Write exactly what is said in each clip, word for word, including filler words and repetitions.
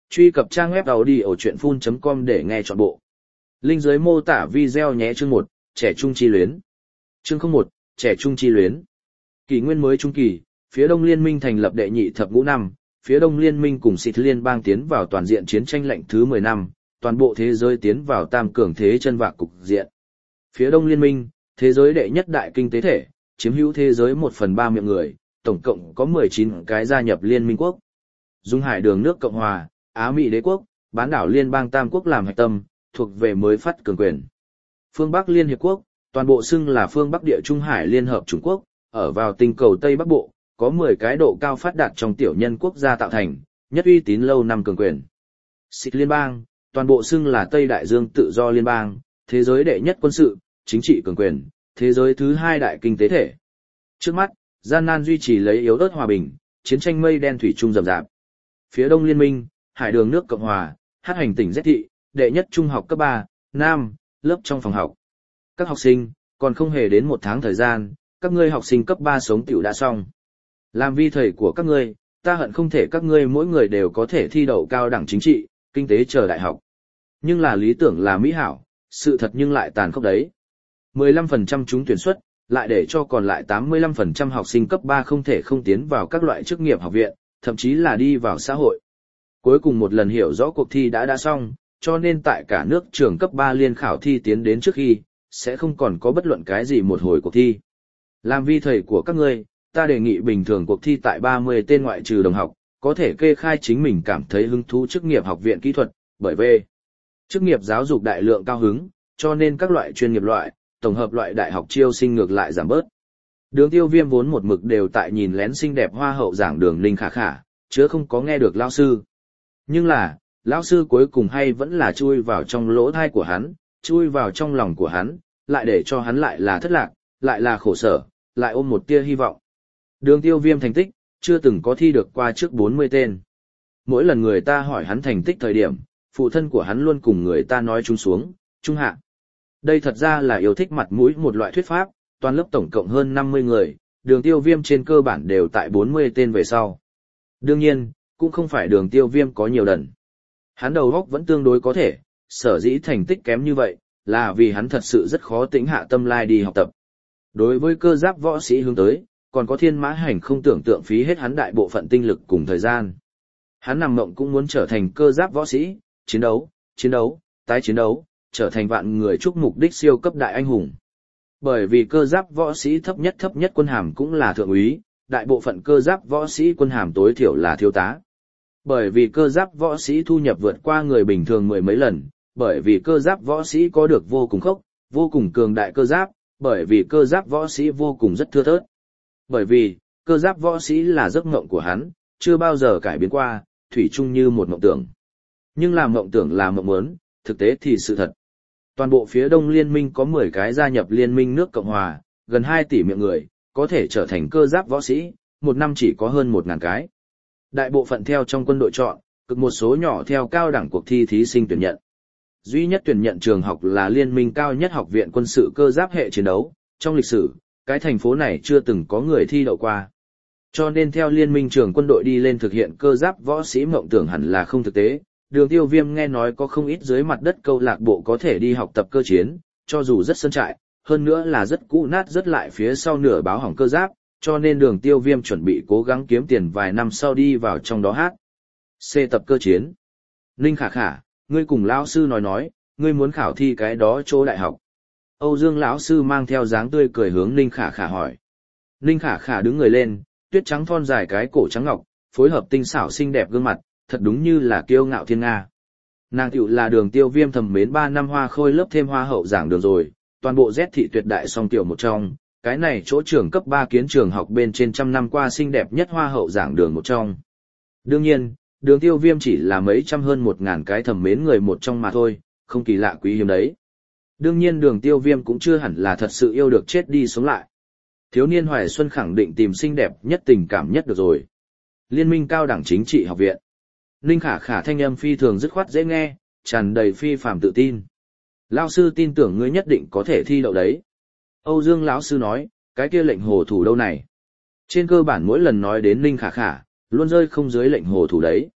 Truy cập trang web audiochuyenphun chấm com để nghe trọn bộ. Link dưới mô tả video nhé. Chương một, trẻ trung chi luyến. Chương không một, trẻ trung chi luyến. Kỷ nguyên mới trung kỳ, phía Đông Liên minh thành lập đệ nhị thập ngũ năm, phía Đông Liên minh cùng Xịt liên bang tiến vào toàn diện chiến tranh lạnh thứ mười năm, toàn bộ thế giới tiến vào tam cường thế chân vạc cục diện. Phía Đông Liên minh, thế giới đệ nhất đại kinh tế thể, chiếm hữu thế giới một phần ba miệng người, tổng cộng có mười chín cái gia nhập Liên minh quốc. Dung Hải đường nước Cộng hòa, Á Mỹ đế quốc, bán đảo liên bang Tam quốc làm hạch tâm, thuộc về mới phát cường quyền. Phương Bắc Liên Hiệp Quốc, toàn bộ xưng là phương Bắc Địa Trung Hải Liên Hợp Trung Quốc, ở vào tinh cầu Tây Bắc Bộ, có mười cái độ cao phát đạt trong tiểu nhân quốc gia tạo thành, nhất uy tín lâu năm cường quyền. Xịt liên bang, toàn bộ xưng là Tây Đại Dương Tự do Liên bang, thế giới đệ nhất quân sự, chính trị cường quyền, thế giới thứ hai đại kinh tế thể. Trước mắt, gian nan duy trì lấy yếu ớt hòa bình, chiến tranh mây đen thủy chung rầm rạp. Phía Đông Liên minh, Hải đường nước Cộng hòa, hát hành tỉnh Z thị, đệ nhất trung học cấp ba, nam, lớp trong phòng học. Các học sinh, còn không hề đến một tháng thời gian, các ngươi học sinh cấp ba sống tiểu đã xong. Làm vi thầy của các ngươi, ta hận không thể các ngươi mỗi người đều có thể thi đậu cao đẳng chính trị, kinh tế chờ đại học. Nhưng là lý tưởng là mỹ hảo, sự thật nhưng lại tàn khốc đấy. mười lăm phần trăm chúng tuyển xuất, lại để cho còn lại tám mươi lăm phần trăm học sinh cấp ba không thể không tiến vào các loại chức nghiệp học viện, thậm chí là đi vào xã hội. Cuối cùng một lần hiểu rõ cuộc thi đã đã xong, cho nên tại cả nước trường cấp ba liên khảo thi tiến đến trước khi, sẽ không còn có bất luận cái gì một hồi cuộc thi. Làm vi thầy của các ngươi, ta đề nghị bình thường cuộc thi tại ba mươi tên ngoại trừ đồng học, có thể kê khai chính mình cảm thấy hứng thú chức nghiệp học viện kỹ thuật, bởi vì chức nghiệp giáo dục đại lượng cao hứng, cho nên các loại chuyên nghiệp loại, tổng hợp loại đại học chiêu sinh ngược lại giảm bớt. Đường Tiêu Viêm vốn một mực đều tại nhìn lén xinh đẹp hoa hậu giảng đường Ninh Khả Khả, chứ không có nghe được lão sư. Nhưng là, lão sư cuối cùng hay vẫn là chui vào trong lỗ thai của hắn, chui vào trong lòng của hắn, lại để cho hắn lại là thất lạc, lại là khổ sở, lại ôm một tia hy vọng. Đường Tiêu Viêm thành tích, chưa từng có thi được qua trước bốn mươi tên. Mỗi lần người ta hỏi hắn thành tích thời điểm, phụ thân của hắn luôn cùng người ta nói trung xuống, trung hạ. Đây thật ra là yêu thích mặt mũi một loại thuyết pháp, toàn lớp tổng cộng hơn năm mươi người, Đường Tiêu Viêm trên cơ bản đều tại bốn mươi tên về sau. Đương nhiên, cũng không phải Đường Tiêu Viêm có nhiều đần. Hắn đầu óc vẫn tương đối có thể, sở dĩ thành tích kém như vậy, là vì hắn thật sự rất khó tĩnh hạ tâm lai đi học tập. Đối với cơ giáp võ sĩ hướng tới, còn có Thiên Mã Hành không tưởng tượng phí hết hắn đại bộ phận tinh lực cùng thời gian. Hắn nằm mộng cũng muốn trở thành cơ giáp võ sĩ, chiến đấu, chiến đấu, tái chiến đấu, trở thành vạn người chúc mục đích siêu cấp đại anh hùng. Bởi vì cơ giáp võ sĩ thấp nhất thấp nhất quân hàm cũng là thượng úy, đại bộ phận cơ giáp võ sĩ quân hàm tối thiểu là thiếu tá. Bởi vì cơ giáp võ sĩ thu nhập vượt qua người bình thường mười mấy lần, bởi vì cơ giáp võ sĩ có được vô cùng khốc, vô cùng cường đại cơ giáp, bởi vì cơ giáp võ sĩ vô cùng rất thưa thớt. Bởi vì, cơ giáp võ sĩ là giấc mộng của hắn, chưa bao giờ cải biến qua, thủy chung như một mộng tưởng. Nhưng làm mộng tưởng là mộng muốn, thực tế thì sự thật. Toàn bộ phía Đông Liên minh có mười cái gia nhập Liên minh nước Cộng hòa, gần hai tỷ miệng người, có thể trở thành cơ giáp võ sĩ, một năm chỉ có hơn một ngàn cái. Đại bộ phận theo trong quân đội chọn, cực một số nhỏ theo cao đẳng cuộc thi thí sinh tuyển nhận. Duy nhất tuyển nhận trường học là Liên minh cao nhất học viện quân sự cơ giáp hệ chiến đấu, trong lịch sử, cái thành phố này chưa từng có người thi đậu qua. Cho nên theo Liên minh trường quân đội đi lên thực hiện cơ giáp võ sĩ mộng tưởng hẳn là không thực tế. Đường Tiêu Viêm nghe nói có không ít dưới mặt đất câu lạc bộ có thể đi học tập cơ chiến, cho dù rất sơn trại, hơn nữa là rất cũ nát rất lại phía sau nửa báo hỏng cơ giáp, cho nên Đường Tiêu Viêm chuẩn bị cố gắng kiếm tiền vài năm sau đi vào trong đó hát. C tập cơ chiến. Ninh Khả Khả, ngươi cùng lão sư nói nói, ngươi muốn khảo thi cái đó chỗ đại học. Âu Dương lão sư mang theo dáng tươi cười hướng Ninh Khả Khả hỏi. Ninh Khả Khả đứng người lên, tuyết trắng thon dài cái cổ trắng ngọc, phối hợp tinh xảo xinh đẹp gương mặt, thật đúng như là kiêu ngạo thiên nga. Nàng tiểu là Đường Tiêu Viêm thầm mến ba năm hoa khôi lớp thêm hoa hậu giảng đường rồi, toàn bộ Z thị tuyệt đại song tiểu một trong, cái này chỗ trường cấp ba kiến trường học bên trên trăm năm qua xinh đẹp nhất hoa hậu giảng đường một trong. Đương nhiên, Đường Tiêu Viêm chỉ là mấy trăm hơn một ngàn cái thầm mến người một trong mà thôi, không kỳ lạ quý hiếm đấy. Đương nhiên Đường Tiêu Viêm cũng chưa hẳn là thật sự yêu được chết đi sống lại. Thiếu niên Hoài Xuân khẳng định tìm xinh đẹp nhất tình cảm nhất được rồi. Liên minh cao đẳng chính trị học viện. Ninh Khả Khả thanh âm phi thường dứt khoát dễ nghe, tràn đầy phi phàm tự tin. Lão sư tin tưởng ngươi nhất định có thể thi đậu đấy. Âu Dương lão sư nói, cái kia lệnh hồ thủ đâu này? Trên cơ bản mỗi lần nói đến Ninh Khả Khả, luôn rơi không dưới lệnh hồ thủ đấy.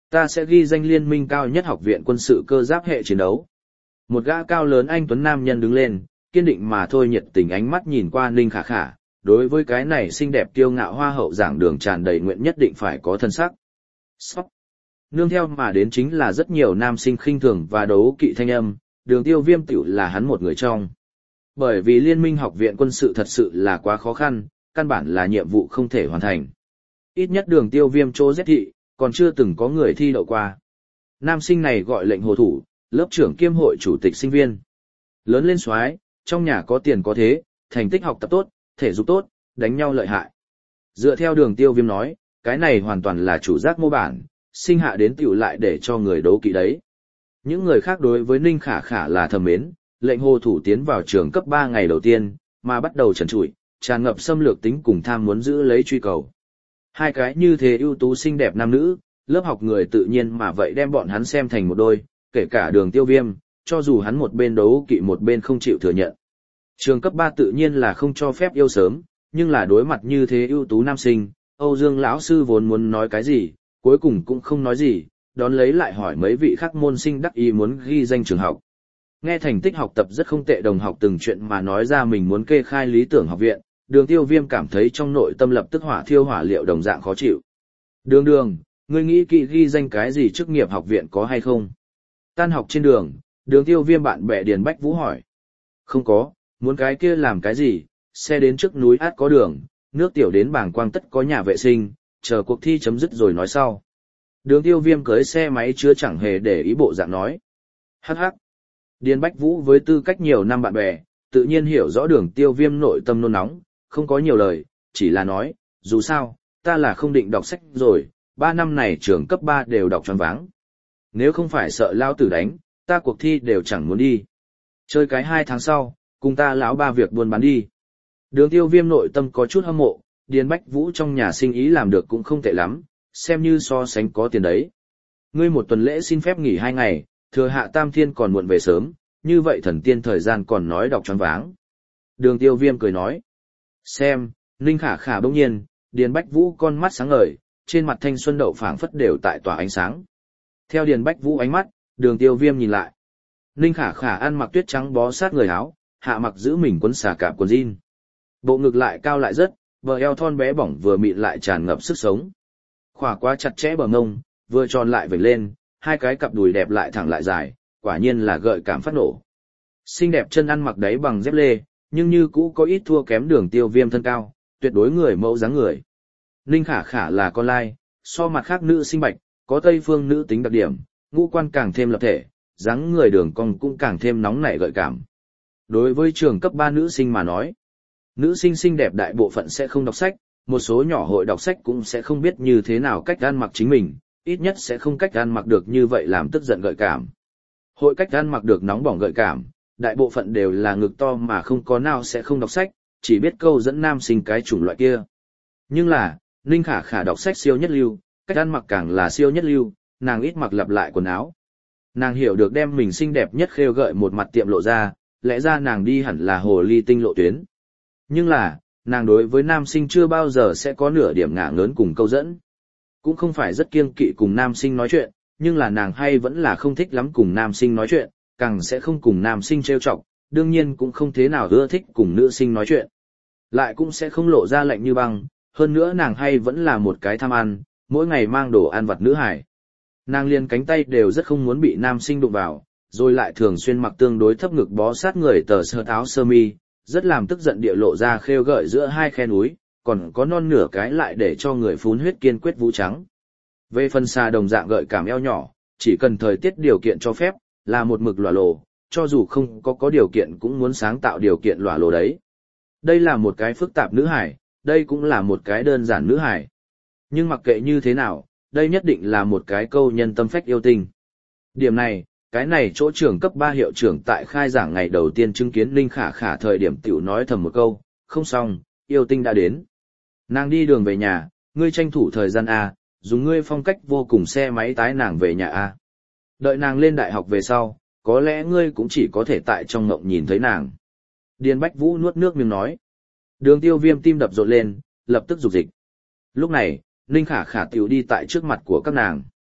Ta sẽ ghi danh liên minh cao nhất học viện quân sự cơ giáp hệ chiến đấu. Một gã cao lớn anh tuấn nam nhân đứng lên, kiên định mà thôi nhiệt tình ánh mắt nhìn qua Ninh Khả Khả, đối với cái này xinh đẹp kiêu ngạo hoa hậu giảng đường tràn đầy nguyện nhất định phải có thân sắc. Sóc. Nương theo mà đến chính là rất nhiều nam sinh khinh thường và đấu kỵ thanh âm, Đường Tiêu Viêm tiểu là hắn một người trong. Bởi vì liên minh học viện quân sự thật sự là quá khó khăn, căn bản là nhiệm vụ không thể hoàn thành. Ít nhất Đường Tiêu Viêm chỗ Z thị, còn chưa từng có người thi đậu qua. Nam sinh này gọi lệnh hồ thủ, lớp trưởng kiêm hội chủ tịch sinh viên. Lớn lên soái, trong nhà có tiền có thế, thành tích học tập tốt, thể dục tốt, đánh nhau lợi hại. Dựa theo Đường Tiêu Viêm nói, cái này hoàn toàn là chủ giác mô bản, sinh hạ đến tiểu lại để cho người đấu kỵ đấy. Những người khác đối với Ninh Khả Khả là thầm mến, lệnh hồ thủ tiến vào trường cấp ba ngày đầu tiên, mà bắt đầu trần trụi, tràn ngập xâm lược tính cùng tham muốn giữ lấy truy cầu. Hai cái như thế ưu tú xinh đẹp nam nữ, lớp học người tự nhiên mà vậy đem bọn hắn xem thành một đôi, kể cả Đường Tiêu Viêm, cho dù hắn một bên đấu kỵ một bên không chịu thừa nhận. Trường cấp ba tự nhiên là không cho phép yêu sớm, nhưng là đối mặt như thế ưu tú nam sinh, Âu Dương lão sư vốn muốn nói cái gì, cuối cùng cũng không nói gì, đón lấy lại hỏi mấy vị khác môn sinh đắc ý muốn ghi danh trường học. Nghe thành tích học tập rất không tệ đồng học từng chuyện mà nói ra mình muốn kê khai lý tưởng học viện, Đường Tiêu Viêm cảm thấy trong nội tâm lập tức hỏa thiêu hỏa liệu đồng dạng khó chịu. Đường đường, ngươi nghĩ kỹ ghi danh cái gì chức nghiệp học viện có hay không? Tan học trên đường, Đường Tiêu Viêm bạn bè Điền Bách Vũ hỏi. Không có, muốn cái kia làm cái gì, xe đến trước núi át có đường, nước tiểu đến bảng quang tất có nhà vệ sinh, chờ cuộc thi chấm dứt rồi nói sau. Đường Tiêu Viêm cưới xe máy chứa chẳng hề để ý bộ dạng nói. Hắc hắc. Điền Bách Vũ với tư cách nhiều năm bạn bè, tự nhiên hiểu rõ Đường Tiêu Viêm nội tâm nôn nóng, không có nhiều lời, chỉ là nói, dù sao, ta là không định đọc sách rồi, ba năm này trường cấp ba đều đọc choáng váng. Nếu không phải sợ lao tử đánh, ta cuộc thi đều chẳng muốn đi. Chơi cái hai tháng sau, cùng ta lão ba việc buôn bán đi. Đường Tiêu Viêm nội tâm có chút hâm mộ, Điền Bách Vũ trong nhà sinh ý làm được cũng không tệ lắm, xem như so sánh có tiền đấy. Ngươi một tuần lễ xin phép nghỉ hai ngày, thừa hạ tam thiên còn muộn về sớm, như vậy thần tiên thời gian còn nói đọc choáng váng. Đường Tiêu Viêm cười nói. Xem, Ninh Khả Khả bỗng nhiên, Điền Bách Vũ con mắt sáng ngời, trên mặt thanh xuân đậu phảng phất đều tại tỏa ánh sáng. Theo Điền Bách Vũ ánh mắt, Đường Tiêu Viêm nhìn lại. Ninh Khả Khả ăn mặc tuyết trắng bó sát người áo, hạ mặc giữ mình quấn xà cạp quần jean. Bộ ngực lại cao lại rất, bờ eo thon bé bỏng vừa mịn lại tràn ngập sức sống. Khỏa quá chặt chẽ bờ ngông, vừa tròn lại vểnh lên, hai cái cặp đùi đẹp lại thẳng lại dài, quả nhiên là gợi cảm phát nổ. Xinh đẹp chân ăn mặc đáy bằng dép lê, nhưng như cũ có ít thua kém Đường Tiêu Viêm thân cao, tuyệt đối người mẫu dáng người. Ninh Khả Khả là con lai, so mặt khác nữ sinh bạch, có tây phương nữ tính đặc điểm, ngũ quan càng thêm lập thể, dáng người đường cong cũng càng thêm nóng nảy gợi cảm. Đối với trường cấp ba nữ sinh mà nói, nữ sinh xinh đẹp đại bộ phận sẽ không đọc sách, một số nhỏ hội đọc sách cũng sẽ không biết như thế nào cách ăn mặc chính mình, ít nhất sẽ không cách ăn mặc được như vậy làm tức giận gợi cảm. Hội cách ăn mặc được nóng bỏng gợi cảm, đại bộ phận đều là ngực to mà không có nào sẽ không đọc sách, chỉ biết câu dẫn nam sinh cái chủng loại kia. Nhưng là, Ninh Khả Khả đọc sách siêu nhất lưu, cách ăn mặc càng là siêu nhất lưu, nàng ít mặc lặp lại quần áo. Nàng hiểu được đem mình xinh đẹp nhất khêu gợi một mặt tiệm lộ ra, lẽ ra nàng đi hẳn là hồ ly tinh lộ tuyến. Nhưng là, nàng đối với nam sinh chưa bao giờ sẽ có nửa điểm ngả ngớn cùng câu dẫn. Cũng không phải rất kiêng kỵ cùng nam sinh nói chuyện, nhưng là nàng hay vẫn là không thích lắm cùng nam sinh nói chuyện, càng sẽ không cùng nam sinh trêu chọc, đương nhiên cũng không thế nào ưa thích cùng nữ sinh nói chuyện. Lại cũng sẽ không lộ ra lạnh như băng, hơn nữa nàng hay vẫn là một cái tham ăn, mỗi ngày mang đồ ăn vặt nữ hải. Nàng liền cánh tay đều rất không muốn bị nam sinh đụng vào, rồi lại thường xuyên mặc tương đối thấp ngực bó sát người tờ sơ áo sơ mi, rất làm tức giận địa lộ ra khêu gợi giữa hai khe núi, còn có non nửa cái lại để cho người phun huyết kiên quyết vũ trắng. Về phần xa đồng dạng gợi cảm eo nhỏ, chỉ cần thời tiết điều kiện cho phép, là một mực lòa lồ, cho dù không có có điều kiện cũng muốn sáng tạo điều kiện lòa lồ đấy. Đây là một cái phức tạp nữ hải, đây cũng là một cái đơn giản nữ hải. Nhưng mặc kệ như thế nào, đây nhất định là một cái câu nhân tâm phách yêu tình. Điểm này, cái này chỗ trưởng cấp ba hiệu trưởng tại khai giảng ngày đầu tiên chứng kiến Ninh Khả Khả thời điểm tiểu nói thầm một câu, không xong, yêu tinh đã đến. Nàng đi đường về nhà, ngươi tranh thủ thời gian A, dùng ngươi phong cách vô cùng xe máy tái nàng về nhà A. Đợi nàng lên đại học về sau, có lẽ ngươi cũng chỉ có thể tại trong ngộng nhìn thấy nàng. Điền Bách Vũ nuốt nước miếng nói. Đường Tiêu Viêm tim đập rộn lên, lập tức rục dịch. Lúc này, Ninh Khả Khả tiểu đi tại trước mặt của các nàng.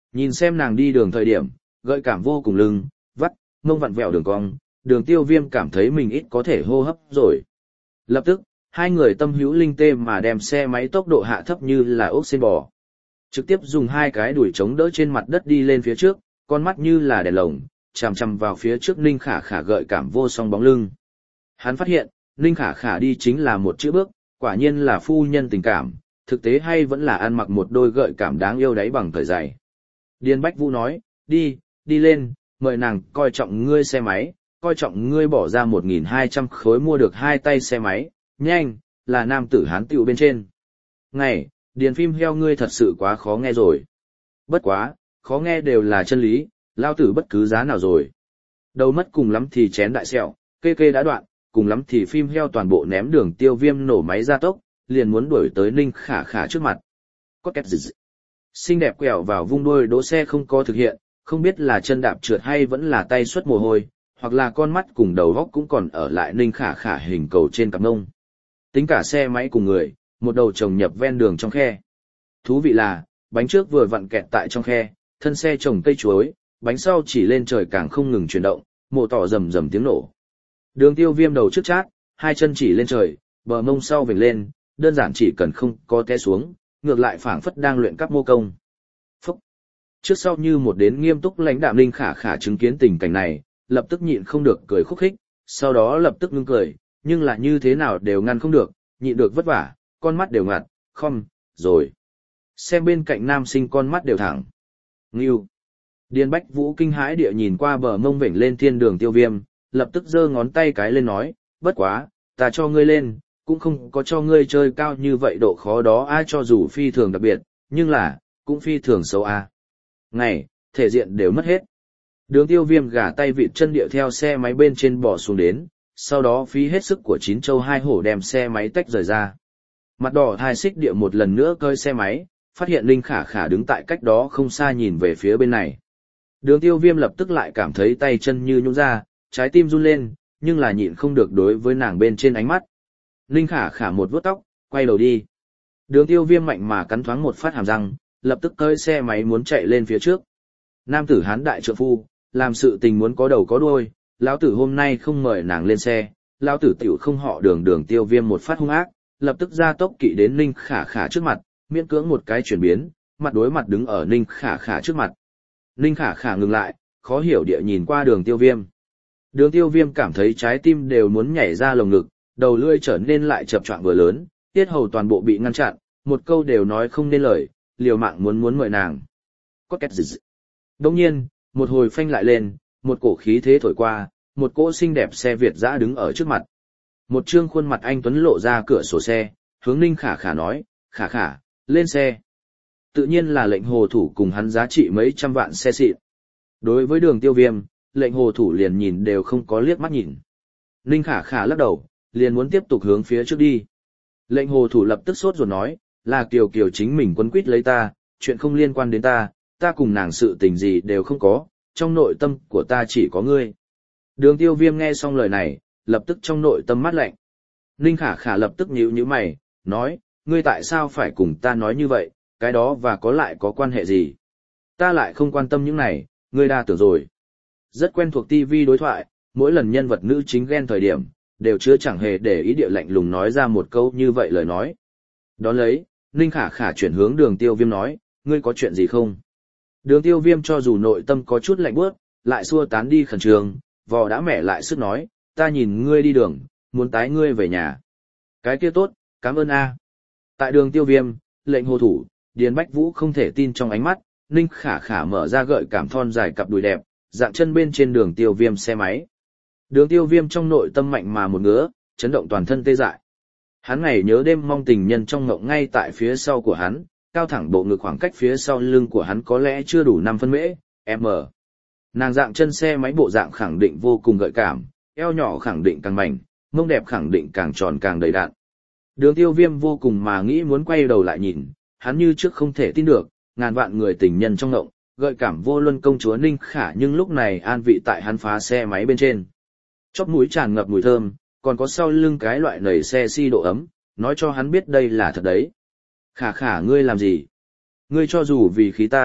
Nhìn xem nàng đi đường thời điểm, gợi cảm vô cùng lưng, vắt, mông vặn vẹo đường cong, đường tiêu viêm cảm thấy mình ít có thể hô hấp rồi. Lập tức, hai người tâm hữu linh tê mà đem xe máy tốc độ hạ thấp như là ốc sen bò. Trực tiếp dùng hai cái đuổi chống đỡ trên mặt đất đi lên phía trước, con mắt như là đèn lồng, chằm chằm vào phía trước Ninh Khả Khả gợi cảm vô song bóng lưng. Hắn phát hiện, Ninh Khả Khả đi chính là một chữ bước, quả nhiên là phu nhân tình cảm, thực tế hay vẫn là ăn mặc một đôi gợi cảm đáng yêu đáy bằng thời dày. Điền Bách Vũ nói, đi, đi lên, mời nàng coi trọng ngươi xe máy, coi trọng ngươi bỏ ra một nghìn hai trăm khối mua được hai tay xe máy, nhanh, là nam tử hán tiểu bên trên. Ngày, điền phim heo ngươi thật sự quá khó nghe rồi. Bất quá, khó nghe đều là chân lý, lao tử bất cứ giá nào rồi. Đầu mất cùng lắm thì chén đại sẹo, kê kê đã đoạn, cùng lắm thì phim heo toàn bộ ném đường tiêu viêm nổ máy ra tốc, liền muốn đuổi tới Ninh Khả Khả trước mặt. Có két gì, gì xinh đẹp quẹo vào vung đuôi đỗ xe không có thực hiện, không biết là chân đạp trượt hay vẫn là tay xuất mồ hôi, hoặc là con mắt cùng đầu góc cũng còn ở lại Ninh Khả Khả hình cầu trên cặp ngông. Tính cả xe máy cùng người, một đầu chồng nhập ven đường trong khe. Thú vị là, bánh trước vừa vặn kẹt tại trong khe, thân xe trồng cây chuối, bánh sau chỉ lên trời càng không ngừng chuyển động, mồ tỏ rầm rầm tiếng nổ. Đường tiêu viêm đầu trước chát, hai chân chỉ lên trời, bờ mông sau vểnh lên, đơn giản chỉ cần không có té xuống, ngược lại phảng phất đang luyện các mô công. Phúc! Trước sau như một đến nghiêm túc lãnh đạm Ninh Khả Khả chứng kiến tình cảnh này, lập tức nhịn không được cười khúc khích, sau đó lập tức ngưng cười, nhưng là như thế nào đều ngăn không được, nhịn được vất vả, con mắt đều ngặt, không, rồi. Xem bên cạnh nam sinh con mắt đều thẳng. Ngưu! Điền Bách Vũ kinh hãi địa nhìn qua bờ mông vểnh lên thiên đường tiêu viêm, lập tức giơ ngón tay cái lên nói, bất quá, ta cho ngươi lên, cũng không có cho ngươi chơi cao như vậy độ khó đó ai cho dù phi thường đặc biệt, nhưng là, cũng phi thường xấu a. À. Ngày, thể diện đều mất hết. Đường tiêu viêm gả tay vịt chân điệu theo xe máy bên trên bỏ xuống đến, sau đó phí hết sức của chín châu hai hổ đem xe máy tách rời ra. Mặt đỏ thai xích địa một lần nữa cơi xe máy, phát hiện Linh Khả Khả đứng tại cách đó không xa nhìn về phía bên này. Đường tiêu viêm lập tức lại cảm thấy tay chân như nhũn ra, trái tim run lên, nhưng là nhịn không được đối với nàng bên trên ánh mắt. Linh Khả Khả một vuốt tóc, quay đầu đi. Đường tiêu viêm mạnh mà cắn thoáng một phát hàm răng, lập tức cơi xe máy muốn chạy lên phía trước. Nam tử hán đại trượng phu, làm sự tình muốn có đầu có đuôi, lão tử hôm nay không mời nàng lên xe, lão tử tiểu không họ đường đường tiêu viêm một phát hung ác, lập tức ra tốc kỵ đến Ninh Khả Khả trước mặt, miễn cưỡng một cái chuyển biến, mặt đối mặt đứng ở Ninh Khả Khả trước mặt. Ninh Khả Khả ngừng lại, khó hiểu địa nhìn qua đường tiêu viêm. Đường tiêu viêm cảm thấy trái tim đều muốn nhảy ra lồng ngực, đầu lưỡi trở nên lại chập choạng vừa lớn, tiết hầu toàn bộ bị ngăn chặn, một câu đều nói không nên lời, liều mạng muốn muốn mời nàng. Có két gì? Đồng nhiên, một hồi phanh lại lên, một cổ khí thế thổi qua, một cỗ xinh đẹp xe Việt dã đứng ở trước mặt. Một trương khuôn mặt anh tuấn lộ ra cửa sổ xe, hướng Ninh Khả Khả nói, Khả Khả, lên xe. Tự nhiên là lệnh hồ thủ cùng hắn giá trị mấy trăm vạn xe xịn. Đối với đường tiêu viêm, lệnh hồ thủ liền nhìn đều không có liếc mắt nhìn. Ninh Khả Khả lắc đầu, liền muốn tiếp tục hướng phía trước đi. Lệnh hồ thủ lập tức sốt ruột nói, là Kiều Kiều chính mình quấn quýt lấy ta, chuyện không liên quan đến ta, ta cùng nàng sự tình gì đều không có, trong nội tâm của ta chỉ có ngươi. Đường tiêu viêm nghe xong lời này, lập tức trong nội tâm mát lạnh. Ninh Khả Khả lập tức nhíu nhíu mày, nói, ngươi tại sao phải cùng ta nói như vậy, cái đó và có lại có quan hệ gì? Ta lại không quan tâm những này, ngươi đa tưởng rồi. Rất quen thuộc ti vi đối thoại, mỗi lần nhân vật nữ chính ghen thời điểm, đều chưa chẳng hề để ý địa lạnh lùng nói ra một câu như vậy lời nói. Đón lấy, Ninh Khả Khả chuyển hướng đường tiêu viêm nói, ngươi có chuyện gì không? Đường tiêu viêm cho dù nội tâm có chút lạnh bước, lại xua tán đi khẩn trương, vò đã mẻ lại sức nói, ta nhìn ngươi đi đường, muốn tái ngươi về nhà. Cái kia tốt, cảm ơn a. Tại đường tiêu viêm, lệnh hồ thủ, Điền Bách Vũ không thể tin trong ánh mắt, Ninh Khả Khả mở ra gợi cảm thon dài cặp đùi đẹp, dạng chân bên trên đường tiêu viêm xe máy. Đường tiêu viêm trong nội tâm mạnh mà một ngứa, chấn động toàn thân tê dại. Hắn ngày nhớ đêm mong tình nhân trong ngộng ngay tại phía sau của hắn, cao thẳng bộ ngực khoảng cách phía sau lưng của hắn có lẽ chưa đủ năm phân mễ, m. Nàng dạng chân xe máy bộ dạng khẳng định vô cùng gợi cảm, eo nhỏ khẳng định càng mảnh, mông đẹp khẳng định càng tròn càng đầy đặn. Đường tiêu viêm vô cùng mà nghĩ muốn quay đầu lại nhìn, hắn như trước không thể tin được, ngàn vạn người tình nhân trong ngộng, gợi cảm vô luân công chúa Ninh Khả nhưng lúc này an vị tại hắn phá xe máy bên trên. Chóp mũi tràn ngập mùi thơm, còn có sau lưng cái loại nầy xe si độ ấm, nói cho hắn biết đây là thật đấy. Khả Khả ngươi làm gì? Ngươi cho dù vì khí ta,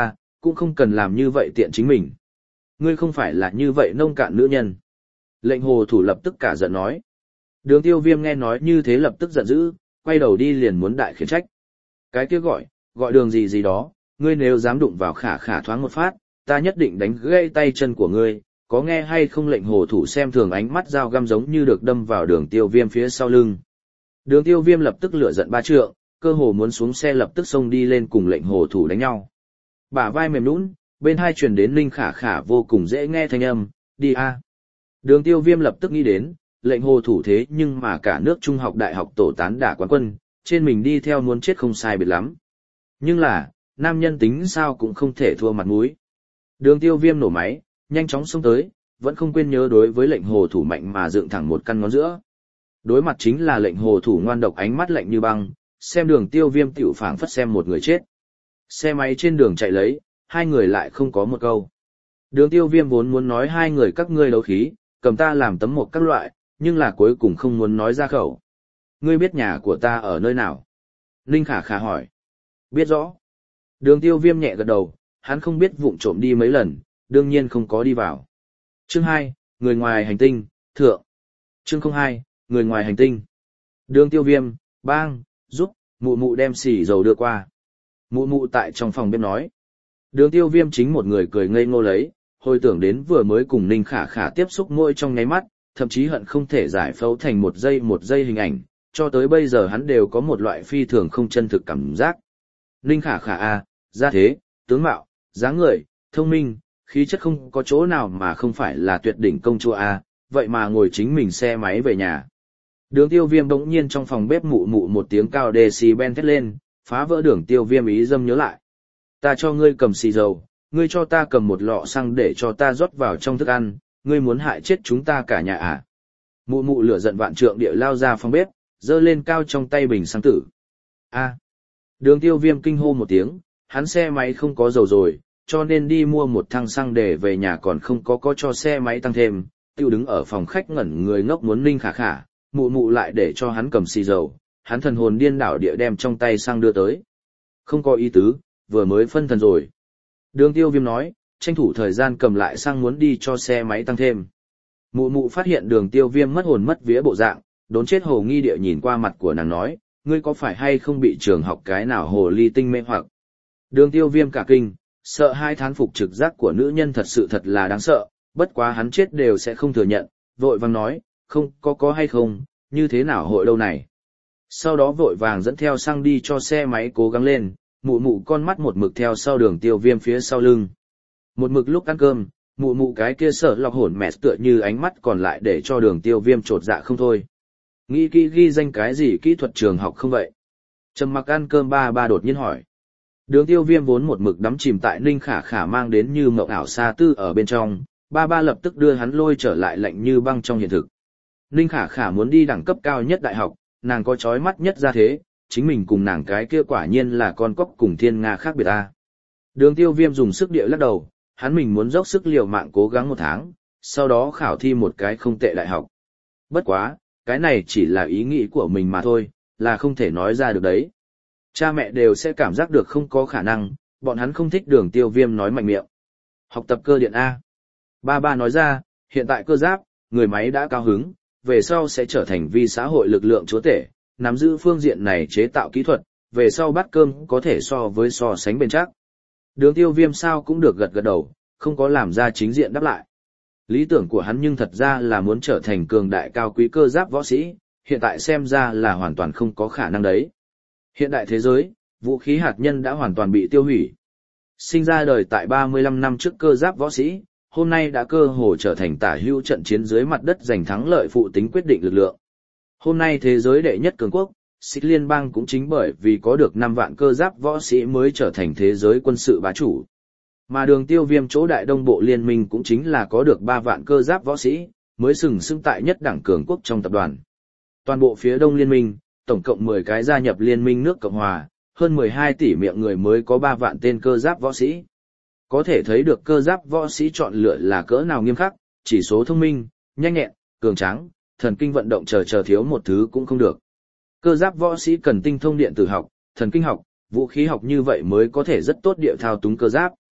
cũng không cần làm như vậy tiện chính mình. Ngươi không phải là như vậy nông cạn nữ nhân. Lệnh hồ thủ lập tức cả giận nói. Đường tiêu viêm nghe nói như thế lập tức giận dữ, quay đầu đi liền muốn đại khiển trách. Cái kia gọi, gọi đường gì gì đó, ngươi nếu dám đụng vào khả khả thoáng một phát, ta nhất định đánh gãy tay chân của ngươi, có nghe hay không? Lệnh hồ thủ xem thường ánh mắt dao găm giống như được đâm vào đường tiêu viêm phía sau lưng. Đường tiêu viêm lập tức lửa giận ba trượng, cơ hồ muốn xuống xe lập tức xông đi lên cùng lệnh hồ thủ đánh nhau. Bả vai mềm nũng, bên hai truyền đến Ninh Khả Khả vô cùng dễ nghe thanh âm, đi a. Đường tiêu viêm lập tức nghĩ đến, lệnh hồ thủ thế nhưng mà cả nước trung học đại học tổ tán đả quán quân, trên mình đi theo muốn chết không sai biệt lắm. Nhưng là, nam nhân tính sao cũng không thể thua mặt mũi. Đường tiêu viêm nổ máy, nhanh chóng xông tới, vẫn không quên nhớ đối với lệnh hồ thủ mạnh mà dựng thẳng một căn ngón giữa. Đối mặt chính là lệnh hồ thủ ngoan độc ánh mắt lạnh như băng, xem đường tiêu viêm tiểu phảng phất xem một người chết. Xe máy trên đường chạy lấy, hai người lại không có một câu. Đường tiêu viêm vốn muốn nói hai người các ngươi đấu khí, cầm ta làm tấm một các loại, nhưng là cuối cùng không muốn nói ra khẩu. Ngươi biết nhà của ta ở nơi nào? Ninh Khả Khả hỏi. Biết rõ. Đường tiêu viêm nhẹ gật đầu, hắn không biết vụng trộm đi mấy lần, đương nhiên không có đi vào. Chương hai, người ngoài hành tinh, thượng. Chương không hai, người ngoài hành tinh. Đường tiêu viêm, bang, giúp, mụ mụ đem xì dầu đưa qua. Mụ mụ tại trong phòng bếp nói. Đường tiêu viêm chính một người cười ngây ngô lấy, hồi tưởng đến vừa mới cùng Ninh Khả Khả tiếp xúc môi trong nháy mắt, thậm chí hận không thể giải phẫu thành một giây một giây hình ảnh, cho tới bây giờ hắn đều có một loại phi thường không chân thực cảm giác. Ninh Khả Khả a, gia thế, tướng mạo, dáng người, thông minh, khí chất không có chỗ nào mà không phải là tuyệt đỉnh công chúa a, vậy mà ngồi chính mình xe máy về nhà. Đường tiêu viêm bỗng nhiên trong phòng bếp mụ mụ một tiếng cao decibel thét lên, phá vỡ đường tiêu viêm ý dâm nhớ lại. Ta cho ngươi cầm xì dầu, ngươi cho ta cầm một lọ xăng để cho ta rót vào trong thức ăn, ngươi muốn hại chết chúng ta cả nhà à. Mụ mụ lửa giận vạn trượng địa lao ra phòng bếp, giơ lên cao trong tay bình xăng tử. A. Đường tiêu viêm kinh hô một tiếng, hắn xe máy không có dầu rồi, cho nên đi mua một thăng xăng để về nhà còn không có có cho xe máy tăng thêm, tiêu đứng ở phòng khách ngẩn người ngốc muốn Ninh Khả Khả, mụ mụ lại để cho hắn cầm xì dầu, hắn thần hồn điên đảo địa đem trong tay xăng đưa tới. Không có ý tứ, vừa mới phân thần rồi. Đường tiêu viêm nói, tranh thủ thời gian cầm lại xăng muốn đi cho xe máy tăng thêm. Mụ mụ phát hiện đường tiêu viêm mất hồn mất vía bộ dạng, đốn chết hồ nghi địa nhìn qua mặt của nàng nói, ngươi có phải hay không bị trường học cái nào hồ ly tinh mê hoặc. Đường tiêu viêm cả kinh, sợ hai thán phục trực giác của nữ nhân thật sự thật là đáng sợ, bất quá hắn chết đều sẽ không thừa nhận, vội vàng nói, không có có hay không, như thế nào hội đâu này. Sau đó vội vàng dẫn theo xăng đi cho xe máy cố gắng lên, mụ mụ con mắt một mực theo sau đường tiêu viêm phía sau lưng. Một mực lúc ăn cơm, mụ mụ cái kia sợ lọc hổn mẹ tựa như ánh mắt còn lại để cho đường tiêu viêm trột dạ không thôi. Nghĩ kỹ ghi danh cái gì kỹ thuật trường học không vậy? Trầm mặc ăn cơm ba ba đột nhiên hỏi. Đường tiêu viêm vốn một mực đắm chìm tại Ninh Khả Khả mang đến như mộng ảo xa tư ở bên trong, ba ba lập tức đưa hắn lôi trở lại lạnh như băng trong hiện thực. Ninh Khả Khả muốn đi đẳng cấp cao nhất đại học, nàng có chói mắt nhất ra thế, chính mình cùng nàng cái kia quả nhiên là con cóc cùng thiên nga khác biệt ta. Đường tiêu viêm dùng sức địa lắc đầu, hắn mình muốn dốc sức liều mạng cố gắng một tháng, sau đó khảo thi một cái không tệ đại học. Bất quá, cái này chỉ là ý nghĩ của mình mà thôi, là không thể nói ra được đấy. Cha mẹ đều sẽ cảm giác được không có khả năng, bọn hắn không thích đường tiêu viêm nói mạnh miệng. Học tập cơ điện A. Ba ba nói ra, hiện tại cơ giáp, người máy đã cao hứng, về sau sẽ trở thành vi xã hội lực lượng chúa tể, nắm giữ phương diện này chế tạo kỹ thuật, về sau bát cơm có thể so với so sánh bền chắc. Đường tiêu viêm sao cũng được gật gật đầu, không có làm ra chính diện đáp lại. Lý tưởng của hắn nhưng thật ra là muốn trở thành cường đại cao quý cơ giáp võ sĩ, hiện tại xem ra là hoàn toàn không có khả năng đấy. Hiện đại thế giới, vũ khí hạt nhân đã hoàn toàn bị tiêu hủy. Sinh ra đời tại ba mươi lăm năm trước cơ giáp võ sĩ, hôm nay đã cơ hồ trở thành tả hữu trận chiến dưới mặt đất giành thắng lợi phụ tính quyết định lực lượng. Hôm nay thế giới đệ nhất cường quốc, Xích Liên bang cũng chính bởi vì có được năm vạn cơ giáp võ sĩ mới trở thành thế giới quân sự bá chủ. Mà đường tiêu viêm chỗ đại đông bộ liên minh cũng chính là có được ba vạn cơ giáp võ sĩ, mới sừng sững tại nhất đẳng cường quốc trong tập đoàn. Toàn bộ phía đông liên minh, tổng cộng mười cái gia nhập liên minh nước Cộng Hòa, hơn mười hai tỷ miệng người mới có ba vạn tên cơ giáp võ sĩ. Có thể thấy được cơ giáp võ sĩ chọn lựa là cỡ nào nghiêm khắc, chỉ số thông minh, nhanh nhẹn, cường tráng, thần kinh vận động chờ chờ thiếu một thứ cũng không được. Cơ giáp võ sĩ cần tinh thông điện tử học, thần kinh học, vũ khí học như vậy mới có thể rất tốt địa thao túng cơ giáp.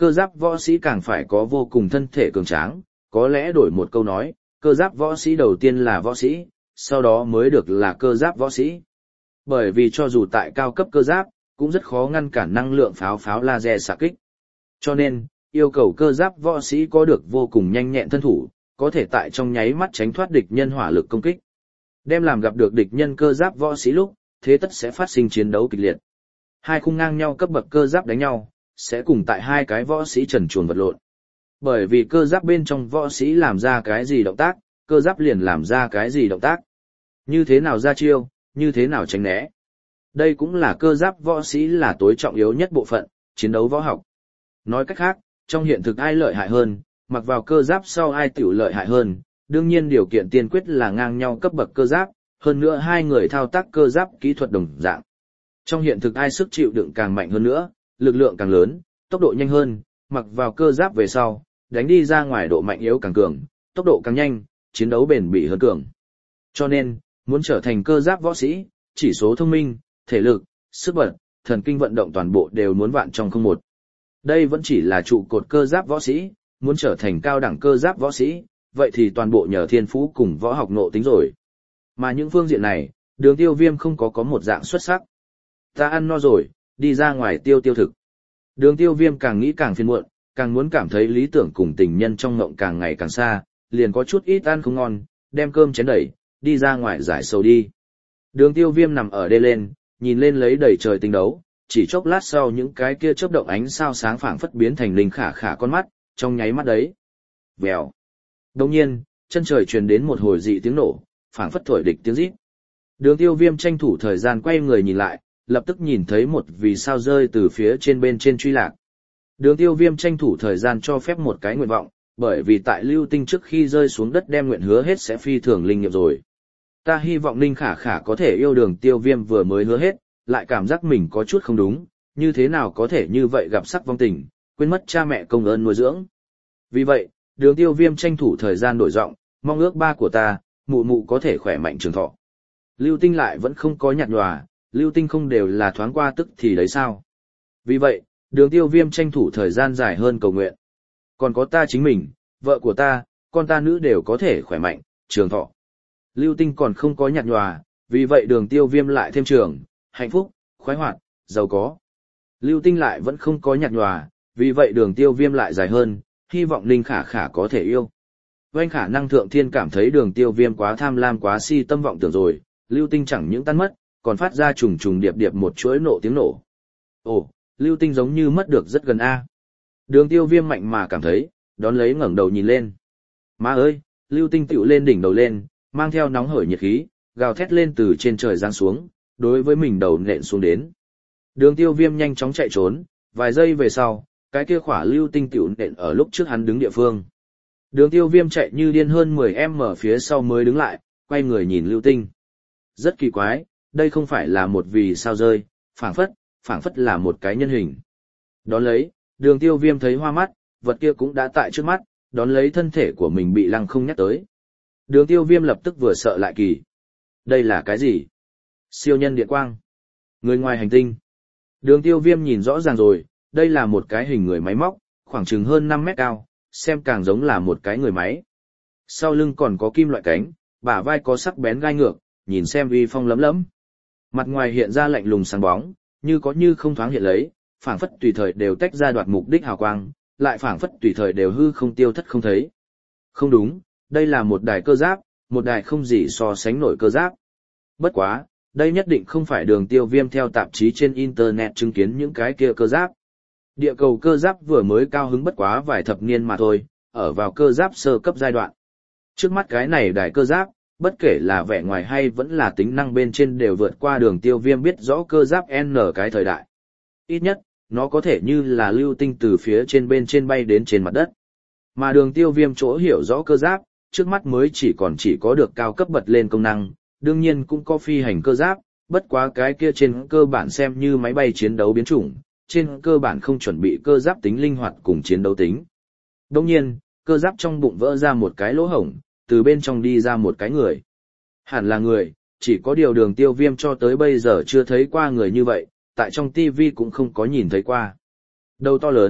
cơ giáp võ sĩ càng phải có vô cùng thân thể cường tráng, có lẽ đổi một câu nói, cơ giáp võ sĩ đầu tiên là võ sĩ, sau đó mới được là cơ giáp võ sĩ. Bởi vì cho dù tại cao cấp cơ giáp, cũng rất khó ngăn cản năng lượng pháo pháo laser xạ kích. Cho nên, yêu cầu cơ giáp võ sĩ có được vô cùng nhanh nhẹn thân thủ, có thể tại trong nháy mắt tránh thoát địch nhân hỏa lực công kích. Đem làm gặp được địch nhân cơ giáp võ sĩ lúc, thế tất sẽ phát sinh chiến đấu kịch liệt. Hai khung ngang nhau cấp bậc cơ giáp đánh nhau, sẽ cùng tại hai cái võ sĩ trần truồng vật lộn. Bởi vì cơ giáp bên trong võ sĩ làm ra cái gì động tác, cơ giáp liền làm ra cái gì động tác. Như thế nào ra chiêu, như thế nào tránh né. Đây cũng là cơ giáp võ sĩ là tối trọng yếu nhất bộ phận, chiến đấu võ học. Nói cách khác, trong hiện thực ai lợi hại hơn, mặc vào cơ giáp sau ai tiểu lợi hại hơn, đương nhiên điều kiện tiên quyết là ngang nhau cấp bậc cơ giáp, hơn nữa hai người thao tác cơ giáp kỹ thuật đồng dạng. Trong hiện thực ai sức chịu đựng càng mạnh hơn nữa, lực lượng càng lớn, tốc độ nhanh hơn, mặc vào cơ giáp về sau, đánh đi ra ngoài độ mạnh yếu càng cường, tốc độ càng nhanh, chiến đấu bền bỉ hơn cường. Cho nên, muốn trở thành cơ giáp võ sĩ, chỉ số thông minh, thể lực, sức bật, thần kinh vận động toàn bộ đều muốn vạn trong không một. Đây vẫn chỉ là trụ cột cơ giáp võ sĩ, muốn trở thành cao đẳng cơ giáp võ sĩ, vậy thì toàn bộ nhờ thiên phú cùng võ học nộ tính rồi. Mà những phương diện này, Đường Tiêu Viêm không có có một dạng xuất sắc. Ta ăn no rồi, đi ra ngoài tiêu tiêu thực. Đường Tiêu Viêm càng nghĩ càng phiền muộn, càng muốn cảm thấy lý tưởng cùng tình nhân trong ngộng càng ngày càng xa, liền có chút ít ăn không ngon, đem cơm chén đẩy, đi ra ngoài giải sầu đi. Đường Tiêu Viêm nằm ở đê lên, nhìn lên lấy đầy trời tinh đấu, chỉ chốc lát sau những cái kia chớp động ánh sao sáng phảng phất biến thành linh khả khả con mắt, trong nháy mắt đấy. Vèo. Đồng nhiên, chân trời truyền đến một hồi dị tiếng nổ, phảng phất thổi địch tiếng rít. Đường Tiêu Viêm tranh thủ thời gian quay người nhìn lại, lập tức nhìn thấy một vì sao rơi từ phía trên bên trên truy lạc. Đường Tiêu Viêm tranh thủ thời gian cho phép một cái nguyện vọng, bởi vì tại lưu tinh trước khi rơi xuống đất đem nguyện hứa hết sẽ phi thường linh nghiệm rồi. Ta hy vọng Ninh Khả Khả có thể yêu Đường Tiêu Viêm vừa mới hứa hết, lại cảm giác mình có chút không đúng, như thế nào có thể như vậy gặp sắc vong tình, quên mất cha mẹ công ơn nuôi dưỡng. Vì vậy, Đường Tiêu Viêm tranh thủ thời gian đổi giọng, mong ước ba của ta, mụ mụ có thể khỏe mạnh trường thọ. Lưu Tinh lại vẫn không có nhạt nhòa, Lưu Tinh không đều là thoáng qua tức thì đấy sao. Vì vậy, Đường Tiêu Viêm tranh thủ thời gian dài hơn cầu nguyện. Còn có ta chính mình, vợ của ta, con ta nữ đều có thể khỏe mạnh, trường thọ. Lưu Tinh còn không có nhạt nhòa, vì vậy Đường Tiêu Viêm lại thêm trường, hạnh phúc, khoái hoạt, giàu có. Lưu Tinh lại vẫn không có nhạt nhòa, vì vậy Đường Tiêu Viêm lại dài hơn, hy vọng Ninh Khả Khả có thể yêu. Oanh khả năng thượng thiên cảm thấy Đường Tiêu Viêm quá tham lam quá si tâm vọng tưởng rồi, Lưu Tinh chẳng những tan mất, còn phát ra trùng trùng điệp điệp một chuỗi nổ tiếng nổ. Ồ, Lưu Tinh giống như mất được rất gần a. Đường Tiêu Viêm mạnh mà cảm thấy, đón lấy ngẩng đầu nhìn lên. Má ơi, Lưu Tinh tựu lên đỉnh đầu lên, mang theo nóng hởi nhiệt khí, gào thét lên từ trên trời giáng xuống, đối với mình đầu nện xuống đến. Đường Tiêu Viêm nhanh chóng chạy trốn, vài giây về sau, cái kia khỏa Lưu Tinh tựu nện ở lúc trước hắn đứng địa phương. Đường Tiêu Viêm chạy như điên hơn mười em ở phía sau mới đứng lại, quay người nhìn Lưu Tinh. Rất kỳ quái, đây không phải là một vì sao rơi, phảng phất, phảng phất là một cái nhân hình. Đón lấy, Đường Tiêu Viêm thấy hoa mắt, vật kia cũng đã tại trước mắt, đón lấy thân thể của mình bị lăng không nhắc tới. Đường Tiêu Viêm lập tức vừa sợ lại kỳ. Đây là cái gì? Siêu nhân điện quang. Người ngoài hành tinh. Đường Tiêu Viêm nhìn rõ ràng rồi, đây là một cái hình người máy móc, khoảng chừng hơn năm mét cao, xem càng giống là một cái người máy. Sau lưng còn có kim loại cánh, bả vai có sắc bén gai ngược, nhìn xem uy phong lấm lấm. Mặt ngoài hiện ra lạnh lùng sáng bóng, như có như không thoáng hiện lấy, phảng phất tùy thời đều tách ra đoạt mục đích hào quang, lại phảng phất tùy thời đều hư không tiêu thất không thấy. Không đúng, đây là một đài cơ giáp, một đài không gì so sánh nổi cơ giáp. Bất quá, đây nhất định không phải Đường Tiêu Viêm theo tạp chí trên internet chứng kiến những cái kia cơ giáp. Địa cầu cơ giáp vừa mới cao hứng bất quá vài thập niên mà thôi, ở vào cơ giáp sơ cấp giai đoạn. Trước mắt cái này đài cơ giáp, bất kể là vẻ ngoài hay vẫn là tính năng bên trên đều vượt qua Đường Tiêu Viêm biết rõ cơ giáp N cái thời đại. Ít nhất, nó có thể như là lưu tinh từ phía trên bên trên bay đến trên mặt đất. Mà Đường Tiêu Viêm chỗ hiểu rõ cơ giáp, trước mắt mới chỉ còn chỉ có được cao cấp bật lên công năng, đương nhiên cũng có phi hành cơ giáp, bất quá cái kia trên cơ bản xem như máy bay chiến đấu biến chủng, trên cơ bản không chuẩn bị cơ giáp tính linh hoạt cùng chiến đấu tính. Đồng nhiên, cơ giáp trong bụng vỡ ra một cái lỗ hổng, từ bên trong đi ra một cái người. Hẳn là người, chỉ có điều Đường Tiêu Viêm cho tới bây giờ chưa thấy qua người như vậy, tại trong ti vi cũng không có nhìn thấy qua. Đầu to lớn,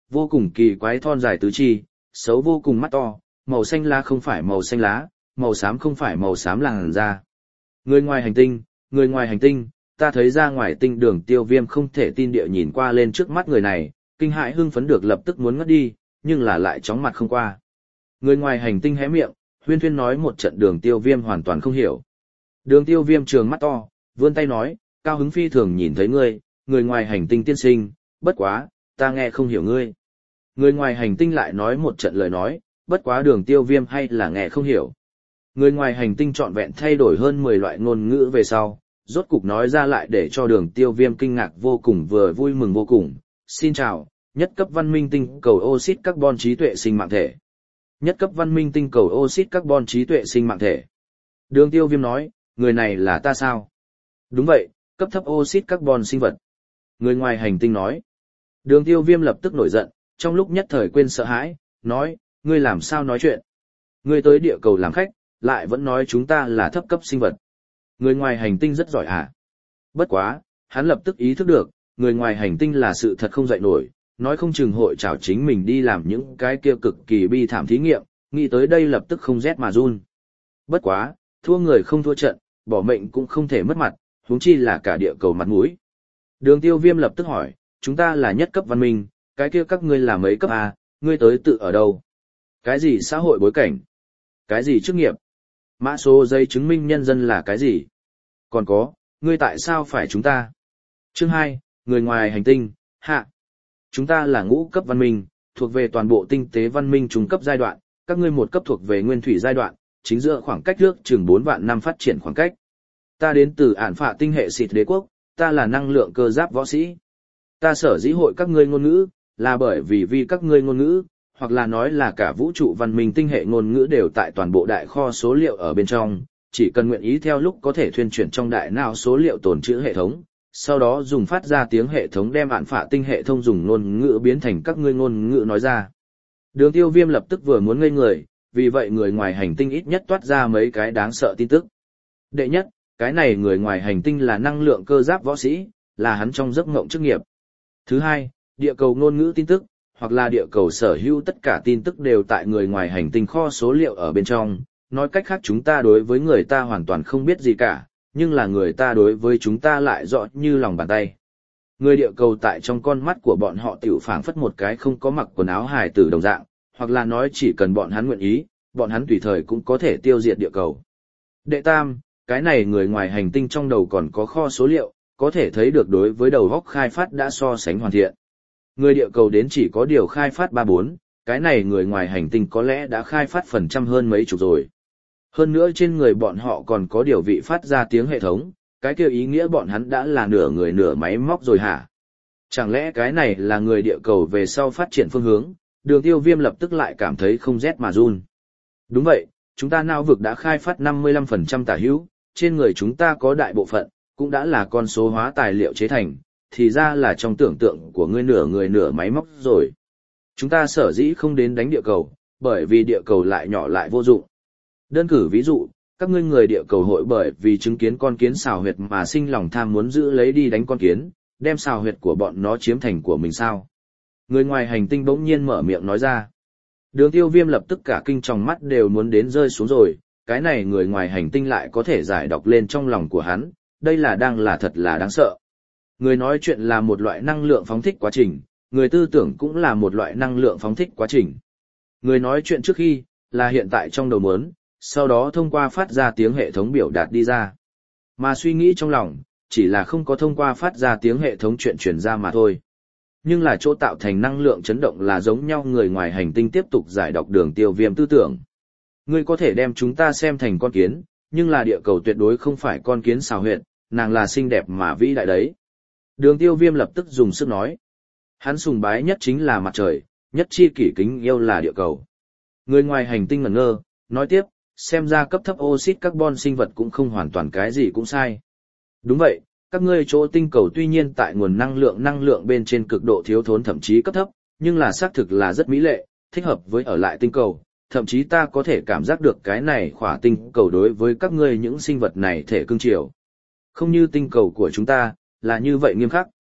vô cùng kỳ quái thon dài tứ chi, xấu vô cùng mắt to, màu xanh lá không phải màu xanh lá, màu xám không phải màu xám làn da. Người ngoài hành tinh, người ngoài hành tinh, ta thấy ra ngoài tinh Đường Tiêu Viêm không thể tin địa nhìn qua lên trước mắt người này, kinh hãi hưng phấn được lập tức muốn ngất đi, nhưng là lại chóng mặt không qua. Người ngoài hành tinh hé miệng, huyên thuyên nói một trận Đường Tiêu Viêm hoàn toàn không hiểu. Đường Tiêu Viêm trường mắt to, vươn tay nói, cao hứng phi thường nhìn thấy ngươi, người ngoài hành tinh tiên sinh, bất quá, ta nghe không hiểu ngươi. Người ngoài hành tinh lại nói một trận lời nói, bất quá Đường Tiêu Viêm hay là nghe không hiểu. Người ngoài hành tinh trọn vẹn thay đổi hơn mười loại ngôn ngữ về sau, rốt cục nói ra lại để cho Đường Tiêu Viêm kinh ngạc vô cùng vừa vui mừng vô cùng. Xin chào, nhất cấp văn minh tinh cầu oxit carbon trí tuệ sinh mạng thể. Nhất cấp văn minh tinh cầu oxit carbon trí tuệ sinh mạng thể. Đường Tiêu Viêm nói, người này là ta sao? Đúng vậy, cấp thấp oxit carbon sinh vật. Người ngoài hành tinh nói. Đường Tiêu Viêm lập tức nổi giận, trong lúc nhất thời quên sợ hãi, nói, ngươi làm sao nói chuyện? Ngươi tới địa cầu làm khách, lại vẫn nói chúng ta là thấp cấp sinh vật. Người ngoài hành tinh rất giỏi hả? Bất quá, hắn lập tức ý thức được, người ngoài hành tinh là sự thật không dậy nổi, nói không chừng hội chảo chính mình đi làm những cái kia cực kỳ bi thảm thí nghiệm, nghĩ tới đây lập tức không rét mà run. Bất quá, thua người không thua trận, bỏ mệnh cũng không thể mất mặt, huống chi là cả địa cầu mặt mũi. Đường Tiêu Viêm lập tức hỏi, chúng ta là nhất cấp văn minh, cái kia các ngươi là mấy cấp A, ngươi tới tự ở đâu? Cái gì xã hội bối cảnh? Cái gì chức nghiệp? Mã số giấy chứng minh nhân dân là cái gì? Còn có, ngươi tại sao phải chúng ta? Chương hai, người ngoài hành tinh, hạ. Chúng ta là ngũ cấp văn minh, thuộc về toàn bộ tinh tế văn minh trung cấp giai đoạn, các ngươi một cấp thuộc về nguyên thủy giai đoạn, chính giữa khoảng cách trước chừng bốn vạn năm phát triển khoảng cách. Ta đến từ ản phạ tinh hệ xịt đế quốc, ta là năng lượng cơ giáp võ sĩ. Ta sở dĩ hội các ngươi ngôn ngữ, là bởi vì vì các ngươi ngôn ngữ, hoặc là nói là cả vũ trụ văn minh tinh hệ ngôn ngữ đều tại toàn bộ đại kho số liệu ở bên trong, chỉ cần nguyện ý theo lúc có thể thuyên chuyển trong đại não số liệu tồn trữ hệ thống, sau đó dùng phát ra tiếng hệ thống đem ản phạ tinh hệ thông dùng ngôn ngữ biến thành các ngươi ngôn ngữ nói ra. Đường Tiêu Viêm lập tức vừa muốn ngây người, vì vậy người ngoài hành tinh ít nhất toát ra mấy cái đáng sợ tin tức. Đệ nhất, cái này người ngoài hành tinh là năng lượng cơ giáp võ sĩ, là hắn trong giấc mộng chức nghiệp. Thứ hai, địa cầu ngôn ngữ tin tức, hoặc là địa cầu sở hữu tất cả tin tức đều tại người ngoài hành tinh kho số liệu ở bên trong, nói cách khác chúng ta đối với người ta hoàn toàn không biết gì cả, nhưng là người ta đối với chúng ta lại rõ như lòng bàn tay. Người địa cầu tại trong con mắt của bọn họ tiểu phảng phất một cái không có mặc quần áo hài tử đồng dạng, hoặc là nói chỉ cần bọn hắn nguyện ý, bọn hắn tùy thời cũng có thể tiêu diệt địa cầu. Đệ tam, cái này người ngoài hành tinh trong đầu còn có kho số liệu, có thể thấy được đối với đầu góc khai phát đã so sánh hoàn thiện. Người địa cầu đến chỉ có điều khai phát ba bốn, cái này người ngoài hành tinh có lẽ đã khai phát phần trăm hơn mấy chục rồi. Hơn nữa trên người bọn họ còn có điều vị phát ra tiếng hệ thống, cái kêu ý nghĩa bọn hắn đã là nửa người nửa máy móc rồi hả? Chẳng lẽ cái này là người địa cầu về sau phát triển phương hướng? Đường Tiêu Viêm lập tức lại cảm thấy không rét mà run. Đúng vậy, chúng ta não vực đã khai phát năm mươi lăm phần trăm tả hữu, trên người chúng ta có đại bộ phận, cũng đã là con số hóa tài liệu chế thành, thì ra là trong tưởng tượng của ngươi nửa người nửa máy móc rồi. Chúng ta sở dĩ không đến đánh địa cầu, bởi vì địa cầu lại nhỏ lại vô dụng. Đơn cử ví dụ, các ngươi người địa cầu hội bởi vì chứng kiến con kiến xào huyệt mà sinh lòng tham muốn giữ lấy đi đánh con kiến, đem xào huyệt của bọn nó chiếm thành của mình sao? Người ngoài hành tinh bỗng nhiên mở miệng nói ra. Đường Tiêu Viêm lập tức cả kinh tròng mắt đều muốn đến rơi xuống rồi, cái này người ngoài hành tinh lại có thể giải đọc lên trong lòng của hắn, đây là đang là thật là đáng sợ. Người nói chuyện là một loại năng lượng phóng thích quá trình, người tư tưởng cũng là một loại năng lượng phóng thích quá trình. Người nói chuyện trước khi, là hiện tại trong đầu muốn, sau đó thông qua phát ra tiếng hệ thống biểu đạt đi ra. Mà suy nghĩ trong lòng, chỉ là không có thông qua phát ra tiếng hệ thống chuyện truyền ra mà thôi. Nhưng là chỗ tạo thành năng lượng chấn động là giống nhau người ngoài hành tinh tiếp tục giải đọc Đường Tiêu Viêm tư tưởng. Ngươi có thể đem chúng ta xem thành con kiến, nhưng là địa cầu tuyệt đối không phải con kiến xào huyệt, nàng là xinh đẹp mà vĩ đại đấy. Đường Tiêu Viêm lập tức dùng sức nói. Hắn sùng bái nhất chính là mặt trời, nhất chi kỷ kính yêu là địa cầu. Người ngoài hành tinh ngẩn ngơ, nói tiếp, xem ra cấp thấp oxit carbon sinh vật cũng không hoàn toàn cái gì cũng sai. Đúng vậy, các ngươi chỗ tinh cầu tuy nhiên tại nguồn năng lượng năng lượng bên trên cực độ thiếu thốn thậm chí cấp thấp, nhưng là xác thực là rất mỹ lệ, thích hợp với ở lại tinh cầu. Thậm chí ta có thể cảm giác được cái này khỏa tinh cầu đối với các ngươi những sinh vật này thể cưng chiều. Không như tinh cầu của chúng ta, là như vậy nghiêm khắc.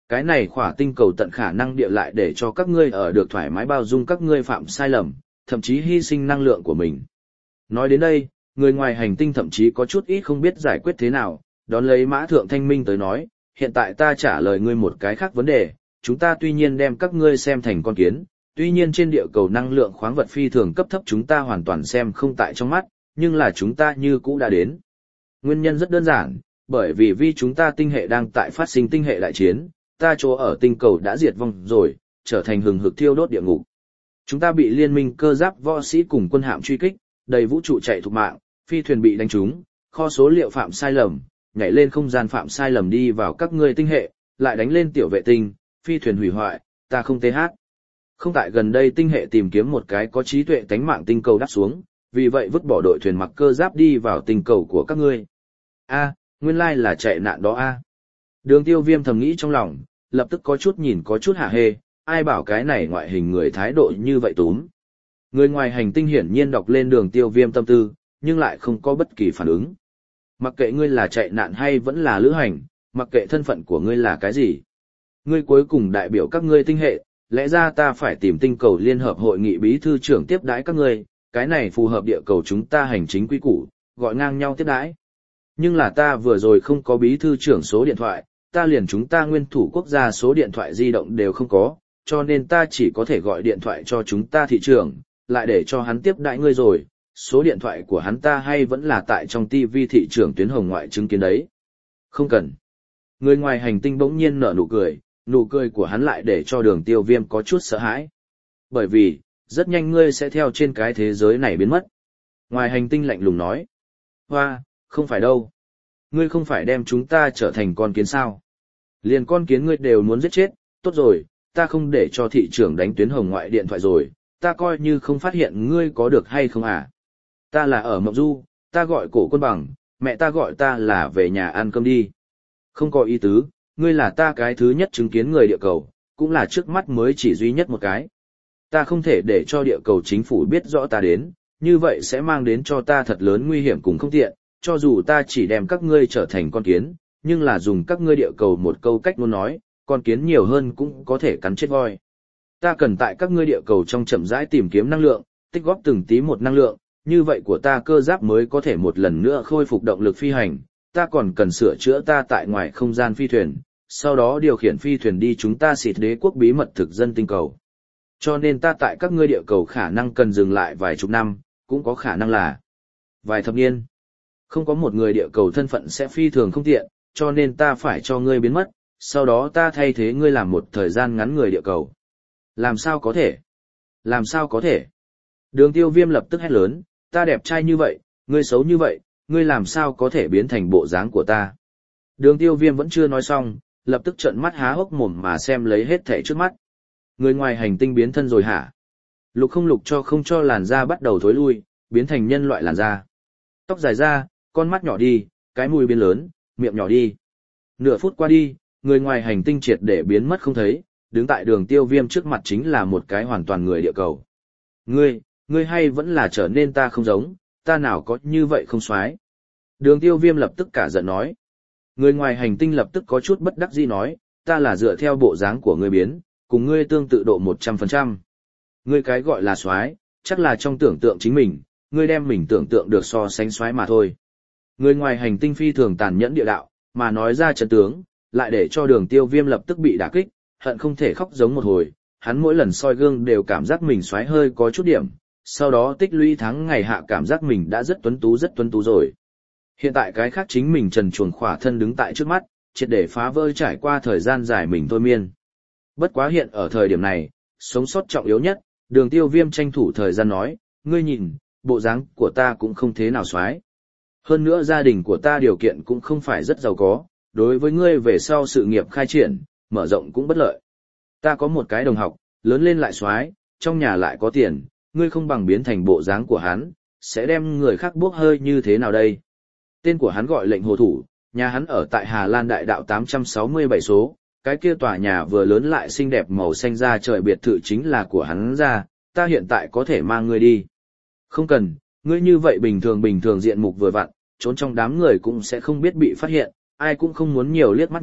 Cái này khỏa tinh cầu tận khả năng địa lại để cho các ngươi ở được thoải mái bao dung các ngươi phạm sai lầm, thậm chí hy sinh năng lượng của mình. Nói đến đây, người ngoài hành tinh thậm chí có chút ít không biết giải quyết thế nào, đón lấy Mã Thượng Thanh Minh tới nói, hiện tại ta trả lời ngươi một cái khác vấn đề, chúng ta tuy nhiên đem các ngươi xem thành con kiến, tuy nhiên trên địa cầu năng lượng khoáng vật phi thường cấp thấp chúng ta hoàn toàn xem không tại trong mắt, nhưng là chúng ta như cũ đã đến. Nguyên nhân rất đơn giản, bởi vì vì chúng ta tinh hệ đang tại phát sinh tinh hệ đại chiến, ta chỗ ở tinh cầu đã diệt vong rồi, trở thành hừng hực thiêu đốt địa ngục. Chúng ta bị liên minh cơ giáp võ sĩ cùng quân hạm truy kích, đầy vũ trụ chạy thục mạng, phi thuyền bị đánh trúng, kho số liệu phạm sai lầm, nhảy lên không gian phạm sai lầm đi vào các ngươi tinh hệ, lại đánh lên tiểu vệ tinh, phi thuyền hủy hoại, ta không tê hát. Không tại gần đây tinh hệ tìm kiếm một cái có trí tuệ tánh mạng tinh cầu đáp xuống, vì vậy vứt bỏ đội thuyền mặc cơ giáp đi vào tinh cầu của các ngươi. A, nguyên lai là chạy nạn đó a. Đường Tiêu Viêm thầm nghĩ trong lòng, lập tức có chút nhìn có chút hả hê, ai bảo cái này ngoại hình người thái độ như vậy túm. Người ngoài hành tinh hiển nhiên đọc lên Đường Tiêu Viêm tâm tư, nhưng lại không có bất kỳ phản ứng. Mặc kệ ngươi là chạy nạn hay vẫn là lữ hành, mặc kệ thân phận của ngươi là cái gì. Ngươi cuối cùng đại biểu các ngươi tinh hệ, lẽ ra ta phải tìm tinh cầu liên hợp hội nghị bí thư trưởng tiếp đãi các ngươi, cái này phù hợp địa cầu chúng ta hành chính quy củ, gọi ngang nhau tiếp đãi. Nhưng là ta vừa rồi không có bí thư trưởng số điện thoại, ta liền chúng ta nguyên thủ quốc gia số điện thoại di động đều không có, cho nên ta chỉ có thể gọi điện thoại cho chúng ta thị trưởng, lại để cho hắn tiếp đãi ngươi rồi. Số điện thoại của hắn ta hay vẫn là tại trong ti vi thị trưởng tuyến hồng ngoại chứng kiến đấy. Không cần. Người ngoài hành tinh bỗng nhiên nở nụ cười, nụ cười của hắn lại để cho Đường Tiêu Viêm có chút sợ hãi. Bởi vì, rất nhanh ngươi sẽ theo trên cái thế giới này biến mất. Ngoài hành tinh lạnh lùng nói. Hoa, không phải đâu. Ngươi không phải đem chúng ta trở thành con kiến sao. Liền con kiến ngươi đều muốn giết chết, tốt rồi, ta không để cho thị trưởng đánh tuyến hồng ngoại điện thoại rồi, ta coi như không phát hiện ngươi có được hay không à. Ta là ở Mộng Du, ta gọi Cổ Quân Bằng, mẹ ta gọi ta là về nhà ăn cơm đi. Không có ý tứ, ngươi là ta cái thứ nhất chứng kiến người địa cầu, cũng là trước mắt mới chỉ duy nhất một cái. Ta không thể để cho địa cầu chính phủ biết rõ ta đến, như vậy sẽ mang đến cho ta thật lớn nguy hiểm cùng không tiện, cho dù ta chỉ đem các ngươi trở thành con kiến, nhưng là dùng các ngươi địa cầu một câu cách luôn nói, con kiến nhiều hơn cũng có thể cắn chết voi. Ta cần tại các ngươi địa cầu trong chậm rãi tìm kiếm năng lượng, tích góp từng tí một năng lượng, như vậy của ta cơ giáp mới có thể một lần nữa khôi phục động lực phi hành, ta còn cần sửa chữa ta tại ngoài không gian phi thuyền, sau đó điều khiển phi thuyền đi chúng ta xịt đế quốc bí mật thực dân tinh cầu. Cho nên ta tại các ngươi địa cầu khả năng cần dừng lại vài chục năm, cũng có khả năng là vài thập niên. Không có một người địa cầu thân phận sẽ phi thường không tiện, cho nên ta phải cho ngươi biến mất, sau đó ta thay thế ngươi làm một thời gian ngắn người địa cầu. Làm sao có thể? Làm sao có thể? Đường Tiêu Viêm lập tức hét lớn, ta đẹp trai như vậy, ngươi xấu như vậy, ngươi làm sao có thể biến thành bộ dáng của ta? Đường Tiêu Viêm vẫn chưa nói xong, lập tức trợn mắt há hốc mồm mà xem lấy hết thảy trước mắt. Người ngoài hành tinh biến thân rồi hả? Lục không lục cho không cho làn da bắt đầu thối lui, biến thành nhân loại làn da. Tóc dài ra, con mắt nhỏ đi, cái mũi biến lớn, miệng nhỏ đi. Nửa phút qua đi, người ngoài hành tinh triệt để biến mất không thấy, đứng tại Đường Tiêu Viêm trước mặt chính là một cái hoàn toàn người địa cầu. Ngươi, ngươi hay vẫn là trở nên ta không giống, ta nào có như vậy không xoái. Đường Tiêu Viêm lập tức cả giận nói. Người ngoài hành tinh lập tức có chút bất đắc dĩ nói, ta là dựa theo bộ dáng của ngươi biến, cùng ngươi tương tự độ một trăm phần trăm. Ngươi cái gọi là xoái, chắc là trong tưởng tượng chính mình, ngươi đem mình tưởng tượng được so sánh xoái mà thôi. Người ngoài hành tinh phi thường tàn nhẫn địa đạo, mà nói ra trận tướng, lại để cho Đường Tiêu Viêm lập tức bị đả kích, hận không thể khóc giống một hồi, hắn mỗi lần soi gương đều cảm giác mình xoái hơi có chút điểm, sau đó tích lũy tháng ngày hạ cảm giác mình đã rất tuấn tú rất tuấn tú rồi. Hiện tại cái khác chính mình trần truồng khỏa thân đứng tại trước mắt, triệt để phá vỡ trải qua thời gian dài mình thôi miên. Bất quá hiện ở thời điểm này, sống sót trọng yếu nhất, Đường Tiêu Viêm tranh thủ thời gian nói, ngươi nhìn, bộ dáng của ta cũng không thế nào xoái. Hơn nữa gia đình của ta điều kiện cũng không phải rất giàu có, đối với ngươi về sau sự nghiệp khai triển, mở rộng cũng bất lợi. Ta có một cái đồng học, lớn lên lại xoái, trong nhà lại có tiền, ngươi không bằng biến thành bộ dáng của hắn, sẽ đem người khác buốc hơi như thế nào đây? Tên của hắn gọi Lệnh Hồ Thủ, nhà hắn ở tại Hà Lan Đại đạo tám trăm sáu mươi bảy số, cái kia tòa nhà vừa lớn lại xinh đẹp màu xanh da trời biệt thự chính là của hắn ra, ta hiện tại có thể mang ngươi đi. Không cần, ngươi như vậy bình thường bình thường diện mục vừa vặn, trốn trong đám người cũng sẽ không biết bị phát hiện, ai cũng không muốn nhiều liếc mắt nhìn,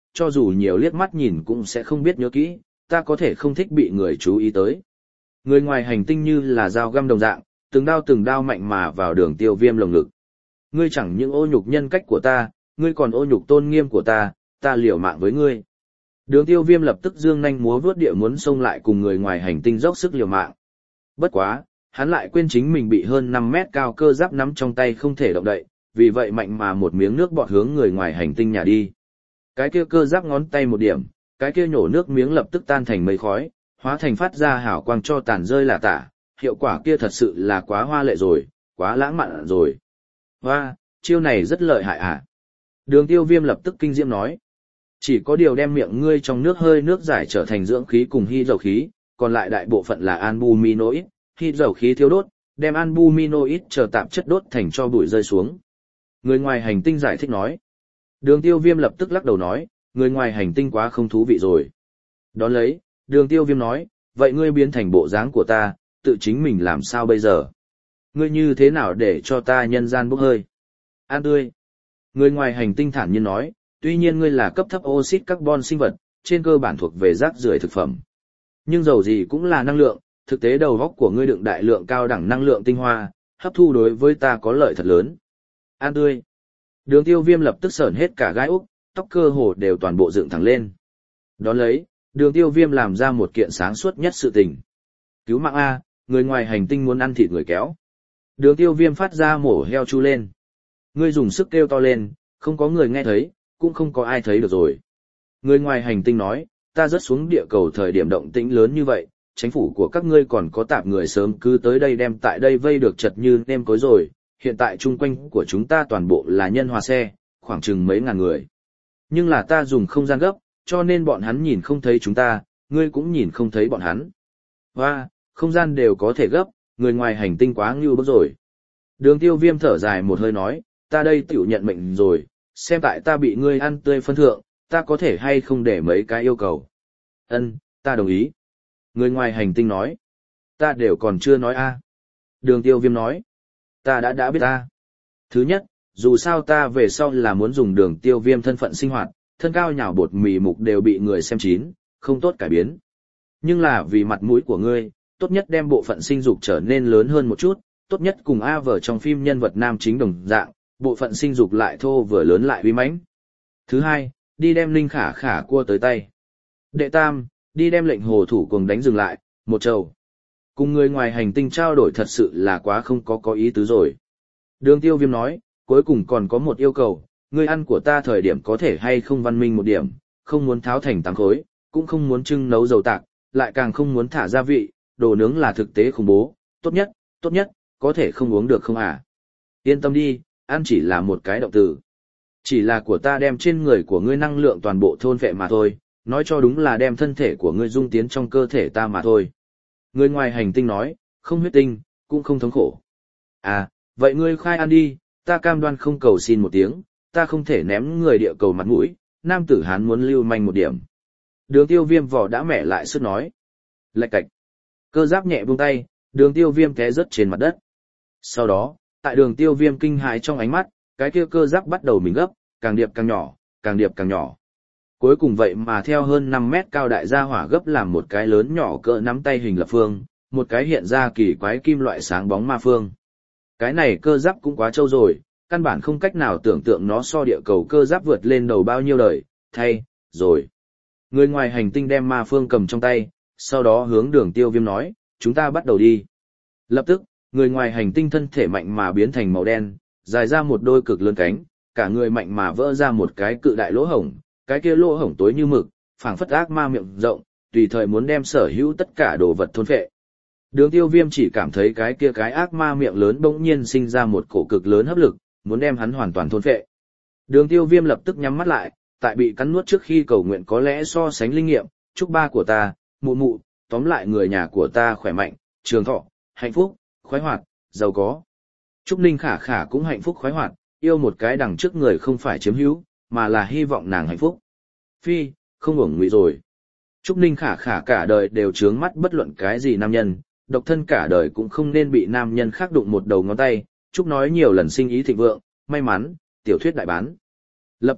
cho dù nhiều liếc mắt nhìn cũng sẽ không biết nhớ kỹ, ta có thể không thích bị người chú ý tới. Người ngoài hành tinh như là dao găm đồng dạng, từng đao từng đao mạnh mà vào Đường Tiêu Viêm lồng ngực. Ngươi chẳng những ô nhục nhân cách của ta, ngươi còn ô nhục tôn nghiêm của ta, ta liều mạng với ngươi. Đường Tiêu Viêm lập tức giương nhanh múa vớt địa muốn xông lại cùng người ngoài hành tinh dốc sức liều mạng. Bất quá, hắn lại quên chính mình bị hơn năm mét cao cơ giáp nắm trong tay không thể động đậy, vì vậy mạnh mà một miếng nước bọt hướng người ngoài hành tinh nhả đi. Cái kia cơ giáp ngón tay một điểm, cái kia nhổ nước miếng lập tức tan thành mây khói, hóa thành phát ra hào quang cho tàn rơi là tả, hiệu quả kia thật sự là quá hoa lệ rồi, quá lãng mạn rồi. Hoa, chiêu này rất lợi hại à? Đường Tiêu Viêm lập tức kinh diễm nói. Chỉ có điều đem miệng ngươi trong nước hơi nước giải trở thành dưỡng khí cùng hy dầu khí, còn lại đại bộ phận là albuminoid, hy dầu khí thiếu đốt, đem albuminoid chờ tạp chất đốt thành cho bụi rơi xuống. Người ngoài hành tinh giải thích nói. Đường Tiêu Viêm lập tức lắc đầu nói, người ngoài hành tinh quá không thú vị rồi. Đón lấy, Đường Tiêu Viêm nói, vậy ngươi biến thành bộ dáng của ta, tự chính mình làm sao bây giờ? Ngươi như thế nào để cho ta nhân gian bốc hơi? An tươi. Người ngoài hành tinh thản nhiên nói, tuy nhiên ngươi là cấp thấp oxit carbon sinh vật, trên cơ bản thuộc về rác rưởi thực phẩm. Nhưng dầu gì cũng là năng lượng, thực tế đầu óc của ngươi đựng đại lượng cao đẳng năng lượng tinh hoa, hấp thu đối với ta có lợi thật lớn. An tươi. Đường Tiêu Viêm lập tức sởn hết cả gai úc, tóc cơ hồ đều toàn bộ dựng thẳng lên. Đón lấy, Đường Tiêu Viêm làm ra một kiện sáng suốt nhất sự tình. Cứu mạng A, người ngoài hành tinh muốn ăn thịt người kéo. Đường Tiêu Viêm phát ra mổ heo chu lên. Ngươi dùng sức kêu to lên, không có người nghe thấy, cũng không có ai thấy được rồi. Người ngoài hành tinh nói, ta rớt xuống địa cầu thời điểm động tĩnh lớn như vậy, chính phủ của các ngươi còn có tạp người sớm cứ tới đây đem tại đây vây được chật như nêm cối rồi, hiện tại chung quanh của chúng ta toàn bộ là nhân hòa xe, khoảng chừng mấy ngàn người. Nhưng là ta dùng không gian gấp, cho nên bọn hắn nhìn không thấy chúng ta, ngươi cũng nhìn không thấy bọn hắn. Hoa, không gian đều có thể gấp, người ngoài hành tinh quá ngưu bức rồi. Đường Tiêu Viêm thở dài một hơi nói, ta đây tiểu nhận mệnh rồi, xem tại ta bị ngươi ăn tươi phân thượng, ta có thể hay không để mấy cái yêu cầu. Ân, ta đồng ý. Người ngoài hành tinh nói, ta đều còn chưa nói a. Đường Tiêu Viêm nói, ta đã đã biết ta. Thứ nhất, dù sao ta về sau là muốn dùng Đường Tiêu Viêm thân phận sinh hoạt, thân cao nhào bột mì mục đều bị người xem chín, không tốt cải biến. Nhưng là vì mặt mũi của ngươi, tốt nhất đem bộ phận sinh dục trở nên lớn hơn một chút, tốt nhất cùng A vở trong phim nhân vật nam chính đồng dạng, bộ phận sinh dục lại thô vừa lớn lại uy mãnh. Thứ hai, đi đem Linh Khả Khả cua tới tay. Đệ tam, đi đem lệnh hồ thủ cùng đánh dừng lại, một trầu. Cùng người ngoài hành tinh trao đổi thật sự là quá không có có ý tứ rồi. Đường Tiêu Viêm nói, cuối cùng còn có một yêu cầu, ngươi ăn của ta thời điểm có thể hay không văn minh một điểm, không muốn tháo thành tám khối, cũng không muốn trưng nấu dầu tạc, lại càng không muốn thả gia vị, đồ nướng là thực tế khủng bố, tốt nhất, tốt nhất, có thể không uống được không à? Yên tâm đi, ăn chỉ là một cái động từ. Chỉ là của ta đem trên người của ngươi năng lượng toàn bộ thôn phệ mà thôi, nói cho đúng là đem thân thể của ngươi dung tiến trong cơ thể ta mà thôi. Người ngoài hành tinh nói, không huyết tinh, cũng không thống khổ. À, vậy ngươi khai ăn đi, ta cam đoan không cầu xin một tiếng, ta không thể ném người địa cầu mặt mũi, nam tử Hán muốn lưu manh một điểm. Đường Tiêu Viêm vỏ đã mẹ lại sức nói. Lạch cạch. Cơ giáp nhẹ buông tay, Đường Tiêu Viêm té rớt trên mặt đất. Sau đó, tại Đường Tiêu Viêm kinh hãi trong ánh mắt, cái kia cơ giáp bắt đầu mình gấp, càng điệp càng nhỏ, càng điệp càng nhỏ. Cuối cùng vậy mà theo hơn năm mét cao đại gia hỏa gấp làm một cái lớn nhỏ cỡ nắm tay hình lập phương, một cái hiện ra kỳ quái kim loại sáng bóng ma phương. Cái này cơ giáp cũng quá trâu rồi, căn bản không cách nào tưởng tượng nó so địa cầu cơ giáp vượt lên đầu bao nhiêu đời, thay, rồi. Người ngoài hành tinh đem ma phương cầm trong tay, sau đó hướng Đường Tiêu Viêm nói, chúng ta bắt đầu đi. Lập tức, người ngoài hành tinh thân thể mạnh mà biến thành màu đen, dài ra một đôi cực lớn cánh, cả người mạnh mà vỡ ra một cái cự đại lỗ hổng, cái kia lỗ hổng tối như mực, phảng phất ác ma miệng rộng, tùy thời muốn đem sở hữu tất cả đồ vật thôn phệ. Đường Tiêu Viêm chỉ cảm thấy cái kia cái ác ma miệng lớn bỗng nhiên sinh ra một cổ cực lớn hấp lực, muốn đem hắn hoàn toàn thôn phệ. Đường Tiêu Viêm lập tức nhắm mắt lại, tại bị cắn nuốt trước khi cầu nguyện có lẽ so sánh linh nghiệm, chúc ba của ta, mụ mụ, tóm lại người nhà của ta khỏe mạnh, trường thọ, hạnh phúc, khoái hoạt, giàu có. Chúc Ninh Khả Khả cũng hạnh phúc khoái hoạt, yêu một cái đằng trước người không phải chiếm hữu, mà là hy vọng nàng hạnh phúc. Phi, không uổng ngụy rồi. Chúc Ninh Khả Khả cả đời đều trướng mắt bất luận cái gì nam nhân, độc thân cả đời cũng không nên bị nam nhân khác đụng một đầu ngón tay, chúc nói nhiều lần sinh ý thịnh vượng, may mắn, tiểu thuyết đại bán. Lập tức,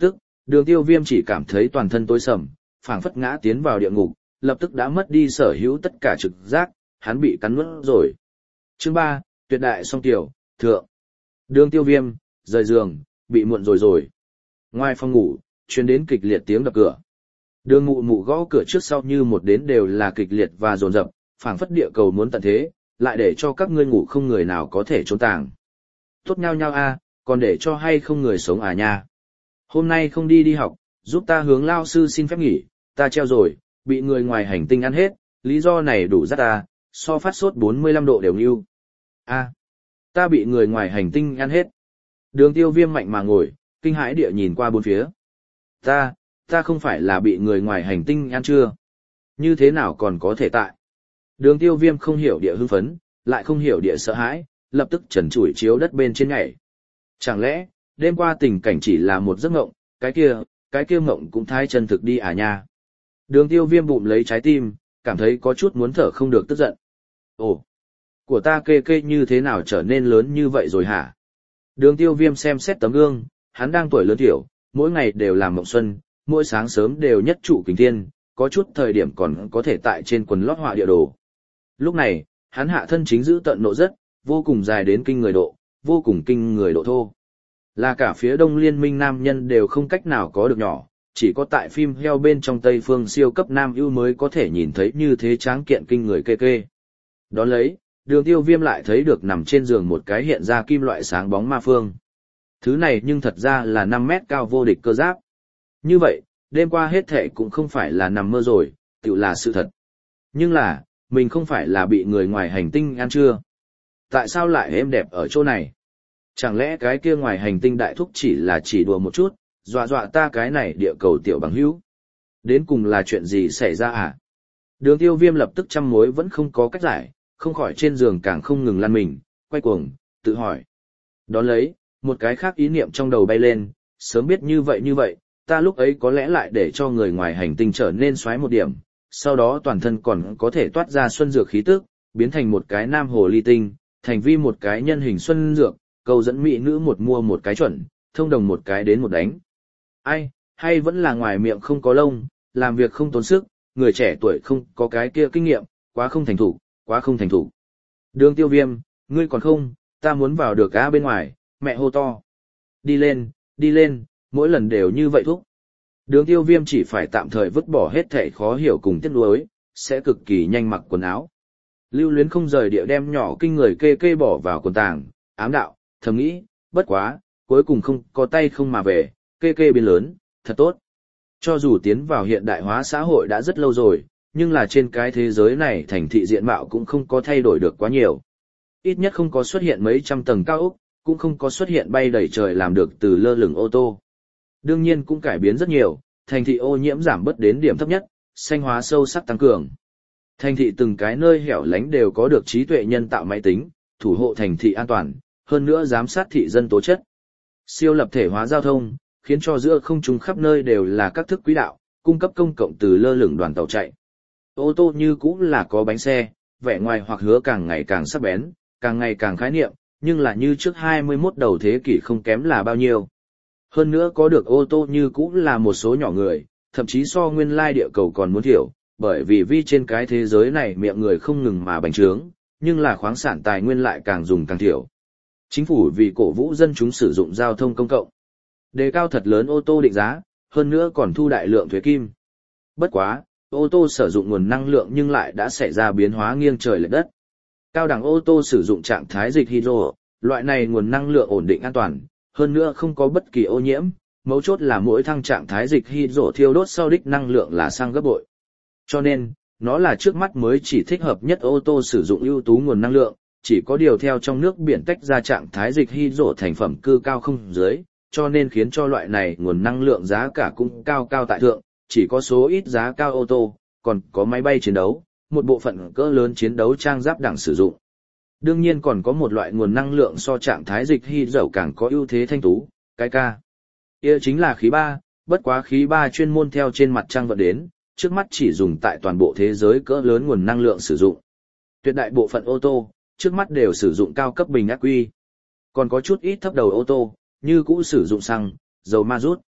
Đường Tiêu Viêm chỉ cảm thấy toàn thân tối sầm, phảng phất ngã tiến vào địa ngục, lập tức đã mất đi sở hữu tất cả trực giác, hắn bị cắn nuốt rồi. Chương ba, tuyệt đại song tiểu, thượng. Đường Tiêu Viêm, rời giường, bị muộn rồi rồi. Ngoài phòng ngủ, truyền đến kịch liệt tiếng đập cửa. Đường Mụ Mụ gõ cửa trước sau như một đến đều là kịch liệt và dồn dập, phảng phất địa cầu muốn tận thế, lại để cho các ngươi ngủ không người nào có thể trốn tàng. Tốt nhau nhau a, còn để cho hay không người sống à nha. Hôm nay không đi đi học, giúp ta hướng lao sư xin phép nghỉ, ta treo rồi, bị người ngoài hành tinh ăn hết, lý do này đủ rất ta, so phát sốt bốn mươi lăm độ đều nghiêu. A, ta bị người ngoài hành tinh ăn hết. Đường Tiêu Viêm mạnh mà ngồi, kinh hãi địa nhìn qua bốn phía. Ta, ta không phải là bị người ngoài hành tinh ăn chưa? Như thế nào còn có thể tại? Đường Tiêu Viêm không hiểu địa hưng phấn, lại không hiểu địa sợ hãi, lập tức trần trụi chiếu đất bên trên nhảy. Chẳng lẽ, đêm qua tình cảnh chỉ là một giấc mộng, cái kia, cái kia mộng cũng thái chân thực đi à nha. Đường Tiêu Viêm bụng lấy trái tim, cảm thấy có chút muốn thở không được tức giận. Ồ, của ta kê kê như thế nào trở nên lớn như vậy rồi hả? Đường Tiêu Viêm xem xét tấm gương, hắn đang tuổi lớn tiểu, mỗi ngày đều làm mộng xuân, mỗi sáng sớm đều nhất trụ kính thiên, có chút thời điểm còn có thể tại trên quần lót họa địa đồ. Lúc này, hắn hạ thân chính giữ tận nộ rất, vô cùng dài đến kinh người độ, vô cùng kinh người độ thô. Là cả phía đông liên minh nam nhân đều không cách nào có được nhỏ, chỉ có tại phim heo bên trong Tây phương siêu cấp nam ưu mới có thể nhìn thấy như thế tráng kiện kinh người kê kê. Đón lấy, Đường Tiêu Viêm lại thấy được nằm trên giường một cái hiện ra kim loại sáng bóng ma phương. Thứ này nhưng thật ra là năm mét cao vô địch cơ giáp. Như vậy, đêm qua hết thệ cũng không phải là nằm mơ rồi, tự là sự thật. Nhưng là, mình không phải là bị người ngoài hành tinh ăn chưa? Tại sao lại êm đẹp ở chỗ này? Chẳng lẽ cái kia ngoài hành tinh đại thúc chỉ là chỉ đùa một chút, dọa dọa ta cái này địa cầu tiểu bằng hữu? Đến cùng là chuyện gì xảy ra à? Đường Tiêu Viêm lập tức trăm mối vẫn không có cách giải, không khỏi trên giường càng không ngừng lăn mình, quay cuồng, tự hỏi. Đón lấy, một cái khác ý niệm trong đầu bay lên, sớm biết như vậy như vậy, ta lúc ấy có lẽ lại để cho người ngoài hành tinh trở nên xoáy một điểm, sau đó toàn thân còn có thể toát ra xuân dược khí tức, biến thành một cái nam hồ ly tinh, thành vi một cái nhân hình xuân dược, cầu dẫn mỹ nữ một mua một cái chuẩn, thông đồng một cái đến một đánh. Ai, hay vẫn là ngoài miệng không có lông, làm việc không tốn sức, người trẻ tuổi không có cái kia kinh nghiệm, quá không thành thủ, quá không thành thủ. Đường Tiêu Viêm, ngươi còn không, ta muốn vào được á bên ngoài, mẹ hô to. Đi lên, đi lên, mỗi lần đều như vậy thúc. Đường Tiêu Viêm chỉ phải tạm thời vứt bỏ hết thể khó hiểu cùng tiếc nuối, sẽ cực kỳ nhanh mặc quần áo. Lưu Luyến không rời địa đem nhỏ kinh người kê kê bỏ vào quần tàng, ám đạo, thầm nghĩ, bất quá, cuối cùng không có tay không mà về, kê kê biến lớn, thật tốt. Cho dù tiến vào hiện đại hóa xã hội đã rất lâu rồi, nhưng là trên cái thế giới này thành thị diện mạo cũng không có thay đổi được quá nhiều. Ít nhất không có xuất hiện mấy trăm tầng cao ốc, cũng không có xuất hiện bay đầy trời làm được từ lơ lửng ô tô. Đương nhiên cũng cải biến rất nhiều, thành thị ô nhiễm giảm bớt đến điểm thấp nhất, xanh hóa sâu sắc tăng cường. Thành thị từng cái nơi hẻo lánh đều có được trí tuệ nhân tạo máy tính, thủ hộ thành thị an toàn, hơn nữa giám sát thị dân tố chất. Siêu lập thể hóa giao thông, khiến cho giữa không trung khắp nơi đều là các thức quỹ đạo, cung cấp công cộng từ lơ lửng đoàn tàu chạy. Ô tô như cũng là có bánh xe, vẻ ngoài hoặc hứa càng ngày càng sắc bén, càng ngày càng khái niệm, nhưng là như trước hai mươi mốt đầu thế kỷ không kém là bao nhiêu. Hơn nữa có được ô tô như cũng là một số nhỏ người, thậm chí so nguyên lai địa cầu còn muốn thiểu, bởi vì vi trên cái thế giới này miệng người không ngừng mà bành trướng, nhưng là khoáng sản tài nguyên lại càng dùng càng thiểu. Chính phủ vì cổ vũ dân chúng sử dụng giao thông công cộng, đề cao thật lớn ô tô định giá, hơn nữa còn thu đại lượng thuế kim. Bất quá, ô tô sử dụng nguồn năng lượng nhưng lại đã xảy ra biến hóa nghiêng trời lệch đất. Cao đẳng ô tô sử dụng trạng thái dịch hydro, loại này nguồn năng lượng ổn định an toàn, hơn nữa không có bất kỳ ô nhiễm, mấu chốt là mỗi thăng trạng thái dịch hydro thiêu đốt sau đích năng lượng là sang gấp bội. Cho nên, nó là trước mắt mới chỉ thích hợp nhất ô tô sử dụng ưu tú nguồn năng lượng, chỉ có điều theo trong nước biển tách ra trạng thái dịch hydro thành phẩm cư cao không dưới, cho nên khiến cho loại này nguồn năng lượng giá cả cũng cao cao tại thượng, chỉ có số ít giá cao ô tô, còn có máy bay chiến đấu, một bộ phận cỡ lớn chiến đấu trang giáp đẳng sử dụng. Đương nhiên còn có một loại nguồn năng lượng so trạng thái dịch hydro càng có ưu thế thanh tú, cái ca. Kia chính là khí ba, bất quá khí ba chuyên môn theo trên mặt trăng vận đến, trước mắt chỉ dùng tại toàn bộ thế giới cỡ lớn nguồn năng lượng sử dụng. Tuyệt đại bộ phận ô tô, trước mắt đều sử dụng cao cấp bình ắc quy. Còn có chút ít thấp đầu ô tô, như cũ sử dụng xăng, dầu ma rút.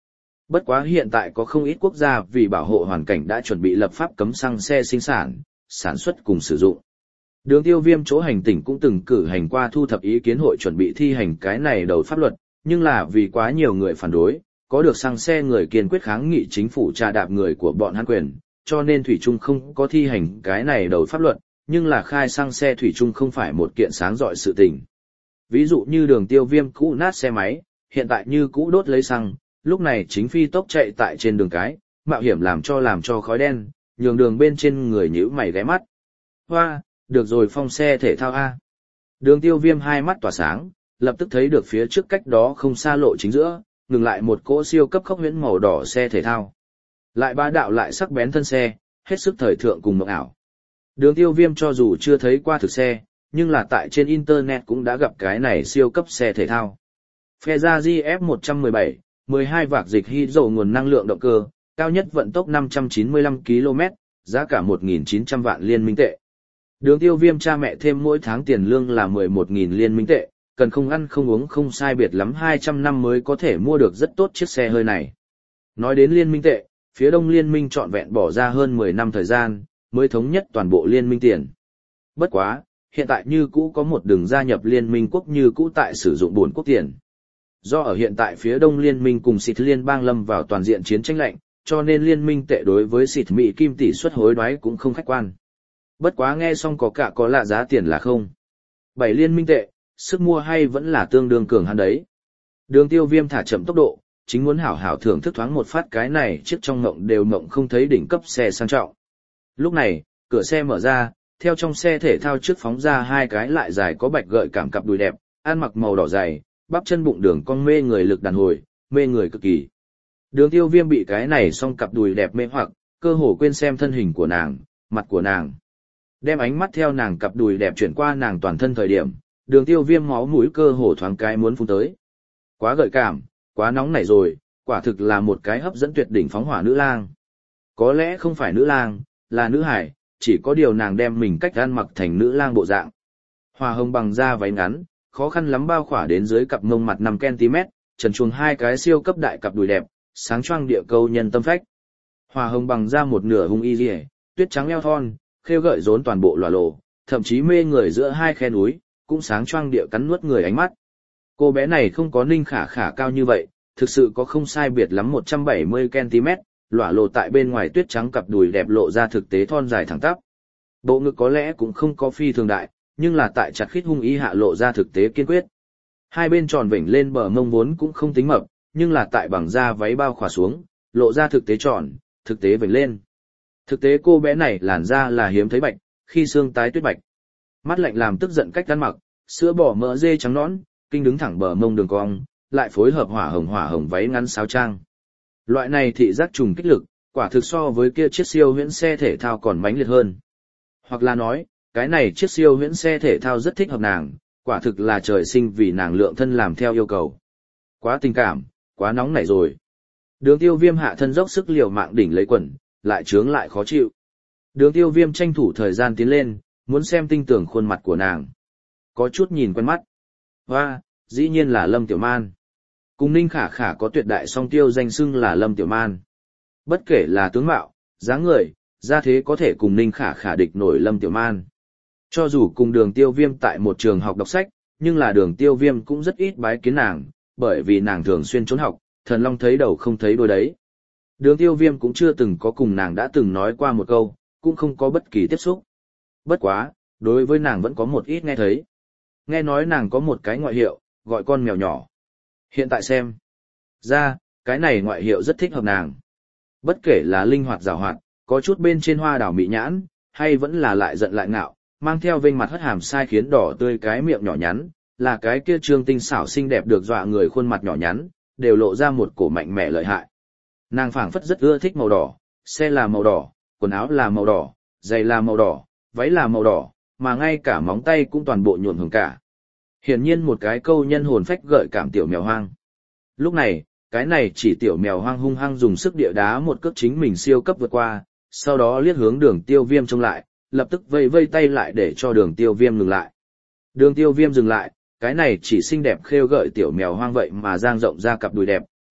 Bất quá hiện tại có không ít quốc gia vì bảo hộ hoàn cảnh đã chuẩn bị lập pháp cấm xăng xe sinh sản, sản xuất cùng sử dụng. Đường Tiêu Viêm chỗ hành tỉnh cũng từng cử hành qua thu thập ý kiến hội chuẩn bị thi hành cái này đầu pháp luật, nhưng là vì quá nhiều người phản đối, có được xăng xe người kiên quyết kháng nghị chính phủ trà đạp người của bọn hắn quyền, cho nên Thủy Trung không có thi hành cái này đầu pháp luật, nhưng là khai xăng xe Thủy Trung không phải một kiện sáng rọi sự tình. Ví dụ như Đường Tiêu Viêm cũ nát xe máy, hiện tại như cũ đốt lấy xăng, lúc này chính phi tốc chạy tại trên đường cái, mạo hiểm làm cho làm cho khói đen, nhường đường bên trên người nhíu mày ghé mắt. Hoa, được rồi, phong xe thể thao A. Đường Tiêu Viêm hai mắt tỏa sáng, lập tức thấy được phía trước cách đó không xa lộ chính giữa, ngừng lại một cỗ siêu cấp khốc huyễn màu đỏ xe thể thao. Lại bá đạo lại sắc bén thân xe, hết sức thời thượng cùng mộng ảo. Đường Tiêu Viêm cho dù chưa thấy qua thực xe, nhưng là tại trên internet cũng đã gặp cái này siêu cấp xe thể thao. Ferrari F một một bảy, mười hai vạc dịch hydro nguồn năng lượng động cơ, cao nhất vận tốc năm trăm chín mươi lăm ki lô mét, giá cả một nghìn chín trăm vạn liên minh tệ. Đường Tiêu Viêm cha mẹ thêm mỗi tháng tiền lương là mười một nghìn liên minh tệ, cần không ăn không uống không sai biệt lắm hai trăm năm mới có thể mua được rất tốt chiếc xe hơi này. Nói đến liên minh tệ, phía Đông Liên minh trọn vẹn bỏ ra hơn mười năm thời gian, mới thống nhất toàn bộ liên minh tiền. Bất quá, hiện tại như cũ có một đường gia nhập liên minh quốc như cũ tại sử dụng buồn quốc tiền. Do ở hiện tại phía Đông Liên minh cùng xịt liên bang lâm vào toàn diện chiến tranh lạnh, cho nên liên minh tệ đối với xịt Mỹ kim tỷ suất hối đoái cũng không khách quan. Bất quá nghe xong có cả có lạ giá tiền là không. Bảy liên minh tệ, sức mua hay vẫn là tương đương cường hắn đấy. Đường Tiêu Viêm thả chậm tốc độ, chính muốn hảo hảo thưởng thức thoáng một phát cái này chiếc trong ngộng đều ngộng không thấy đỉnh cấp xe sang trọng. Lúc này, cửa xe mở ra, theo trong xe thể thao trước phóng ra hai cái lại dài có bạch gợi cảm cặp đùi đẹp, ăn mặc màu đỏ dày, bắp chân bụng đường cong mê người lực đàn hồi, mê người cực kỳ. Đường Tiêu Viêm bị cái này song cặp đùi đẹp mê hoặc, cơ hồ quên xem thân hình của nàng, mặt của nàng. Đem ánh mắt theo nàng cặp đùi đẹp chuyển qua nàng toàn thân thời điểm, Đường Tiêu Viêm máu mũi cơ hồ thoáng cái muốn phun tới. Quá gợi cảm, quá nóng nảy rồi, quả thực là một cái hấp dẫn tuyệt đỉnh phóng hỏa nữ lang. Có lẽ không phải nữ lang, là nữ hải, chỉ có điều nàng đem mình cách ăn mặc thành nữ lang bộ dạng. Hoa hồng bằng da váy ngắn, khó khăn lắm bao khỏa đến dưới cặp mông mặt năm ki lô mét, trần chuồng hai cái siêu cấp đại cặp đùi đẹp, sáng choang địa câu nhân tâm phách. Hoa hồng bằng da một nửa hung y liễu, tuyết trắng eo thon, khêu gợi rốn toàn bộ lòa lộ, thậm chí mê người giữa hai khe núi, cũng sáng choang địa cắn nuốt người ánh mắt. Cô bé này không có Ninh Khả Khả cao như vậy, thực sự có không sai biệt lắm một trăm bảy mươi ki lô mét, lỏa lộ tại bên ngoài tuyết trắng cặp đùi đẹp lộ ra thực tế thon dài thẳng tắp. Bộ ngực có lẽ cũng không có phi thường đại, nhưng là tại chặt khít hung ý hạ lộ ra thực tế kiên quyết. Hai bên tròn vểnh lên bờ mông vốn cũng không tính mập, nhưng là tại bằng da váy bao khỏa xuống, lộ ra thực tế tròn, thực tế vểnh lên. Thực tế cô bé này làn da là hiếm thấy bạch, khi xương tái tuyết bạch. Mắt lạnh làm tức giận cách ăn mặc, sữa bò mỡ dê trắng nõn, kinh đứng thẳng bờ mông đường cong, lại phối hợp hỏa hồng hỏa hồng váy ngắn sáo trang. Loại này thị giác trùng kích lực, quả thực so với kia chiếc siêu huyễn xe thể thao còn mãnh liệt hơn. Hoặc là nói, cái này chiếc siêu huyễn xe thể thao rất thích hợp nàng, quả thực là trời sinh vì nàng lượng thân làm theo yêu cầu. Quá tình cảm, quá nóng nảy rồi. Đường Tiêu Viêm hạ thân dốc sức liều mạng đỉnh lấy quần, lại trướng lại khó chịu. Đường Tiêu Viêm tranh thủ thời gian tiến lên, muốn xem tinh tưởng khuôn mặt của nàng. Có chút nhìn quen mắt. Hoa, dĩ nhiên là Lâm Tiểu Man. Cùng Ninh Khả Khả có tuyệt đại song tiêu danh xưng là Lâm Tiểu Man. Bất kể là tướng mạo, dáng người, ra thế có thể cùng Ninh Khả Khả địch nổi Lâm Tiểu Man. Cho dù cùng Đường Tiêu Viêm tại một trường học đọc sách, nhưng là Đường Tiêu Viêm cũng rất ít bái kiến nàng, bởi vì nàng thường xuyên trốn học, thần long thấy đầu không thấy đuôi đấy. Đường Tiêu Viêm cũng chưa từng có cùng nàng đã từng nói qua một câu, cũng không có bất kỳ tiếp xúc. Bất quá, đối với nàng vẫn có một ít nghe thấy. Nghe nói nàng có một cái ngoại hiệu, gọi con mèo nhỏ. Hiện tại xem ra, cái này ngoại hiệu rất thích hợp nàng. Bất kể là linh hoạt giàu hoạt, có chút bên trên hoa đảo mị nhãn, hay vẫn là lại giận lại ngạo, mang theo vênh mặt hất hàm sai khiến đỏ tươi cái miệng nhỏ nhắn, là cái kia trương tinh xảo xinh đẹp được dọa người khuôn mặt nhỏ nhắn, đều lộ ra một cổ mạnh mẽ lợi hại. Nàng phảng phất rất ưa thích màu đỏ, xe là màu đỏ, quần áo là màu đỏ, giày là màu đỏ, váy là màu đỏ, mà ngay cả móng tay cũng toàn bộ nhuộm hồng cả. Hiển nhiên một cái câu nhân hồn phách gợi cảm tiểu mèo hoang. Lúc này, cái này chỉ tiểu mèo hoang hung hăng dùng sức địa đá một cước chính mình siêu cấp vượt qua, sau đó liếc hướng Đường Tiêu Viêm trông lại, lập tức vây vây tay lại để cho Đường Tiêu Viêm ngừng lại. Đường Tiêu Viêm dừng lại, cái này chỉ xinh đẹp khêu gợi tiểu mèo hoang vậy mà dang rộng ra cặp đùi đẹp,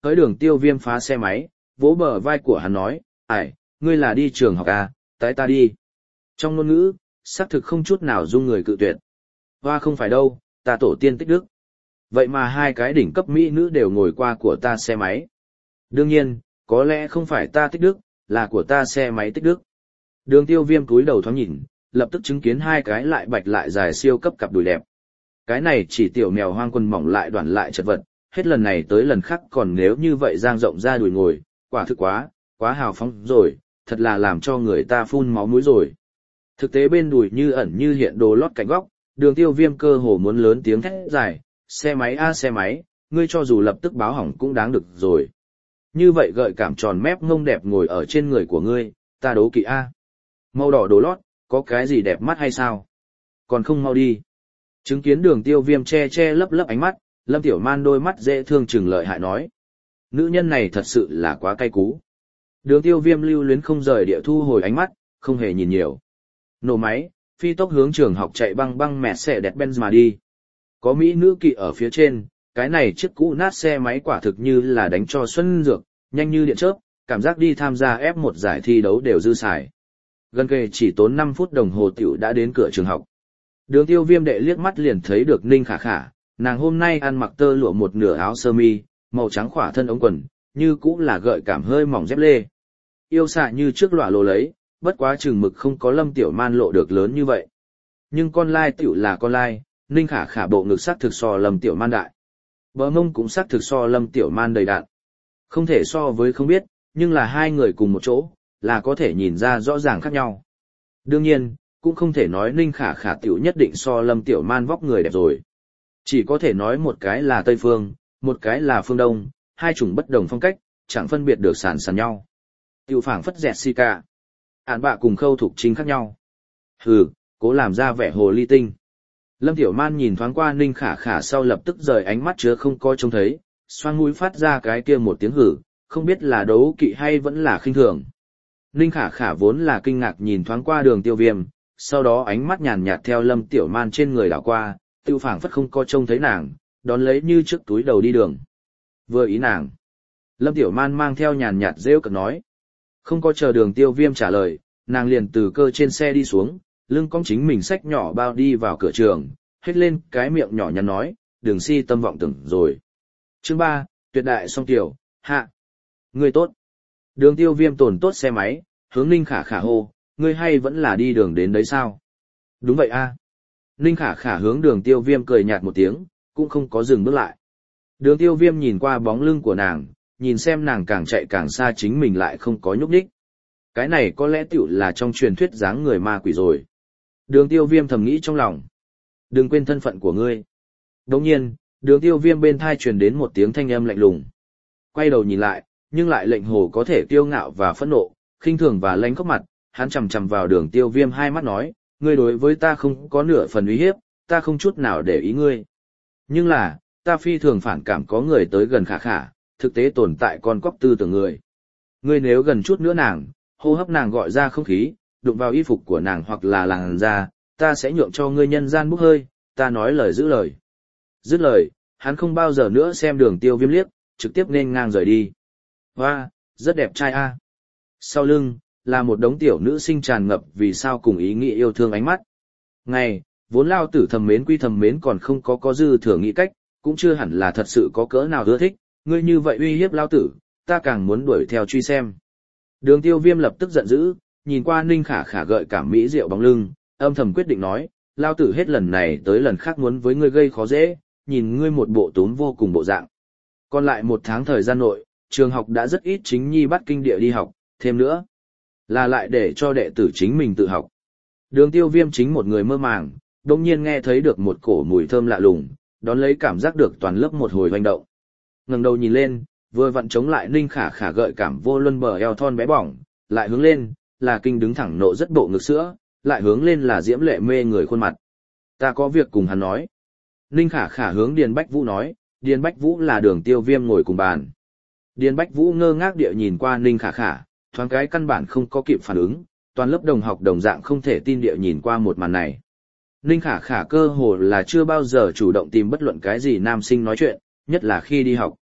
hỡi Đường Tiêu Viêm phá xe máy, vỗ bờ vai của hắn nói, ải, ngươi là đi trường học à, tái ta đi. Trong ngôn ngữ, xác thực không chút nào dung người cự tuyệt. Hoa không phải đâu, ta tổ tiên tích đức. Vậy mà hai cái đỉnh cấp mỹ nữ đều ngồi qua của ta xe máy. Đương nhiên, có lẽ không phải ta tích đức, là của ta xe máy tích đức. Đường Tiêu Viêm cúi đầu thoáng nhìn, lập tức chứng kiến hai cái lại bạch lại dài siêu cấp cặp đùi đẹp. Cái này chỉ tiểu mèo hoang quần mỏng lại đoàn lại chật vật, hết lần này tới lần khác còn nếu như vậy dang rộng ra đùi ngồi, quả thực quá, quá hào phóng rồi, thật là làm cho người ta phun máu mũi rồi. Thực tế bên đùi như ẩn như hiện đồ lót cạnh góc, Đường Tiêu Viêm cơ hồ muốn lớn tiếng thét dài, xe máy a xe máy, ngươi cho dù lập tức báo hỏng cũng đáng được rồi. Như vậy gợi cảm tròn mép ngông đẹp ngồi ở trên người của ngươi, ta đố kỵ a. Màu đỏ đồ lót, có cái gì đẹp mắt hay sao? Còn không mau đi. Chứng kiến Đường Tiêu Viêm che che lấp lấp ánh mắt, Lâm Tiểu Man đôi mắt dễ thương chừng lợi hại nói. Nữ nhân này thật sự là quá cay cú. Đường Tiêu Viêm lưu luyến không rời địa thu hồi ánh mắt, không hề nhìn nhiều. Nổ máy, phi tốc hướng trường học chạy băng băng mẹ xe đẹp Benz mà đi. Có mỹ nữ kỵ ở phía trên, cái này chiếc cũ nát xe máy quả thực như là đánh cho xuân dược, nhanh như điện chớp, cảm giác đi tham gia ép một giải thi đấu đều dư xài. Gần kề chỉ tốn năm phút đồng hồ tiểu đã đến cửa trường học. Đường Tiêu Viêm đệ liếc mắt liền thấy được Ninh Khả Khả, nàng hôm nay ăn mặc tơ lụa một nửa áo sơ mi, màu trắng khỏa thân ống quần, như cũ là gợi cảm hơi mỏng dép lê. Yêu xạ như trước lọa lộ lấy, bất quá chừng mực không có Lâm Tiểu Man lộ được lớn như vậy. Nhưng con lai tiểu là con lai, Ninh Khả Khả bộ ngực sắc thực so Lâm Tiểu Man đại. Bờ mông cũng sắc thực so Lâm Tiểu Man đầy đạn. Không thể so với không biết, nhưng là hai người cùng một chỗ, là có thể nhìn ra rõ ràng khác nhau. Đương nhiên, cũng không thể nói Ninh Khả Khả tiểu nhất định so Lâm Tiểu Man vóc người đẹp rồi. Chỉ có thể nói một cái là Tây Phương, một cái là Phương Đông, hai chủng bất đồng phong cách, chẳng phân biệt được sàn sàn nhau. Tiểu phảng phất dẹt si cả. Ản bạ cùng Khâu Thục Trinh khác nhau. Hừ, cố làm ra vẻ hồ ly tinh. Lâm Tiểu Man nhìn thoáng qua Ninh Khả Khả sau lập tức rời ánh mắt chứa không coi trông thấy, xoang mũi phát ra cái kia một tiếng hử, không biết là đấu kỵ hay vẫn là khinh thường. Ninh Khả Khả vốn là kinh ngạc nhìn thoáng qua Đường Tiêu Viêm, sau đó ánh mắt nhàn nhạt theo Lâm Tiểu Man trên người đảo qua, tiêu phảng phất không coi trông thấy nàng, đón lấy như trước túi đầu đi đường. Vừa ý nàng. Lâm Tiểu Man mang theo nhàn nhạt rêu cực nói. Không có chờ Đường Tiêu Viêm trả lời, nàng liền từ cơ trên xe đi xuống, lưng cong chính mình xách nhỏ bao đi vào cửa trường, hết lên cái miệng nhỏ nhắn nói, đừng si tâm vọng tưởng rồi. Chương ba, tuyệt đại song tiểu, hạ. Ngươi tốt. Đường Tiêu Viêm tồn tốt xe máy, hướng Ninh Khả Khả hô, ngươi hay vẫn là đi đường đến đấy sao? Đúng vậy a. Ninh Khả Khả hướng Đường Tiêu Viêm cười nhạt một tiếng, cũng không có dừng bước lại. Đường Tiêu Viêm nhìn qua bóng lưng của nàng, nhìn xem nàng càng chạy càng xa chính mình lại không có nhúc nhích. Cái này có lẽ tiểu là trong truyền thuyết dáng người ma quỷ rồi. Đường Tiêu Viêm thầm nghĩ trong lòng. Đừng quên thân phận của ngươi. Đồng nhiên, Đường Tiêu Viêm bên thai truyền đến một tiếng thanh âm lạnh lùng. Quay đầu nhìn lại, nhưng lại lệnh hồ có thể kiêu ngạo và phẫn nộ, khinh thường và lánh khóc mặt, hắn chằm chằm vào Đường Tiêu Viêm hai mắt nói, ngươi đối với ta không có nửa phần uy hiếp, ta không chút nào để ý ngươi. Nhưng là, ta phi thường phản cảm có người tới gần Khả Khả, thực tế tồn tại con cóc tư tưởng người. Ngươi nếu gần chút nữa nàng, hô hấp nàng gọi ra không khí, đụng vào y phục của nàng hoặc là làn da, ta sẽ nhượng cho ngươi nhân gian bốc hơi, ta nói lời giữ lời. Dứt lời, hắn không bao giờ nữa xem Đường Tiêu Viêm liếc, trực tiếp nên ngang rời đi. Hoa, rất đẹp trai a. Sau lưng, là một đống tiểu nữ sinh tràn ngập vì sao cùng ý nghĩa yêu thương ánh mắt. Ngày, vốn lao tử thầm mến quy thầm mến còn không có có dư thừa nghĩ cách, cũng chưa hẳn là thật sự có cỡ nào ưa thích, ngươi như vậy uy hiếp lao tử, ta càng muốn đuổi theo truy xem. Đường Tiêu Viêm lập tức giận dữ, nhìn qua Ninh Khả Khả gợi cảm mỹ diệu bóng lưng, âm thầm quyết định nói, lao tử hết lần này tới lần khác muốn với ngươi gây khó dễ, nhìn ngươi một bộ tốn vô cùng bộ dạng. Còn lại một tháng thời gian nội, trường học đã rất ít chính nhi bắt kinh địa đi học, thêm nữa là lại để cho đệ tử chính mình tự học. Đường Tiêu Viêm chính một người mơ màng, đồng nhiên nghe thấy được một cổ mùi thơm lạ lùng, đón lấy cảm giác được toàn lớp một hồi hoành động. Ngẩng đầu nhìn lên, vừa vặn chống lại Ninh Khả Khả gợi cảm vô luân bờ eo thon bé bỏng, lại hướng lên, là kinh đứng thẳng nộ rất bộ ngực sữa, lại hướng lên là diễm lệ mê người khuôn mặt. Ta có việc cùng hắn nói. Ninh Khả Khả hướng Điền Bách Vũ nói, Điền Bách Vũ là Đường Tiêu Viêm ngồi cùng bàn. Điền Bách Vũ ngơ ngác địa nhìn qua Ninh Khả Khả, thoáng cái căn bản không có kịp phản ứng, toàn lớp đồng học đồng dạng không thể tin địa nhìn qua một màn này. Ninh Khả Khả cơ hồ là chưa bao giờ chủ động tìm bất luận cái gì nam sinh nói chuyện, nhất là khi đi học.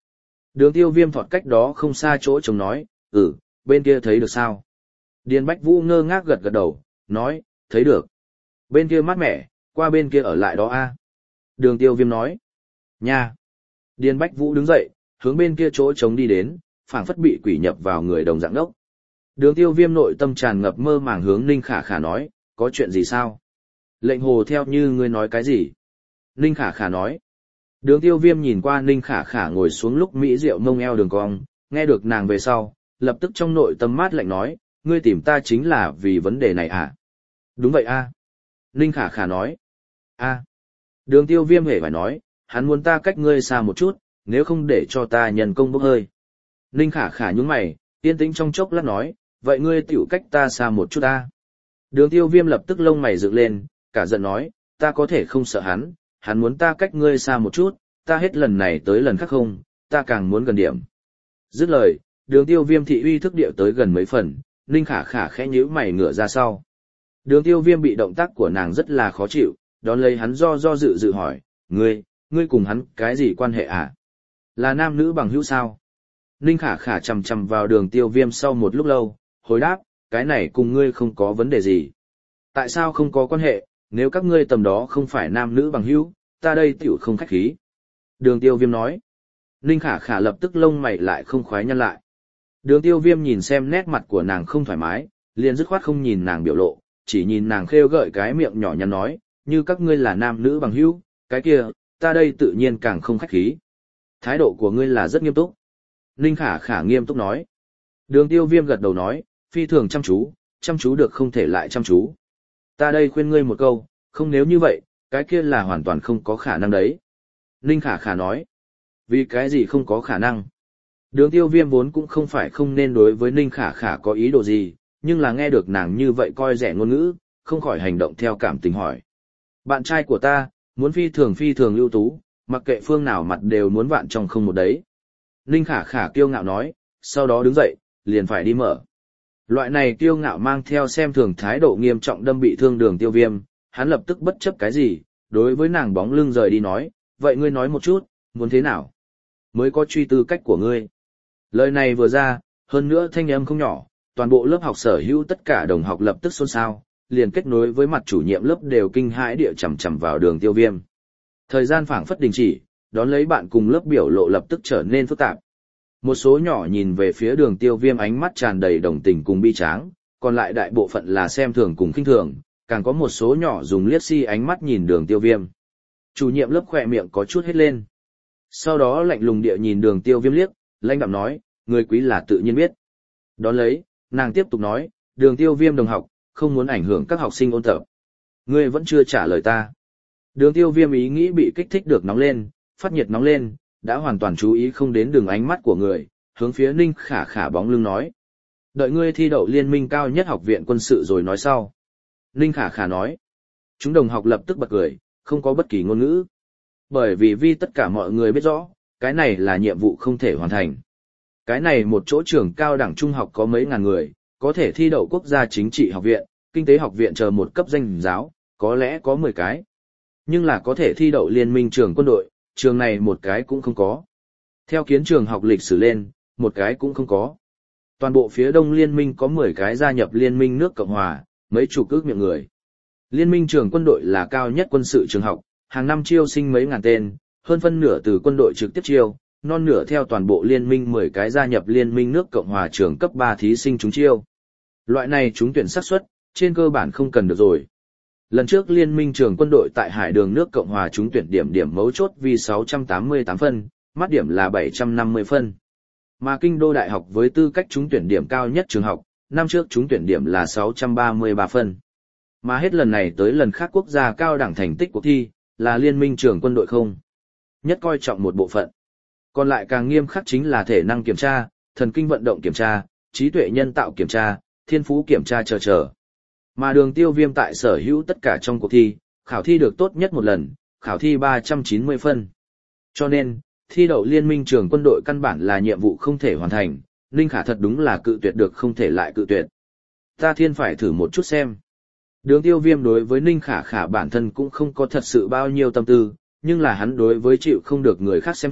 Đường tiêu viêm thọt cách đó không xa chỗ trống nói, ừ, bên kia thấy được sao? Điền Bách Vũ ngơ ngác gật gật đầu, nói, thấy được. Bên kia mát mẻ, qua bên kia ở lại đó a. Đường tiêu viêm nói, nha. Điền Bách Vũ đứng dậy, hướng bên kia chỗ trống đi đến, phảng phất bị quỷ nhập vào người đồng dạng đốc. Đường tiêu viêm nội tâm tràn ngập mơ màng hướng Ninh Khả Khả nói, có chuyện gì sao? Lệnh hồ theo như ngươi nói cái gì? Ninh Khả Khả nói. Đường tiêu viêm nhìn qua Ninh Khả Khả ngồi xuống lúc Mỹ Diệu mông eo đường cong, nghe được nàng về sau, lập tức trong nội tâm mát lạnh nói, ngươi tìm ta chính là vì vấn đề này à? Đúng vậy a. Ninh Khả Khả nói. A. Đường tiêu viêm hề phải nói, hắn muốn ta cách ngươi xa một chút, nếu không để cho ta nhân công bốc hơi. Ninh Khả Khả nhún mày, yên tĩnh trong chốc lát nói, vậy ngươi tiểu cách ta xa một chút ta. Đường tiêu viêm lập tức lông mày dựng lên, cả giận nói, ta có thể không sợ hắn, hắn muốn ta cách ngươi xa một chút, ta hết lần này tới lần khác không, ta càng muốn gần điểm. Dứt lời, đường tiêu viêm thị uy thức điệu tới gần mấy phần, Ninh Khả Khả khẽ nhíu mày ngửa ra sau. Đường tiêu viêm bị động tác của nàng rất là khó chịu, đón lấy hắn do do dự dự hỏi, ngươi, ngươi cùng hắn cái gì quan hệ à? Là nam nữ bằng hữu sao? Ninh Khả Khả chầm chầm vào đường tiêu viêm sau một lúc lâu, hồi đáp, cái này cùng ngươi không có vấn đề gì. Tại sao không có quan hệ, nếu các ngươi tầm đó không phải nam nữ bằng hữu, ta đây tiểu không khách khí. Đường tiêu viêm nói. Ninh Khả Khả lập tức lông mày lại không khoái nhăn lại. Đường tiêu viêm nhìn xem nét mặt của nàng không thoải mái, liền dứt khoát không nhìn nàng biểu lộ, chỉ nhìn nàng khêu gợi cái miệng nhỏ nhắn nói, như các ngươi là nam nữ bằng hữu, cái kia, ta đây tự nhiên càng không khách khí. Thái độ của ngươi là rất nghiêm túc. Ninh Khả Khả nghiêm túc nói. Đường tiêu viêm gật đầu nói, phi thường chăm chú, chăm chú được không thể lại chăm chú. Ta đây khuyên ngươi một câu, không nếu như vậy, cái kia là hoàn toàn không có khả năng đấy. Ninh Khả Khả nói. Vì cái gì không có khả năng? Đường tiêu viêm vốn cũng không phải không nên đối với Ninh Khả Khả có ý đồ gì, nhưng là nghe được nàng như vậy coi rẻ ngôn ngữ, không khỏi hành động theo cảm tình hỏi. Bạn trai của ta, muốn phi thường phi thường ưu tú, mặc kệ phương nào mặt đều muốn vạn trong không một đấy. Ninh Khả Khả kiêu ngạo nói, sau đó đứng dậy, liền phải đi mở. Loại này kiêu ngạo mang theo xem thường thái độ nghiêm trọng đâm bị thương đường tiêu viêm, hắn lập tức bất chấp cái gì, đối với nàng bóng lưng rời đi nói, vậy ngươi nói một chút, muốn thế nào? Mới có truy tư cách của ngươi. Lời này vừa ra, hơn nữa thanh âm không nhỏ, toàn bộ lớp học sở hữu tất cả đồng học lập tức xôn xao, liền kết nối với mặt chủ nhiệm lớp đều kinh hãi địa chầm chầm vào đường tiêu viêm. Thời gian phảng phất đình chỉ, đón lấy bạn cùng lớp biểu lộ lập tức trở nên phức tạp. Một số nhỏ nhìn về phía đường tiêu viêm ánh mắt tràn đầy đồng tình cùng bi tráng, còn lại đại bộ phận là xem thường cùng khinh thường, càng có một số nhỏ dùng liếc si ánh mắt nhìn đường tiêu viêm. Chủ nhiệm lớp khỏe miệng có chút hết lên. Sau đó lạnh lùng địa nhìn đường tiêu viêm liếc, lãnh đạm nói, người quý là tự nhiên biết. Đón lấy, nàng tiếp tục nói, đường tiêu viêm đồng học, không muốn ảnh hưởng các học sinh ôn tập. Ngươi vẫn chưa trả lời ta. Đường tiêu viêm ý nghĩ bị kích thích được nóng lên, phát nhiệt nóng lên, đã hoàn toàn chú ý không đến đường ánh mắt của người, hướng phía Ninh Khả Khả bóng lưng nói. Đợi ngươi thi đậu liên minh cao nhất học viện quân sự rồi nói sau. Ninh Khả Khả nói. Chúng đồng học lập tức bật cười, không có bất kỳ ngôn ngữ. Bởi vì vì tất cả mọi người biết rõ, cái này là nhiệm vụ không thể hoàn thành. Cái này một chỗ trường cao đẳng trung học có mấy ngàn người, có thể thi đậu quốc gia chính trị học viện, kinh tế học viện chờ một cấp danh giáo, có lẽ có mười cái. Nhưng là có thể thi đậu liên minh trường quân đội, trường này một cái cũng không có. Theo kiến trường học lịch sử lên, một cái cũng không có. Toàn bộ phía đông liên minh có mười cái gia nhập liên minh nước Cộng Hòa, mấy chục ước miệng người. Liên minh trường quân đội là cao nhất quân sự trường học, hàng năm chiêu sinh mấy ngàn tên, hơn phân nửa từ quân đội trực tiếp chiêu, non nửa theo toàn bộ liên minh mười cái gia nhập liên minh nước Cộng Hòa trường cấp ba thí sinh trúng chiêu. Loại này trúng tuyển xác suất, trên cơ bản không cần được rồi. Lần trước liên minh trường quân đội tại Hải Đường nước Cộng Hòa trúng tuyển điểm điểm mấu chốt vì sáu trăm tám mươi tám phân, mắt điểm là bảy trăm năm mươi phân. Mà Kinh đô đại học với tư cách trúng tuyển điểm cao nhất trường học, năm trước trúng tuyển điểm là sáu trăm ba mươi ba phân. Mà hết lần này tới lần khác quốc gia cao đẳng thành tích cuộc thi, là liên minh trường quân đội không. Nhất coi trọng một bộ phận. Còn lại càng nghiêm khắc chính là thể năng kiểm tra, thần kinh vận động kiểm tra, trí tuệ nhân tạo kiểm tra, thiên phú kiểm tra chờ chờ. Mà đường tiêu viêm tại sở hữu tất cả trong cuộc thi, khảo thi được tốt nhất một lần, khảo thi ba trăm chín mươi phân. Cho nên, thi đậu liên minh trường quân đội căn bản là nhiệm vụ không thể hoàn thành, Ninh Khả thật đúng là cự tuyệt được không thể lại cự tuyệt. Ta thiên phải thử một chút xem. Đường tiêu viêm đối với Ninh Khả Khả bản thân cũng không có thật sự bao nhiêu tâm tư, nhưng là hắn đối với chịu không được người khác xem thấp,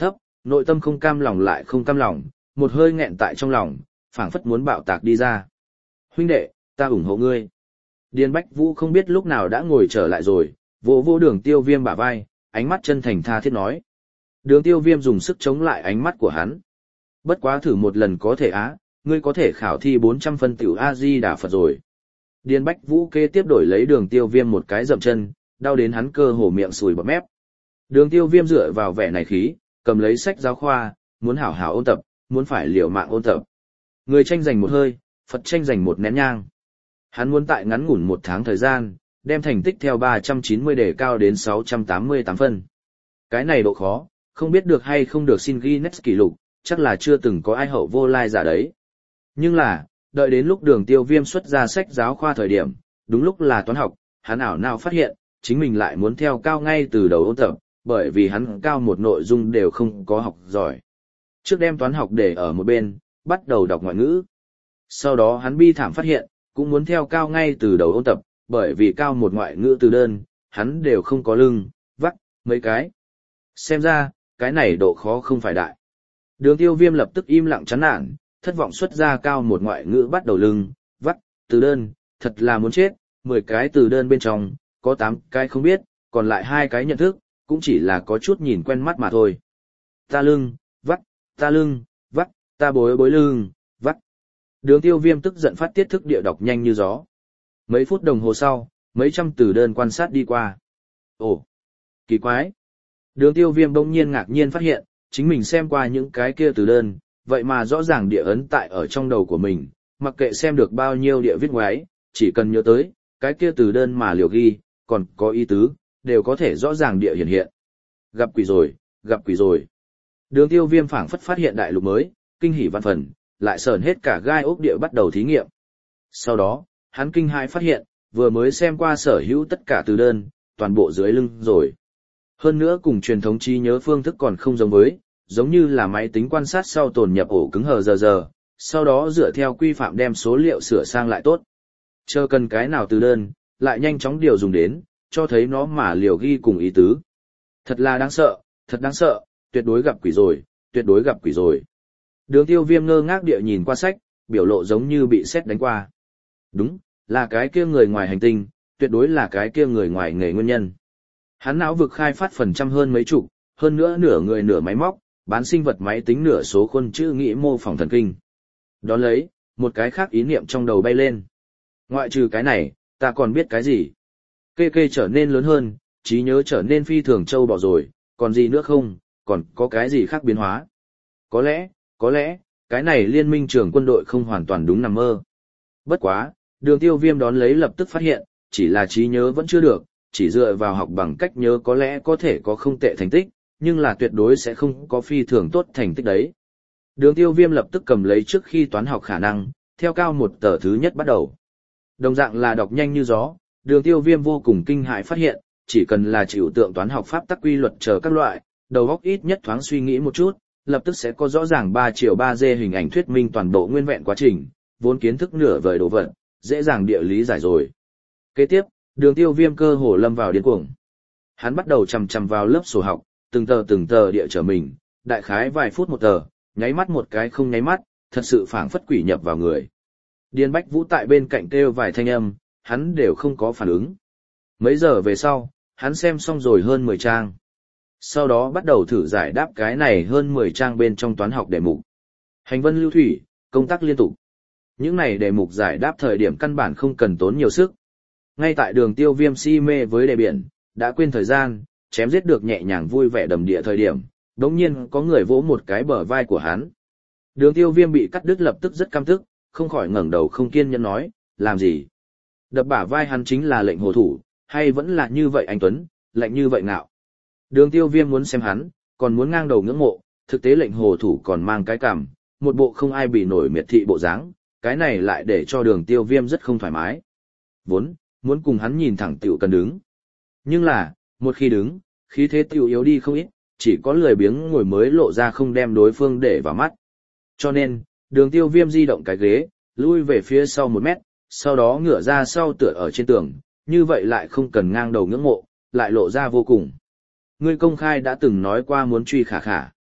nội tâm không cam lòng lại không cam lòng, một hơi nghẹn tại trong lòng, phảng phất muốn bạo tạc đi ra. Huynh đệ, ta ủng hộ ngươi. Điền Bách Vũ không biết lúc nào đã ngồi trở lại rồi, vỗ vỗ Đường Tiêu Viêm bả vai, ánh mắt chân thành tha thiết nói. Đường Tiêu Viêm dùng sức chống lại ánh mắt của hắn. Bất quá thử một lần có thể á, ngươi có thể khảo thi bốn trăm phân tiểu A-di-đà Phật rồi. Điền Bách Vũ kế tiếp đổi lấy Đường Tiêu Viêm một cái dậm chân, đau đến hắn cơ hồ miệng sùi bọt mép. Đường Tiêu Viêm dựa vào vẻ này khí, cầm lấy sách giáo khoa, muốn hảo hảo ôn tập, muốn phải liều mạng ôn tập. Người tranh giành một hơi, Phật tranh giành một nén nhang. Hắn muốn tại ngắn ngủn một tháng thời gian, đem thành tích theo ba trăm chín mươi đề cao đến sáu trăm tám mươi tám phân. Cái này độ khó, không biết được hay không được xin Guinness kỷ lục, chắc là chưa từng có ai hậu vô lai giả đấy. Nhưng là, đợi đến lúc Đường Tiêu Viêm xuất ra sách giáo khoa thời điểm, đúng lúc là toán học, hắn ảo nào phát hiện, chính mình lại muốn theo cao ngay từ đầu ôn tập, bởi vì hắn cao một nội dung đều không có học giỏi. Trước đem toán học để ở một bên, bắt đầu đọc ngoại ngữ. Sau đó hắn bi thảm phát hiện, cũng muốn theo cao ngay từ đầu ôn tập, bởi vì cao một ngoại ngữ từ đơn, hắn đều không có lưng, vắt, mấy cái. Xem ra, cái này độ khó không phải đại. Đường Tiêu Viêm lập tức im lặng chán nản, thất vọng xuất ra cao một ngoại ngữ bắt đầu lưng, vắt, từ đơn, thật là muốn chết, mười cái từ đơn bên trong, có tám cái không biết, còn lại hai cái nhận thức, cũng chỉ là có chút nhìn quen mắt mà thôi. Ta lưng, vắt, ta lưng, vắt, ta bối bối lưng, vắt. Đường Tiêu Viêm tức giận phát tiết thức địa đọc nhanh như gió. Mấy phút đồng hồ sau, mấy trăm từ đơn quan sát đi qua. Ồ, kỳ quái. Đường Tiêu Viêm bỗng nhiên ngạc nhiên phát hiện, chính mình xem qua những cái kia từ đơn, vậy mà rõ ràng địa ấn tại ở trong đầu của mình, mặc kệ xem được bao nhiêu địa viết ngoái, chỉ cần nhớ tới, cái kia từ đơn mà liều ghi, còn có ý tứ, đều có thể rõ ràng địa hiện hiện. Gặp quỷ rồi, gặp quỷ rồi. Đường Tiêu Viêm phảng phất phát hiện đại lục mới, kinh hỉ vạn phần, lại sờn hết cả gai ốc địa bắt đầu thí nghiệm. Sau đó, hắn kinh hãi phát hiện, vừa mới xem qua sở hữu tất cả từ đơn, toàn bộ dưới lưng rồi. Hơn nữa cùng truyền thống trí nhớ phương thức còn không giống với, giống như là máy tính quan sát sau tồn nhập ổ cứng hờ giờ giờ, sau đó dựa theo quy phạm đem số liệu sửa sang lại tốt. Chờ cần cái nào từ đơn, lại nhanh chóng điều dùng đến, cho thấy nó mà liều ghi cùng ý tứ. Thật là đáng sợ, thật đáng sợ, tuyệt đối gặp quỷ rồi, tuyệt đối gặp quỷ rồi. Đường Tiêu Viêm ngơ ngác địa nhìn qua sách, biểu lộ giống như bị sét đánh qua. Đúng, là cái kia người ngoài hành tinh, tuyệt đối là cái kia người ngoài nghề nguyên nhân. Hắn não vực khai phát phần trăm hơn mấy chục, hơn nữa nửa người nửa máy móc, bán sinh vật máy tính nửa số khuôn chữ nghĩ mô phỏng thần kinh. Đón lấy, một cái khác ý niệm trong đầu bay lên. Ngoại trừ cái này, ta còn biết cái gì? Kê kê trở nên lớn hơn, trí nhớ trở nên phi thường châu bò rồi, còn gì nữa không, còn có cái gì khác biến hóa? Có lẽ, có lẽ, cái này liên minh trưởng quân đội không hoàn toàn đúng nằm mơ. Bất quá, Đường Tiêu Viêm đón lấy lập tức phát hiện, chỉ là trí nhớ vẫn chưa được, chỉ dựa vào học bằng cách nhớ có lẽ có thể có không tệ thành tích, nhưng là tuyệt đối sẽ không có phi thường tốt thành tích đấy. Đường Tiêu Viêm lập tức cầm lấy trước khi toán học khả năng, theo cao một tờ thứ nhất bắt đầu. Đồng dạng là đọc nhanh như gió, Đường Tiêu Viêm vô cùng kinh hãi phát hiện, chỉ cần là chịu tượng toán học pháp tắc quy luật chờ các loại, đầu óc ít nhất thoáng suy nghĩ một chút, lập tức sẽ có rõ ràng ba triệu ba D hình ảnh thuyết minh toàn bộ nguyên vẹn quá trình, vốn kiến thức nửa vời đồ vật, dễ dàng địa lý giải rồi. Kế tiếp, Đường Tiêu Viêm cơ hồ lâm vào điên cuồng. Hắn bắt đầu chằm chằm vào lớp sổ học, từng tờ từng tờ địa trở mình, đại khái vài phút một tờ, nháy mắt một cái không nháy mắt, thật sự phảng phất quỷ nhập vào người. Điền Bách Vũ tại bên cạnh kêu vài thanh âm, hắn đều không có phản ứng. Mấy giờ về sau, hắn xem xong rồi hơn mười trang. Sau đó bắt đầu thử giải đáp cái này hơn mười trang bên trong toán học đề mục. Hành vân lưu thủy, công tắc liên tục. Những này đề mục giải đáp thời điểm căn bản không cần tốn nhiều sức. Ngay tại Đường Tiêu Viêm si mê với đề biển, đã quên thời gian, chém giết được nhẹ nhàng vui vẻ đầm địa thời điểm, đống nhiên có người vỗ một cái bờ vai của hắn. Đường Tiêu Viêm bị cắt đứt lập tức rất căm tức, không khỏi ngẩng đầu không kiên nhẫn nói, làm gì? Đập bả vai hắn chính là lệnh hồ thủ, hay vẫn là như vậy anh Tuấn, lệnh như vậy ngạo. Đường Tiêu Viêm muốn xem hắn, còn muốn ngang đầu ngưỡng mộ, thực tế lệnh hồ thủ còn mang cái cằm, một bộ không ai bị nổi miệt thị bộ dáng, cái này lại để cho Đường Tiêu Viêm rất không thoải mái. Vốn, muốn cùng hắn nhìn thẳng tiểu cần đứng. Nhưng là, một khi đứng, khí thế tiểu yếu đi không ít, chỉ có lười biếng ngồi mới lộ ra không đem đối phương để vào mắt. Cho nên, Đường Tiêu Viêm di động cái ghế, lui về phía sau một mét, sau đó ngửa ra sau tựa ở trên tường, như vậy lại không cần ngang đầu ngưỡng mộ, lại lộ ra vô cùng. Ngươi công khai đã từng nói qua muốn truy khả khả.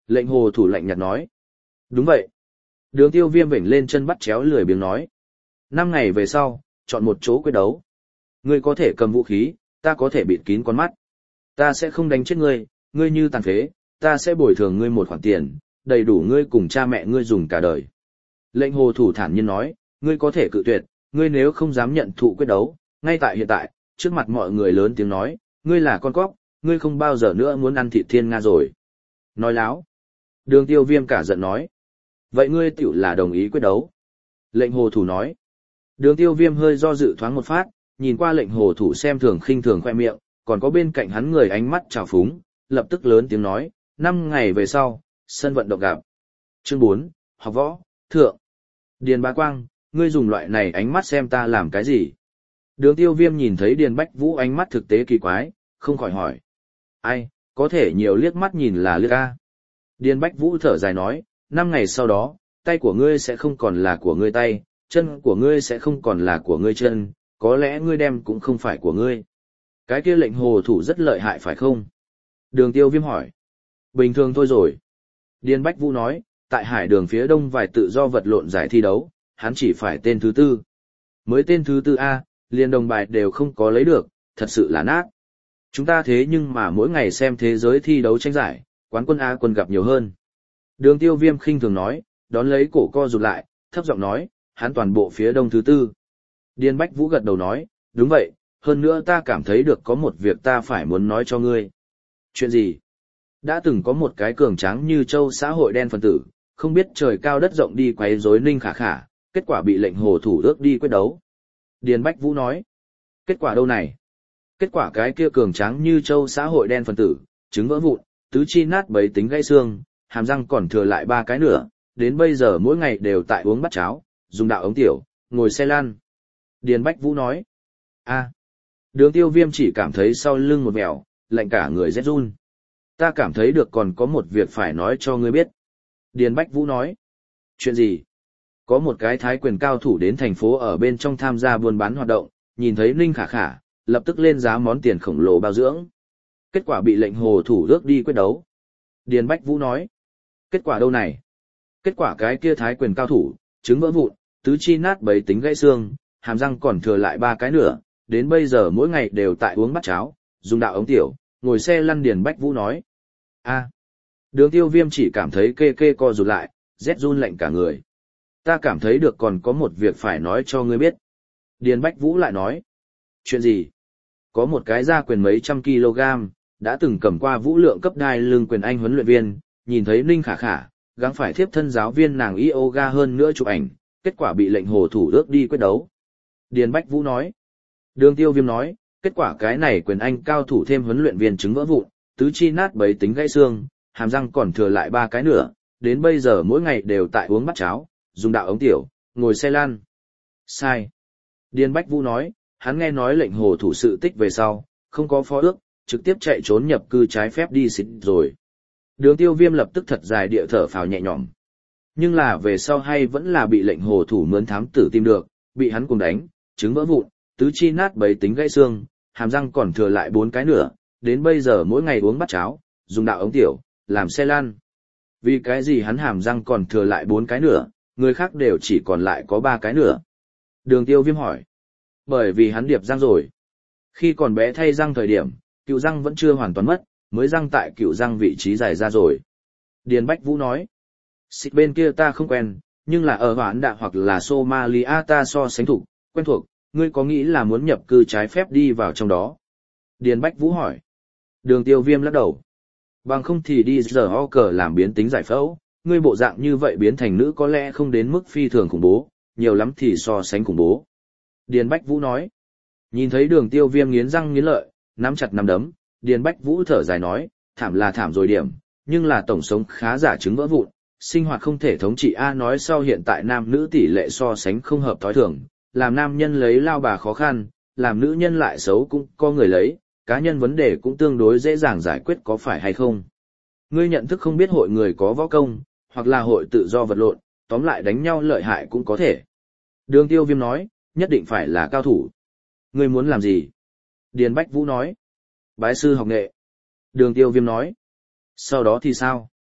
Lệnh hồ thủ lạnh nhạt nói. Đúng vậy. Đường tiêu viêm vểnh lên chân bắt chéo lười biếng nói. Năm ngày về sau, chọn một chỗ quyết đấu. Ngươi có thể cầm vũ khí, ta có thể bịt kín con mắt. Ta sẽ không đánh chết ngươi, ngươi như tàn phế, ta sẽ bồi thường ngươi một khoản tiền, đầy đủ ngươi cùng cha mẹ ngươi dùng cả đời. Lệnh hồ thủ thản nhiên nói, ngươi có thể cự tuyệt, ngươi nếu không dám nhận thụ quyết đấu, ngay tại hiện tại, trước mặt mọi người lớn tiếng nói, ngươi là con cóc, ngươi không bao giờ nữa muốn ăn thịt thiên nga rồi. Nói láo. Đường tiêu viêm cả giận nói. Vậy ngươi tiểu là đồng ý quyết đấu. Lệnh hồ thủ nói. Đường tiêu viêm hơi do dự thoáng một phát, nhìn qua lệnh hồ thủ xem thường khinh thường khoe miệng, còn có bên cạnh hắn người ánh mắt trào phúng, lập tức lớn tiếng nói, năm ngày về sau, sân vận động gặp. Chương bốn, học võ, thượng. Điền Bá Quang, ngươi dùng loại này ánh mắt xem ta làm cái gì? Đường tiêu viêm nhìn thấy Điền Bách Vũ ánh mắt thực tế kỳ quái, không khỏi hỏi. Ai, có thể nhiều liếc mắt nhìn là liếc a. Điền Bách Vũ thở dài nói, năm ngày sau đó, tay của ngươi sẽ không còn là của ngươi tay, chân của ngươi sẽ không còn là của ngươi chân, có lẽ ngươi đem cũng không phải của ngươi. Cái kia lệnh hồ thủ rất lợi hại phải không? Đường tiêu viêm hỏi. Bình thường thôi rồi. Điền Bách Vũ nói, tại hải đường phía đông vài tự do vật lộn giải thi đấu, hắn chỉ phải tên thứ tư. Mới tên thứ tư A, liền đồng bài đều không có lấy được, thật sự là nát. Chúng ta thế nhưng mà mỗi ngày xem thế giới thi đấu tranh giải, quán quân A quân gặp nhiều hơn. Đường tiêu viêm khinh thường nói, đón lấy cổ co rụt lại, thấp giọng nói, hắn toàn bộ phía đông thứ tư. Điền Bách Vũ gật đầu nói, đúng vậy, hơn nữa ta cảm thấy được có một việc ta phải muốn nói cho ngươi. Chuyện gì? Đã từng có một cái cường tráng như châu xã hội đen phân tử, không biết trời cao đất rộng đi quấy rối Ninh Khả Khả, kết quả bị lệnh hồ thủ ước đi quyết đấu. Điền Bách Vũ nói, kết quả đâu này? Kết quả cái kia cường tráng như châu xã hội đen phân tử, trứng vỡ vụn, tứ chi nát bấy tính gãy xương, hàm răng còn thừa lại ba cái nữa, đến bây giờ mỗi ngày đều tại uống bát cháo, dùng đạo ống tiểu, ngồi xe lăn. Điền Bách Vũ nói, a, Đường tiêu viêm chỉ cảm thấy sau lưng một mèo, lạnh cả người rét run. Ta cảm thấy được còn có một việc phải nói cho ngươi biết. Điền Bách Vũ nói, chuyện gì? Có một cái thái quyền cao thủ đến thành phố ở bên trong tham gia buôn bán hoạt động, nhìn thấy Ninh Khả Khả, lập tức lên giá món tiền khổng lồ bao dưỡng. Kết quả bị lệnh hồ thủ ước đi quyết đấu. Điền Bách Vũ nói, kết quả đâu này? Kết quả cái kia thái quyền cao thủ, trứng vỡ vụn, tứ chi nát bấy tính gãy xương, hàm răng còn thừa lại ba cái nữa, đến bây giờ mỗi ngày đều tại uống bát cháo, dùng đạo ống tiểu, ngồi xe lăn. Điền Bách Vũ nói, a, Đường tiêu viêm chỉ cảm thấy kê kê co rụt lại, rét run lạnh cả người. Ta cảm thấy được còn có một việc phải nói cho ngươi biết. Điền Bách Vũ lại nói, chuyện gì? Có một cái gia quyền mấy trăm kg, đã từng cầm qua vũ lượng cấp đai lương quyền anh huấn luyện viên, nhìn thấy Ninh Khả Khả, gắng phải thiếp thân giáo viên nàng yoga hơn nữa chụp ảnh, kết quả bị lệnh hồ thủ ước đi quyết đấu. Điền Bách Vũ nói, Đường tiêu viêm nói, kết quả cái này quyền anh cao thủ thêm huấn luyện viên trứng vỡ vụn, tứ chi nát bấy tính gãy xương, hàm răng còn thừa lại ba cái nữa, đến bây giờ mỗi ngày đều tại uống bát cháo, dùng đạo ống tiểu, ngồi xe lăn. Sai. Điền Bách Vũ nói, hắn nghe nói lệnh hồ thủ sự tích về sau, không có phó ước, trực tiếp chạy trốn nhập cư trái phép đi xịt rồi. Đường tiêu viêm lập tức thật dài địa thở phào nhẹ nhõm. Nhưng là về sau hay vẫn là bị lệnh hồ thủ mướn thám tử tìm được, bị hắn cùng đánh, trứng vỡ vụn, tứ chi nát bấy tính gãy xương, hàm răng còn thừa lại bốn cái nữa, đến bây giờ mỗi ngày uống bát cháo, dùng đạo ống tiểu, làm xe lăn. Vì cái gì hắn hàm răng còn thừa lại bốn cái nữa, người khác đều chỉ còn lại có ba cái nữa? Đường tiêu viêm hỏi. Bởi vì hắn điệp răng rồi. Khi còn bé thay răng thời điểm, cựu răng vẫn chưa hoàn toàn mất, mới răng tại cựu răng vị trí dài ra rồi. Điền Bách Vũ nói. Xịt bên kia ta không quen, nhưng là ở Hoãn Đạ hoặc là Somalia ta so sánh thủ, quen thuộc, ngươi có nghĩ là muốn nhập cư trái phép đi vào trong đó? Điền Bách Vũ hỏi. Đường tiêu viêm lắc đầu. Bằng không thì đi giờ ho cờ làm biến tính giải phẫu, ngươi bộ dạng như vậy biến thành nữ có lẽ không đến mức phi thường khủng bố, nhiều lắm thì so sánh khủng bố. Điền Bách Vũ nói. Nhìn thấy đường tiêu viêm nghiến răng nghiến lợi, nắm chặt nắm đấm, Điền Bách Vũ thở dài nói, thảm là thảm rồi điểm, nhưng là tổng sống khá giả trứng vỡ vụn, sinh hoạt không thể thống trị A. Nói sau hiện tại nam nữ tỷ lệ so sánh không hợp thói thường, làm nam nhân lấy lao bà khó khăn, làm nữ nhân lại xấu cũng có người lấy, cá nhân vấn đề cũng tương đối dễ dàng giải quyết, có phải hay không? Ngươi nhận thức không biết hội người có võ công, hoặc là hội tự do vật lộn, tóm lại đánh nhau lợi hại cũng có thể. Đường tiêu viêm nói, nhất định phải là cao thủ. Ngươi muốn làm gì? Điền Bách Vũ nói. Bái sư học nghệ. Đường tiêu viêm nói. Sau đó thì sao?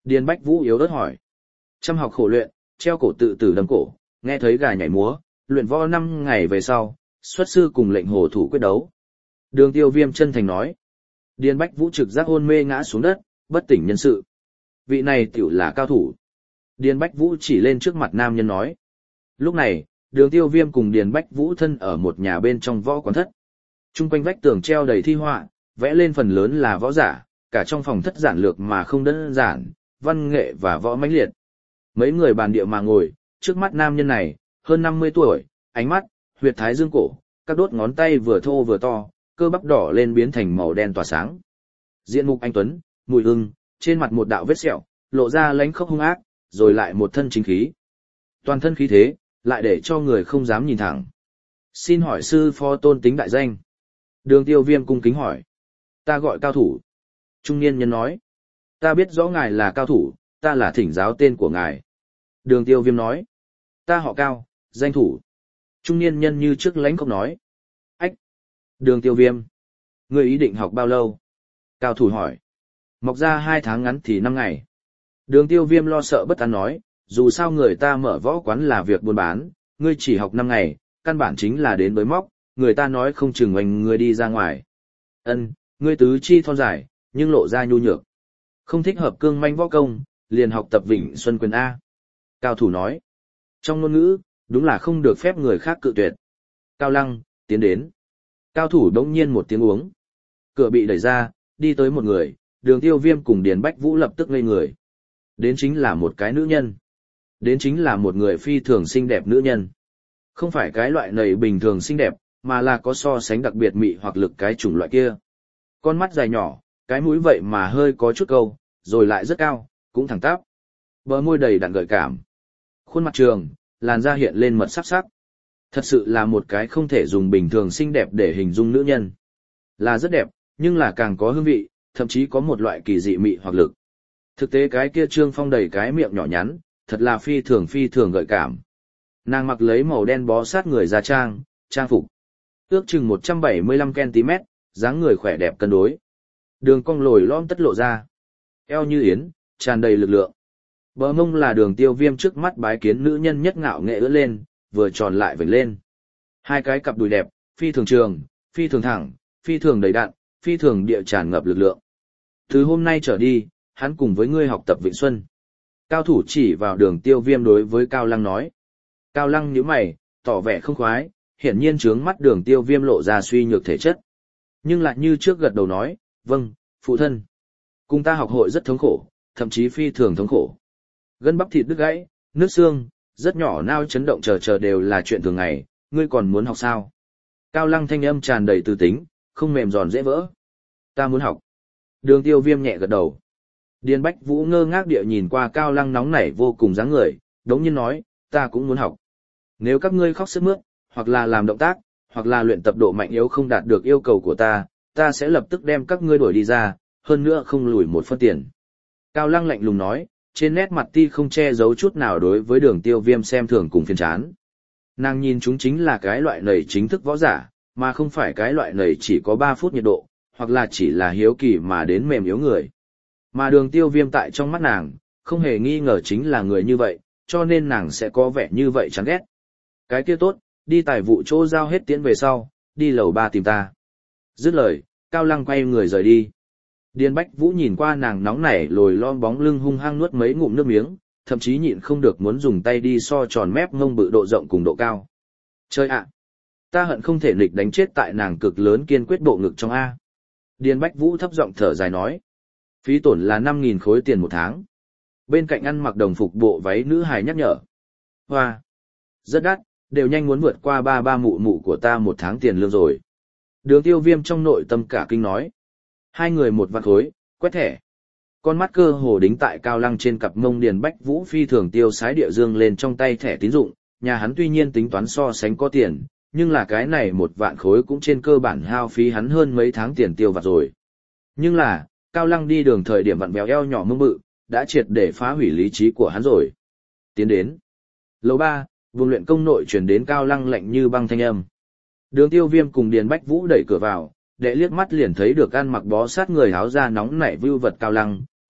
Điền Bách Vũ yếu ớt hỏi. Chăm học khổ luyện, treo cổ tự tử đâm cổ, nghe thấy gà nhảy múa, luyện võ năm ngày về sau, xuất sư cùng lệnh hồ thủ quyết đấu. Đường Tiêu Viêm chân thành nói. Điền Bách Vũ trực giác hôn mê ngã xuống đất, bất tỉnh nhân sự. Vị này tiểu là cao thủ. Điền Bách Vũ chỉ lên trước mặt nam nhân nói. Lúc này, Đường Tiêu Viêm cùng Điền Bách Vũ thân ở một nhà bên trong võ quán thất. Trung quanh vách tường treo đầy thi họa, vẽ lên phần lớn là võ giả, cả trong phòng thất giản lược mà không đơn giản, văn nghệ và võ mãnh liệt. Mấy người bàn địa mà ngồi, trước mắt nam nhân này, hơn năm mươi tuổi, ánh mắt, huyệt thái dương cổ, các đốt ngón tay vừa thô vừa to, cơ bắp đỏ lên biến thành màu đen tỏa sáng. Diện mục anh tuấn, mùi ưng, trên mặt một đạo vết sẹo, lộ ra lánh khốc hung ác, rồi lại một thân chính khí. Toàn thân khí thế, lại để cho người không dám nhìn thẳng. Xin hỏi sư phó tôn tính đại danh. Đường Tiêu Viêm cung kính hỏi. Ta gọi cao thủ. Trung niên nhân nói. Ta biết rõ ngài là cao thủ, ta là thỉnh giáo tên của ngài. Đường Tiêu Viêm nói. Ta họ Cao, danh thủ. Trung niên nhân như trước lãnh không nói. Ách. Đường Tiêu Viêm. Ngươi ý định học bao lâu? Cao thủ hỏi. Mọc ra hai tháng ngắn thì năm ngày. Đường Tiêu Viêm lo sợ bất an nói, dù sao người ta mở võ quán là việc buôn bán, ngươi chỉ học năm ngày, căn bản chính là đến bới móc, người ta nói không chừng oanh ngươi đi ra ngoài. Ân, ngươi tứ chi thon dài, nhưng lộ ra nhu nhược. Không thích hợp cương manh võ công, liền học tập Vịnh Xuân Quyền A. Cao thủ nói. Trong ngôn ngữ, đúng là không được phép người khác cự tuyệt. Cao Lăng, tiến đến. Cao thủ đống nhiên một tiếng uống. Cửa bị đẩy ra, đi tới một người, Đường Tiêu Viêm cùng Điền Bách Vũ lập tức ngây người. Đến chính là một cái nữ nhân. Đến chính là một người phi thường xinh đẹp nữ nhân. Không phải cái loại này bình thường xinh đẹp, mà là có so sánh đặc biệt mị hoặc lực cái chủng loại kia. Con mắt dài nhỏ, cái mũi vậy mà hơi có chút câu, rồi lại rất cao, cũng thẳng tắp. Bờ môi đầy đặn gợi cảm. Khuôn mặt trường, làn da hiện lên mật sắc sắc. Thật sự là một cái không thể dùng bình thường xinh đẹp để hình dung nữ nhân. Là rất đẹp, nhưng là càng có hương vị, thậm chí có một loại kỳ dị mị hoặc lực. Thực tế cái kia Trương Phong đầy cái miệng nhỏ nhắn, thật là phi thường phi thường gợi cảm. Nàng mặc lấy màu đen bó sát người da trang, trang phục. Ước chừng một trăm bảy mươi lăm ki lô gam, dáng người khỏe đẹp cân đối. Đường cong lồi lõm tất lộ ra. Eo như yến, tràn đầy lực lượng. Bờ mông là Đường Tiêu Viêm trước mắt bái kiến nữ nhân nhất ngạo nghệ ưỡn lên, vừa tròn lại vểnh lên. Hai cái cặp đùi đẹp, phi thường trường, phi thường thẳng, phi thường đầy đặn, phi thường địa tràn ngập lực lượng. Từ hôm nay trở đi, hắn cùng với ngươi học tập Vịnh Xuân. Cao thủ chỉ vào Đường Tiêu Viêm đối với Cao Lăng nói. Cao Lăng nhíu mày, tỏ vẻ không khoái, hiển nhiên trướng mắt Đường Tiêu Viêm lộ ra suy nhược thể chất. Nhưng lại như trước gật đầu nói, vâng, phụ thân. Cùng ta học hội rất thống khổ, thậm chí phi thường thống khổ. Gân bắp thịt đứt gãy, nước xương, rất nhỏ nao chấn động chờ chờ đều là chuyện thường ngày, ngươi còn muốn học sao? Cao Lăng thanh âm tràn đầy tư tính, không mềm giòn dễ vỡ. Ta muốn học. Đường Tiêu Viêm nhẹ gật đầu. Điền Bách Vũ ngơ ngác địa nhìn qua Cao Lăng nóng nảy vô cùng dáng người, đống nhiên nói, ta cũng muốn học. Nếu các ngươi khóc sướt mướt, hoặc là làm động tác, hoặc là luyện tập độ mạnh yếu không đạt được yêu cầu của ta, ta sẽ lập tức đem các ngươi đuổi đi ra, hơn nữa không lùi một phân tiền. Cao Lăng lạnh lùng nói, trên nét mặt ti không che giấu chút nào đối với Đường Tiêu Viêm xem thường cùng phiền chán. Nàng nhìn chúng chính là cái loại nầy chính thức võ giả, mà không phải cái loại nầy chỉ có ba phút nhiệt độ, hoặc là chỉ là hiếu kỳ mà đến mềm yếu người. Mà Đường Tiêu Viêm tại trong mắt nàng, không hề nghi ngờ chính là người như vậy, cho nên nàng sẽ có vẻ như vậy chán ghét. Cái kia tốt, đi tài vụ chỗ giao hết tiễn về sau, đi lầu ba tìm ta. Dứt lời, Cao Lăng quay người rời đi. Điền Bách Vũ nhìn qua nàng nóng nảy lồi lom bóng lưng hung hăng nuốt mấy ngụm nước miếng, thậm chí nhịn không được muốn dùng tay đi so tròn mép ngông bự độ rộng cùng độ cao. Chơi ạ! Ta hận không thể nghịch đánh chết tại nàng cực lớn kiên quyết bộ ngực trong A. Điền Bách Vũ thấp giọng thở dài nói. Phí tổn là năm nghìn khối tiền một tháng. Bên cạnh ăn mặc đồng phục bộ váy nữ hài nhắc nhở. Hoa! Rất đắt, đều nhanh muốn vượt qua ba ba mụ mụ của ta một tháng tiền lương rồi. Đường Tiêu Viêm trong nội tâm cả kinh nói. Hai người một vạn khối, quét thẻ. Con mắt cơ hồ đính tại Cao Lăng trên cặp mông. Điền Bách Vũ phi thường tiêu sái địa dương lên trong tay thẻ tín dụng, nhà hắn tuy nhiên tính toán so sánh có tiền, nhưng là cái này một vạn khối cũng trên cơ bản hao phí hắn hơn mấy tháng tiền tiêu vặt rồi. Nhưng là, Cao Lăng đi đường thời điểm vặn béo eo nhỏ mông bự, đã triệt để phá hủy lý trí của hắn rồi. Tiến đến. Lầu ba, vùng luyện công nội truyền đến Cao Lăng lạnh như băng thanh âm. Đường Tiêu Viêm cùng Điền Bách Vũ đẩy cửa vào, để liếc mắt liền thấy được ăn mặc bó sát người áo da nóng nảy vưu vật Cao Lăng,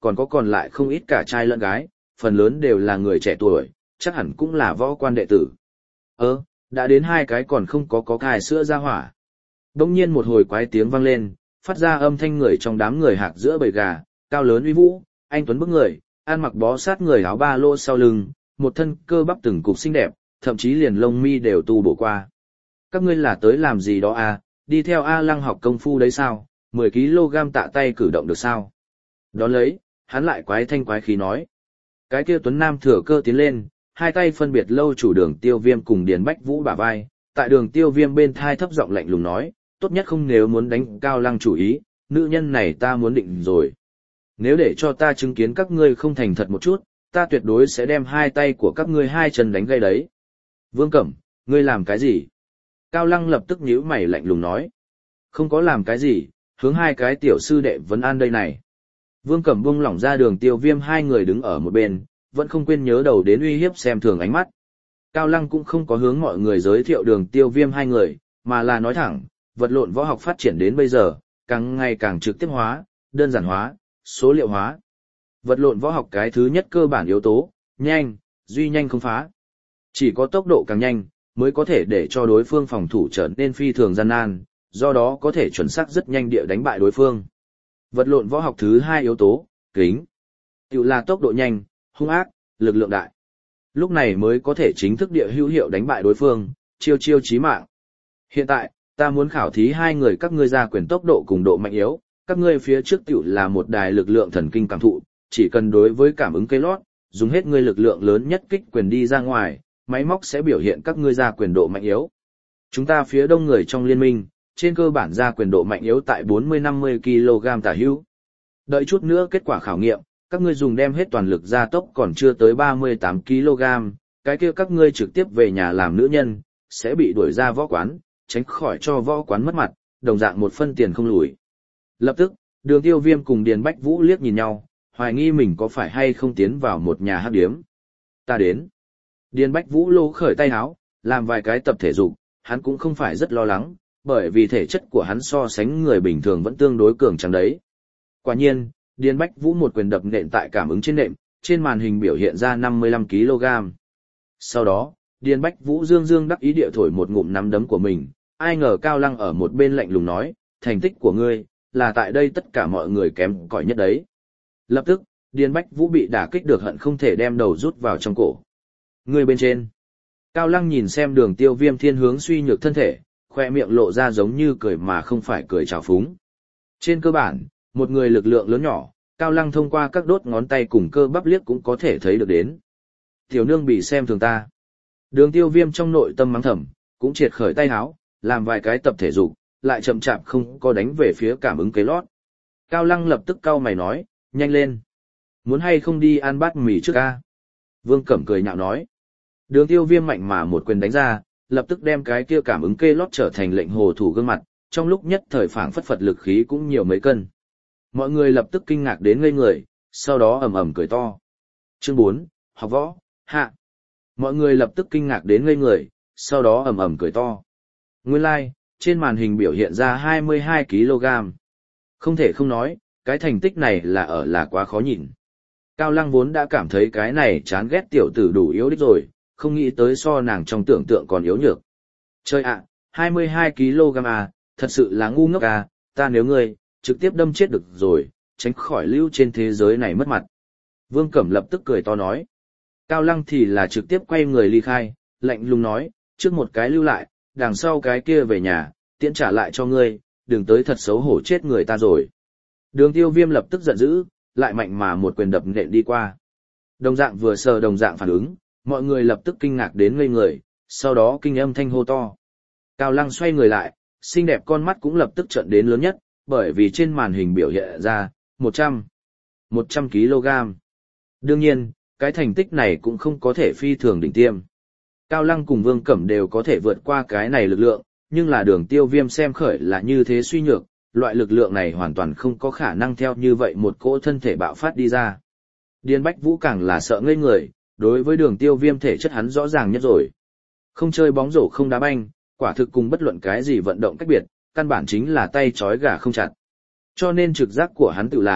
còn có còn lại không ít cả trai lẫn gái, phần lớn đều là người trẻ tuổi, chắc hẳn cũng là võ quan đệ tử. Ơ, đã đến hai cái còn không có có cài sữa ra hỏa. Đông nhiên một hồi quái tiếng vang lên, phát ra âm thanh người trong đám người hạc giữa bầy gà, cao lớn uy vũ, anh tuấn bức người, ăn mặc bó sát người áo ba lô sau lưng, một thân cơ bắp từng cục xinh đẹp, thậm chí liền lông mi đều tu bổ qua. Các ngươi là tới làm gì đó à, đi theo A Lăng học công phu đấy sao, mười ki lô gam tạ tay cử động được sao? Đón lấy, hắn lại quái thanh quái khí nói. Cái kia tuấn nam thừa cơ tiến lên, hai tay phân biệt lâu chủ Đường Tiêu Viêm cùng Điền Bách Vũ bả vai, tại Đường Tiêu Viêm bên thai thấp giọng lạnh lùng nói, tốt nhất không nếu muốn đánh Cao Lăng chủ ý, nữ nhân này ta muốn định rồi. Nếu để cho ta chứng kiến các ngươi không thành thật một chút, ta tuyệt đối sẽ đem hai tay của các ngươi hai chân đánh gây đấy. Vương Cẩm, ngươi làm cái gì? Cao Lăng lập tức nhíu mày lạnh lùng nói. Không có làm cái gì, hướng hai cái tiểu sư đệ vấn an đây này. Vương Cẩm buông lỏng ra Đường Tiêu Viêm, hai người đứng ở một bên, vẫn không quên nhớ đầu đến uy hiếp xem thường ánh mắt. Cao Lăng cũng không có hướng mọi người giới thiệu Đường Tiêu Viêm hai người, mà là nói thẳng, vật lộn võ học phát triển đến bây giờ, càng ngày càng trực tiếp hóa, đơn giản hóa, số liệu hóa. Vật lộn võ học cái thứ nhất cơ bản yếu tố, nhanh, duy nhanh không phá. Chỉ có tốc độ càng nhanh, mới có thể để cho đối phương phòng thủ trở nên phi thường gian nan, do đó có thể chuẩn xác rất nhanh địa đánh bại đối phương. Vật lộn võ học thứ hai yếu tố, kính. Tự là tốc độ nhanh, hung ác, lực lượng đại. Lúc này mới có thể chính thức địa hữu hiệu đánh bại đối phương, chiêu chiêu chí mạng. Hiện tại, ta muốn khảo thí hai người các ngươi ra quyền tốc độ cùng độ mạnh yếu, các ngươi phía trước tiểu là một đài lực lượng thần kinh cảm thụ, chỉ cần đối với cảm ứng cây lót, dùng hết ngươi lực lượng lớn nhất kích quyền đi ra ngoài, máy móc sẽ biểu hiện các ngươi ra quyền độ mạnh yếu. Chúng ta phía đông người trong liên minh, trên cơ bản ra quyền độ mạnh yếu tại bốn mươi năm mươi ki lô gam tả hữu. Đợi chút nữa kết quả khảo nghiệm, các ngươi dùng đem hết toàn lực gia tốc còn chưa tới ba mươi tám ki lô gam, cái kia các ngươi trực tiếp về nhà làm nữ nhân, sẽ bị đuổi ra võ quán, tránh khỏi cho võ quán mất mặt, đồng dạng một phân tiền không lùi. Lập tức, Đường Tiêu Viêm cùng Điền Bách Vũ liếc nhìn nhau, hoài nghi mình có phải hay không tiến vào một nhà hắc điếm. Ta đến. Điền Bách Vũ lô khởi tay áo, làm vài cái tập thể dục, hắn cũng không phải rất lo lắng, bởi vì thể chất của hắn so sánh người bình thường vẫn tương đối cường tráng đấy. Quả nhiên, Điền Bách Vũ một quyền đập nện tại cảm ứng trên nệm, trên màn hình biểu hiện ra năm mươi lăm ki lô gam. Sau đó, Điền Bách Vũ dương dương đắc ý địa thổi một ngụm nắm đấm của mình, ai ngờ Cao Lăng ở một bên lạnh lùng nói, thành tích của ngươi, là tại đây tất cả mọi người kém cỏi nhất đấy. Lập tức, Điền Bách Vũ bị đả kích được hận không thể đem đầu rút vào trong cổ. Ngươi bên trên. Cao Lăng nhìn xem Đường Tiêu Viêm thiên hướng suy nhược thân thể, khoe miệng lộ ra giống như cười mà không phải cười trào phúng. Trên cơ bản, một người lực lượng lớn nhỏ, Cao Lăng thông qua các đốt ngón tay cùng cơ bắp liếc cũng có thể thấy được đến. Tiểu nương bị xem thường ta. Đường Tiêu Viêm trong nội tâm mắng thầm, cũng triệt khởi tay háo, làm vài cái tập thể dục, lại chậm chạp không có đánh về phía cảm ứng kế lót. Cao Lăng lập tức cau mày nói, nhanh lên. Muốn hay không đi ăn bát mì trước ca? Vương Cẩm cười nhạo nói. Đường Tiêu Viêm mạnh mà một quyền đánh ra, lập tức đem cái kia cảm ứng kê lót trở thành lệnh hồ thủ gương mặt, trong lúc nhất thời phảng phất phật lực khí cũng nhiều mấy cân. Mọi người lập tức kinh ngạc đến ngây người, sau đó ầm ầm cười to. Chương bốn, học võ, hạ. Mọi người lập tức kinh ngạc đến ngây người, sau đó ầm ầm cười to. Nguyên lai, like, trên màn hình biểu hiện ra hai mươi hai ki lô gam. Không thể không nói, cái thành tích này là ở là quá khó nhìn. Cao Lăng vốn đã cảm thấy cái này chán ghét tiểu tử đủ yếu đích rồi, không nghĩ tới so nàng trong tưởng tượng còn yếu nhược. Chơi ạ, à, hai mươi hai ki lô gam à, thật sự là ngu ngốc à, ta nếu ngươi, trực tiếp đâm chết được rồi, tránh khỏi lưu trên thế giới này mất mặt. Vương Cẩm lập tức cười to nói. Cao Lăng thì là trực tiếp quay người ly khai, lạnh lùng nói, trước một cái lưu lại, đằng sau cái kia về nhà, tiễn trả lại cho ngươi, đừng tới thật xấu hổ chết người ta rồi. Đường Tiêu Viêm lập tức giận dữ, lại mạnh mà một quyền đập nện đi qua. Đồng dạng vừa sờ đồng dạng phản ứng, mọi người lập tức kinh ngạc đến ngây người, sau đó kinh âm thanh hô to. Cao Lăng xoay người lại, xinh đẹp con mắt cũng lập tức trợn đến lớn nhất, bởi vì trên màn hình biểu hiện ra, một trăm, một trăm ki lô gam. Đương nhiên, cái thành tích này cũng không có thể phi thường đỉnh tiêm. Cao Lăng cùng Vương Cẩm đều có thể vượt qua cái này lực lượng, nhưng là Đường Tiêu Viêm xem khởi là như thế suy nhược, loại lực lượng này hoàn toàn không có khả năng theo như vậy một cỗ thân thể bạo phát đi ra. Điền Bách Vũ càng là sợ ngây người, đối với Đường Tiêu Viêm thể chất hắn rõ ràng nhất rồi. Không chơi bóng rổ không đá banh, quả thực cùng bất luận cái gì vận động cách biệt, căn bản chính là tay trói gà không chặt. Cho nên trực giác của hắn tự là,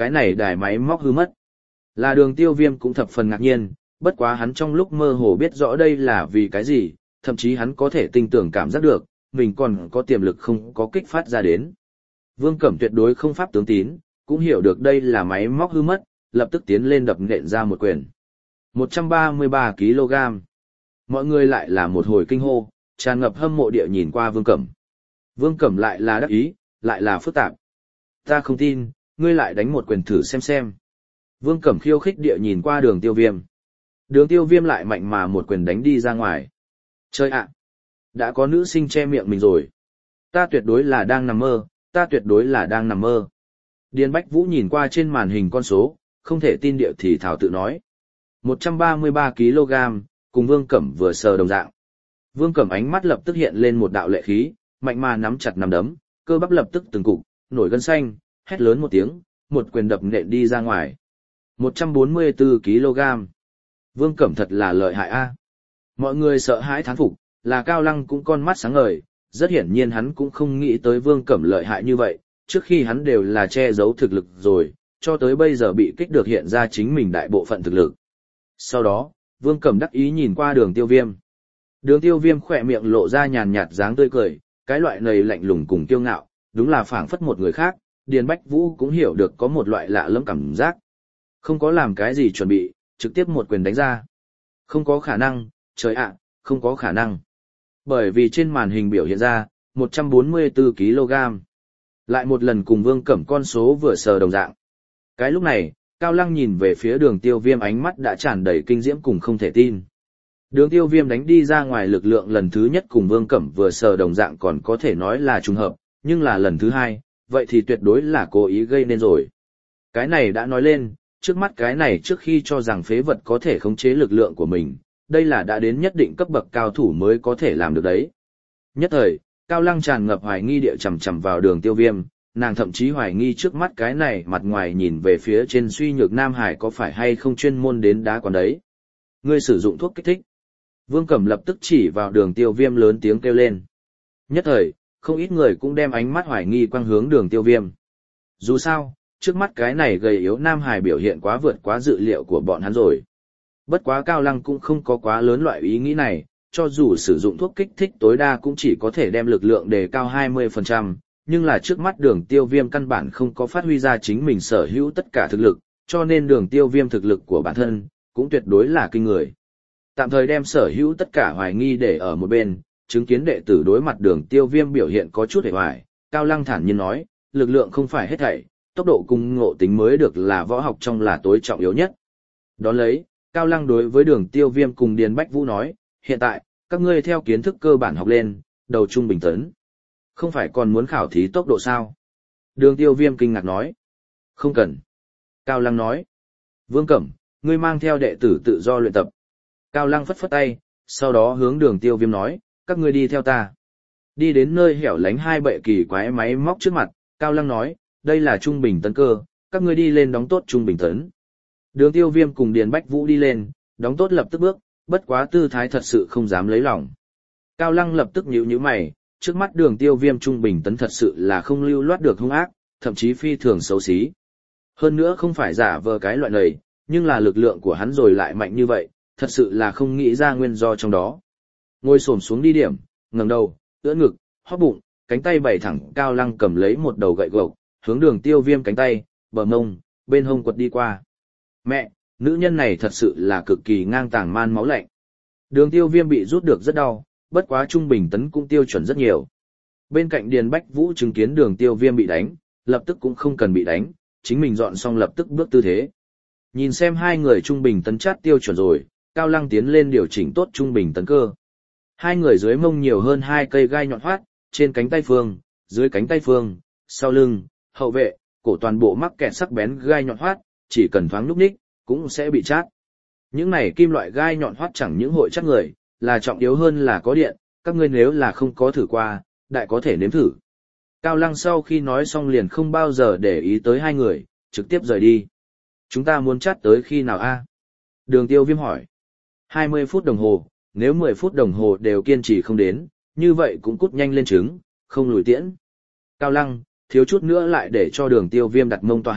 cái này đài máy móc hư mất. Là Đường Tiêu Viêm cũng thập phần ngạc nhiên, bất quá hắn trong lúc mơ hồ biết rõ đây là vì cái gì, thậm chí hắn có thể tinh tưởng cảm giác được, mình còn có tiềm lực không có kích phát ra đến. Vương Cẩm tuyệt đối không pháp tướng tín, cũng hiểu được đây là máy móc hư mất, lập tức tiến lên đập nện ra một quyền. một trăm ba mươi ba ki lô gam. Mọi người lại là một hồi kinh hô, tràn ngập hâm mộ địa nhìn qua Vương Cẩm. Vương Cẩm lại là đắc ý, lại là phức tạp. Ta không tin, ngươi lại đánh một quyền thử xem xem. Vương Cẩm khiêu khích địa nhìn qua Đường Tiêu Viêm. Đường Tiêu Viêm lại mạnh mà một quyền đánh đi ra ngoài. Chơi ạ! Đã có nữ sinh che miệng mình rồi. Ta tuyệt đối là đang nằm mơ, ta tuyệt đối là đang nằm mơ. Điền Bách Vũ nhìn qua trên màn hình con số, không thể tin địa thì thảo tự nói. một trăm ba mươi ba ki lô gam, cùng Vương Cẩm vừa sờ đồng dạng. Vương Cẩm ánh mắt lập tức hiện lên một đạo lệ khí, mạnh mà nắm chặt nắm đấm, cơ bắp lập tức từng cục, nổi gân xanh, hét lớn một tiếng, một quyền đập nện đi ra ngoài. một trăm bốn mươi tư ki lô gam. Vương Cẩm thật là lợi hại a. Mọi người sợ hãi thán phục, là Cao Lăng cũng con mắt sáng ngời, rất hiển nhiên hắn cũng không nghĩ tới Vương Cẩm lợi hại như vậy, trước khi hắn đều là che giấu thực lực rồi, cho tới bây giờ bị kích được hiện ra chính mình đại bộ phận thực lực. Sau đó, Vương Cẩm đắc ý nhìn qua Đường Tiêu Viêm. Đường Tiêu Viêm khỏe miệng lộ ra nhàn nhạt dáng tươi cười, cái loại này lạnh lùng cùng kiêu ngạo, đúng là phảng phất một người khác, Điền Bách Vũ cũng hiểu được có một loại lạ lẫm cảm giác. Không có làm cái gì chuẩn bị, trực tiếp một quyền đánh ra. Không có khả năng, trời ạ, không có khả năng. Bởi vì trên màn hình biểu hiện ra, một trăm bốn mươi tư ki lô gam. Lại một lần cùng Vương Cẩm con số vừa sờ đồng dạng. Cái lúc này, Cao Lăng nhìn về phía Đường Tiêu Viêm, ánh mắt đã tràn đầy kinh diễm cùng không thể tin. Đường Tiêu Viêm đánh đi ra ngoài lực lượng lần thứ nhất cùng Vương Cẩm vừa sờ đồng dạng còn có thể nói là trùng hợp, nhưng là lần thứ hai, vậy thì tuyệt đối là cố ý gây nên rồi. Cái này đã nói lên, trước mắt cái này trước khi cho rằng phế vật có thể khống chế lực lượng của mình, đây là đã đến nhất định cấp bậc cao thủ mới có thể làm được đấy. Nhất thời, Cao Lăng tràn ngập hoài nghi địa chầm chầm vào Đường Tiêu Viêm, nàng thậm chí hoài nghi trước mắt cái này mặt ngoài nhìn về phía trên suy nhược Nam Hải có phải hay không chuyên môn đến đá quán đấy. Ngươi sử dụng thuốc kích thích. Vương Cẩm lập tức chỉ vào Đường Tiêu Viêm lớn tiếng kêu lên. Nhất thời, không ít người cũng đem ánh mắt hoài nghi quang hướng Đường Tiêu Viêm. Dù sao, trước mắt cái này gầy yếu Nam Hải biểu hiện quá vượt quá dự liệu của bọn hắn rồi. Bất quá Cao Lăng cũng không có quá lớn loại ý nghĩ này, cho dù sử dụng thuốc kích thích tối đa cũng chỉ có thể đem lực lượng đề cao hai mươi phần trăm, nhưng là trước mắt Đường Tiêu Viêm căn bản không có phát huy ra chính mình sở hữu tất cả thực lực, cho nên Đường Tiêu Viêm thực lực của bản thân cũng tuyệt đối là kinh người. Tạm thời đem sở hữu tất cả hoài nghi để ở một bên, chứng kiến đệ tử đối mặt Đường Tiêu Viêm biểu hiện có chút hề hoài, Cao Lăng thản nhiên nói, lực lượng không phải hết thảy, tốc độ cùng ngộ tính mới được là võ học trong là tối trọng yếu nhất. Đón lấy, Cao Lăng đối với Đường Tiêu Viêm cùng Điền Bách Vũ nói, hiện tại, các ngươi theo kiến thức cơ bản học lên, đầu trung bình tấn. Không phải còn muốn khảo thí tốc độ sao? Đường Tiêu Viêm kinh ngạc nói. Không cần. Cao Lăng nói. Vương Cẩm, ngươi mang theo đệ tử tự do luyện tập. Cao Lăng phất phất tay, sau đó hướng Đường Tiêu Viêm nói, các ngươi đi theo ta. Đi đến nơi hẻo lánh hai bệ kỳ quái máy móc trước mặt, Cao Lăng nói, đây là trung bình tấn cơ, các ngươi đi lên đóng tốt trung bình tấn. Đường Tiêu Viêm cùng Điền Bách Vũ đi lên, đóng tốt lập tức bước, bất quá tư thái thật sự không dám lấy lòng. Cao Lăng lập tức nhíu nhíu mày, trước mắt Đường Tiêu Viêm trung bình tấn thật sự là không lưu loát được hung ác, thậm chí phi thường xấu xí. Hơn nữa không phải giả vờ cái loại này, nhưng là lực lượng của hắn rồi lại mạnh như vậy, thật sự là không nghĩ ra nguyên do trong đó. Ngồi xổm xuống đi điểm, ngẩng đầu, ưỡn ngực, hóp bụng, cánh tay bày thẳng, Cao Lăng cầm lấy một đầu gậy gộc, hướng Đường Tiêu Viêm cánh tay, bờ mông, bên hông quật đi qua. Mẹ, nữ nhân này thật sự là cực kỳ ngang tàng man máu lạnh. Đường Tiêu Viêm bị rút được rất đau, bất quá trung bình tấn cũng tiêu chuẩn rất nhiều. Bên cạnh Điền Bách Vũ chứng kiến Đường Tiêu Viêm bị đánh, lập tức cũng không cần bị đánh, chính mình dọn xong lập tức bước tư thế. Nhìn xem hai người trung bình tấn chát tiêu chuẩn rồi, Cao Lăng tiến lên điều chỉnh tốt trung bình tấn cơ. Hai người dưới mông nhiều hơn hai cây gai nhọn hoắt, trên cánh tay phương, dưới cánh tay phương, sau lưng, hậu vệ, cổ toàn bộ mắc kẹt sắc bén gai nhọn hoắt, chỉ cần thoáng nhúc nhích, cũng sẽ bị chát. Những này kim loại gai nhọn hoắt chẳng những hội chát người, là trọng yếu hơn là có điện, các ngươi nếu là không có thử qua, đại có thể nếm thử. Cao Lăng sau khi nói xong liền không bao giờ để ý tới hai người, trực tiếp rời đi. Chúng ta muốn chát tới khi nào a? Đường Tiêu Viêm hỏi. hai mươi phút đồng hồ, nếu mười phút đồng hồ đều kiên trì không đến, như vậy cũng cút nhanh lên trứng, không lùi tiễn. Cao Lăng, thiếu chút nữa lại để cho Đường Tiêu Viêm đặt mông tọa hạ,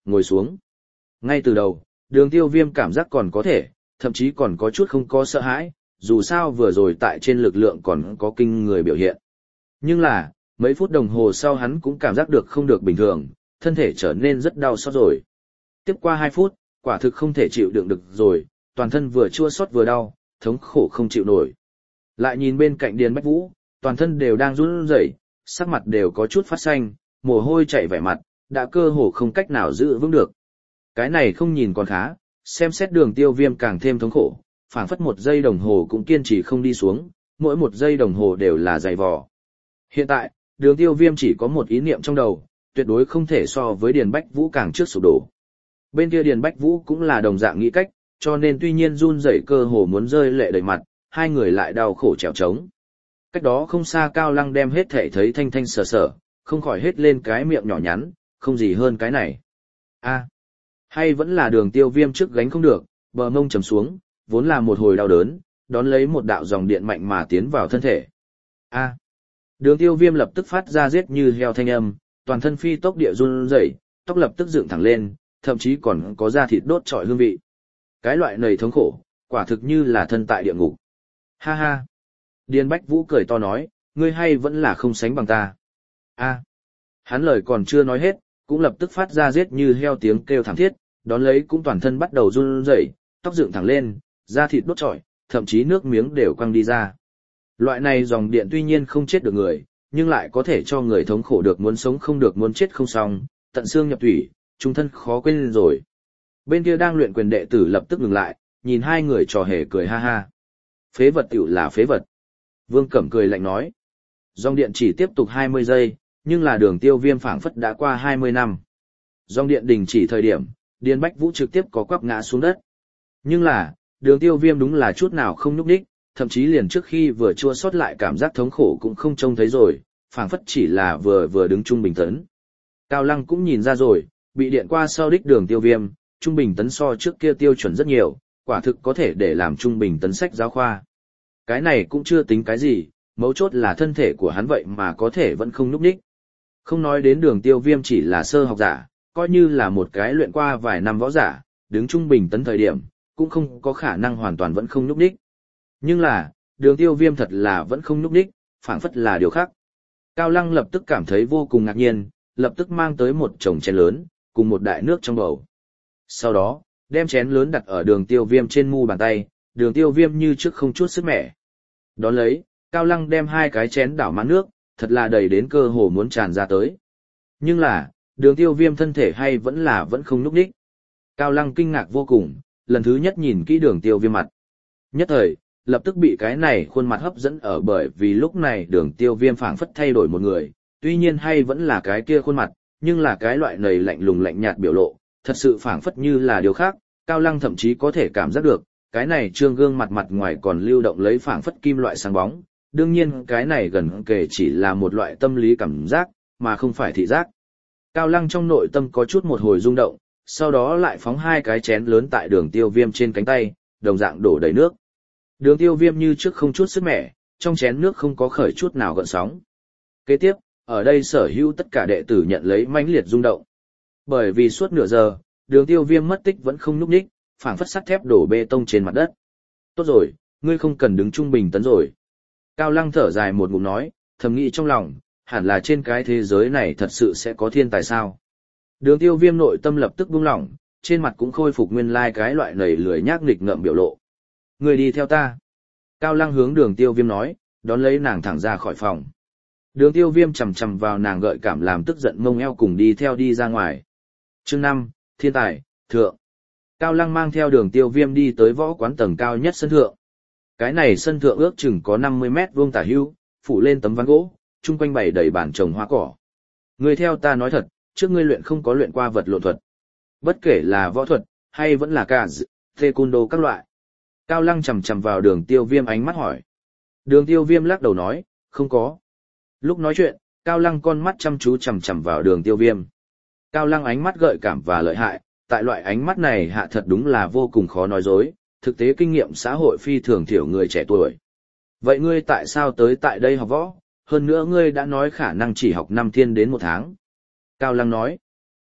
ngồi xuống. Ngay từ đầu, đường tiêu viêm cảm giác còn có thể, thậm chí còn có chút không có sợ hãi, dù sao vừa rồi tại trên lực lượng còn có kinh người biểu hiện. Nhưng là, mấy phút đồng hồ sau hắn cũng cảm giác được không được bình thường, thân thể trở nên rất đau xót rồi. Tiếp qua hai phút, quả thực không thể chịu đựng được rồi, toàn thân vừa chua xót vừa đau, thống khổ không chịu nổi. Lại nhìn bên cạnh Điền Bách Vũ, toàn thân đều đang run rẩy, sắc mặt đều có chút phát xanh, mồ hôi chảy vẻ mặt, đã cơ hồ không cách nào giữ vững được. Cái này không nhìn còn khá, xem xét đường tiêu viêm càng thêm thống khổ, phảng phất một giây đồng hồ cũng kiên trì không đi xuống, mỗi một giây đồng hồ đều là dày vò. Hiện tại, đường tiêu viêm chỉ có một ý niệm trong đầu, tuyệt đối không thể so với Điền Bách Vũ càng trước sụp đổ. Bên kia Điền Bách Vũ cũng là đồng dạng nghĩ cách, cho nên tuy nhiên run rẩy cơ hồ muốn rơi lệ đầy mặt, hai người lại đau khổ trèo trống. Cách đó không xa Cao Lăng đem hết thể thấy thanh thanh sở sở, không khỏi hết lên cái miệng nhỏ nhắn, không gì hơn cái này. A, hay vẫn là đường tiêu viêm trước gánh không được, bờ mông trầm xuống, vốn là một hồi đau đớn, đón lấy một đạo dòng điện mạnh mà tiến vào thân thể. A, đường tiêu viêm lập tức phát ra giết như heo thanh âm, toàn thân phi tốc địa run rẩy, tóc lập tức dựng thẳng lên, thậm chí còn có da thịt đốt trọi hương vị. Cái loại này thống khổ, quả thực như là thân tại địa ngục. Ha ha. Điền Bách Vũ cười to nói, ngươi hay vẫn là không sánh bằng ta. A. Hắn lời còn chưa nói hết, cũng lập tức phát ra giết như heo tiếng kêu thảm thiết, đón lấy cũng toàn thân bắt đầu run rẩy, tóc dựng thẳng lên, da thịt đốt trọi, thậm chí nước miếng đều quăng đi ra. Loại này dòng điện tuy nhiên không chết được người, nhưng lại có thể cho người thống khổ được muốn sống không được muốn chết không xong, tận xương nhập thủy, trung thân khó quên rồi. Bên kia đang luyện quyền đệ tử lập tức ngừng lại, nhìn hai người trò hề cười ha ha. Phế vật tiểu là phế vật. Vương Cẩm cười lạnh nói. Dòng điện chỉ tiếp tục hai mươi giây, nhưng là đường tiêu viêm phảng phất đã qua hai mươi năm. Dòng điện đình chỉ thời điểm, Điền Bách Vũ trực tiếp có quắp ngã xuống đất. Nhưng là, đường tiêu viêm đúng là chút nào không nhúc đích, thậm chí liền trước khi vừa chua sót lại cảm giác thống khổ cũng không trông thấy rồi, phảng phất chỉ là vừa vừa đứng trung bình tấn. Cao Lăng cũng nhìn ra rồi, bị điện qua sau đích đường tiêu viêm, trung bình tấn so trước kia tiêu chuẩn rất nhiều, quả thực có thể để làm trung bình tấn sách giáo khoa. Cái này cũng chưa tính cái gì, mấu chốt là thân thể của hắn vậy mà có thể vẫn không nhúc nhích. Không nói đến đường tiêu viêm chỉ là sơ học giả, coi như là một cái luyện qua vài năm võ giả, đứng trung bình tấn thời điểm, cũng không có khả năng hoàn toàn vẫn không nhúc nhích. Nhưng là, đường tiêu viêm thật là vẫn không nhúc nhích, phảng phất là điều khác. Cao Lăng lập tức cảm thấy vô cùng ngạc nhiên, lập tức mang tới một chồng chén lớn, cùng một đại nước trong bầu. Sau đó, đem chén lớn đặt ở đường tiêu viêm trên mu bàn tay, đường tiêu viêm như trước không chút sức mẻ. Đón lấy, Cao Lăng đem hai cái chén đảo mãn nước, thật là đầy đến cơ hồ muốn tràn ra tới. Nhưng là, đường tiêu viêm thân thể hay vẫn là vẫn không núp đích. Cao Lăng kinh ngạc vô cùng, lần thứ nhất nhìn kỹ đường tiêu viêm mặt. Nhất thời, lập tức bị cái này khuôn mặt hấp dẫn ở bởi vì lúc này đường tiêu viêm phảng phất thay đổi một người, tuy nhiên hay vẫn là cái kia khuôn mặt, nhưng là cái loại nầy lạnh lùng lạnh nhạt biểu lộ, thật sự phảng phất như là điều khác, Cao Lăng thậm chí có thể cảm giác được, cái này trương gương mặt mặt ngoài còn lưu động lấy phảng phất kim loại sáng bóng, đương nhiên cái này gần kể chỉ là một loại tâm lý cảm giác, mà không phải thị giác. Cao Lăng trong nội tâm có chút một hồi rung động, sau đó lại phóng hai cái chén lớn tại đường tiêu viêm trên cánh tay, đồng dạng đổ đầy nước. Đường tiêu viêm như trước không chút sức mẻ, trong chén nước không có khởi chút nào gợn sóng. Kế tiếp, ở đây sở hữu tất cả đệ tử nhận lấy mãnh liệt rung động. Bởi vì suốt nửa giờ, đường tiêu viêm mất tích vẫn không nhúc nhích, phảng phất sắt thép đổ bê tông trên mặt đất. Tốt rồi, ngươi không cần đứng trung bình tấn rồi. Cao Lăng thở dài một ngụm nói, thầm nghĩ trong lòng, hẳn là trên cái thế giới này thật sự sẽ có thiên tài sao. Đường tiêu viêm nội tâm lập tức buông lỏng, trên mặt cũng khôi phục nguyên lai cái loại nầy lười nhác nghịch ngợm biểu lộ. Ngươi đi theo ta. Cao Lăng hướng đường tiêu viêm nói, đón lấy nàng thẳng ra khỏi phòng. Đường tiêu viêm chầm chầm vào nàng gợi cảm làm tức giận mông eo cùng đi theo đi ra ngoài. Chương năm, thiên tài, thượng. Cao Lăng mang theo đường tiêu viêm đi tới võ quán tầng cao nhất sân thượng. Cái này sân thượng ước chừng có năm mươi mét vuông tả hưu, phủ lên tấm ván gỗ, chung quanh bày đầy bàn trồng hoa cỏ. Người theo ta nói thật, trước ngươi luyện không có luyện qua vật lộn thuật. Bất kể là võ thuật, hay vẫn là cả taekwondo các loại. Cao Lăng chầm chầm vào đường tiêu viêm ánh mắt hỏi. Đường tiêu viêm lắc đầu nói, không có. Lúc nói chuyện, Cao Lăng con mắt chăm chú chầm chầm vào đường tiêu viêm. Cao Lăng ánh mắt gợi cảm và lợi hại, tại loại ánh mắt này hạ thật đúng là vô cùng khó nói dối, thực tế kinh nghiệm xã hội phi thường thiểu người trẻ tuổi. Vậy ngươi tại sao tới tại đây học võ, hơn nữa ngươi đã nói khả năng chỉ học năm thiên đến một tháng. Cao Lăng nói,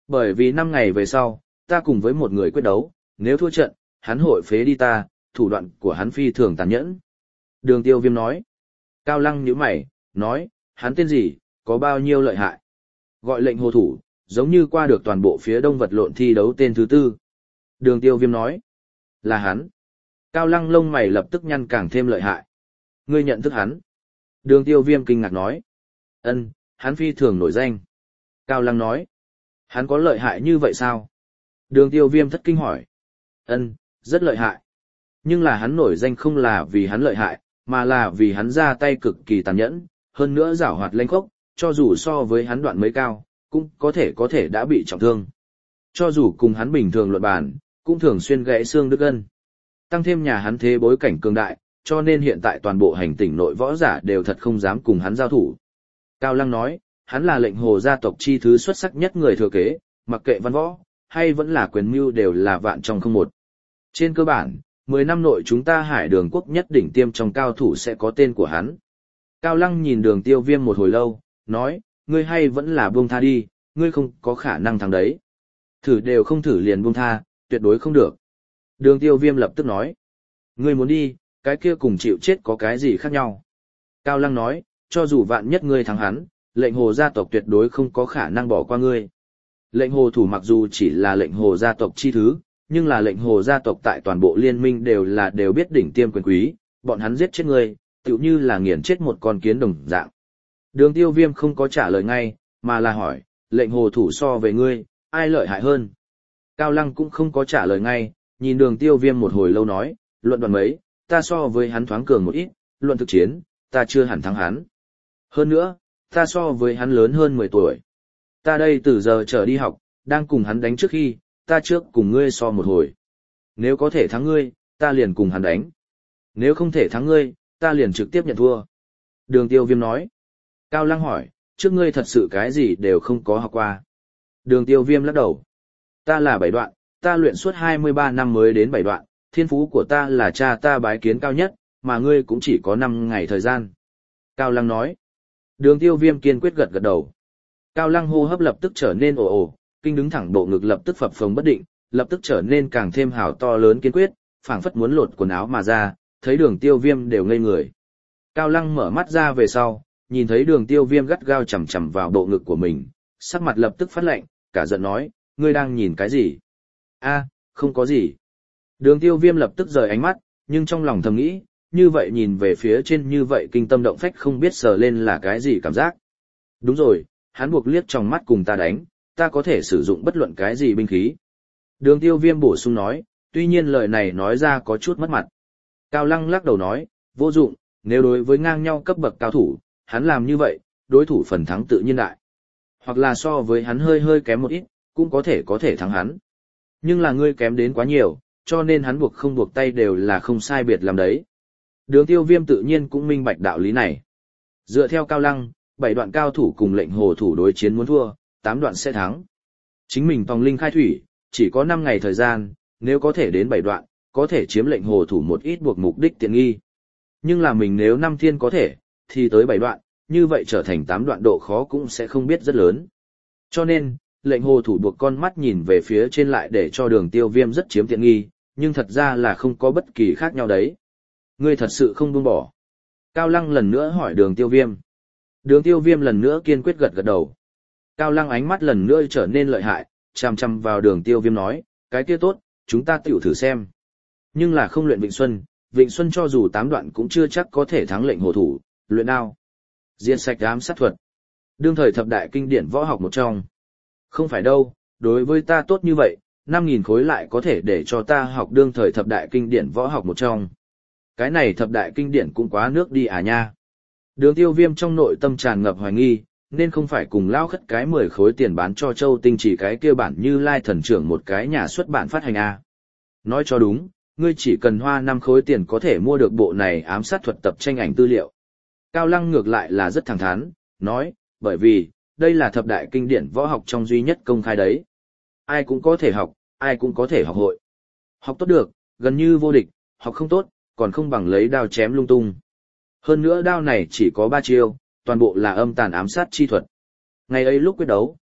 Bởi vì năm ngày về sau, ta cùng với một người quyết đấu, nếu thua trận, hắn hội phế đi ta, thủ đoạn của hắn phi thường tàn nhẫn. Đường Tiêu Viêm nói. Cao Lăng nhíu mày, nói, hắn tên gì, có bao nhiêu lợi hại. Gọi lệnh hồ thủ, giống như qua được toàn bộ phía đông vật lộn thi đấu tên thứ tư. Đường Tiêu Viêm nói, là hắn. Cao Lăng lông mày lập tức nhăn càng thêm lợi hại. Ngươi nhận thức hắn. Đường Tiêu Viêm kinh ngạc nói, ân, hắn phi thường nổi danh. Cao Lăng nói, hắn có lợi hại như vậy sao? Đường Tiêu Viêm thất kinh hỏi, ân, rất lợi hại. Nhưng là hắn nổi danh không là vì hắn lợi hại, mà là vì hắn ra tay cực kỳ tàn nhẫn, hơn nữa giảo hoạt lanh khốc, cho dù so với hắn đoạn mới cao, cũng có thể có thể đã bị trọng thương. Cho dù cùng hắn bình thường luận bàn, cũng thường xuyên gãy xương đứt gân. Tăng thêm nhà hắn thế bối cảnh cường đại, cho nên hiện tại toàn bộ hành tỉnh nội võ giả đều thật không dám cùng hắn giao thủ. Cao Lăng nói, hắn là lệnh hồ gia tộc chi thứ xuất sắc nhất người thừa kế, mặc kệ văn võ, hay vẫn là quyền mưu đều là vạn trong không một. Trên cơ bản, mười năm nội chúng ta Hải Đường quốc nhất đỉnh tiêm trong cao thủ sẽ có tên của hắn. Cao Lăng nhìn Đường Tiêu Viêm một hồi lâu, nói, ngươi hay vẫn là buông tha đi, ngươi không có khả năng thắng đấy. Thử đều không thử liền buông tha, tuyệt đối không được. Đường Tiêu Viêm lập tức nói, ngươi muốn đi, cái kia cùng chịu chết có cái gì khác nhau. Cao Lăng nói, cho dù vạn nhất ngươi thắng hắn, lệnh hồ gia tộc tuyệt đối không có khả năng bỏ qua ngươi. Lệnh hồ thủ mặc dù chỉ là lệnh hồ gia tộc chi thứ, nhưng là lệnh hồ gia tộc tại toàn bộ liên minh đều là đều biết đỉnh tiêm quyền quý, bọn hắn giết chết ngươi, tựu như là nghiền chết một con kiến đồng dạng. Đường Tiêu Viêm không có trả lời ngay, mà là hỏi, lệnh hồ thủ so về ngươi, ai lợi hại hơn? Cao Lăng cũng không có trả lời ngay, nhìn Đường Tiêu Viêm một hồi lâu nói, luận đoàn mấy, ta so với hắn thoáng cường một ít, luận thực chiến, ta chưa hẳn thắng hắn. Hơn nữa, ta so với hắn lớn hơn mười tuổi. Ta đây từ giờ trở đi học, đang cùng hắn đánh trước khi, ta trước cùng ngươi so một hồi. Nếu có thể thắng ngươi, ta liền cùng hắn đánh. Nếu không thể thắng ngươi, ta liền trực tiếp nhận thua. Đường Tiêu Viêm nói. Cao Lăng hỏi, trước ngươi thật sự cái gì đều không có học qua. Đường Tiêu Viêm lắc đầu. Ta là bảy đoạn, ta luyện suốt hai mươi ba năm mới đến bảy đoạn, thiên phú của ta là cha ta bái kiến cao nhất, mà ngươi cũng chỉ có năm ngày thời gian. Cao Lăng nói. Đường Tiêu Viêm kiên quyết gật gật đầu. Cao Lăng hô hấp lập tức trở nên ồ ồ, kinh đứng thẳng bộ ngực lập tức phập phồng bất định, lập tức trở nên càng thêm hào to lớn kiên quyết, phảng phất muốn lột quần áo mà ra, thấy Đường Tiêu Viêm đều ngây người. Cao Lăng mở mắt ra về sau, nhìn thấy Đường Tiêu Viêm gắt gao chằm chằm vào bộ ngực của mình, sắc mặt lập tức phát lạnh, cả giận nói, ngươi đang nhìn cái gì? A, không có gì. Đường Tiêu Viêm lập tức rời ánh mắt, nhưng trong lòng thầm nghĩ, như vậy nhìn về phía trên như vậy kinh tâm động phách không biết sờ lên là cái gì cảm giác. Đúng rồi, hắn buộc liếc trong mắt cùng ta đánh, ta có thể sử dụng bất luận cái gì binh khí. Đường Tiêu Viêm bổ sung nói, tuy nhiên lời này nói ra có chút mất mặt. Cao Lăng lắc đầu nói, vô dụng, nếu đối với ngang nhau cấp bậc cao thủ, hắn làm như vậy, đối thủ phần thắng tự nhiên đại. Hoặc là so với hắn hơi hơi kém một ít, cũng có thể có thể thắng hắn. Nhưng là ngươi kém đến quá nhiều, cho nên hắn buộc không buộc tay đều là không sai biệt làm đấy. Đường Tiêu Viêm tự nhiên cũng minh bạch đạo lý này. Dựa theo Cao Lăng, bảy đoạn cao thủ cùng lệnh hồ thủ đối chiến muốn thua, tám đoạn sẽ thắng. Chính mình tòng linh khai thủy, chỉ có năm ngày thời gian, nếu có thể đến bảy đoạn, có thể chiếm lệnh hồ thủ một ít buộc mục đích tiện nghi. Nhưng là mình nếu năm thiên có thể, thì tới bảy đoạn, như vậy trở thành tám đoạn độ khó cũng sẽ không biết rất lớn. Cho nên, lệnh hồ thủ buộc con mắt nhìn về phía trên lại để cho Đường Tiêu Viêm rất chiếm tiện nghi, nhưng thật ra là không có bất kỳ khác nhau đấy. Ngươi thật sự không buông bỏ. Cao Lăng lần nữa hỏi Đường Tiêu Viêm. Đường Tiêu Viêm lần nữa kiên quyết gật gật đầu. Cao Lăng ánh mắt lần nữa trở nên lợi hại, chằm chằm vào Đường Tiêu Viêm nói, cái kia tốt, chúng ta tiểu thử xem. Nhưng là không luyện Vịnh Xuân, Vịnh Xuân cho dù tám đoạn cũng chưa chắc có thể thắng lệnh hồ thủ, luyện đao. Diệt sạch ám sát thuật. Đương thời thập đại kinh điển võ học một trong. Không phải đâu, đối với ta tốt như vậy, năm nghìn khối lại có thể để cho ta học đương thời thập đại kinh điển võ học một trong. Cái này thập đại kinh điển cũng quá nước đi à nha. Đường Tiêu Viêm trong nội tâm tràn ngập hoài nghi, nên không phải cùng lao khất cái mười khối tiền bán cho Châu Tinh chỉ cái kia bản Như Lai thần trưởng một cái nhà xuất bản phát hành a. Nói cho đúng, ngươi chỉ cần hoa năm khối tiền có thể mua được bộ này ám sát thuật tập tranh ảnh tư liệu. Cao Lăng ngược lại là rất thẳng thắn, nói, bởi vì, đây là thập đại kinh điển võ học trong duy nhất công khai đấy. Ai cũng có thể học, ai cũng có thể học hội. Học tốt được, gần như vô địch, học không tốt, còn không bằng lấy đao chém lung tung. Hơn nữa đao này chỉ có ba chiêu, toàn bộ là âm tàn ám sát chi thuật. Ngày ấy lúc quyết đấu,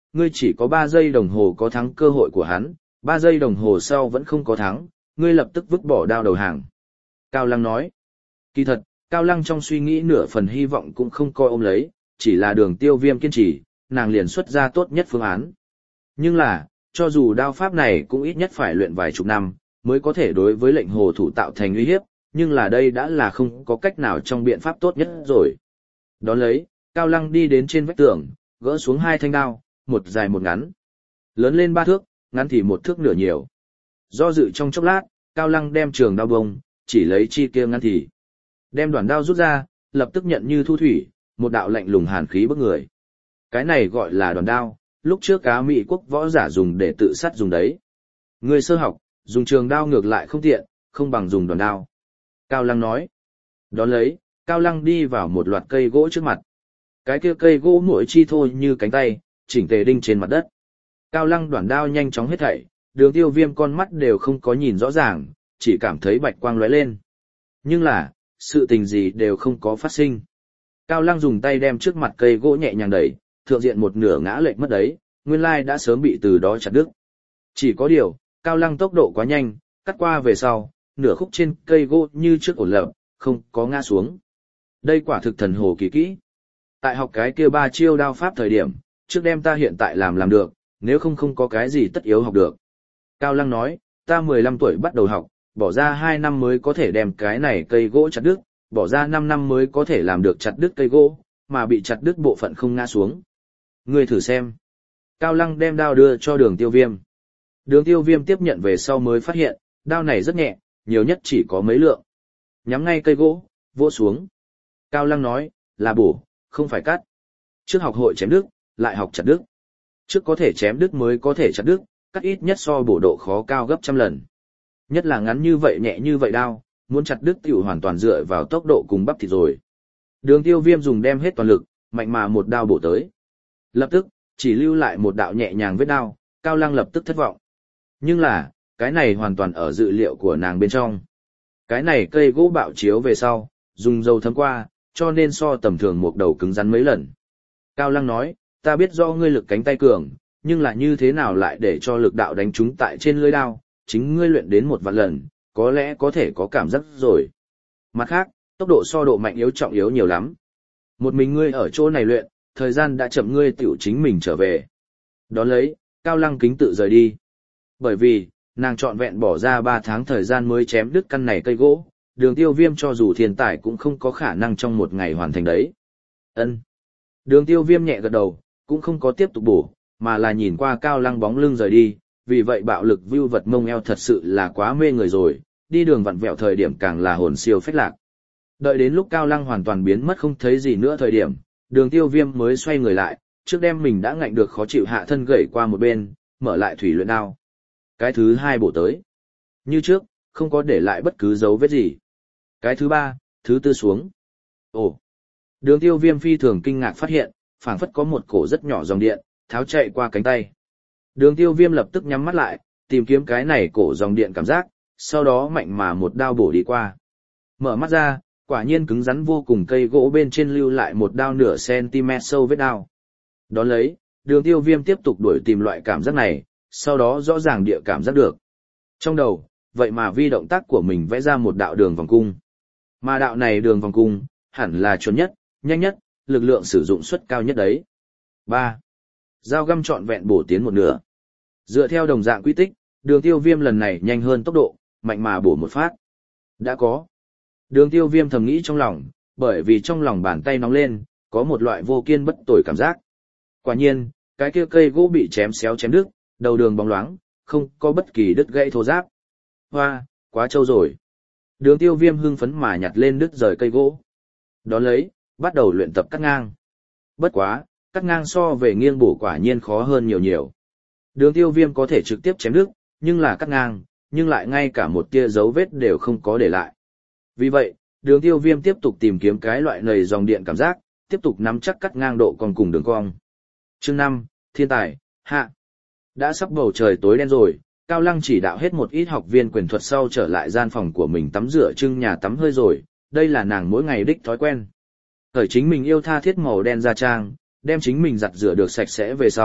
ngươi chỉ có ba giây đồng hồ có thắng cơ hội của hắn, ba giây đồng hồ sau vẫn không có thắng, ngươi lập tức vứt bỏ đao đầu hàng. Cao Lăng nói. Kỳ thật, Cao Lăng trong suy nghĩ nửa phần hy vọng cũng không coi ôm lấy, chỉ là Đường Tiêu Viêm kiên trì, nàng liền xuất ra tốt nhất phương án. Nhưng là, cho dù đao pháp này cũng ít nhất phải luyện vài chục năm, mới có thể đối với lệnh hồ thủ tạo thành uy hiếp, nhưng là đây đã là không có cách nào trong biện pháp tốt nhất rồi. Đón lấy, Cao Lăng đi đến trên vách tường, gỡ xuống hai thanh đao, một dài một ngắn. Lớn lên ba thước, ngắn thì một thước nửa nhiều. Do dự trong chốc lát, Cao Lăng đem trường đao bông, chỉ lấy chi kia ngắn thì. Đem đoạn đao rút ra, lập tức nhận như thu thủy, một đạo lạnh lùng hàn khí bức người. Cái này gọi là đoạn đao, lúc trước Á Mỹ quốc võ giả dùng để tự sát dùng đấy. Người sơ học, dùng trường đao ngược lại không tiện, không bằng dùng đoạn đao. Cao Lăng nói. Đón lấy, Cao Lăng đi vào một loạt cây gỗ trước mặt. Cái kia cây gỗ mỗi chi thôi như cánh tay, chỉnh tề đinh trên mặt đất. Cao Lăng đoạn đao nhanh chóng hết thảy, Đường Tiêu Viêm con mắt đều không có nhìn rõ ràng, chỉ cảm thấy bạch quang lóe lên. Nhưng là, sự tình gì đều không có phát sinh. Cao Lăng dùng tay đem trước mặt cây gỗ nhẹ nhàng đẩy, thượng diện một nửa ngã lệch mất đấy, nguyên lai đã sớm bị từ đó chặt đứt. Chỉ có điều, Cao Lăng tốc độ quá nhanh, cắt qua về sau, nửa khúc trên cây gỗ như trước ổn lập, không có ngã xuống. Đây quả thực thần hồ kỳ kỹ. Tại học cái kia ba chiêu đao pháp thời điểm, trước đem ta hiện tại làm làm được, nếu không không có cái gì tất yếu học được. Cao Lăng nói, ta mười lăm tuổi bắt đầu học, bỏ ra hai năm mới có thể đem cái này cây gỗ chặt đứt, bỏ ra năm năm mới có thể làm được chặt đứt cây gỗ, mà bị chặt đứt bộ phận không ngã xuống. Ngươi thử xem. Cao Lăng đem đao đưa cho Đường Tiêu Viêm. Đường Tiêu Viêm tiếp nhận về sau mới phát hiện, đao này rất nhẹ, nhiều nhất chỉ có mấy lượng. Nhắm ngay cây gỗ, vỗ xuống. Cao Lăng nói, là bổ, không phải cắt. Trước học hội chém đứt, lại học chặt đứt. Trước có thể chém đứt mới có thể chặt đứt, cắt ít nhất so bổ độ khó cao gấp trăm lần. Nhất là ngắn như vậy nhẹ như vậy đao, muốn chặt đứt tiểu hoàn toàn dựa vào tốc độ cùng bắp thịt rồi. Đường Tiêu Viêm dùng đem hết toàn lực, mạnh mà một đao bổ tới. Lập tức, chỉ lưu lại một đạo nhẹ nhàng vết đao, Cao Lăng lập tức thất vọng. Nhưng là, cái này hoàn toàn ở dự liệu của nàng bên trong. Cái này cây gỗ bạo chiếu về sau, dùng dầu thấm qua, cho nên so tầm thường một đầu cứng rắn mấy lần. Cao Lăng nói, ta biết do ngươi lực cánh tay cường, nhưng là như thế nào lại để cho lực đạo đánh trúng tại trên lưỡi đao, chính ngươi luyện đến một vạn lần, có lẽ có thể có cảm giác rồi. Mặt khác, tốc độ so độ mạnh yếu trọng yếu nhiều lắm. Một mình ngươi ở chỗ này luyện, thời gian đã chậm ngươi tiểu chính mình trở về. Đón lấy, Cao Lăng kính tự rời đi. Bởi vì, nàng trọn vẹn bỏ ra ba tháng thời gian mới chém đứt căn này cây gỗ, Đường Tiêu Viêm cho dù thiên tài cũng không có khả năng trong một ngày hoàn thành đấy. Ân. Đường Tiêu Viêm nhẹ gật đầu, cũng không có tiếp tục bổ, mà là nhìn qua Cao Lăng bóng lưng rời đi, vì vậy bạo lực view vật mông eo thật sự là quá mê người rồi, đi đường vặn vẹo thời điểm càng là hồn siêu phách lạc. Đợi đến lúc Cao Lăng hoàn toàn biến mất không thấy gì nữa thời điểm, Đường Tiêu Viêm mới xoay người lại, trước đem mình đã ngạnh được khó chịu hạ thân gẩy qua một bên, mở lại thủy luyện đao. Cái thứ hai bổ tới. Như trước, không có để lại bất cứ dấu vết gì. Cái thứ ba, thứ tư xuống. Ồ! Đường Tiêu Viêm phi thường kinh ngạc phát hiện, phảng phất có một cổ rất nhỏ dòng điện, tháo chạy qua cánh tay. Đường Tiêu Viêm lập tức nhắm mắt lại, tìm kiếm cái này cổ dòng điện cảm giác, sau đó mạnh mà một đao bổ đi qua. Mở mắt ra, quả nhiên cứng rắn vô cùng cây gỗ bên trên lưu lại một đao nửa cm sâu vết đao. Đón lấy, Đường Tiêu Viêm tiếp tục đuổi tìm loại cảm giác này, sau đó rõ ràng địa cảm giác được. Trong đầu, vậy mà vi động tác của mình vẽ ra một đạo đường vòng cung. Mà đạo này đường vòng cung, hẳn là chuẩn nhất, nhanh nhất, lực lượng sử dụng suất cao nhất đấy. ba. Dao găm trọn vẹn bổ tiến một nửa. Dựa theo đồng dạng quy tích, Đường Tiêu Viêm lần này nhanh hơn tốc độ, mạnh mà bổ một phát. Đã có. Đường Tiêu Viêm thầm nghĩ trong lòng, bởi vì trong lòng bàn tay nóng lên, có một loại vô kiên bất tồi cảm giác. Quả nhiên, cái kia cây gỗ bị chém xéo chém đứt, đầu đường bóng loáng, không có bất kỳ đứt gãy thô ráp. Hoa, quá trâu rồi. Đường Tiêu Viêm hưng phấn mà nhặt lên đứt rời cây gỗ. Đón lấy, bắt đầu luyện tập cắt ngang. Bất quá, cắt ngang so về nghiêng bổ quả nhiên khó hơn nhiều nhiều. Đường Tiêu Viêm có thể trực tiếp chém đứt, nhưng là cắt ngang, nhưng lại ngay cả một tia dấu vết đều không có để lại. Vì vậy, Đường Tiêu Viêm tiếp tục tìm kiếm cái loại nầy dòng điện cảm giác, tiếp tục nắm chắc cắt ngang độ còn cùng đường cong. Chương năm, Thiên tài, hạ. Đã sắp bầu trời tối đen rồi, Cao Lăng chỉ đạo hết một ít học viên quyền thuật sau trở lại gian phòng của mình tắm rửa trưng nhà tắm hơi rồi, đây là nàng mỗi ngày đích thói quen. Thời chính mình yêu tha thiết màu đen da trang, đem chính mình giặt rửa được sạch sẽ về sau,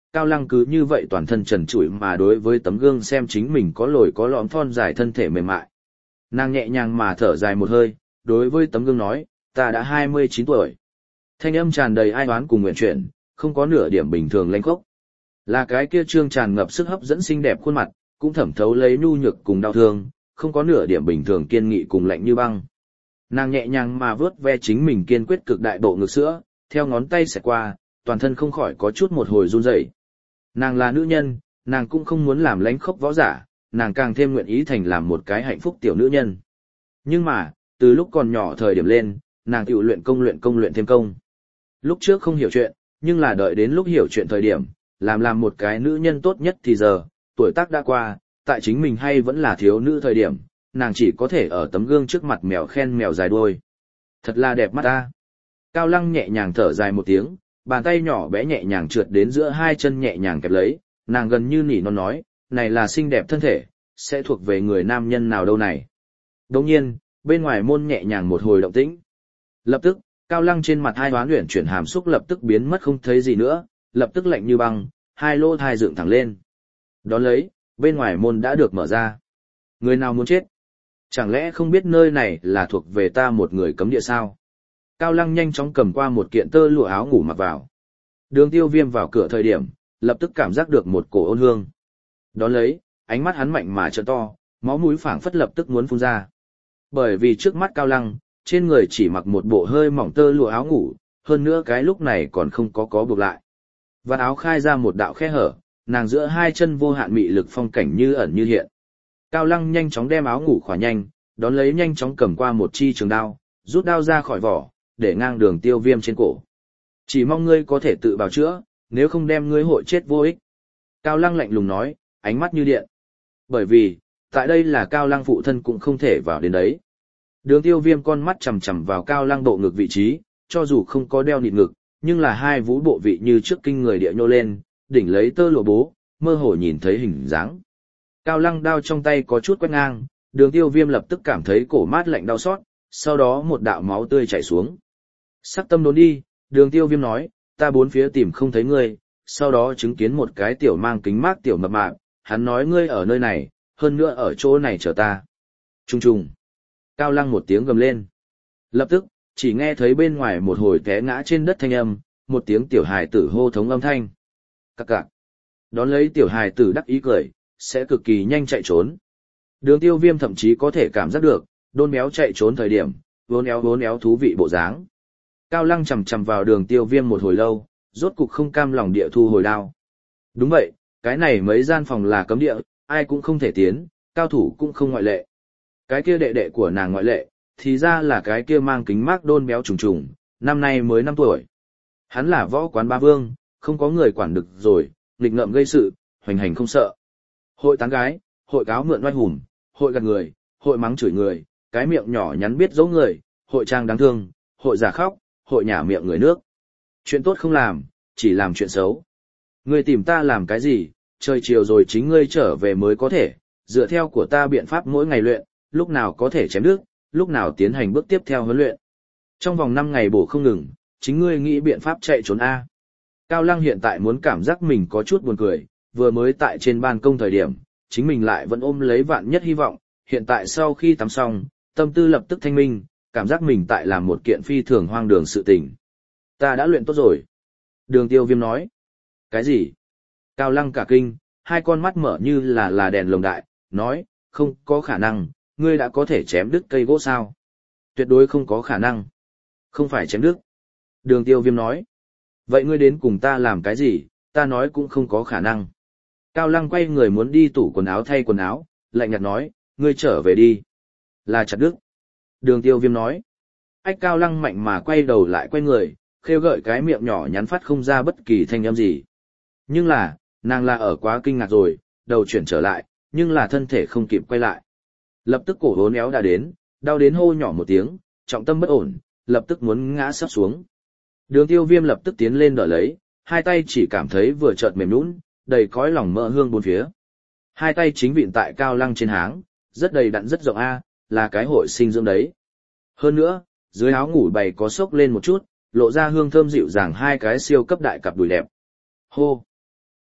Cao Lăng cứ như vậy toàn thân trần trụi mà đối với tấm gương xem chính mình có lồi có lõm thon dài thân thể mềm mại. Nàng nhẹ nhàng mà thở dài một hơi, đối với tấm gương nói, ta đã hai mươi chín tuổi. Thanh âm tràn đầy ai oán cùng nguyện chuyển, không có nửa điểm bình thường lênh khốc. Là cái kia trương tràn ngập sức hấp dẫn xinh đẹp khuôn mặt, cũng thẩm thấu lấy nhu nhược cùng đau thương, không có nửa điểm bình thường kiên nghị cùng lạnh như băng. Nàng nhẹ nhàng mà vớt ve chính mình kiên quyết cực đại bộ ngực sữa, theo ngón tay xẹt qua, toàn thân không khỏi có chút một hồi run rẩy. Nàng là nữ nhân, nàng cũng không muốn làm lánh khốc võ giả, nàng càng thêm nguyện ý thành làm một cái hạnh phúc tiểu nữ nhân. Nhưng mà, từ lúc còn nhỏ thời điểm lên, nàng tự luyện công luyện công luyện thêm công. Lúc trước không hiểu chuyện, nhưng là đợi đến lúc hiểu chuyện thời điểm, làm làm một cái nữ nhân tốt nhất thì giờ, tuổi tác đã qua, tại chính mình hay vẫn là thiếu nữ thời điểm, nàng chỉ có thể ở tấm gương trước mặt mèo khen mèo dài đuôi. Thật là đẹp mắt ta. Cao Lăng nhẹ nhàng thở dài một tiếng, bàn tay nhỏ bé nhẹ nhàng trượt đến giữa hai chân nhẹ nhàng kẹp lấy, nàng gần như nỉ non nói, này là xinh đẹp thân thể, sẽ thuộc về người nam nhân nào đâu này. Đồng nhiên, bên ngoài môn nhẹ nhàng một hồi động tĩnh. Lập tức, Cao Lăng trên mặt hai hoán luyện chuyển hàm xúc lập tức biến mất không thấy gì nữa, lập tức lạnh như băng, hai lỗ thai dựng thẳng lên. Đón lấy, bên ngoài môn đã được mở ra. Người nào muốn chết? Chẳng lẽ không biết nơi này là thuộc về ta một người cấm địa sao? Cao Lăng nhanh chóng cầm qua một kiện tơ lụa áo ngủ mặc vào. Đường Tiêu Viêm vào cửa thời điểm, lập tức cảm giác được một cổ ôn hương. Đón lấy, ánh mắt hắn mạnh mà trợn to, máu mũi phảng phất lập tức muốn phun ra. Bởi vì trước mắt Cao Lăng, trên người chỉ mặc một bộ hơi mỏng tơ lụa áo ngủ, hơn nữa cái lúc này còn không có có buộc lại. Vạt áo khai ra một đạo khe hở, nàng giữa hai chân vô hạn mị lực phong cảnh như ẩn như hiện. Cao Lăng nhanh chóng đem áo ngủ khỏa nhanh, đón lấy nhanh chóng cầm qua một chi trường đao, rút đao ra khỏi vỏ, để ngang Đường Tiêu Viêm trên cổ. Chỉ mong ngươi có thể tự bào chữa, nếu không đem ngươi hội chết vô ích. Cao Lăng lạnh lùng nói, ánh mắt như điện. Bởi vì, tại đây là Cao Lăng phụ thân cũng không thể vào đến đấy. Đường Tiêu Viêm con mắt chằm chằm vào Cao Lăng bộ ngực vị trí, cho dù không có đeo nịt ngực, nhưng là hai vú bộ vị như trước kinh người địa nhô lên, đỉnh lấy tơ lụa bố, mơ hồ nhìn thấy hình dáng. Cao Lăng đao trong tay có chút quét ngang, Đường Tiêu Viêm lập tức cảm thấy cổ mát lạnh đau xót, sau đó một đạo máu tươi chảy xuống. Sắc tâm đốn đi, Đường Tiêu Viêm nói, ta bốn phía tìm không thấy ngươi, sau đó chứng kiến một cái tiểu mang kính mát tiểu mập mạp, hắn nói ngươi ở nơi này, hơn nữa ở chỗ này chờ ta. Trung trùng. Cao Lăng một tiếng gầm lên. Lập tức, chỉ nghe thấy bên ngoài một hồi té ngã trên đất thanh âm, một tiếng tiểu hài tử hô thống âm thanh. Cặc cặc. Đón lấy tiểu hài tử đắc ý cười, sẽ cực kỳ nhanh chạy trốn. Đường Tiêu Viêm thậm chí có thể cảm giác được, đôn béo chạy trốn thời điểm, vốn éo vốn éo thú vị bộ dáng. Cao Lăng chầm chầm vào Đường Tiêu Viêm một hồi lâu, rốt cục không cam lòng địa thu hồi đao. Đúng vậy, cái này mấy gian phòng là cấm địa, ai cũng không thể tiến, cao thủ cũng không ngoại lệ. Cái kia đệ đệ của nàng ngoại lệ, thì ra là cái kia mang kính mác đôn béo trùng trùng, năm nay mới năm tuổi. Hắn là võ quán ba vương, không có người quản được rồi, nghịch ngợm gây sự, hoành hành không sợ. Hội tán gái, hội cáo mượn oai hùm, hội gạt người, hội mắng chửi người, cái miệng nhỏ nhắn biết giấu người, hội trang đáng thương, hội giả khóc, hội nhả miệng người nước. Chuyện tốt không làm, chỉ làm chuyện xấu. Ngươi tìm ta làm cái gì, trời chiều rồi chính ngươi trở về mới có thể, dựa theo của ta biện pháp mỗi ngày luyện, lúc nào có thể chém đứt, lúc nào tiến hành bước tiếp theo huấn luyện. Trong vòng năm ngày bổ không ngừng, chính ngươi nghĩ biện pháp chạy trốn A. Cao Lăng hiện tại muốn cảm giác mình có chút buồn cười, vừa mới tại trên ban công thời điểm, chính mình lại vẫn ôm lấy vạn nhất hy vọng, hiện tại sau khi tắm xong, tâm tư lập tức thanh minh, cảm giác mình tại làm một kiện phi thường hoang đường sự tình. Ta đã luyện tốt rồi. Đường Tiêu Viêm nói. Cái gì? Cao Lăng cả kinh, hai con mắt mở như là là đèn lồng đại, nói, không có khả năng, ngươi đã có thể chém đứt cây gỗ sao? Tuyệt đối không có khả năng. Không phải chém đứt. Đường Tiêu Viêm nói. Vậy ngươi đến cùng ta làm cái gì, ta nói cũng không có khả năng. Cao Lăng quay người muốn đi tủ quần áo thay quần áo, lạnh nhạt nói, ngươi trở về đi. Là chặt đứt. Đường Tiêu Viêm nói. Ách Cao Lăng mạnh mà quay đầu lại quay người, khêu gợi cái miệng nhỏ nhắn phát không ra bất kỳ thanh âm gì. Nhưng là, nàng là ở quá kinh ngạc rồi, đầu chuyển trở lại, nhưng là thân thể không kịp quay lại. Lập tức cổ hốn éo đã đến, đau đến hô nhỏ một tiếng, trọng tâm bất ổn, lập tức muốn ngã sắp xuống. Đường Tiêu Viêm lập tức tiến lên đỡ lấy, hai tay chỉ cảm thấy vừa chợt mềm nhũn, đầy cõi lòng mỡ hương bốn phía. Hai tay chính vịn tại Cao Lăng trên háng, rất đầy đặn rất rộng a, là cái hội sinh dưỡng đấy. Hơn nữa, dưới áo ngủ bày có xốc lên một chút, lộ ra hương thơm dịu dàng hai cái siêu cấp đại cặp đùi đẹp. Hô!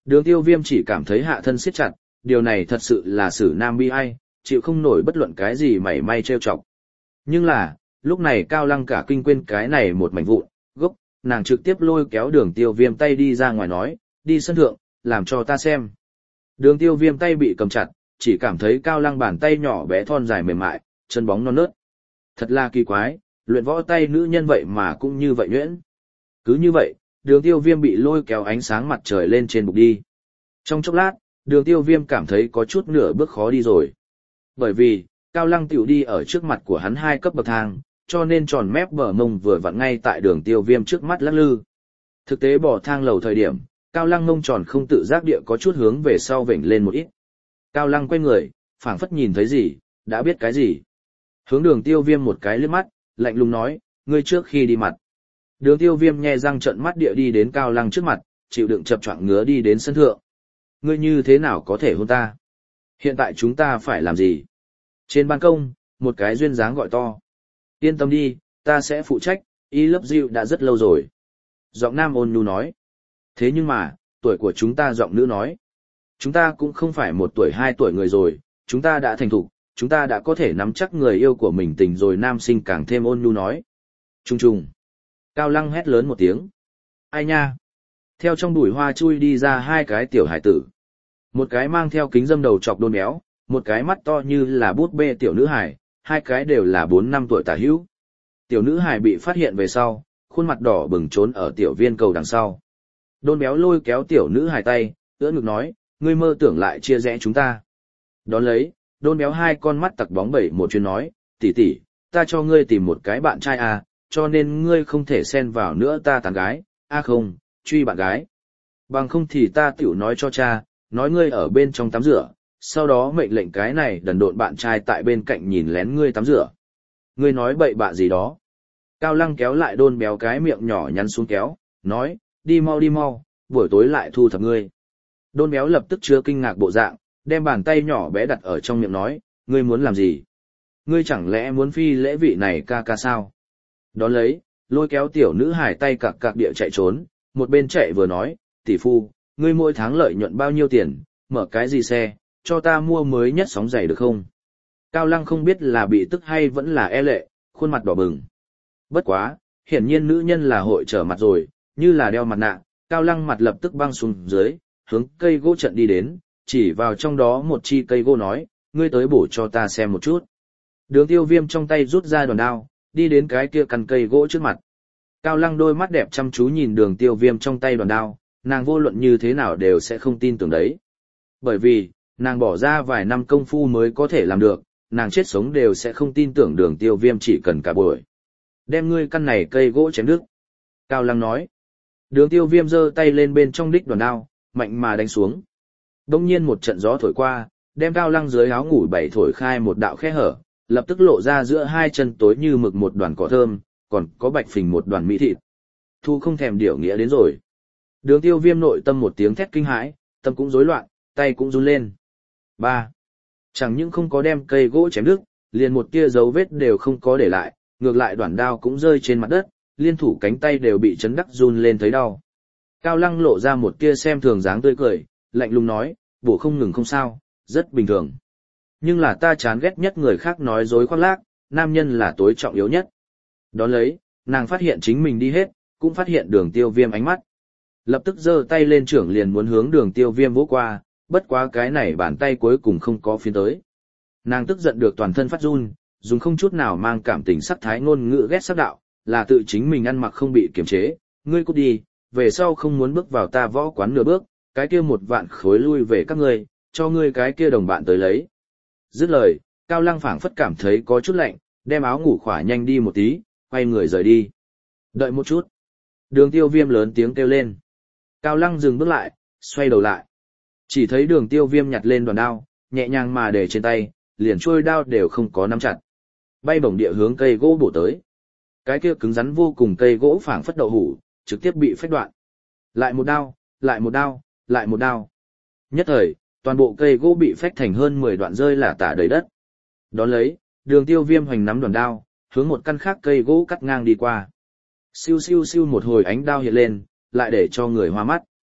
Đường tiêu viêm chỉ cảm thấy hạ thân siết chặt, điều này thật sự là xử nam bi ai, chịu không nổi bất luận cái gì mảy may trêu chọc. Nhưng là, lúc này Cao Lăng cả kinh quên cái này một mảnh vụn, gốc, nàng trực tiếp lôi kéo đường tiêu viêm tay đi ra ngoài nói, đi sân thượng, làm cho ta xem. Đường tiêu viêm tay bị cầm chặt, chỉ cảm thấy Cao Lăng bàn tay nhỏ bé thon dài mềm mại, chân bóng non nớt. Thật là kỳ quái, luyện võ tay nữ nhân vậy mà cũng như vậy nhuyễn. Cứ như vậy, đường tiêu viêm bị lôi kéo ánh sáng mặt trời lên trên bục đi. Trong chốc lát, đường tiêu viêm cảm thấy có chút nửa bước khó đi rồi. Bởi vì, Cao Lăng tiểu đi ở trước mặt của hắn hai cấp bậc thang, cho nên tròn mép bờ mông vừa vặn ngay tại đường tiêu viêm trước mắt lắc lư. Thực tế bỏ thang lầu thời điểm, Cao Lăng mông tròn không tự giác địa có chút hướng về sau vểnh lên một ít. Cao Lăng quay người, phảng phất nhìn thấy gì, đã biết cái gì. Hướng đường tiêu viêm một cái liếc mắt, lạnh lùng nói, ngươi trước khi đi mặt. Đường tiêu viêm nhe răng trợn mắt địa đi đến Cao Lăng trước mặt, chịu đựng chập choạng ngứa đi đến sân thượng. Ngươi như thế nào có thể hôn ta? Hiện tại chúng ta phải làm gì? Trên ban công, một cái duyên dáng gọi to. Yên tâm đi, ta sẽ phụ trách, I love you đã rất lâu rồi. Giọng nam ôn nhu nói. Thế nhưng mà, tuổi của chúng ta giọng nữ nói. Chúng ta cũng không phải một tuổi hai tuổi người rồi, chúng ta đã thành thục, chúng ta đã có thể nắm chắc người yêu của mình tình rồi nam sinh càng thêm ôn nhu nói. Trung trùng. Cao Lăng hét lớn một tiếng. Ai nha? Theo trong bụi hoa chui đi ra hai cái tiểu hải tử. Một cái mang theo kính dâm đầu chọc đôn béo, một cái mắt to như là bút bê tiểu nữ hải, hai cái đều là bốn năm tuổi tả hữu. Tiểu nữ hải bị phát hiện về sau, khuôn mặt đỏ bừng trốn ở tiểu viên cầu đằng sau. Đôn béo lôi kéo tiểu nữ hải tay, ưỡn ngực nói, ngươi mơ tưởng lại chia rẽ chúng ta. Đón lấy, đôn béo hai con mắt tặc bóng bẩy một chuyến nói, tỷ tỷ, ta cho ngươi tìm một cái bạn trai à, cho nên ngươi không thể xen vào nữa ta tán gái, a à không, truy bạn gái. Bằng không thì ta tiểu nói cho cha, nói ngươi ở bên trong tắm rửa, sau đó mệnh lệnh cái này đần độn bạn trai tại bên cạnh nhìn lén ngươi tắm rửa. Ngươi nói bậy bạ gì đó. Cao Lăng kéo lại đôn béo cái miệng nhỏ nhắn xuống kéo, nói, đi mau đi mau, buổi tối lại thu thập ngươi. Đôn béo lập tức chứa kinh ngạc bộ dạng, đem bàn tay nhỏ bé đặt ở trong miệng nói, ngươi muốn làm gì? Ngươi chẳng lẽ muốn phi lễ vị này ca ca sao? Đón lấy, lôi kéo tiểu nữ hải tay cặc cặc địa chạy trốn, một bên chạy vừa nói, tỷ phu, ngươi mỗi tháng lợi nhuận bao nhiêu tiền, mở cái gì xe, cho ta mua mới nhất sóng giày được không? Cao Lăng không biết là bị tức hay vẫn là e lệ, khuôn mặt đỏ bừng. Bất quá, hiển nhiên nữ nhân là hội trở mặt rồi, như là đeo mặt nạ, Cao Lăng mặt lập tức băng xuống dưới, hướng cây gỗ trận đi đến, chỉ vào trong đó một chi cây gỗ nói, ngươi tới bổ cho ta xem một chút. Đường tiêu viêm trong tay rút ra đòn đao, đi đến cái kia căn cây gỗ trước mặt. Cao Lăng đôi mắt đẹp chăm chú nhìn đường tiêu viêm trong tay đòn đao, nàng vô luận như thế nào đều sẽ không tin tưởng đấy. Bởi vì, nàng bỏ ra vài năm công phu mới có thể làm được, nàng chết sống đều sẽ không tin tưởng đường tiêu viêm chỉ cần cả buổi. Đem ngươi căn này cây gỗ chém đứt. Cao Lăng nói. Đường tiêu viêm giơ tay lên bên trong đích đòn đao, mạnh mà đánh xuống. Đông nhiên một trận gió thổi qua, đem Cao Lăng dưới áo ngủ bảy thổi khai một đạo khe hở, lập tức lộ ra giữa hai chân tối như mực một đoàn cỏ thơm, còn có bạch phình một đoàn mỹ thịt. Thu không thèm điểu nghĩa đến rồi. Đường tiêu viêm nội tâm một tiếng thét kinh hãi, tâm cũng rối loạn, tay cũng run lên. ba. Chẳng những không có đem cây gỗ chém đứt, liền một tia dấu vết đều không có để lại, ngược lại đoạn đao cũng rơi trên mặt đất, liên thủ cánh tay đều bị chấn đắc run lên thấy đau. Cao Lăng lộ ra một tia xem thường dáng tươi cười, lạnh lùng nói, bổ không ngừng không sao, rất bình thường. Nhưng là ta chán ghét nhất người khác nói dối khoác lác, nam nhân là tối trọng yếu nhất. Đón lấy, nàng phát hiện chính mình đi hết, cũng phát hiện đường tiêu viêm ánh mắt. Lập tức giơ tay lên trưởng liền muốn hướng đường tiêu viêm vỗ qua, bất quá cái này bàn tay cuối cùng không có phiến tới. Nàng tức giận được toàn thân phát run, dùng không chút nào mang cảm tình sắc thái ngôn ngữ ghét sắc đạo, là tự chính mình ăn mặc không bị kiềm chế, ngươi cút đi, về sau không muốn bước vào ta võ quán nửa bước, cái kia một vạn khối lui về các ngươi, cho ngươi cái kia đồng bạn tới lấy. Dứt lời, Cao Lăng phảng phất cảm thấy có chút lạnh, đem áo ngủ khỏa nhanh đi một tí, quay người rời đi. Đợi một chút. Đường tiêu viêm lớn tiếng kêu lên. Cao Lăng dừng bước lại, xoay đầu lại. Chỉ thấy đường tiêu viêm nhặt lên đòn đao, nhẹ nhàng mà để trên tay, liền trôi đao đều không có nắm chặt. Bay bổng địa hướng cây gỗ bổ tới. Cái kia cứng rắn vô cùng cây gỗ phảng phất đậu hủ, trực tiếp bị phách đoạn. Lại một đao, lại một đao, lại một đao. Nhất thời, toàn bộ cây gỗ bị phách thành hơn mười đoạn rơi lả tả đầy đất. Đón lấy, đường tiêu viêm hoành nắm đòn đao, hướng một căn khác cây gỗ cắt ngang đi qua. Siêu siêu siêu một hồi ánh đao hiện lên, lại để cho người hoa mắt.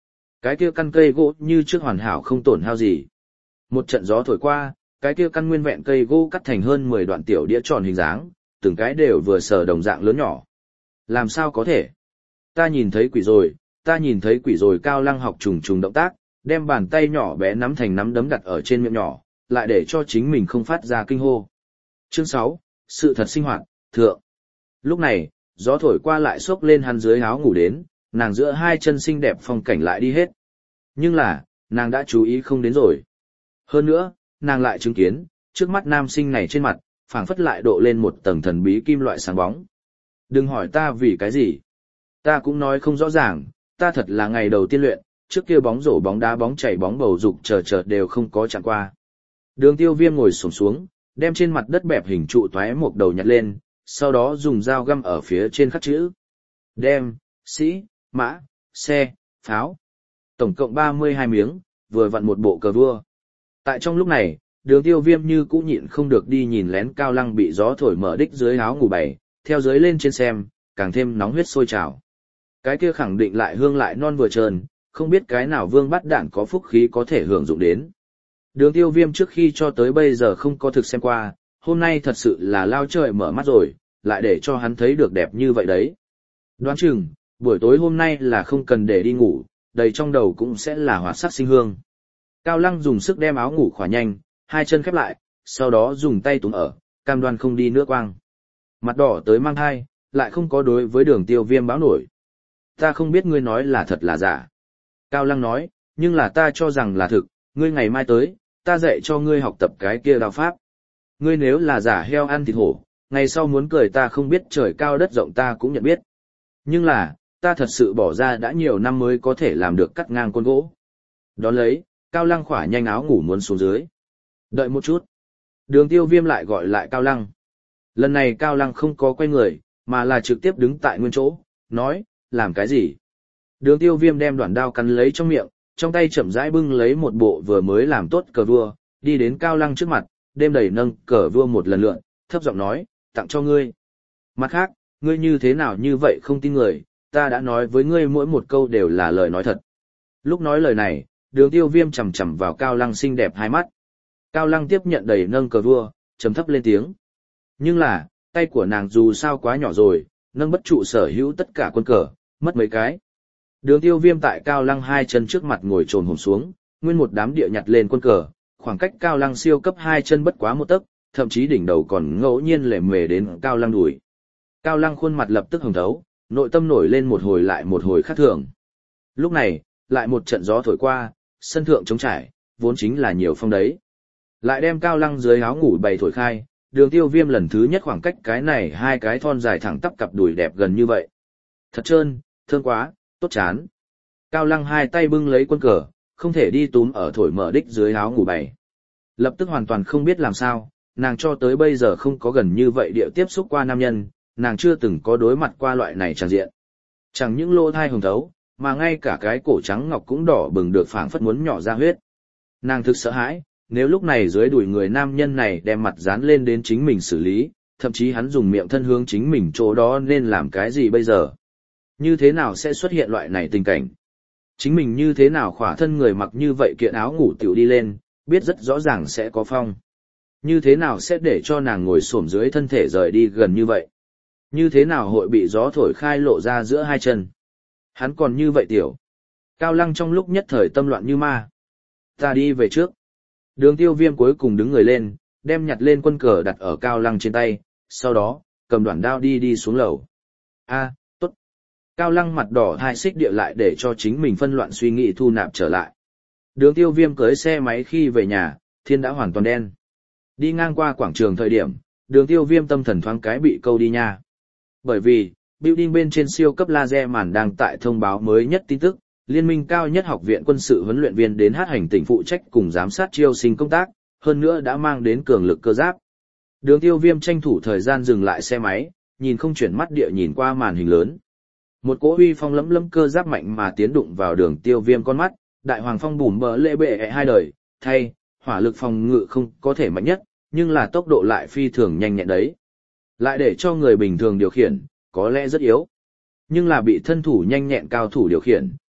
Cái kia căn cây gỗ như trước hoàn hảo không tổn hao gì. Một trận gió thổi qua, cái kia căn nguyên vẹn cây gỗ cắt thành hơn mười đoạn tiểu đĩa tròn hình dáng, từng cái đều vừa sờ đồng dạng lớn nhỏ. Làm sao có thể? Ta nhìn thấy quỷ rồi, ta nhìn thấy quỷ rồi. Cao Lăng học trùng trùng động tác, đem bàn tay nhỏ bé nắm thành nắm đấm đặt ở trên miệng nhỏ, lại để cho chính mình không phát ra kinh hô. Chương sáu, sự thật sinh hoạt, thượng. Lúc này, gió thổi qua lại xốc lên hắn dưới áo ngủ đến, nàng giữa hai chân xinh đẹp phong cảnh lại đi hết. Nhưng là, nàng đã chú ý không đến rồi. Hơn nữa, nàng lại chứng kiến, trước mắt nam sinh này trên mặt, phảng phất lại độ lên một tầng thần bí kim loại sáng bóng. Đừng hỏi ta vì cái gì. Ta cũng nói không rõ ràng, ta thật là ngày đầu tiên luyện, trước kia bóng rổ bóng đá bóng chảy bóng bầu dục chờ chờ đều không có chạm qua. Đường Tiêu Viêm ngồi xổm xuống, đem trên mặt đất bẹp hình trụ toái một đầu nhặt lên, sau đó dùng dao găm ở phía trên khắc chữ. Đem, sĩ, mã, xe, pháo. Tổng cộng ba mươi hai miếng, vừa vặn một bộ cờ vua. Tại trong lúc này, Đường Tiêu Viêm như cũ nhịn không được đi nhìn lén Cao Lăng bị gió thổi mở đích dưới áo ngủ bày, theo dưới lên trên xem, càng thêm nóng huyết sôi trào. Cái kia khẳng định lại hương lại non vừa trơn, không biết cái nào vương bắt đạn có phúc khí có thể hưởng dụng đến. Đường Tiêu Viêm trước khi cho tới bây giờ không có thực xem qua, hôm nay thật sự là lao trời mở mắt rồi, lại để cho hắn thấy được đẹp như vậy đấy. Đoán chừng, buổi tối hôm nay là không cần để đi ngủ, đầy trong đầu cũng sẽ là hoạt sắc sinh hương. Cao Lăng dùng sức đem áo ngủ khỏa nhanh, hai chân khép lại, sau đó dùng tay túm ở, cam đoan không đi nữa quang. Mặt đỏ tới mang thai, lại không có đối với Đường Tiêu Viêm báo nổi. Ta không biết ngươi nói là thật là giả. Cao Lăng nói, nhưng là ta cho rằng là thực, ngươi ngày mai tới, ta dạy cho ngươi học tập cái kia đao pháp. Ngươi nếu là giả heo ăn thịt hổ, ngày sau muốn cười ta không biết trời cao đất rộng ta cũng nhận biết. Nhưng là, ta thật sự bỏ ra đã nhiều năm mới có thể làm được cắt ngang côn gỗ. Đón lấy, Cao Lăng khỏa nhanh áo ngủ muốn xuống dưới. Đợi một chút. Đường Tiêu Viêm lại gọi lại Cao Lăng. Lần này Cao Lăng không có quay người, mà là trực tiếp đứng tại nguyên chỗ, nói, làm cái gì? Đường Tiêu Viêm đem đoạn đao cắn lấy trong miệng, trong tay chậm rãi bưng lấy một bộ vừa mới làm tốt cờ vua, đi đến Cao Lăng trước mặt, đêm đầy nâng cờ vua một lần lượn, thấp giọng nói, tặng cho ngươi. Mặt khác, ngươi như thế nào như vậy không tin người, ta đã nói với ngươi mỗi một câu đều là lời nói thật. Lúc nói lời này, Đường Tiêu Viêm chầm chầm vào Cao Lăng xinh đẹp hai mắt. Cao Lăng tiếp nhận đầy nâng cờ vua, trầm thấp lên tiếng. Nhưng là, tay của nàng dù sao quá nhỏ rồi, nâng bất trụ sở hữu tất cả quân cờ, mất mấy cái. Đường Tiêu Viêm tại Cao Lăng hai chân trước mặt ngồi trồn hổm xuống, nguyên một đám địa nhặt lên quân cờ, khoảng cách Cao Lăng siêu cấp hai chân bất quá một tấc, thậm chí đỉnh đầu còn ngẫu nhiên lệ mề đến Cao Lăng đùi. Cao Lăng khuôn mặt lập tức hồng thấu, nội tâm nổi lên một hồi lại một hồi khác thường. Lúc này, lại một trận gió thổi qua, sân thượng trống trải, vốn chính là nhiều phong đấy. Lại đem Cao Lăng dưới áo ngủ bày thổi khai, Đường Tiêu Viêm lần thứ nhất khoảng cách cái này hai cái thon dài thẳng tắp cặp đùi đẹp gần như vậy. Thật trơn, thương quá, tốt chán. Cao Lăng hai tay bưng lấy quân cờ, không thể đi túm ở thổi mở đích dưới áo ngủ bày. Lập tức hoàn toàn không biết làm sao, nàng cho tới bây giờ không có gần như vậy địa tiếp xúc qua nam nhân, nàng chưa từng có đối mặt qua loại này tràn diện. Chẳng những lỗ thai hồng thấu, mà ngay cả cái cổ trắng ngọc cũng đỏ bừng được phảng phất muốn nhỏ ra huyết. Nàng thực sợ hãi, nếu lúc này dưới đùi người nam nhân này đem mặt dán lên đến chính mình xử lý, thậm chí hắn dùng miệng thân hướng chính mình chỗ đó nên làm cái gì bây giờ? Như thế nào sẽ xuất hiện loại này tình cảnh? Chính mình như thế nào khỏa thân người mặc như vậy kiện áo ngủ tiểu đi lên, biết rất rõ ràng sẽ có phong. Như thế nào sẽ để cho nàng ngồi xổm dưới thân thể rời đi gần như vậy? Như thế nào hội bị gió thổi khai lộ ra giữa hai chân? Hắn còn như vậy tiểu. Cao Lăng trong lúc nhất thời tâm loạn như ma. Ta đi về trước. Đường Tiêu Viêm cuối cùng đứng người lên, đem nhặt lên quân cờ đặt ở Cao Lăng trên tay, sau đó, cầm đoạn đao đi đi xuống lầu. A, tốt. Cao Lăng mặt đỏ hai xích địa lại để cho chính mình phân loạn suy nghĩ thu nạp trở lại. Đường Tiêu Viêm cưới xe máy khi về nhà, thiên đã hoàn toàn đen. Đi ngang qua quảng trường thời điểm, Đường Tiêu Viêm tâm thần thoáng cái bị câu đi nha. Bởi vì, building bên trên siêu cấp laser màn đang tại thông báo mới nhất tin tức, Liên minh cao nhất học viện quân sự huấn luyện viên đến hát hành tỉnh phụ trách cùng giám sát chiêu sinh công tác, hơn nữa đã mang đến cường lực cơ giáp. Đường Tiêu Viêm tranh thủ thời gian dừng lại xe máy, nhìn không chuyển mắt địa nhìn qua màn hình lớn. Một cỗ uy phong lẫm lẫm cơ giáp mạnh mà tiến đụng vào Đường Tiêu Viêm con mắt, đại hoàng phong bùm bờ lệ bệ hai đời, thay, hỏa lực phòng ngự không có thể mạnh nhất, nhưng là tốc độ lại phi thường nhanh nhẹn đấy. Lại để cho người bình thường điều khiển, có lẽ rất yếu. Nhưng là bị thân thủ nhanh nhẹn cao thủ điều khiển,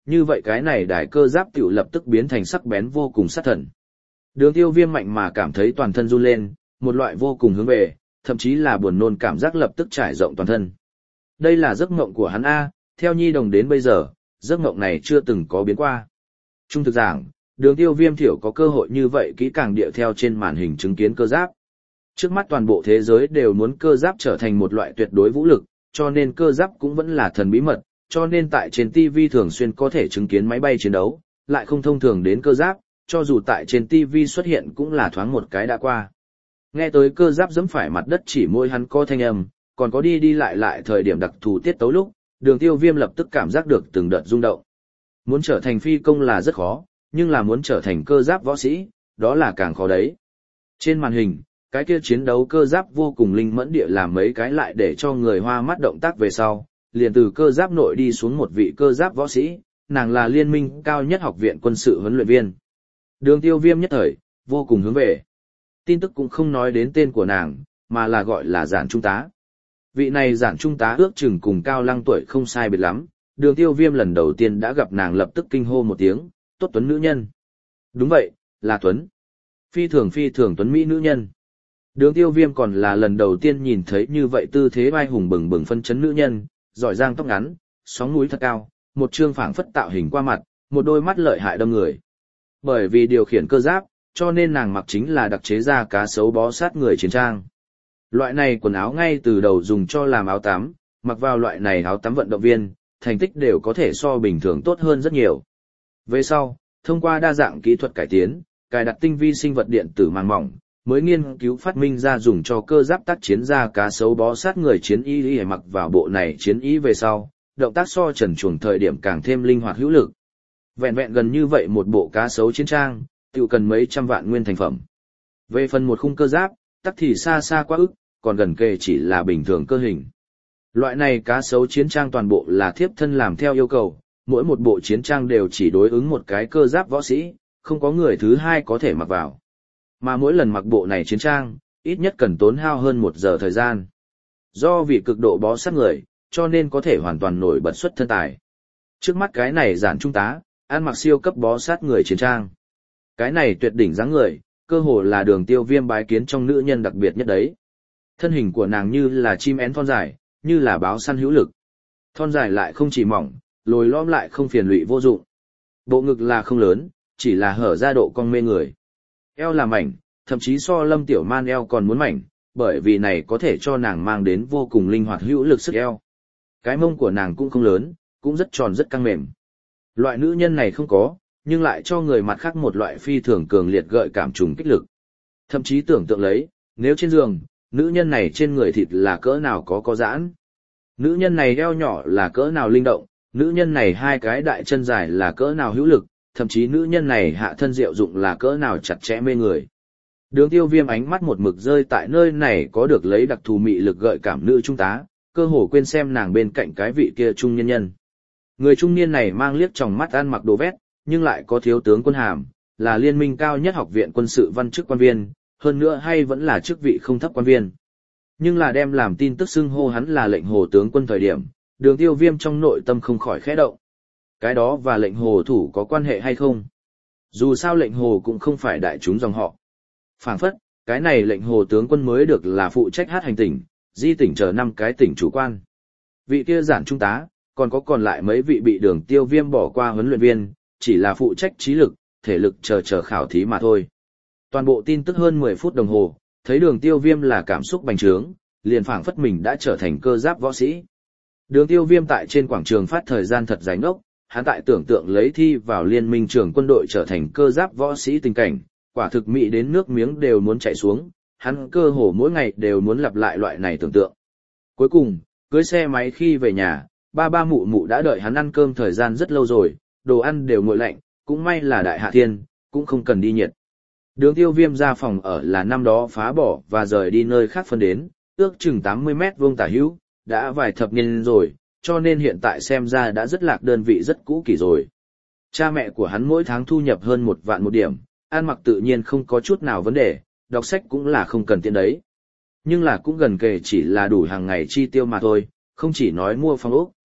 như vậy cái này đài cơ giáp tiểu lập tức biến thành sắc bén vô cùng sát thần. Đường Tiêu Viêm mạnh mà cảm thấy toàn thân run lên, một loại vô cùng hướng về, thậm chí là buồn nôn cảm giác lập tức trải rộng toàn thân. Đây là giấc mộng của hắn A, theo nhi đồng đến bây giờ, giấc mộng này chưa từng có biến qua. Trung thực giảng, Đường Tiêu Viêm thiểu có cơ hội như vậy kỹ càng địa theo trên màn hình chứng kiến cơ giáp. Trước mắt toàn bộ thế giới đều muốn cơ giáp trở thành một loại tuyệt đối vũ lực, cho nên cơ giáp cũng vẫn là thần bí mật, cho nên tại trên ti vi thường xuyên có thể chứng kiến máy bay chiến đấu, lại không thông thường đến cơ giáp, cho dù tại trên ti vi xuất hiện cũng là thoáng một cái đã qua. Nghe tới cơ giáp giẫm phải mặt đất chỉ môi hắn có thanh âm, còn có đi đi lại lại thời điểm đặc thù tiết tấu lúc, Đường Tiêu Viêm lập tức cảm giác được từng đợt rung động. Muốn trở thành phi công là rất khó, nhưng là muốn trở thành cơ giáp võ sĩ, đó là càng khó đấy. Trên màn hình, cái kia chiến đấu cơ giáp vô cùng linh mẫn địa làm mấy cái lại để cho người hoa mắt động tác về sau, liền từ cơ giáp nội đi xuống một vị cơ giáp võ sĩ, nàng là liên minh cao nhất học viện quân sự huấn luyện viên. Đường Tiêu Viêm nhất thời, vô cùng hướng về. Tin tức cũng không nói đến tên của nàng, mà là gọi là Giản Trung tá. Vị này Giản Trung tá ước chừng cùng Cao Lăng tuổi không sai biệt lắm, Đường Tiêu Viêm lần đầu tiên đã gặp nàng lập tức kinh hô một tiếng, tốt tuấn nữ nhân. Đúng vậy, là tuấn. Phi thường phi thường tuấn mỹ nữ nhân. Đường Tiêu Viêm còn là lần đầu tiên nhìn thấy như vậy tư thế vai hùng bừng bừng phân chấn nữ nhân, giỏi giang tóc ngắn, sóng núi thật cao, một trương phảng phất tạo hình qua mặt, một đôi mắt lợi hại đâm người. Bởi vì điều khiển cơ giáp, cho nên nàng mặc chính là đặc chế da cá sấu bó sát người chiến trang. Loại này quần áo ngay từ đầu dùng cho làm áo tắm, mặc vào loại này áo tắm vận động viên, thành tích đều có thể so bình thường tốt hơn rất nhiều. Về sau, thông qua đa dạng kỹ thuật cải tiến, cài đặt tinh vi sinh vật điện tử màng mỏng, mới nghiên cứu phát minh ra dùng cho cơ giáp tác chiến da cá sấu bó sát người chiến y y mặc vào bộ này chiến y về sau, động tác so trần chuồng thời điểm càng thêm linh hoạt hữu lực. Vẹn vẹn gần như vậy một bộ cá sấu chiến trang, tiêu cần mấy trăm vạn nguyên thành phẩm. Về phần một khung cơ giáp, tắc thì xa xa quá ức, còn gần kề chỉ là bình thường cơ hình. Loại này cá sấu chiến trang toàn bộ là thiếp thân làm theo yêu cầu, mỗi một bộ chiến trang đều chỉ đối ứng một cái cơ giáp võ sĩ, không có người thứ hai có thể mặc vào. Mà mỗi lần mặc bộ này chiến trang, ít nhất cần tốn hao hơn một giờ thời gian. Do vì cực độ bó sát người, cho nên có thể hoàn toàn nổi bật xuất thân tài. Trước mắt cái này Giản Trung tá, ăn mặc siêu cấp bó sát người chiến trang. Cái này tuyệt đỉnh dáng người, cơ hồ là Đường Tiêu Viêm bái kiến trong nữ nhân đặc biệt nhất đấy. Thân hình của nàng như là chim én thon dài, như là báo săn hữu lực. Thon dài lại không chỉ mỏng, lồi lõm lại không phiền lụy vô dụng. Bộ ngực là không lớn, chỉ là hở ra độ cong mê người. Eo là mảnh, thậm chí so Lâm Tiểu Man eo còn muốn mảnh, bởi vì này có thể cho nàng mang đến vô cùng linh hoạt hữu lực sức eo. Cái mông của nàng cũng không lớn, cũng rất tròn rất căng mềm. Loại nữ nhân này không có, nhưng lại cho người mặt khác một loại phi thường cường liệt gợi cảm trùng kích lực. Thậm chí tưởng tượng lấy, nếu trên giường, nữ nhân này trên người thịt là cỡ nào có có giãn. Nữ nhân này eo nhỏ là cỡ nào linh động, nữ nhân này hai cái đại chân dài là cỡ nào hữu lực, thậm chí nữ nhân này hạ thân diệu dụng là cỡ nào chặt chẽ mê người. Đường Tiêu Viêm ánh mắt một mực rơi tại nơi này có được lấy đặc thù mị lực gợi cảm nữ trung tá, cơ hồ quên xem nàng bên cạnh cái vị kia trung nhân nhân. Người trung niên này mang liếc tròng mắt ăn mặc đồ vét, nhưng lại có thiếu tướng quân hàm, là liên minh cao nhất học viện quân sự văn chức quan viên, hơn nữa hay vẫn là chức vị không thấp quan viên. Nhưng là đem làm tin tức xưng hô hắn là lệnh hồ tướng quân thời điểm, Đường Tiêu Viêm trong nội tâm không khỏi khẽ động. Cái đó và lệnh hồ thủ có quan hệ hay không? Dù sao lệnh hồ cũng không phải đại chúng dòng họ. Phảng phất, cái này lệnh hồ tướng quân mới được là phụ trách hát hành tỉnh, di tỉnh chờ năm cái tỉnh chủ quan. Vị kia Giản Trung tá, còn có còn lại mấy vị bị Đường Tiêu Viêm bỏ qua huấn luyện viên, chỉ là phụ trách trí lực, thể lực chờ chờ khảo thí mà thôi. Toàn bộ tin tức hơn mười phút đồng hồ, thấy Đường Tiêu Viêm là cảm xúc bành trướng, liền phảng phất mình đã trở thành cơ giáp võ sĩ. Đường Tiêu Viêm tại trên quảng trường phát thời gian thật dài ngốc, hắn tại tưởng tượng lấy thi vào liên minh trường quân đội trở thành cơ giáp võ sĩ tình cảnh, quả thực mỹ đến nước miếng đều muốn chảy xuống, hắn cơ hồ mỗi ngày đều muốn lặp lại loại này tưởng tượng. Cuối cùng, cưới xe máy khi về nhà, ba ba mụ mụ đã đợi hắn ăn cơm thời gian rất lâu rồi, đồ ăn đều nguội lạnh, cũng may là đại hạ thiên, cũng không cần đi nhiệt. Đường Tiêu Viêm ra phòng ở là năm đó phá bỏ và rời đi nơi khác phân đến, ước chừng tám mươi mét vuông tả hữu, đã vài thập niên rồi, cho nên hiện tại xem ra đã rất lạc đơn vị rất cũ kỹ rồi. Cha mẹ của hắn mỗi tháng thu nhập hơn một vạn một điểm, ăn mặc tự nhiên không có chút nào vấn đề, đọc sách cũng là không cần tiền đấy. Nhưng là cũng gần kề chỉ là đủ hàng ngày chi tiêu mà thôi, không chỉ nói mua phòng ốc,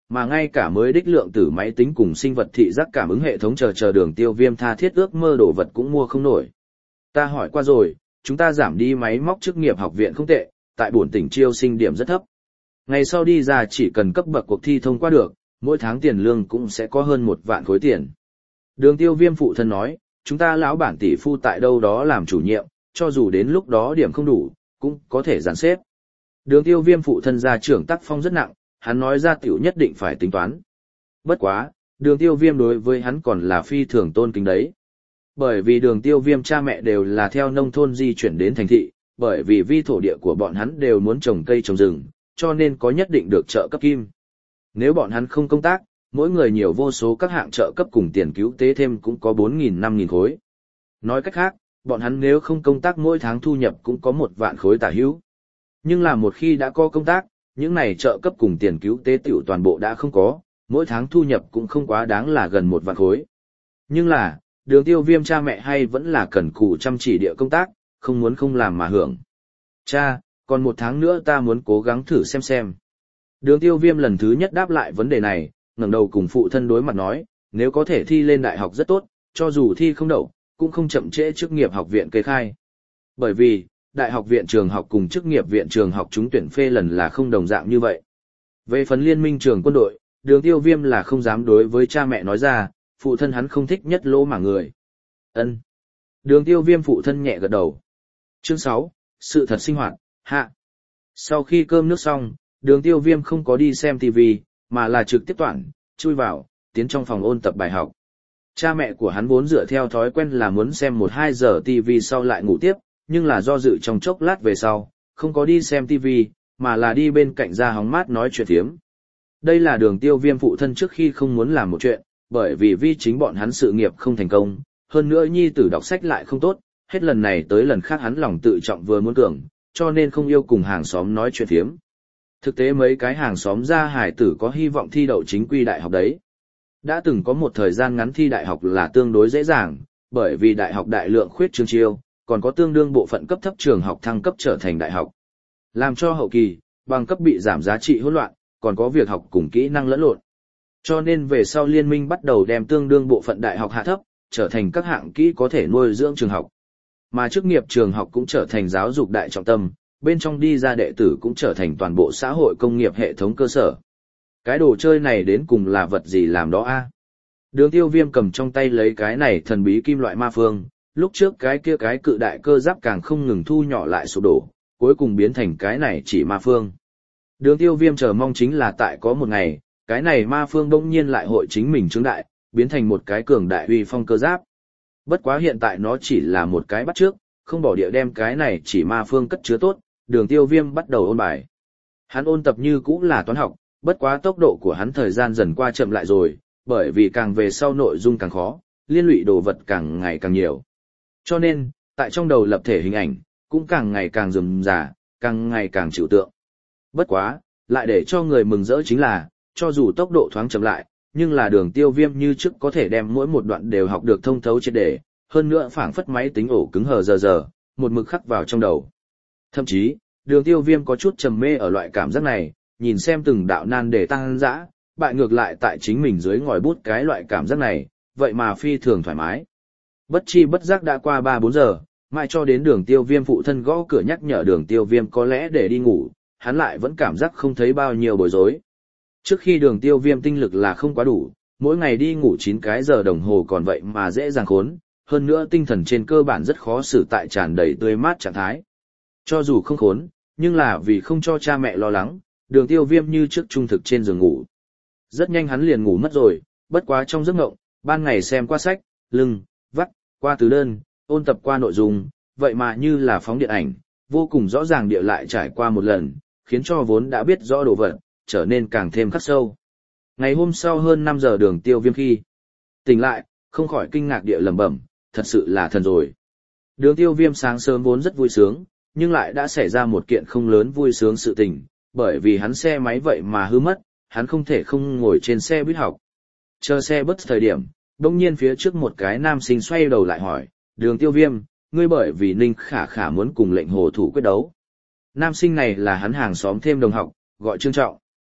mà ngay cả mới đích lượng tử máy tính cùng sinh vật thị giác cảm ứng hệ thống chờ chờ Đường Tiêu Viêm tha thiết ước mơ đồ vật cũng mua không nổi. Ta hỏi qua rồi, chúng ta giảm đi máy móc chức nghiệp học viện không tệ, tại bổn tỉnh chiêu sinh điểm rất thấp. Ngày sau đi ra chỉ cần cấp bậc cuộc thi thông qua được, mỗi tháng tiền lương cũng sẽ có hơn một vạn khối tiền. Đường Tiêu Viêm phụ thân nói, chúng ta lão bản tỷ phu tại đâu đó làm chủ nhiệm, cho dù đến lúc đó điểm không đủ, cũng có thể dàn xếp. Đường Tiêu Viêm phụ thân gia trưởng tác phong rất nặng, hắn nói ra tiểu nhất định phải tính toán. Bất quá, Đường Tiêu Viêm đối với hắn còn là phi thường tôn kính đấy. Bởi vì Đường Tiêu Viêm cha mẹ đều là theo nông thôn di chuyển đến thành thị, bởi vì vi thổ địa của bọn hắn đều muốn trồng cây trồng rừng, cho nên có nhất định được trợ cấp kim. Nếu bọn hắn không công tác, mỗi người nhiều vô số các hạng trợ cấp cùng tiền cứu tế thêm cũng có bốn nghìn năm nghìn khối. Nói cách khác, bọn hắn nếu không công tác mỗi tháng thu nhập cũng có một vạn khối tả hữu. Nhưng là một khi đã có công tác, những này trợ cấp cùng tiền cứu tế tiểu toàn bộ đã không có, mỗi tháng thu nhập cũng không quá đáng là gần một vạn khối. Nhưng là, Đường Tiêu Viêm cha mẹ hay vẫn là cần cù chăm chỉ địa công tác, không muốn không làm mà hưởng. Cha, còn một tháng nữa ta muốn cố gắng thử xem xem. Đường Tiêu Viêm lần thứ nhất đáp lại vấn đề này, ngẩng đầu cùng phụ thân đối mặt nói, nếu có thể thi lên đại học rất tốt, cho dù thi không đậu, cũng không chậm trễ chức nghiệp học viện kê khai. Bởi vì, đại học viện trường học cùng chức nghiệp viện trường học trúng tuyển phê lần là không đồng dạng như vậy. Về phần liên minh trường quân đội, Đường Tiêu Viêm là không dám đối với cha mẹ nói ra, phụ thân hắn không thích nhất lỗ mà người. Ân. Đường Tiêu Viêm phụ thân nhẹ gật đầu. Chương sáu, sự thật sinh hoạt, hạ. Sau khi cơm nước xong, Đường Tiêu Viêm không có đi xem ti vi, mà là trực tiếp toản, chui vào, tiến trong phòng ôn tập bài học. Cha mẹ của hắn vốn dựa theo thói quen là muốn xem một hai giờ ti vi sau lại ngủ tiếp, nhưng là do dự trong chốc lát về sau, không có đi xem ti vi, mà là đi bên cạnh ra hóng mát nói chuyện thiếm. Đây là Đường Tiêu Viêm phụ thân trước khi không muốn làm một chuyện, bởi vì vi chính bọn hắn sự nghiệp không thành công, hơn nữa nhi tử đọc sách lại không tốt, hết lần này tới lần khác hắn lòng tự trọng vừa muốn cường, cho nên không yêu cùng hàng xóm nói chuyện thiếm. Thực tế mấy cái hàng xóm ra hải tử có hy vọng thi đậu chính quy đại học đấy. Đã từng có một thời gian ngắn thi đại học là tương đối dễ dàng, bởi vì đại học đại lượng khuyết chương chiêu, còn có tương đương bộ phận cấp thấp trường học thăng cấp trở thành đại học. Làm cho hậu kỳ, bằng cấp bị giảm giá trị hỗn loạn, còn có việc học cùng kỹ năng lẫn lộn. Cho nên về sau liên minh bắt đầu đem tương đương bộ phận đại học hạ thấp, trở thành các hạng kỹ có thể nuôi dưỡng trường học. Mà chức nghiệp trường học cũng trở thành giáo dục đại trọng tâm, bên trong đi ra đệ tử cũng trở thành toàn bộ xã hội công nghiệp hệ thống cơ sở. Cái đồ chơi này đến cùng là vật gì làm đó a? Đường Tiêu Viêm cầm trong tay lấy cái này thần bí kim loại ma phương, lúc trước cái kia cái cự đại cơ giáp càng không ngừng thu nhỏ lại sụp đổ, cuối cùng biến thành cái này chỉ ma phương. Đường Tiêu Viêm chờ mong chính là tại có một ngày, cái này ma phương bỗng nhiên lại hội chính mình chứng đại, biến thành một cái cường đại uy phong cơ giáp. Bất quá hiện tại nó chỉ là một cái bắt trước, không bỏ địa đem cái này chỉ ma phương cất chứa tốt, Đường Tiêu Viêm bắt đầu ôn bài. Hắn ôn tập như cũ là toán học, bất quá tốc độ của hắn thời gian dần qua chậm lại rồi, bởi vì càng về sau nội dung càng khó, liên lụy đồ vật càng ngày càng nhiều. Cho nên, tại trong đầu lập thể hình ảnh, cũng càng ngày càng rườm rà, càng ngày càng trừu tượng. Bất quá, lại để cho người mừng rỡ chính là, cho dù tốc độ thoáng chậm lại, nhưng là Đường Tiêu Viêm như trước có thể đem mỗi một đoạn đều học được thông thấu triệt để, hơn nữa phảng phất máy tính ổ cứng hờ giờ giờ, một mực khắc vào trong đầu. Thậm chí, Đường Tiêu Viêm có chút trầm mê ở loại cảm giác này, nhìn xem từng đạo nan đề tăng dã, bại ngược lại tại chính mình dưới ngòi bút cái loại cảm giác này, vậy mà phi thường thoải mái. Bất chi bất giác đã qua ba bốn giờ, mãi cho đến Đường Tiêu Viêm phụ thân gõ cửa nhắc nhở Đường Tiêu Viêm có lẽ để đi ngủ, hắn lại vẫn cảm giác không thấy bao nhiêu bối rối. Trước khi Đường Tiêu Viêm tinh lực là không quá đủ, mỗi ngày đi ngủ chín cái giờ đồng hồ còn vậy mà dễ dàng khốn, hơn nữa tinh thần trên cơ bản rất khó xử tại tràn đầy tươi mát trạng thái. Cho dù không khốn, nhưng là vì không cho cha mẹ lo lắng, Đường Tiêu Viêm như trước trung thực trên giường ngủ. Rất nhanh hắn liền ngủ mất rồi, bất quá trong giấc mộng, ban ngày xem qua sách, lưng, vắt, qua từ đơn, ôn tập qua nội dung, vậy mà như là phóng điện ảnh, vô cùng rõ ràng địa lại trải qua một lần, khiến cho vốn đã biết rõ đồ vật, trở nên càng thêm khắc sâu. Ngày hôm sau hơn năm giờ Đường Tiêu Viêm khi tỉnh lại, không khỏi kinh ngạc địa lẩm bẩm, thật sự là thần rồi. Đường Tiêu Viêm sáng sớm vốn rất vui sướng, nhưng lại đã xảy ra một kiện không lớn vui sướng sự tình, bởi vì hắn xe máy vậy mà hư mất, hắn không thể không ngồi trên xe buýt học. Chờ xe bus thời điểm, đông nhiên phía trước một cái nam sinh xoay đầu lại hỏi, Đường Tiêu Viêm, ngươi bởi vì Ninh Khả Khả muốn cùng lệnh hồ thủ quyết đấu. Nam sinh này là hắn hàng xóm thêm đồng học, gọi Trương Trọng.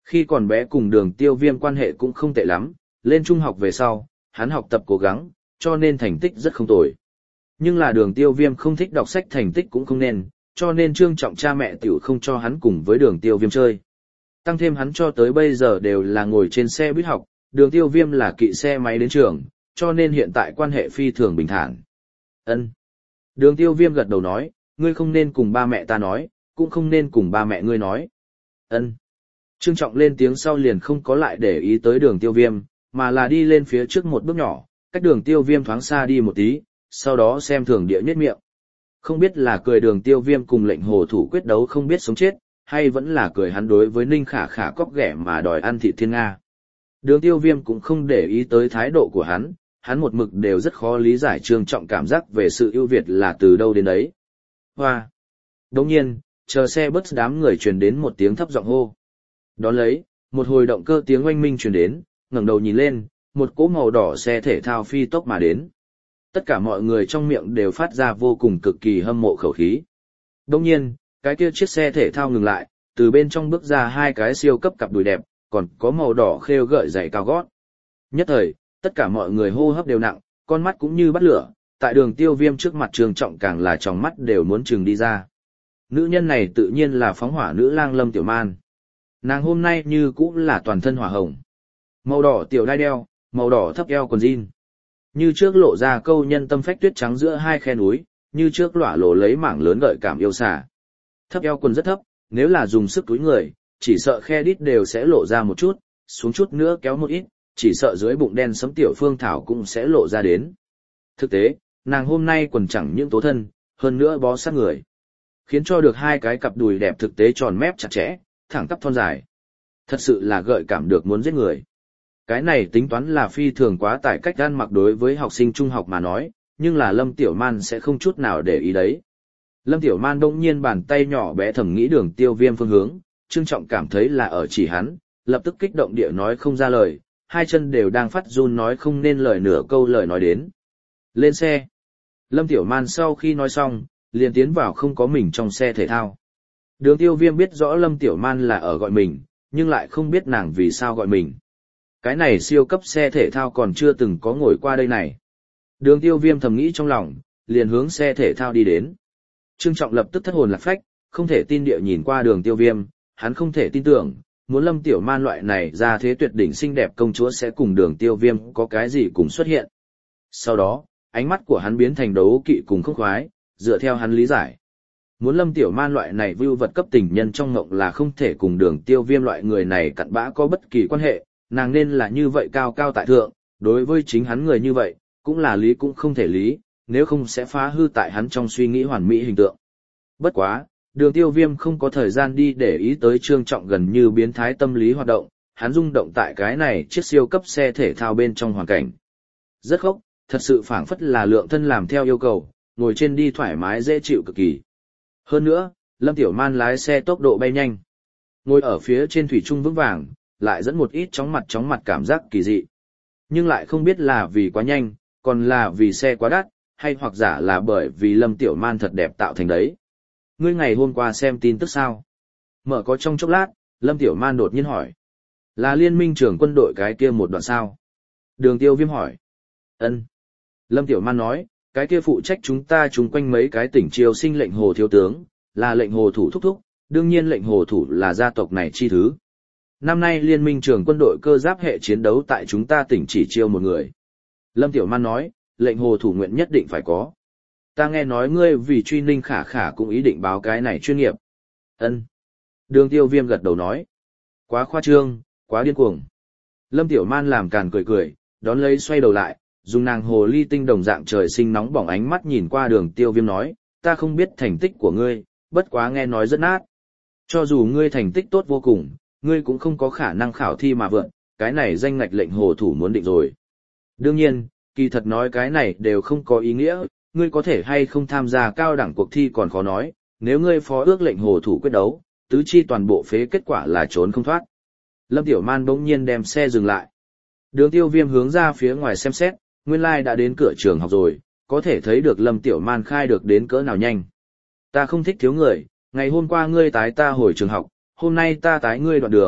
Khi còn bé cùng đường tiêu viêm quan hệ cũng không tệ lắm, lên trung học về sau, hắn học tập cố gắng, cho nên thành tích rất không tồi. Nhưng là đường tiêu viêm không thích đọc sách thành tích cũng không nên, cho nên Trương Trọng cha mẹ tiểu không cho hắn cùng với đường tiêu viêm chơi. Tăng thêm hắn cho tới bây giờ đều là ngồi trên xe buýt học, đường tiêu viêm là kỵ xe máy đến trường, cho nên hiện tại quan hệ phi thường bình thản. Ân. Đường tiêu viêm gật đầu nói, ngươi không nên cùng ba mẹ ta nói, cũng không nên cùng ba mẹ ngươi nói. Ân. Trương Trọng lên tiếng sau liền không có lại để ý tới đường tiêu viêm, mà là đi lên phía trước một bước nhỏ, cách đường tiêu viêm thoáng xa đi một tí, sau đó xem thường địa nhếch miệng. Không biết là cười đường tiêu viêm cùng lệnh hồ thủ quyết đấu không biết sống chết, hay vẫn là cười hắn đối với Ninh Khả Khả cóc ghẻ mà đòi ăn thịt thiên Nga. Đường tiêu viêm cũng không để ý tới thái độ của hắn, hắn một mực đều rất khó lý giải Trương Trọng cảm giác về sự ưu việt là từ đâu đến đấy. Hoa! Đồng nhiên, chờ xe bus đám người truyền đến một tiếng thấp giọng hô. Đón lấy, một hồi động cơ tiếng oanh minh truyền đến, ngẩng đầu nhìn lên, một cỗ màu đỏ xe thể thao phi tốc mà đến. Tất cả mọi người trong miệng đều phát ra vô cùng cực kỳ hâm mộ khẩu khí. Đồng nhiên, cái kia chiếc xe thể thao ngừng lại, từ bên trong bước ra hai cái siêu cấp cặp đùi đẹp, còn có màu đỏ khêu gợi giày cao gót. Nhất thời, tất cả mọi người hô hấp đều nặng, con mắt cũng như bắt lửa, tại đường tiêu viêm trước mặt Trương Trọng càng là tròng mắt đều muốn trừng đi ra. Nữ nhân này tự nhiên là phóng hỏa nữ lang Lâm Tiểu Man. Nàng hôm nay như cũng là toàn thân hỏa hồng. Màu đỏ tiểu đai đeo, màu đỏ thấp eo quần jean. Như trước lộ ra câu nhân tâm phách tuyết trắng giữa hai khe núi, như trước lỏa lộ lấy mảng lớn gợi cảm yêu xà. Thấp eo quần rất thấp, nếu là dùng sức túi người, chỉ sợ khe đít đều sẽ lộ ra một chút, xuống chút nữa kéo một ít, chỉ sợ dưới bụng đen sẫm tiểu phương thảo cũng sẽ lộ ra đến. Thực tế, nàng hôm nay quần chẳng những tố thân, hơn nữa bó sát người. Khiến cho được hai cái cặp đùi đẹp thực tế tròn mép chặt chẽ, thẳng tắp thon dài. Thật sự là gợi cảm được muốn giết người. Cái này tính toán là phi thường quá tải cách ăn mặc đối với học sinh trung học mà nói, nhưng là Lâm Tiểu Man sẽ không chút nào để ý đấy. Lâm Tiểu Man đông nhiên bàn tay nhỏ bé thầm nghĩ đường tiêu viêm phương hướng, Trương Trọng cảm thấy là ở chỉ hắn, lập tức kích động địa nói không ra lời, hai chân đều đang phát run nói không nên lời nửa câu lời nói đến. Lên xe. Lâm Tiểu Man sau khi nói xong, liền tiến vào không có mình trong xe thể thao. Đường tiêu viêm biết rõ Lâm Tiểu Man là ở gọi mình, nhưng lại không biết nàng vì sao gọi mình. Cái này siêu cấp xe thể thao còn chưa từng có ngồi qua đây này. Đường tiêu viêm thầm nghĩ trong lòng, liền hướng xe thể thao đi đến. Trương Trọng lập tức thất hồn lạc phách, không thể tin địa nhìn qua đường tiêu viêm, hắn không thể tin tưởng, muốn Lâm Tiểu Man loại này ra thế tuyệt đỉnh xinh đẹp công chúa sẽ cùng đường tiêu viêm có cái gì cùng xuất hiện. Sau đó, ánh mắt của hắn biến thành đấu kỵ cùng khốc khoái, dựa theo hắn lý giải. Muốn Lâm Tiểu Man loại này vưu vật cấp tình nhân trong ngộng là không thể cùng đường tiêu viêm loại người này cặn bã có bất kỳ quan hệ, nàng nên là như vậy cao cao tại thượng, đối với chính hắn người như vậy, cũng là lý cũng không thể lý, nếu không sẽ phá hư tại hắn trong suy nghĩ hoàn mỹ hình tượng. Bất quá, đường tiêu viêm không có thời gian đi để ý tới Trương Trọng gần như biến thái tâm lý hoạt động, hắn rung động tại cái này chiếc siêu cấp xe thể thao bên trong hoàn cảnh. Rất khốc, thật sự phảng phất là lượng thân làm theo yêu cầu, ngồi trên đi thoải mái dễ chịu cực kỳ. Hơn nữa, Lâm Tiểu Man lái xe tốc độ bay nhanh. Ngồi ở phía trên thủy trung vững vàng, lại dẫn một ít chóng mặt chóng mặt cảm giác kỳ dị. Nhưng lại không biết là vì quá nhanh, còn là vì xe quá đắt, hay hoặc giả là bởi vì Lâm Tiểu Man thật đẹp tạo thành đấy. Ngươi ngày hôm qua xem tin tức sao? Mở có trong chốc lát, Lâm Tiểu Man đột nhiên hỏi. Là liên minh trưởng quân đội cái kia một đoạn sao? Đường tiêu viêm hỏi. Ân. Lâm Tiểu Man nói, cái kia phụ trách chúng ta chung quanh mấy cái tỉnh triều sinh lệnh hồ thiếu tướng, là lệnh hồ thủ thúc thúc, đương nhiên lệnh hồ thủ là gia tộc này chi thứ. Năm nay liên minh trưởng quân đội cơ giáp hệ chiến đấu tại chúng ta tỉnh chỉ chiêu một người. Lâm Tiểu Man nói, lệnh hồ thủ nguyện nhất định phải có. Ta nghe nói ngươi vì truy Ninh Khả Khả cũng ý định báo cái này chuyên nghiệp. Ân. Đường tiêu viêm gật đầu nói. Quá khoa trương, quá điên cuồng. Lâm Tiểu Man làm càn cười cười, đón lấy xoay đầu lại, dùng nàng hồ ly tinh đồng dạng trời sinh nóng bỏng ánh mắt nhìn qua đường tiêu viêm nói, ta không biết thành tích của ngươi, bất quá nghe nói rất nát. Cho dù ngươi thành tích tốt vô cùng, ngươi cũng không có khả năng khảo thi mà vượn, cái này danh ngạch lệnh hồ thủ muốn định rồi. Đương nhiên, kỳ thật nói cái này đều không có ý nghĩa, ngươi có thể hay không tham gia cao đẳng cuộc thi còn khó nói, nếu ngươi phó ước lệnh hồ thủ quyết đấu, tứ chi toàn bộ phế kết quả là trốn không thoát. Lâm Tiểu Man bỗng nhiên đem xe dừng lại. Đường tiêu viêm hướng ra phía ngoài xem xét, nguyên lai đã đến cửa trường học rồi, có thể thấy được Lâm Tiểu Man khai được đến cỡ nào nhanh. Ta không thích thiếu người, ngày hôm qua ngươi tái ta hồi trường học, hôm nay ta tái ngươi đoạn đường,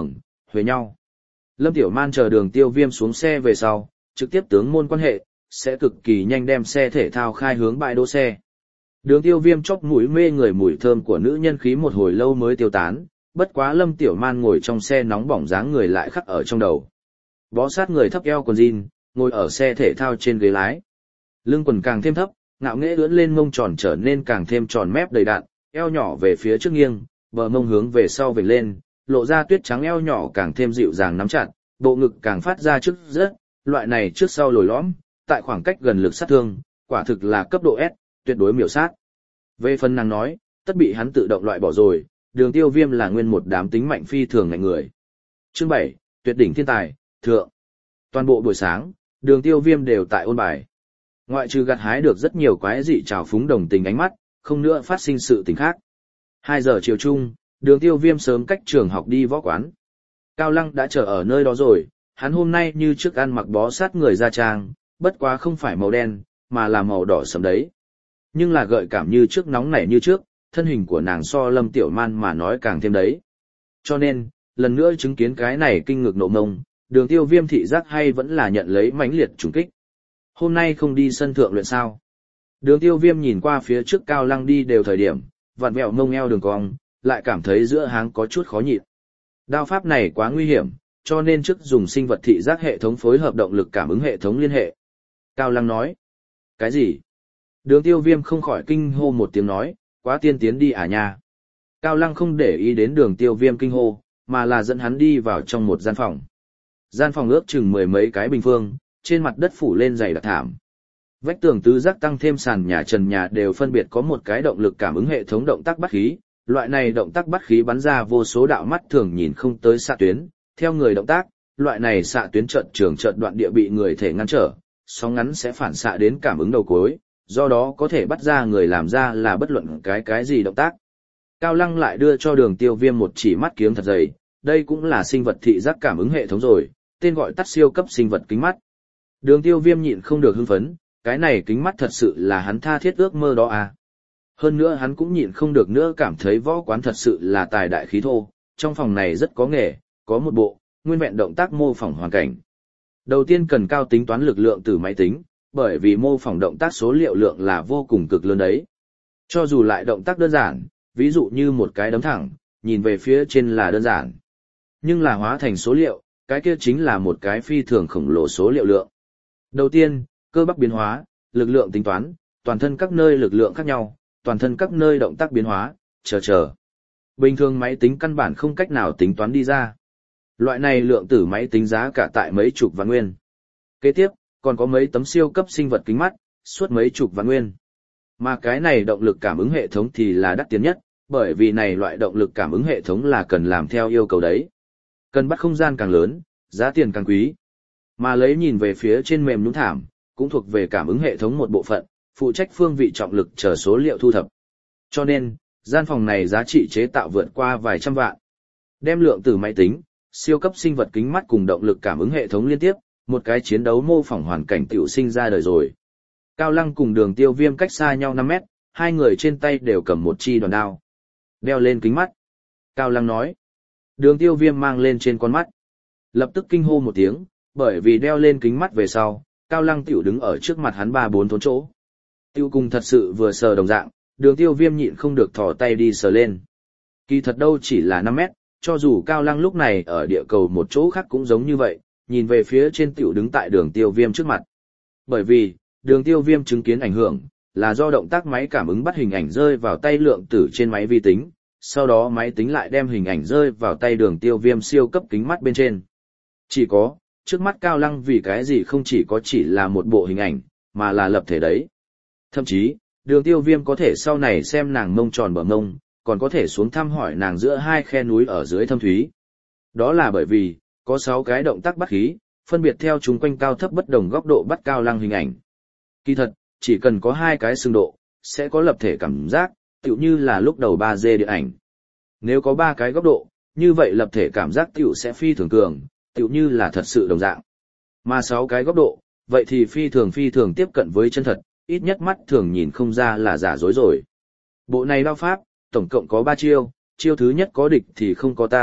huề nhau. Lâm Tiểu Man chờ Đường Tiêu Viêm xuống xe về sau, trực tiếp tướng môn quan hệ, sẽ cực kỳ nhanh đem xe thể thao khai hướng bãi đỗ xe. Đường Tiêu Viêm chóp mũi mê người mùi thơm của nữ nhân khí một hồi lâu mới tiêu tán, bất quá Lâm Tiểu Man ngồi trong xe nóng bỏng dáng người lại khắc ở trong đầu. Bó sát người thấp eo quần jean, ngồi ở xe thể thao trên ghế lái. Lưng quần càng thêm thấp, ngạo nghễ ưỡn lên mông tròn trở nên càng thêm tròn mép đầy đặn, eo nhỏ về phía trước nghiêng, bờ mông hướng về sau vểnh lên, lộ ra tuyết trắng eo nhỏ càng thêm dịu dàng nắm chặt, bộ ngực càng phát ra trước rất, loại này trước sau lồi lõm, tại khoảng cách gần lực sát thương, quả thực là cấp độ S, tuyệt đối miểu sát. Về phần nàng nói, tất bị hắn tự động loại bỏ rồi, Đường Tiêu Viêm là nguyên một đám tính mạnh phi thường ngạnh người. Chương bảy, tuyệt đỉnh thiên tài, thượng. Toàn bộ buổi sáng, Đường Tiêu Viêm đều tại ôn bài. Ngoại trừ gặt hái được rất nhiều quái dị trào phúng đồng tình ánh mắt, không nữa phát sinh sự tình khác. Hai giờ chiều chung, Đường Tiêu Viêm sớm cách trường học đi võ quán. Cao Lăng đã chờ ở nơi đó rồi, hắn hôm nay như trước ăn mặc bó sát người da trang, bất quá không phải màu đen, mà là màu đỏ sẫm đấy. Nhưng là gợi cảm như trước nóng nảy như trước, thân hình của nàng so Lâm Tiểu Man mà nói càng thêm đấy. Cho nên, lần nữa chứng kiến cái này kinh ngực nộ mông, Đường Tiêu Viêm thị giác hay vẫn là nhận lấy mãnh liệt trùng kích. Hôm nay không đi sân thượng luyện sao? Đường Tiêu Viêm nhìn qua phía trước Cao Lăng đi đều thời điểm, vặn vẹo mông eo đường cong, lại cảm thấy giữa háng có chút khó nhịn. Đao pháp này quá nguy hiểm, cho nên trước dùng sinh vật thị giác hệ thống phối hợp động lực cảm ứng hệ thống liên hệ. Cao Lăng nói. Cái gì? Đường Tiêu Viêm không khỏi kinh hô một tiếng nói, quá tiên tiến đi à nha. Cao Lăng không để ý đến Đường Tiêu Viêm kinh hô, mà là dẫn hắn đi vào trong một gian phòng. Gian phòng ước chừng mười mấy cái bình phương, trên mặt đất phủ lên dày đặc thảm. Vách tường tứ giác tăng thêm sàn nhà trần nhà đều phân biệt có một cái động lực cảm ứng hệ thống động tác bắt khí, loại này động tác bắt khí bắn ra vô số đạo mắt thường nhìn không tới xạ tuyến, theo người động tác, loại này xạ tuyến trận trường trận đoạn địa bị người thể ngăn trở, sóng ngắn sẽ phản xạ đến cảm ứng đầu cuối, do đó có thể bắt ra người làm ra là bất luận cái cái gì động tác. Cao Lăng lại đưa cho Đường Tiêu Viêm một chỉ mắt kiếng thật dày, đây cũng là sinh vật thị giác cảm ứng hệ thống rồi, tên gọi tắt siêu cấp sinh vật kính mắt. Đường Tiêu Viêm nhịn không được hưng phấn, cái này kính mắt thật sự là hắn tha thiết ước mơ đó à. Hơn nữa hắn cũng nhịn không được nữa cảm thấy võ quán thật sự là tài đại khí thô, trong phòng này rất có nghề, có một bộ, nguyên vẹn động tác mô phỏng hoàn cảnh. Đầu tiên cần cao tính toán lực lượng từ máy tính, bởi vì mô phỏng động tác số liệu lượng là vô cùng cực lớn đấy. Cho dù lại động tác đơn giản, ví dụ như một cái đấm thẳng, nhìn về phía trên là đơn giản. Nhưng là hóa thành số liệu, cái kia chính là một cái phi thường khổng lồ số liệu lượng. Đầu tiên, cơ bắp biến hóa, lực lượng tính toán, toàn thân các nơi lực lượng khác nhau, toàn thân các nơi động tác biến hóa, chờ chờ. Bình thường máy tính căn bản không cách nào tính toán đi ra. Loại này lượng tử máy tính giá cả tại mấy chục vạn nguyên. Kế tiếp, còn có mấy tấm siêu cấp sinh vật kính mắt, suốt mấy chục vạn nguyên. Mà cái này động lực cảm ứng hệ thống thì là đắt tiền nhất, bởi vì này loại động lực cảm ứng hệ thống là cần làm theo yêu cầu đấy. Cần bắt không gian càng lớn, giá tiền càng quý. Mà lấy nhìn về phía trên mềm nhũn thảm, cũng thuộc về cảm ứng hệ thống một bộ phận, phụ trách phương vị trọng lực chờ số liệu thu thập. Cho nên, gian phòng này giá trị chế tạo vượt qua vài trăm vạn. Đem lượng tử máy tính, siêu cấp sinh vật kính mắt cùng động lực cảm ứng hệ thống liên tiếp, một cái chiến đấu mô phỏng hoàn cảnh tiểu sinh ra đời rồi. Cao Lăng cùng Đường Tiêu Viêm cách xa nhau năm mét, hai người trên tay đều cầm một chi đòn đao. Đeo lên kính mắt. Cao Lăng nói. Đường Tiêu Viêm mang lên trên con mắt. Lập tức kinh hô một tiếng, bởi vì đeo lên kính mắt về sau, Cao Lăng tiểu đứng ở trước mặt hắn ba bốn thốn chỗ. Tiêu cùng thật sự vừa sờ đồng dạng, Đường Tiêu Viêm nhịn không được thò tay đi sờ lên. Kỳ thật đâu chỉ là năm mét, cho dù Cao Lăng lúc này ở địa cầu một chỗ khác cũng giống như vậy, nhìn về phía trên tiểu đứng tại Đường Tiêu Viêm trước mặt. Bởi vì, Đường Tiêu Viêm chứng kiến ảnh hưởng, là do động tác máy cảm ứng bắt hình ảnh rơi vào tay lượng tử trên máy vi tính, sau đó máy tính lại đem hình ảnh rơi vào tay Đường Tiêu Viêm siêu cấp kính mắt bên trên. Chỉ có, trước mắt Cao Lăng vì cái gì không chỉ có chỉ là một bộ hình ảnh, mà là lập thể đấy. Thậm chí, Đường Tiêu Viêm có thể sau này xem nàng mông tròn bờ mông, còn có thể xuống thăm hỏi nàng giữa hai khe núi ở dưới thâm thúy. Đó là bởi vì, có sáu cái động tác bắt khí, phân biệt theo chúng quanh cao thấp bất đồng góc độ bắt Cao Lăng hình ảnh. Kỳ thật, chỉ cần có hai cái xương độ, sẽ có lập thể cảm giác, tựu như là lúc đầu ba D điện ảnh. Nếu có ba cái góc độ, như vậy lập thể cảm giác tựu sẽ phi thường cường, tựu như là thật sự đồng dạng. Mà sáu cái góc độ, vậy thì phi thường phi thường tiếp cận với chân thật, ít nhất mắt thường nhìn không ra là giả dối rồi. Bộ này đao pháp, tổng cộng có ba chiêu, chiêu thứ nhất có địch thì không có ta,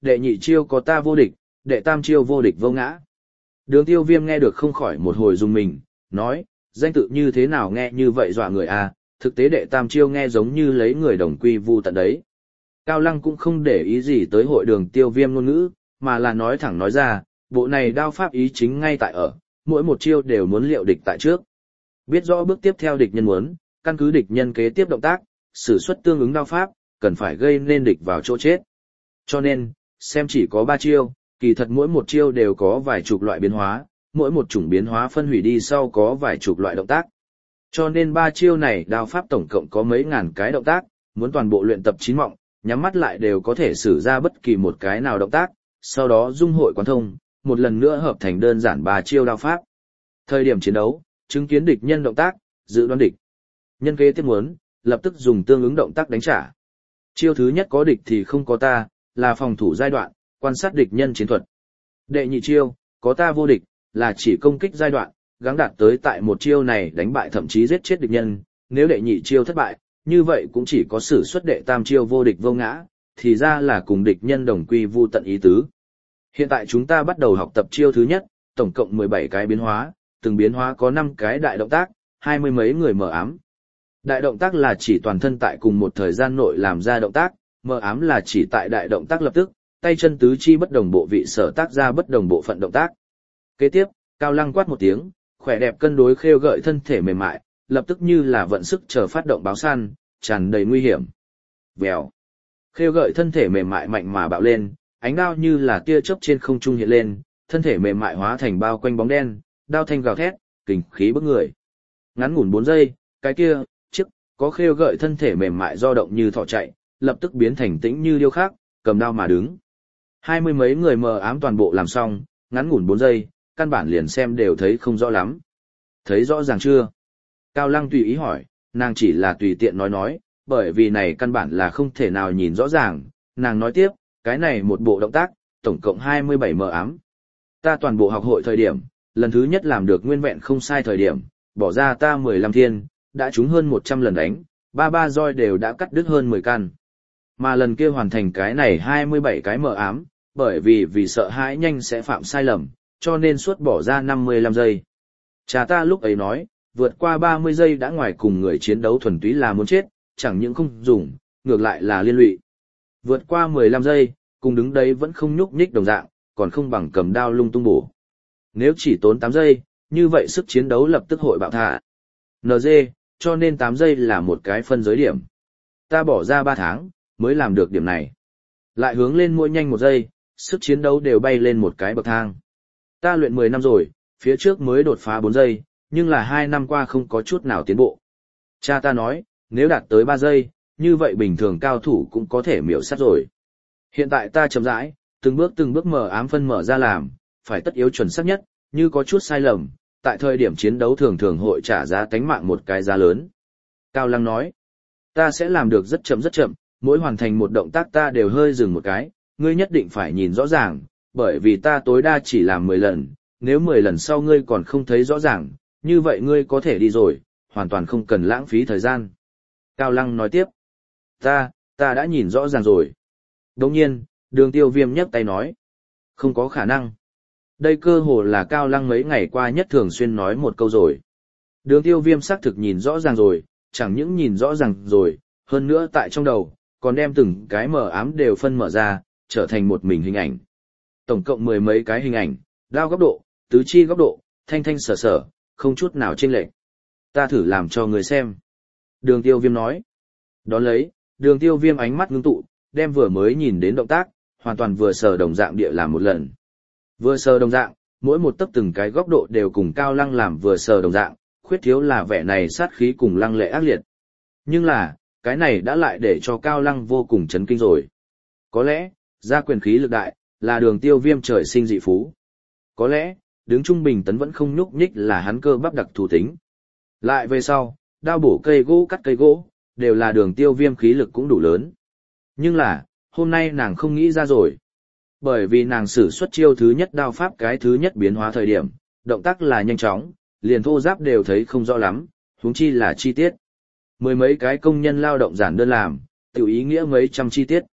đệ nhị chiêu có ta vô địch, đệ tam chiêu vô địch vô ngã. Đường tiêu viêm nghe được không khỏi một hồi dùng mình, nói, danh tự như thế nào nghe như vậy dọa người à, thực tế đệ tam chiêu nghe giống như lấy người đồng quy vu tận đấy. Cao Lăng cũng không để ý gì tới hội đường tiêu viêm ngôn ngữ, mà là nói thẳng nói ra, bộ này đao pháp ý chính ngay tại ở, mỗi một chiêu đều muốn liệu địch tại trước. Biết rõ bước tiếp theo địch nhân muốn, căn cứ địch nhân kế tiếp động tác, sử xuất tương ứng đao pháp, cần phải gây nên địch vào chỗ chết. Cho nên, xem chỉ có ba chiêu, kỳ thật mỗi một chiêu đều có vài chục loại biến hóa, mỗi một chủng biến hóa phân hủy đi sau có vài chục loại động tác. Cho nên ba chiêu này đao pháp tổng cộng có mấy ngàn cái động tác, muốn toàn bộ luyện tập chín mọng, nhắm mắt lại đều có thể sử ra bất kỳ một cái nào động tác, sau đó dung hội quán thông, một lần nữa hợp thành đơn giản ba chiêu đao pháp. Thời điểm chiến đấu, chứng kiến địch nhân động tác, dự đoán địch. Nhân kế tiếp muốn, lập tức dùng tương ứng động tác đánh trả. Chiêu thứ nhất có địch thì không có ta, là phòng thủ giai đoạn, quan sát địch nhân chiến thuật. Đệ nhị chiêu, có ta vô địch, là chỉ công kích giai đoạn, gắng đạt tới tại một chiêu này đánh bại thậm chí giết chết địch nhân. Nếu đệ nhị chiêu thất bại, như vậy cũng chỉ có sử xuất đệ tam chiêu vô địch vô ngã, thì ra là cùng địch nhân đồng quy vu tận ý tứ. Hiện tại chúng ta bắt đầu học tập chiêu thứ nhất, tổng cộng mười bảy cái biến hóa, từng biến hóa có năm cái đại động tác, hai mươi mấy người mở ám. Đại động tác là chỉ toàn thân tại cùng một thời gian nội làm ra động tác, mở ám là chỉ tại đại động tác lập tức, tay chân tứ chi bất đồng bộ vị sở tác ra bất đồng bộ phận động tác. Kế tiếp, Cao Lăng quát một tiếng, khỏe đẹp cân đối khêu gợi thân thể mềm mại, lập tức như là vận sức chờ phát động báo săn, tràn đầy nguy hiểm. Vèo. Khêu gợi thân thể mềm mại mạnh mà bạo lên, ánh đao như là tia chớp trên không trung hiện lên, thân thể mềm mại hóa thành bao quanh bóng đen, đao thanh gào thét, kình khí bức người. Ngắn ngủn bốn giây, cái kia, chiếc, có khêu gợi thân thể mềm mại do động như thỏ chạy, lập tức biến thành tĩnh như điêu khắc, cầm đao mà đứng. Hai mươi mấy người mờ ám toàn bộ làm xong, ngắn ngủn bốn giây, căn bản liền xem đều thấy không rõ lắm. Thấy rõ ràng chưa? Cao Lăng tùy ý hỏi, nàng chỉ là tùy tiện nói nói, bởi vì này căn bản là không thể nào nhìn rõ ràng. Nàng nói tiếp, cái này một bộ động tác, tổng cộng hai mươi bảy mờ ám. Ta toàn bộ học hội thời điểm, lần thứ nhất làm được nguyên vẹn không sai thời điểm, bỏ ra ta mười lăm thiên, đã trúng hơn một trăm lần đánh, ba ba roi đều đã cắt đứt hơn mười căn. Mà lần kia hoàn thành cái này hai mươi bảy cái mờ ám, bởi vì vì sợ hãi nhanh sẽ phạm sai lầm, cho nên suốt bỏ ra năm mươi lăm giây. Cha ta lúc ấy nói, vượt qua ba mươi giây đã ngoài cùng người chiến đấu thuần túy là muốn chết, chẳng những không dùng, ngược lại là liên lụy. Vượt qua mười lăm giây, cùng đứng đấy vẫn không nhúc nhích đồng dạng, còn không bằng cầm đao lung tung bổ. Nếu chỉ tốn tám giây, như vậy sức chiến đấu lập tức hội bạo thả. en giê, cho nên tám giây là một cái phân giới điểm. Ta bỏ ra ba tháng, mới làm được điểm này. Lại hướng lên mỗi nhanh một giây, sức chiến đấu đều bay lên một cái bậc thang. Ta luyện mười năm rồi, phía trước mới đột phá bốn giây, nhưng là hai năm qua không có chút nào tiến bộ. Cha ta nói, nếu đạt tới ba giây, như vậy bình thường cao thủ cũng có thể miểu sát rồi. Hiện tại ta chậm rãi, từng bước từng bước mở ám phân mở ra làm, phải tất yếu chuẩn xác nhất, như có chút sai lầm, tại thời điểm chiến đấu thường thường hội trả giá tánh mạng một cái giá lớn. Cao Lăng nói, ta sẽ làm được rất chậm rất chậm, mỗi hoàn thành một động tác ta đều hơi dừng một cái, ngươi nhất định phải nhìn rõ ràng, bởi vì ta tối đa chỉ làm mười lần, nếu mười lần sau ngươi còn không thấy rõ ràng, như vậy ngươi có thể đi rồi, hoàn toàn không cần lãng phí thời gian. Cao Lăng nói tiếp, ta, ta đã nhìn rõ ràng rồi. Đồng nhiên, Đường Tiêu Viêm nhấc tay nói, không có khả năng. Đây cơ hồ là Cao Lăng mấy ngày qua nhất thường xuyên nói một câu rồi. Đường Tiêu Viêm xác thực nhìn rõ ràng rồi, chẳng những nhìn rõ ràng rồi, hơn nữa tại trong đầu, còn đem từng cái mở ám đều phân mở ra, trở thành một mình hình ảnh. Tổng cộng mười mấy cái hình ảnh, đao góc độ, tứ chi góc độ, thanh thanh sở sở, không chút nào chênh lệch. Ta thử làm cho người xem. Đường Tiêu Viêm nói. Đón lấy, Đường Tiêu Viêm ánh mắt ngưng tụ, đem vừa mới nhìn đến động tác, hoàn toàn vừa sờ đồng dạng địa làm một lần. Vừa sờ đồng dạng, mỗi một tấc từng cái góc độ đều cùng Cao Lăng làm vừa sờ đồng dạng, khuyết thiếu là vẻ này sát khí cùng lăng lệ ác liệt. Nhưng là, cái này đã lại để cho Cao Lăng vô cùng chấn kinh rồi. Có lẽ, ra quyền khí lực đại, là Đường Tiêu Viêm trời sinh dị phú. Có lẽ, đứng trung bình tấn vẫn không nhúc nhích là hắn cơ bắp đặc thù tính. Lại về sau, đao bổ cây gỗ cắt cây gỗ, đều là Đường Tiêu Viêm khí lực cũng đủ lớn. Nhưng là, hôm nay nàng không nghĩ ra rồi. Bởi vì nàng sử xuất chiêu thứ nhất đao pháp cái thứ nhất biến hóa thời điểm, động tác là nhanh chóng, liền thô giáp đều thấy không rõ lắm, huống chi là chi tiết. Mười mấy cái công nhân lao động giản đơn làm, tiểu ý nghĩa mấy trăm chi tiết.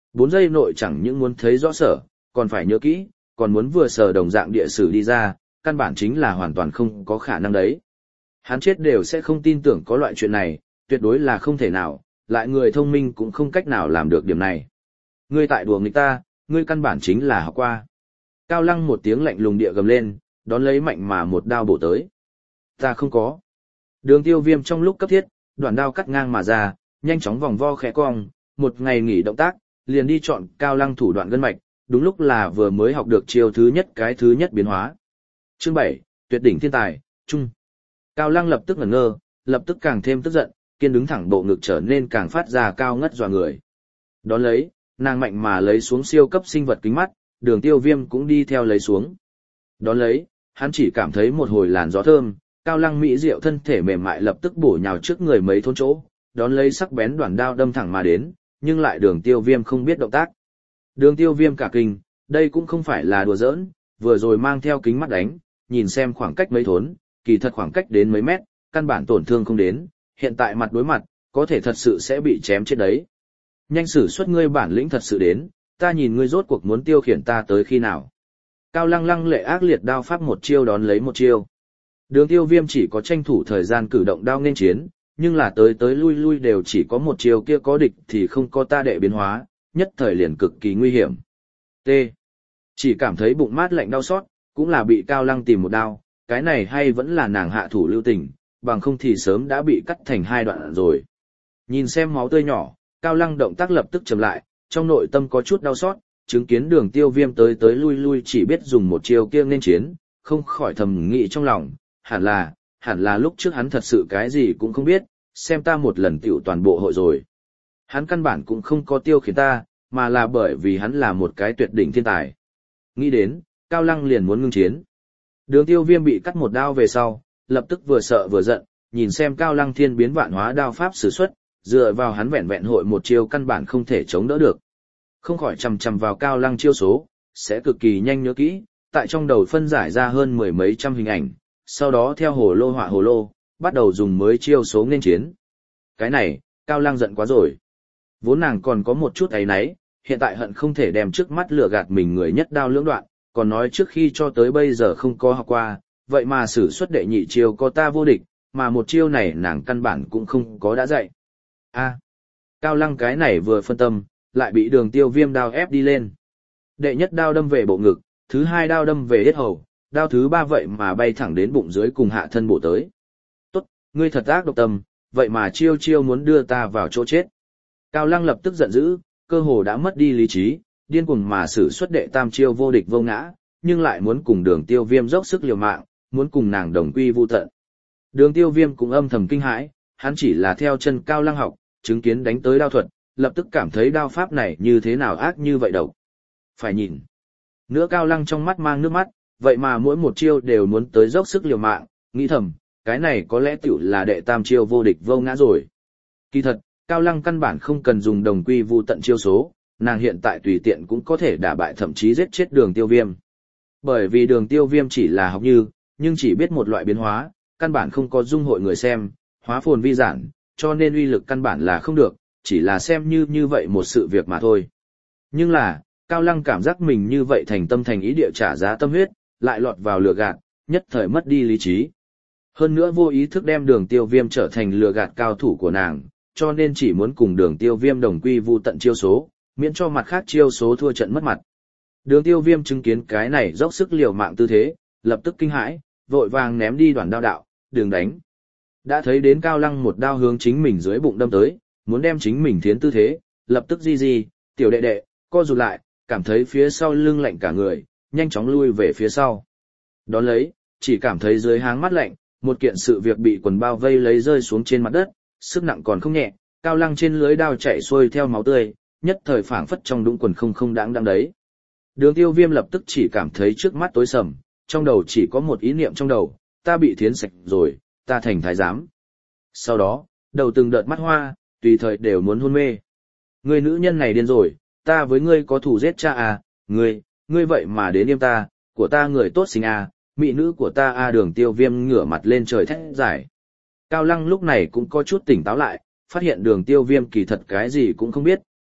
Bốn giây nội chẳng những muốn thấy rõ sở, còn phải nhớ kỹ, còn muốn vừa sở đồng dạng địa sử đi ra, căn bản chính là hoàn toàn không có khả năng đấy. Hắn chết đều sẽ không tin tưởng có loại chuyện này, tuyệt đối là không thể nào, lại người thông minh cũng không cách nào làm được điểm này. Ngươi tại đùa nghịch ta, ngươi căn bản chính là học qua. Cao Lăng một tiếng lạnh lùng địa gầm lên, đón lấy mạnh mà một đao bổ tới. Ta không có. Đường Tiêu Viêm trong lúc cấp thiết, đoạn đao cắt ngang mà ra, nhanh chóng vòng vo khẽ cong, một ngày nghỉ động tác, liền đi chọn Cao Lăng thủ đoạn gân mạch, đúng lúc là vừa mới học được chiêu thứ nhất cái thứ nhất biến hóa. Chương bảy, tuyệt đỉnh thiên tài, trung. Cao Lăng lập tức ngẩn ngơ, lập tức càng thêm tức giận, kiên đứng thẳng bộ ngực trở nên càng phát ra cao ngất dọa người. Đón lấy, nàng mạnh mà lấy xuống siêu cấp sinh vật kính mắt, Đường Tiêu Viêm cũng đi theo lấy xuống. Đón lấy, hắn chỉ cảm thấy một hồi làn gió thơm, Cao Lăng mỹ diệu thân thể mềm mại lập tức bổ nhào trước người mấy thôn chỗ, đón lấy sắc bén đoạn đao đâm thẳng mà đến, nhưng lại Đường Tiêu Viêm không biết động tác. Đường Tiêu Viêm cả kinh, đây cũng không phải là đùa giỡn, vừa rồi mang theo kính mắt đánh, nhìn xem khoảng cách mấy thốn, kỳ thật khoảng cách đến mấy mét, căn bản tổn thương không đến, hiện tại mặt đối mặt, có thể thật sự sẽ bị chém chết đấy. Nhanh sử xuất ngươi bản lĩnh thật sự đến, ta nhìn ngươi rốt cuộc muốn tiêu khiển ta tới khi nào. Cao Lăng lăng lệ ác liệt đao pháp một chiêu đón lấy một chiêu. Đường Tiêu Viêm chỉ có tranh thủ thời gian cử động đao nên chiến, nhưng là tới tới lui lui đều chỉ có một chiêu kia có địch thì không có ta đệ biến hóa, nhất thời liền cực kỳ nguy hiểm. T. Chỉ cảm thấy bụng mát lạnh đau xót, cũng là bị Cao Lăng tìm một đao, cái này hay vẫn là nàng hạ thủ lưu tình, bằng không thì sớm đã bị cắt thành hai đoạn rồi. Nhìn xem máu tươi nhỏ, Cao Lăng động tác lập tức chậm lại, trong nội tâm có chút đau xót, chứng kiến Đường Tiêu Viêm tới tới lui lui chỉ biết dùng một chiêu kia nên chiến, không khỏi thầm nghĩ trong lòng, hẳn là, hẳn là lúc trước hắn thật sự cái gì cũng không biết, xem ta một lần tiểu toàn bộ hội rồi. Hắn căn bản cũng không có tiêu khiển ta, mà là bởi vì hắn là một cái tuyệt đỉnh thiên tài. Nghĩ đến, Cao Lăng liền muốn ngưng chiến. Đường Tiêu Viêm bị cắt một đao về sau, lập tức vừa sợ vừa giận, nhìn xem Cao Lăng thiên biến vạn hóa đao pháp sử xuất, dựa vào hắn vẹn vẹn hội một chiêu căn bản không thể chống đỡ được. Không khỏi chằm chằm vào Cao Lăng chiêu số, sẽ cực kỳ nhanh nhớ kỹ, tại trong đầu phân giải ra hơn mười mấy trăm hình ảnh, sau đó theo hồ lô họa hồ lô, bắt đầu dùng mới chiêu số nên chiến. Cái này, Cao Lăng giận quá rồi. Vốn nàng còn có một chút ấy náy, hiện tại hận không thể đem trước mắt lừa gạt mình người nhất đao lưỡng đoạn, còn nói trước khi cho tới bây giờ không có học qua, vậy mà sử xuất đệ nhị chiêu có ta vô địch, mà một chiêu này nàng căn bản cũng không có đã dạy. A. Cao Lăng cái này vừa phân tâm, lại bị Đường Tiêu Viêm đao ép đi lên. Đệ nhất đao đâm về bộ ngực, thứ hai đao đâm về yết hầu, đao thứ ba vậy mà bay thẳng đến bụng dưới cùng hạ thân bổ tới. Tốt, ngươi thật ác độc tâm, vậy mà chiêu chiêu muốn đưa ta vào chỗ chết. Cao Lăng lập tức giận dữ, cơ hồ đã mất đi lý trí, điên cuồng mà sử xuất đệ tam chiêu vô địch vô ngã, nhưng lại muốn cùng Đường Tiêu Viêm dốc sức liều mạng, muốn cùng nàng đồng quy vu tận. Đường Tiêu Viêm cũng âm thầm kinh hãi, hắn chỉ là theo chân Cao Lăng học, chứng kiến đánh tới đao thuật, lập tức cảm thấy đao pháp này như thế nào ác như vậy độc. Phải nhìn. Nữa Cao Lăng trong mắt mang nước mắt, vậy mà mỗi một chiêu đều muốn tới dốc sức liều mạng, nghĩ thầm, cái này có lẽ tiểu là đệ tam chiêu vô địch vô ngã rồi. Kỳ thật, Cao Lăng căn bản không cần dùng đồng quy vu tận chiêu số, nàng hiện tại tùy tiện cũng có thể đả bại thậm chí giết chết Đường Tiêu Viêm. Bởi vì Đường Tiêu Viêm chỉ là học như, nhưng chỉ biết một loại biến hóa, căn bản không có dung hội người xem, hóa phồn vi giản, cho nên uy lực căn bản là không được, chỉ là xem như như vậy một sự việc mà thôi. Nhưng là, Cao Lăng cảm giác mình như vậy thành tâm thành ý địa trả giá tâm huyết, lại lọt vào lừa gạt, nhất thời mất đi lý trí. Hơn nữa vô ý thức đem Đường Tiêu Viêm trở thành lừa gạt cao thủ của nàng, cho nên chỉ muốn cùng Đường Tiêu Viêm đồng quy vu tận chiêu số, miễn cho mặt khác chiêu số thua trận mất mặt. Đường Tiêu Viêm chứng kiến cái này dốc sức liều mạng tư thế, lập tức kinh hãi, vội vàng ném đi đoạn đao đạo, đường đánh. Đã thấy đến Cao Lăng một đao hướng chính mình dưới bụng đâm tới, muốn đem chính mình thiến tư thế, lập tức di di, tiểu đệ đệ, co rụt lại, cảm thấy phía sau lưng lạnh cả người, nhanh chóng lui về phía sau. Đón lấy, chỉ cảm thấy dưới háng mắt lạnh, một kiện sự việc bị quần bao vây lấy rơi xuống trên mặt đất, sức nặng còn không nhẹ, Cao Lăng trên lưới đao chạy xuôi theo máu tươi, nhất thời phảng phất trong đũng quần không không đáng đáng đấy. Đường Tiêu Viêm lập tức chỉ cảm thấy trước mắt tối sầm, trong đầu chỉ có một ý niệm trong đầu, ta bị thiến sạch rồi, ta thành thái giám. Sau đó, đầu từng đợt mắt hoa, tùy thời đều muốn hôn mê. Người nữ nhân này điên rồi, ta với ngươi có thù giết cha à, ngươi, ngươi vậy mà đến yêm ta, của ta người tốt xinh à, mỹ nữ của ta à. Đường Tiêu Viêm ngửa mặt lên trời thét giải. Cao Lăng lúc này cũng có chút tỉnh táo lại, phát hiện Đường Tiêu Viêm kỳ thật cái gì cũng không biết,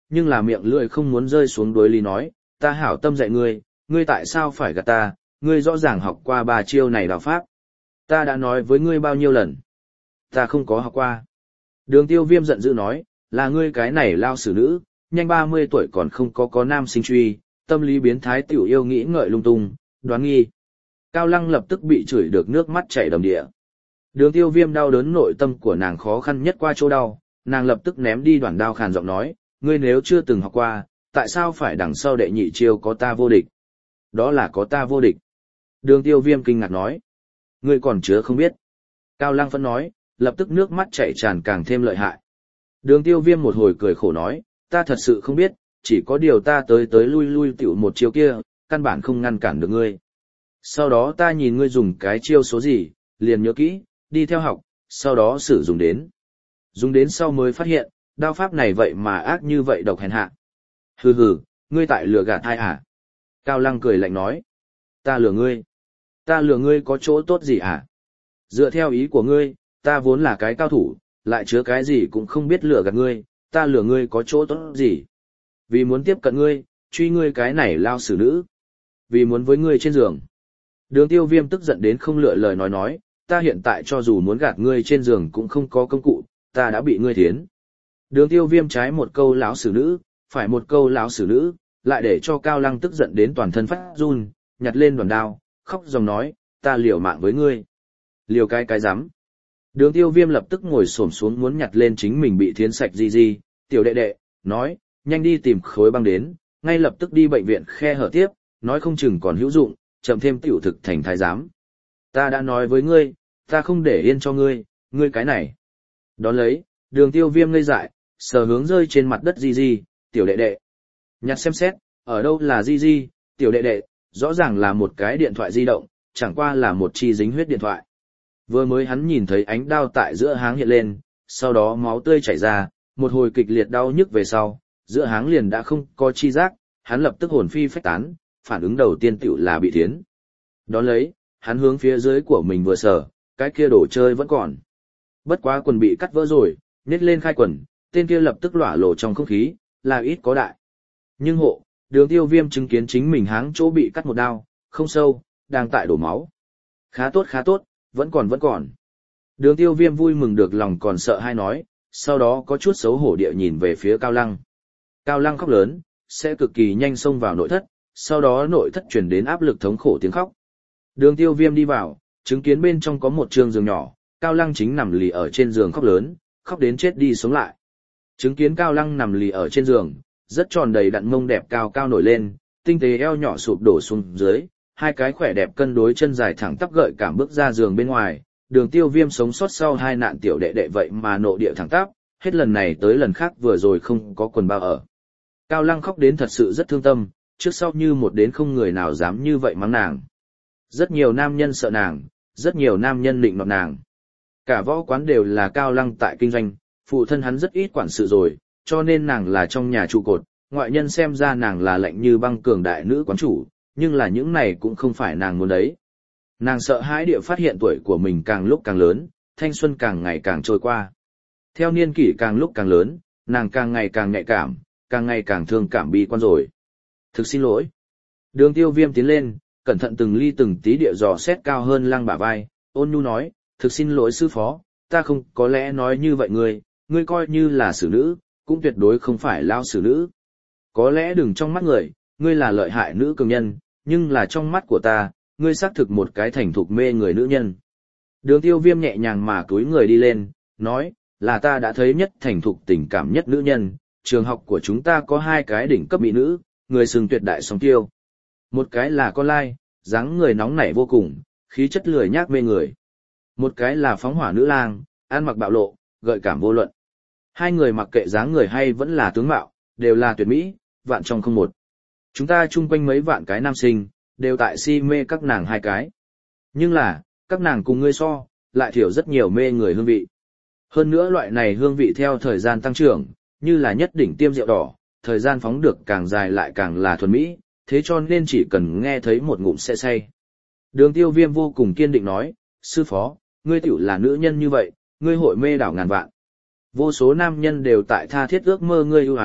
nhưng là miệng lưỡi không muốn rơi xuống đối lý nói, ta hảo tâm dạy ngươi, ngươi tại sao phải gạt ta, ngươi rõ ràng học qua ba chiêu này đào pháp. Ta đã nói với ngươi bao nhiêu lần. Ta không có học qua. Đường Tiêu Viêm giận dữ nói, là ngươi cái này lao xử nữ, nhanh ba mươi tuổi còn không có có nam sinh truy, tâm lý biến thái tiểu yêu nghĩ ngợi lung tung, đoán nghi. Cao Lăng lập tức bị chửi được nước mắt chảy đầm đìa. Đường Tiêu Viêm đau đớn nội tâm của nàng khó khăn nhất qua chỗ đau, nàng lập tức ném đi đoạn đao khàn giọng nói, ngươi nếu chưa từng học qua, tại sao phải đằng sau đệ nhị chiêu có ta vô địch? Đó là có ta vô địch. Đường Tiêu Viêm kinh ngạc nói, ngươi còn chứa không biết. Cao Lăng phân nói, lập tức nước mắt chảy tràn càng thêm lợi hại. Đường Tiêu Viêm một hồi cười khổ nói, ta thật sự không biết, chỉ có điều ta tới tới lui lui tiểu một chiêu kia, căn bản không ngăn cản được ngươi. Sau đó ta nhìn ngươi dùng cái chiêu số gì, liền nhớ kỹ, đi theo học, sau đó sử dụng đến. Dùng đến sau mới phát hiện, đao pháp này vậy mà ác như vậy độc hèn hạ. Hừ hừ, ngươi tại lừa gạt ai hả? Cao Lăng cười lạnh nói, ta lừa ngươi. Ta lừa ngươi có chỗ tốt gì hả? Dựa theo ý của ngươi, ta vốn là cái cao thủ, lại chứa cái gì cũng không biết lừa gạt ngươi, ta lừa ngươi có chỗ tốt gì? Vì muốn tiếp cận ngươi, truy ngươi cái này lao xử nữ. Vì muốn với ngươi trên giường. Đường Tiêu Viêm tức giận đến không lựa lời nói nói, ta hiện tại cho dù muốn gạt ngươi trên giường cũng không có công cụ, ta đã bị ngươi thiến. Đường Tiêu Viêm trái một câu lão xử nữ, phải một câu lão xử nữ, lại để cho Cao Lăng tức giận đến toàn thân phát run, nhặt lên đoàn đao, khóc dòng nói, ta liều mạng với ngươi. Liều cái cái rắm. Đường Tiêu Viêm lập tức ngồi xổm xuống muốn nhặt lên chính mình bị thiến sạch gì gì, tiểu đệ đệ, nói, nhanh đi tìm khối băng đến, ngay lập tức đi bệnh viện khe hở tiếp, nói không chừng còn hữu dụng, chậm thêm tiểu thực thành thái giám. Ta đã nói với ngươi, ta không để yên cho ngươi, ngươi cái này. Đón lấy, Đường Tiêu Viêm ngây dại, sờ hướng rơi trên mặt đất Di Di, tiểu đệ đệ. Nhặt xem xét, ở đâu là Di Di, tiểu đệ đệ, rõ ràng là một cái điện thoại di động, chẳng qua là một chi dính huyết điện thoại. Vừa mới hắn nhìn thấy ánh đao tại giữa háng hiện lên, sau đó máu tươi chảy ra, một hồi kịch liệt đau nhức về sau, giữa háng liền đã không có chi giác, hắn lập tức hồn phi phách tán, phản ứng đầu tiên tiểu là bị thiến. Đón lấy, hắn hướng phía dưới của mình vừa sờ, cái kia đồ chơi vẫn còn. Bất quá quần bị cắt vỡ rồi, nhét lên khai quần, tên kia lập tức lỏa lộ trong không khí, là ít có đại. Nhưng hộ, Đường Tiêu Viêm chứng kiến chính mình háng chỗ bị cắt một đao, không sâu, đang tại đổ máu. Khá tốt khá tốt, vẫn còn vẫn còn. Đường Tiêu Viêm vui mừng được lòng còn sợ hay nói, sau đó có chút xấu hổ địa nhìn về phía Cao Lăng. Cao Lăng khóc lớn, sẽ cực kỳ nhanh xông vào nội thất, sau đó nội thất chuyển đến áp lực thống khổ tiếng khóc. Đường Tiêu Viêm đi vào, chứng kiến bên trong có một trường giường nhỏ, Cao Lăng chính nằm lì ở trên giường khóc lớn, khóc đến chết đi sống lại. Chứng kiến Cao Lăng nằm lì ở trên giường, rất tròn đầy đặn mông đẹp cao cao nổi lên, tinh tế eo nhỏ sụp đổ xuống dưới, hai cái khỏe đẹp cân đối chân dài thẳng tắp gợi cảm bước ra giường bên ngoài. Đường Tiêu Viêm sống sót sau hai nạn tiểu đệ đệ vậy mà nộ địa thẳng tắp, hết lần này tới lần khác vừa rồi không có quần bao ở. Cao Lăng khóc đến thật sự rất thương tâm, trước sau như một đến không người nào dám như vậy mắng nàng. Rất nhiều nam nhân sợ nàng, rất nhiều nam nhân định nọt nàng. Cả võ quán đều là Cao Lăng tại kinh doanh, phụ thân hắn rất ít quản sự rồi, cho nên nàng là trong nhà trụ cột, ngoại nhân xem ra nàng là lạnh như băng cường đại nữ quán chủ, nhưng là những này cũng không phải nàng muốn đấy. Nàng sợ hãi địa phát hiện tuổi của mình càng lúc càng lớn, thanh xuân càng ngày càng trôi qua. Theo niên kỷ càng lúc càng lớn, nàng càng ngày càng nhạy cảm, càng ngày càng thương cảm bi quan rồi. Thực xin lỗi. Đường Tiêu Viêm tiến lên, cẩn thận từng ly từng tí địa dò xét cao hơn Lăng bả vai, ôn nhu nói, thực xin lỗi sư phó, ta không có lẽ nói như vậy ngươi, ngươi coi như là xử nữ, cũng tuyệt đối không phải lao xử nữ. Có lẽ đừng trong mắt người, ngươi là lợi hại nữ cường nhân, nhưng là trong mắt của ta, ngươi xác thực một cái thành thục mê người nữ nhân. Đường Tiêu Viêm nhẹ nhàng mà cúi người đi lên, nói, là ta đã thấy nhất thành thục tình cảm nhất nữ nhân, trường học của chúng ta có hai cái đỉnh cấp mỹ nữ, người sừng tuyệt đại song tiêu. Một cái là con lai, dáng người nóng nảy vô cùng, khí chất lười nhác mê người. Một cái là phóng hỏa nữ lang, ăn mặc bạo lộ, gợi cảm vô luận. Hai người mặc kệ dáng người hay vẫn là tướng mạo, đều là tuyệt mỹ, vạn trong không một. Chúng ta chung quanh mấy vạn cái nam sinh, đều tại si mê các nàng hai cái. Nhưng là, các nàng cùng ngươi so, lại thiểu rất nhiều mê người hương vị. Hơn nữa loại này hương vị theo thời gian tăng trưởng, như là nhất đỉnh tiêm rượu đỏ, thời gian phóng được càng dài lại càng là thuần mỹ, thế cho nên chỉ cần nghe thấy một ngụm sẽ say. Đường Tiêu Viêm vô cùng kiên định nói, sư phó, ngươi tiểu là nữ nhân như vậy, ngươi hội mê đảo ngàn vạn. Vô số nam nhân đều tại tha thiết ước mơ ngươi ưu ái,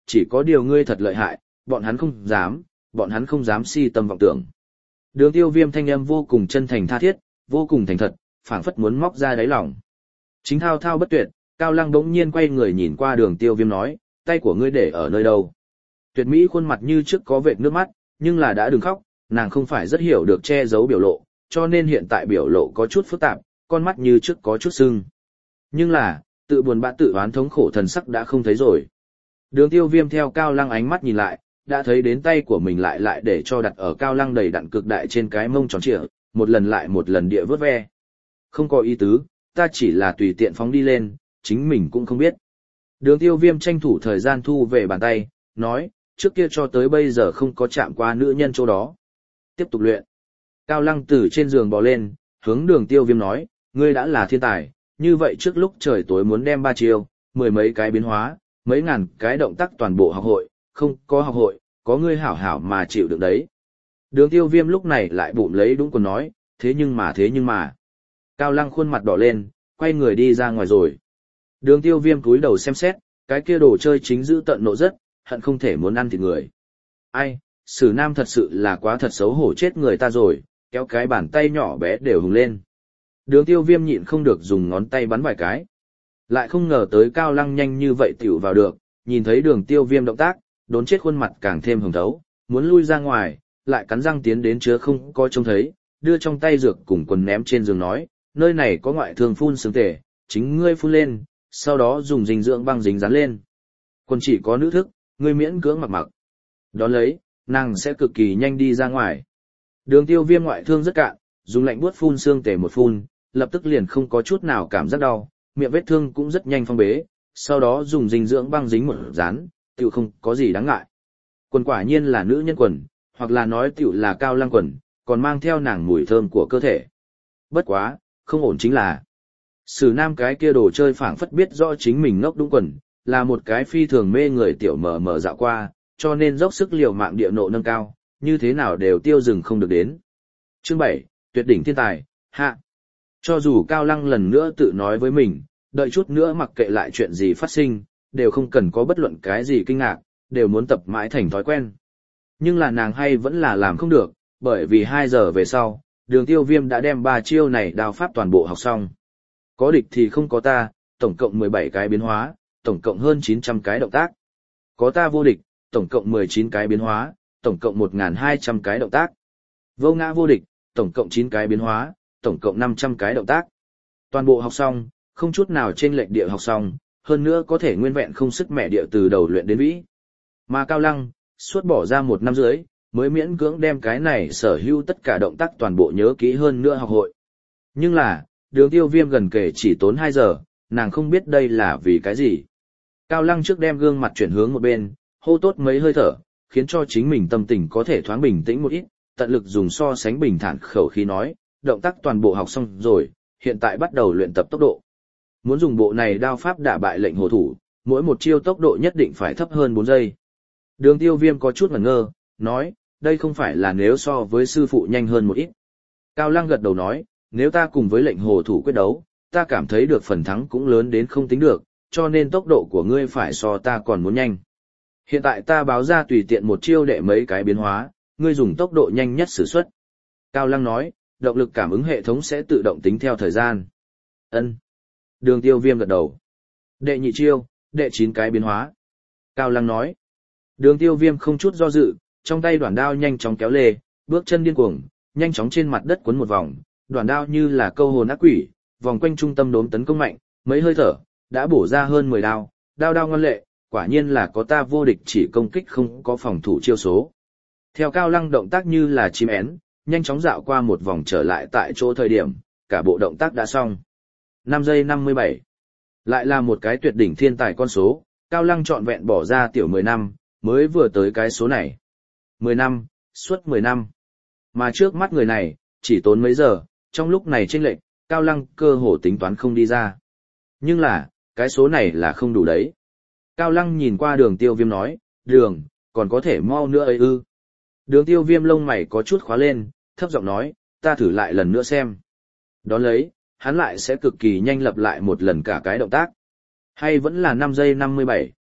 chỉ có điều ngươi thật lợi hại, bọn hắn không dám, bọn hắn không dám si tâm vọng tưởng. Đường Tiêu Viêm thanh âm vô cùng chân thành tha thiết, vô cùng thành thật, phảng phất muốn móc ra đáy lòng. Chính thao thao bất tuyệt, Cao Lăng bỗng nhiên quay người nhìn qua Đường Tiêu Viêm nói, tay của ngươi để ở nơi đâu? Tuyệt mỹ khuôn mặt như trước có vệt nước mắt, nhưng là đã đừng khóc, nàng không phải rất hiểu được che giấu biểu lộ, cho nên hiện tại biểu lộ có chút phức tạp, con mắt như trước có chút sưng. Nhưng là, tự buồn bã tự oán thống khổ thần sắc đã không thấy rồi. Đường Tiêu Viêm theo Cao Lăng ánh mắt nhìn lại, đã thấy đến tay của mình lại lại để cho đặt ở Cao Lăng đầy đặn cực đại trên cái mông tròn trịa, một lần lại một lần địa vớt ve. Không có ý tứ, ta chỉ là tùy tiện phóng đi lên, chính mình cũng không biết. Đường Tiêu Viêm tranh thủ thời gian thu về bàn tay, nói, trước kia cho tới bây giờ không có chạm qua nữ nhân chỗ đó. Tiếp tục luyện. Cao Lăng từ trên giường bò lên, hướng Đường Tiêu Viêm nói, ngươi đã là thiên tài, như vậy trước lúc trời tối muốn đem ba chiêu, mười mấy cái biến hóa, mấy ngàn cái động tác toàn bộ học hội, không có học hội, có ngươi hảo hảo mà chịu được đấy. Đường Tiêu Viêm lúc này lại bụng lấy đúng quần nói, thế nhưng mà thế nhưng mà. Cao Lăng khuôn mặt đỏ lên, quay người đi ra ngoài rồi. Đường Tiêu Viêm cúi đầu xem xét, cái kia đồ chơi chính giữ tận nộ rất, hận không thể muốn ăn thịt người. Ai, Sử Nam thật sự là quá thật xấu hổ chết người ta rồi, kéo cái bàn tay nhỏ bé đều hùng lên. Đường Tiêu Viêm nhịn không được dùng ngón tay bắn vài cái. Lại không ngờ tới Cao Lăng nhanh như vậy tiểu vào được, nhìn thấy Đường Tiêu Viêm động tác, đốn chết khuôn mặt càng thêm hồng thấu, muốn lui ra ngoài, lại cắn răng tiến đến chứa không có trông thấy, đưa trong tay dược cùng quần ném trên giường nói, nơi này có ngoại thương phun sướng tể, chính ngươi phun lên, sau đó dùng dinh dưỡng băng dính dán lên. Quần chỉ có nữ thức, ngươi miễn cưỡng mặc mặc. Đón lấy, nàng sẽ cực kỳ nhanh đi ra ngoài. Đường Tiêu Viêm ngoại thương rất cạn, dùng lạnh buốt phun xương tể một phun, lập tức liền không có chút nào cảm giác đau, miệng vết thương cũng rất nhanh phong bế, sau đó dùng dinh dưỡng băng dính một dán, tiểu không có gì đáng ngại. Quần quả nhiên là nữ nhân quần, hoặc là nói tiểu là Cao Lăng quần, còn mang theo nàng mùi thơm của cơ thể. Bất quá, không ổn chính là Sử Nam cái kia đồ chơi phảng phất biết rõ chính mình ngốc đúng quần, là một cái phi thường mê người tiểu mờ mờ dạo qua, cho nên dốc sức liều mạng địa nộ nâng cao, như thế nào đều tiêu dừng không được đến. Chương bảy, tuyệt đỉnh thiên tài, hạ. Cho dù Cao Lăng lần nữa tự nói với mình, đợi chút nữa mặc kệ lại chuyện gì phát sinh, đều không cần có bất luận cái gì kinh ngạc, đều muốn tập mãi thành thói quen. Nhưng là nàng hay vẫn là làm không được, bởi vì hai giờ về sau, Đường Tiêu Viêm đã đem ba chiêu này đao pháp toàn bộ học xong. Có địch thì không có ta, tổng cộng mười bảy cái biến hóa, tổng cộng hơn chín trăm cái động tác. Có ta vô địch, tổng cộng mười chín cái biến hóa, tổng cộng một nghìn hai trăm cái động tác. Vô ngã vô địch, tổng cộng chín cái biến hóa, tổng cộng năm trăm cái động tác. Toàn bộ học xong, không chút nào trên lệch địa học xong, hơn nữa có thể nguyên vẹn không sức mẹ địa từ đầu luyện đến vĩ. Mà Cao Lăng, suốt bỏ ra một năm rưỡi, mới miễn cưỡng đem cái này sở hữu tất cả động tác toàn bộ nhớ kỹ hơn nữa học hội. Nhưng là, Đường Tiêu Viêm gần kể chỉ tốn hai giờ, nàng không biết đây là vì cái gì. Cao Lăng trước đem gương mặt chuyển hướng một bên, hô tốt mấy hơi thở, khiến cho chính mình tâm tình có thể thoáng bình tĩnh một ít, tận lực dùng so sánh bình thản khẩu khí nói, động tác toàn bộ học xong rồi, hiện tại bắt đầu luyện tập tốc độ. Muốn dùng bộ này đao pháp đả bại lệnh hồ thủ, mỗi một chiêu tốc độ nhất định phải thấp hơn bốn giây. Đường Tiêu Viêm có chút ngẩn ngơ, nói, đây không phải là nếu so với sư phụ nhanh hơn một ít. Cao Lăng gật đầu nói, nếu ta cùng với lệnh hồ thủ quyết đấu, ta cảm thấy được phần thắng cũng lớn đến không tính được, cho nên tốc độ của ngươi phải so ta còn muốn nhanh. Hiện tại ta báo ra tùy tiện một chiêu đệ mấy cái biến hóa, ngươi dùng tốc độ nhanh nhất sử xuất. Cao Lăng nói, động lực cảm ứng hệ thống sẽ tự động tính theo thời gian. Ân. Đường Tiêu Viêm gật đầu. Đệ nhị chiêu, đệ chín cái biến hóa. Cao Lăng nói. Đường Tiêu Viêm không chút do dự, trong tay đoạn đao nhanh chóng kéo lê, bước chân điên cuồng, nhanh chóng trên mặt đất cuốn một vòng, đoạn đao như là câu hồn ác quỷ, vòng quanh trung tâm đốm tấn công mạnh, mấy hơi thở, đã bổ ra hơn mười đao, đao đao ngoan lệ, quả nhiên là có ta vô địch chỉ công kích không có phòng thủ chiêu số. Theo Cao Lăng động tác như là chim én, nhanh chóng dạo qua một vòng trở lại tại chỗ thời điểm, cả bộ động tác đã xong. năm giây năm mươi bảy. Lại là một cái tuyệt đỉnh thiên tài con số, Cao Lăng trọn vẹn bỏ ra tiểu mười năm, mới vừa tới cái số này. mười năm, suốt mười năm. Mà trước mắt người này, chỉ tốn mấy giờ, trong lúc này chênh lệch, Cao Lăng cơ hồ tính toán không đi ra. Nhưng là, cái số này là không đủ đấy. Cao Lăng nhìn qua Đường Tiêu Viêm nói, Đường, còn có thể mau nữa ấy ư. Đường Tiêu Viêm lông mày có chút khóa lên, thấp giọng nói, ta thử lại lần nữa xem. Đón lấy, hắn lại sẽ cực kỳ nhanh lặp lại một lần cả cái động tác. Hay vẫn là năm giây năm mươi bảy.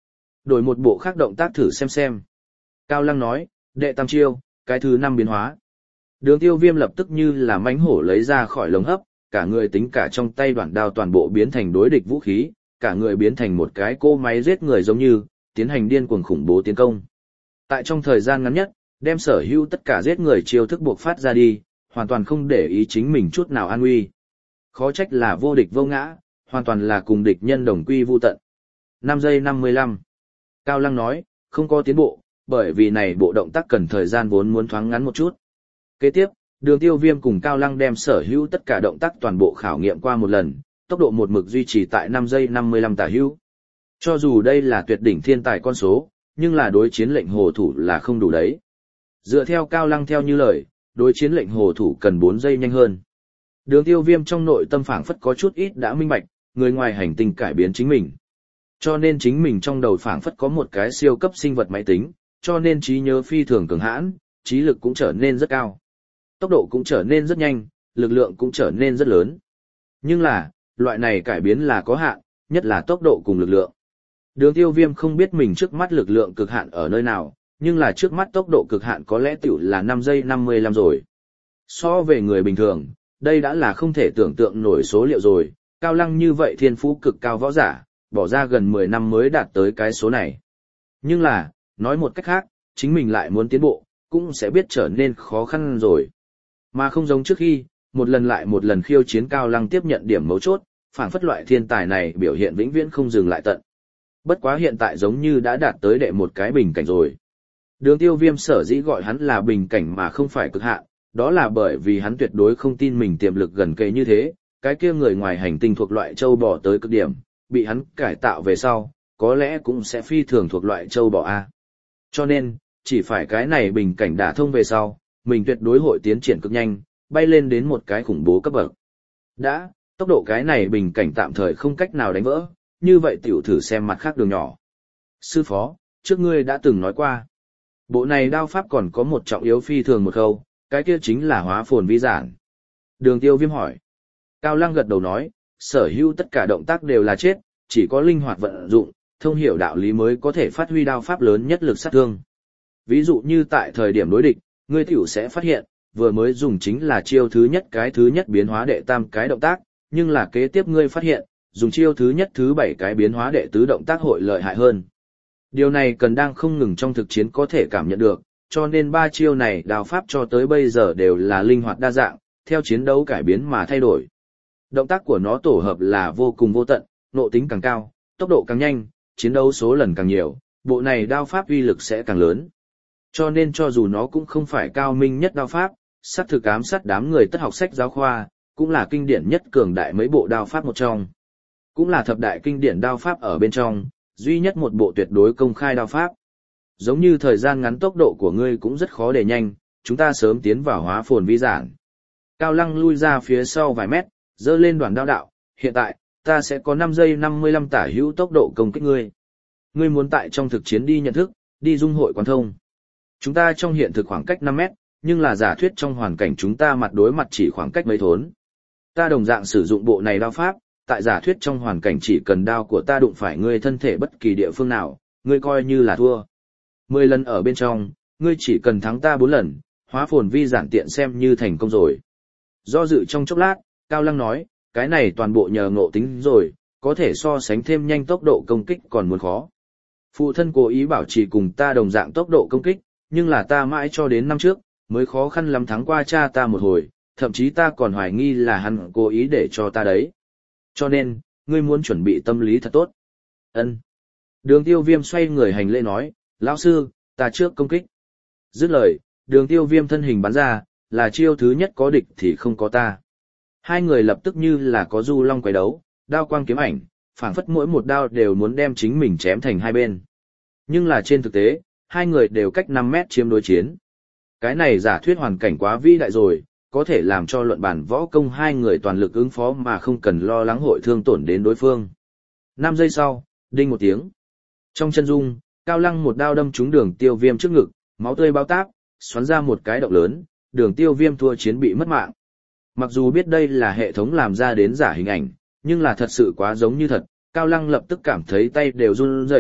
Đổi một bộ khác động tác thử xem xem. Cao Lăng nói, đệ tam chiêu, cái thứ năm biến hóa. Đường Tiêu Viêm lập tức như là mãnh hổ lấy ra khỏi lồng hấp, cả người tính cả trong tay đoạn đao toàn bộ biến thành đối địch vũ khí, cả người biến thành một cái cỗ máy giết người giống như, tiến hành điên cuồng khủng bố tiến công. Tại trong thời gian ngắn nhất, đem sở hữu tất cả giết người chiêu thức buộc phát ra đi, hoàn toàn không để ý chính mình chút nào an nguy. Khó trách là vô địch vô ngã, hoàn toàn là cùng địch nhân đồng quy vu tận. năm giây năm mươi lăm. Cao Lăng nói, không có tiến bộ, bởi vì này bộ động tác cần thời gian vốn muốn thoáng ngắn một chút. Kế tiếp, Đường Tiêu Viêm cùng Cao Lăng đem sở hữu tất cả động tác toàn bộ khảo nghiệm qua một lần, tốc độ một mực duy trì tại năm giây năm mươi lăm tả hữu. Cho dù đây là tuyệt đỉnh thiên tài con số, nhưng là đối chiến lệnh hồ thủ là không đủ đấy. Dựa theo Cao Lăng theo như lời, đối chiến lệnh hồ thủ cần bốn giây nhanh hơn. Đường Tiêu Viêm trong nội tâm phảng phất có chút ít đã minh bạch, người ngoài hành tinh cải biến chính mình. Cho nên chính mình trong đầu phảng phất có một cái siêu cấp sinh vật máy tính, cho nên trí nhớ phi thường cường hãn, trí lực cũng trở nên rất cao. Tốc độ cũng trở nên rất nhanh, lực lượng cũng trở nên rất lớn. Nhưng là, loại này cải biến là có hạn, nhất là tốc độ cùng lực lượng. Đường Tiêu Viêm không biết mình trước mắt lực lượng cực hạn ở nơi nào, nhưng là trước mắt tốc độ cực hạn có lẽ tiểu là năm giây năm mươi lăm rồi. So về người bình thường, đây đã là không thể tưởng tượng nổi số liệu rồi, Cao Lăng như vậy thiên phú cực cao võ giả, bỏ ra gần mười năm mới đạt tới cái số này. Nhưng là, nói một cách khác, chính mình lại muốn tiến bộ, cũng sẽ biết trở nên khó khăn rồi. Mà không giống trước khi, một lần lại một lần khiêu chiến Cao Lăng tiếp nhận điểm mấu chốt, phảng phất loại thiên tài này biểu hiện vĩnh viễn không dừng lại tận. Bất quá hiện tại giống như đã đạt tới đệ một cái bình cảnh rồi. Đường Tiêu Viêm sở dĩ gọi hắn là bình cảnh mà không phải cực hạn, đó là bởi vì hắn tuyệt đối không tin mình tiềm lực gần kề như thế, cái kia người ngoài hành tinh thuộc loại châu bò tới cực điểm, bị hắn cải tạo về sau, có lẽ cũng sẽ phi thường thuộc loại châu bò A. Cho nên, chỉ phải cái này bình cảnh đả thông về sau, mình tuyệt đối hội tiến triển cực nhanh, bay lên đến một cái khủng bố cấp bậc. Đã, tốc độ cái này bình cảnh tạm thời không cách nào đánh vỡ, như vậy tiểu thử xem mặt khác đường nhỏ. Sư phó, trước ngươi đã từng nói qua. Bộ này đao pháp còn có một trọng yếu phi thường một khâu, cái kia chính là hóa phồn vi giản. Đường Tiêu Viêm hỏi. Cao Lăng gật đầu nói, sở hữu tất cả động tác đều là chết, chỉ có linh hoạt vận dụng, thông hiểu đạo lý mới có thể phát huy đao pháp lớn nhất lực sát thương. Ví dụ như tại thời điểm đối địch, ngươi tiểu sẽ phát hiện, vừa mới dùng chính là chiêu thứ nhất cái thứ nhất biến hóa đệ tam cái động tác, nhưng là kế tiếp ngươi phát hiện, dùng chiêu thứ nhất thứ bảy cái biến hóa đệ tứ động tác hội lợi hại hơn. Điều này cần đang không ngừng trong thực chiến có thể cảm nhận được, cho nên ba chiêu này đao pháp cho tới bây giờ đều là linh hoạt đa dạng, theo chiến đấu cải biến mà thay đổi. Động tác của nó tổ hợp là vô cùng vô tận, nộ tính càng cao, tốc độ càng nhanh, chiến đấu số lần càng nhiều, bộ này đao pháp uy lực sẽ càng lớn. Cho nên cho dù nó cũng không phải cao minh nhất đao pháp, sát thực ám sát đám người tất học sách giáo khoa, cũng là kinh điển nhất cường đại mấy bộ đao pháp một trong. Cũng là thập đại kinh điển đao pháp ở bên trong, duy nhất một bộ tuyệt đối công khai đao pháp. Giống như thời gian ngắn tốc độ của ngươi cũng rất khó để nhanh, chúng ta sớm tiến vào hóa phồn vi giản. Cao Lăng lui ra phía sau vài mét, dơ lên đoàn đao đạo, hiện tại, ta sẽ có năm giây năm mươi lăm tả hữu tốc độ công kích ngươi. Ngươi muốn tại trong thực chiến đi nhận thức, đi dung hội quán thông. Chúng ta trong hiện thực khoảng cách năm mét, nhưng là giả thuyết trong hoàn cảnh chúng ta mặt đối mặt chỉ khoảng cách mấy thốn. Ta đồng dạng sử dụng bộ này đao pháp, tại giả thuyết trong hoàn cảnh chỉ cần đao của ta đụng phải ngươi thân thể bất kỳ địa phương nào, ngươi coi như là thua. Mười lần ở bên trong, ngươi chỉ cần thắng ta bốn lần, hóa phồn vi giản tiện xem như thành công rồi. Do dự trong chốc lát, Cao Lăng nói, cái này toàn bộ nhờ ngộ tính rồi, có thể so sánh thêm nhanh tốc độ công kích còn muốn khó. Phụ thân cố ý bảo trì cùng ta đồng dạng tốc độ công kích, nhưng là ta mãi cho đến năm trước, mới khó khăn lắm thắng qua cha ta một hồi, thậm chí ta còn hoài nghi là hắn cố ý để cho ta đấy. Cho nên, ngươi muốn chuẩn bị tâm lý thật tốt. Ân. Đường Tiêu Viêm xoay người hành lễ nói, lão sư, ta trước công kích. Dứt lời, Đường Tiêu Viêm thân hình bắn ra, là chiêu thứ nhất có địch thì không có ta. Hai người lập tức như là có du long quái đấu, đao quang kiếm ảnh, phảng phất mỗi một đao đều muốn đem chính mình chém thành hai bên. Nhưng là trên thực tế, hai người đều cách năm mét chiếm đối chiến. Cái này giả thuyết hoàn cảnh quá vĩ đại rồi, có thể làm cho luận bản võ công hai người toàn lực ứng phó mà không cần lo lắng hội thương tổn đến đối phương. Năm giây sau, đinh một tiếng. Trong chân dung, Cao Lăng một đao đâm trúng Đường Tiêu Viêm trước ngực, máu tươi bao táp, xoắn ra một cái động lớn, Đường Tiêu Viêm thua chiến bị mất mạng. Mặc dù biết đây là hệ thống làm ra đến giả hình ảnh, nhưng là thật sự quá giống như thật, Cao Lăng lập tức cảm thấy tay đều run rẩy,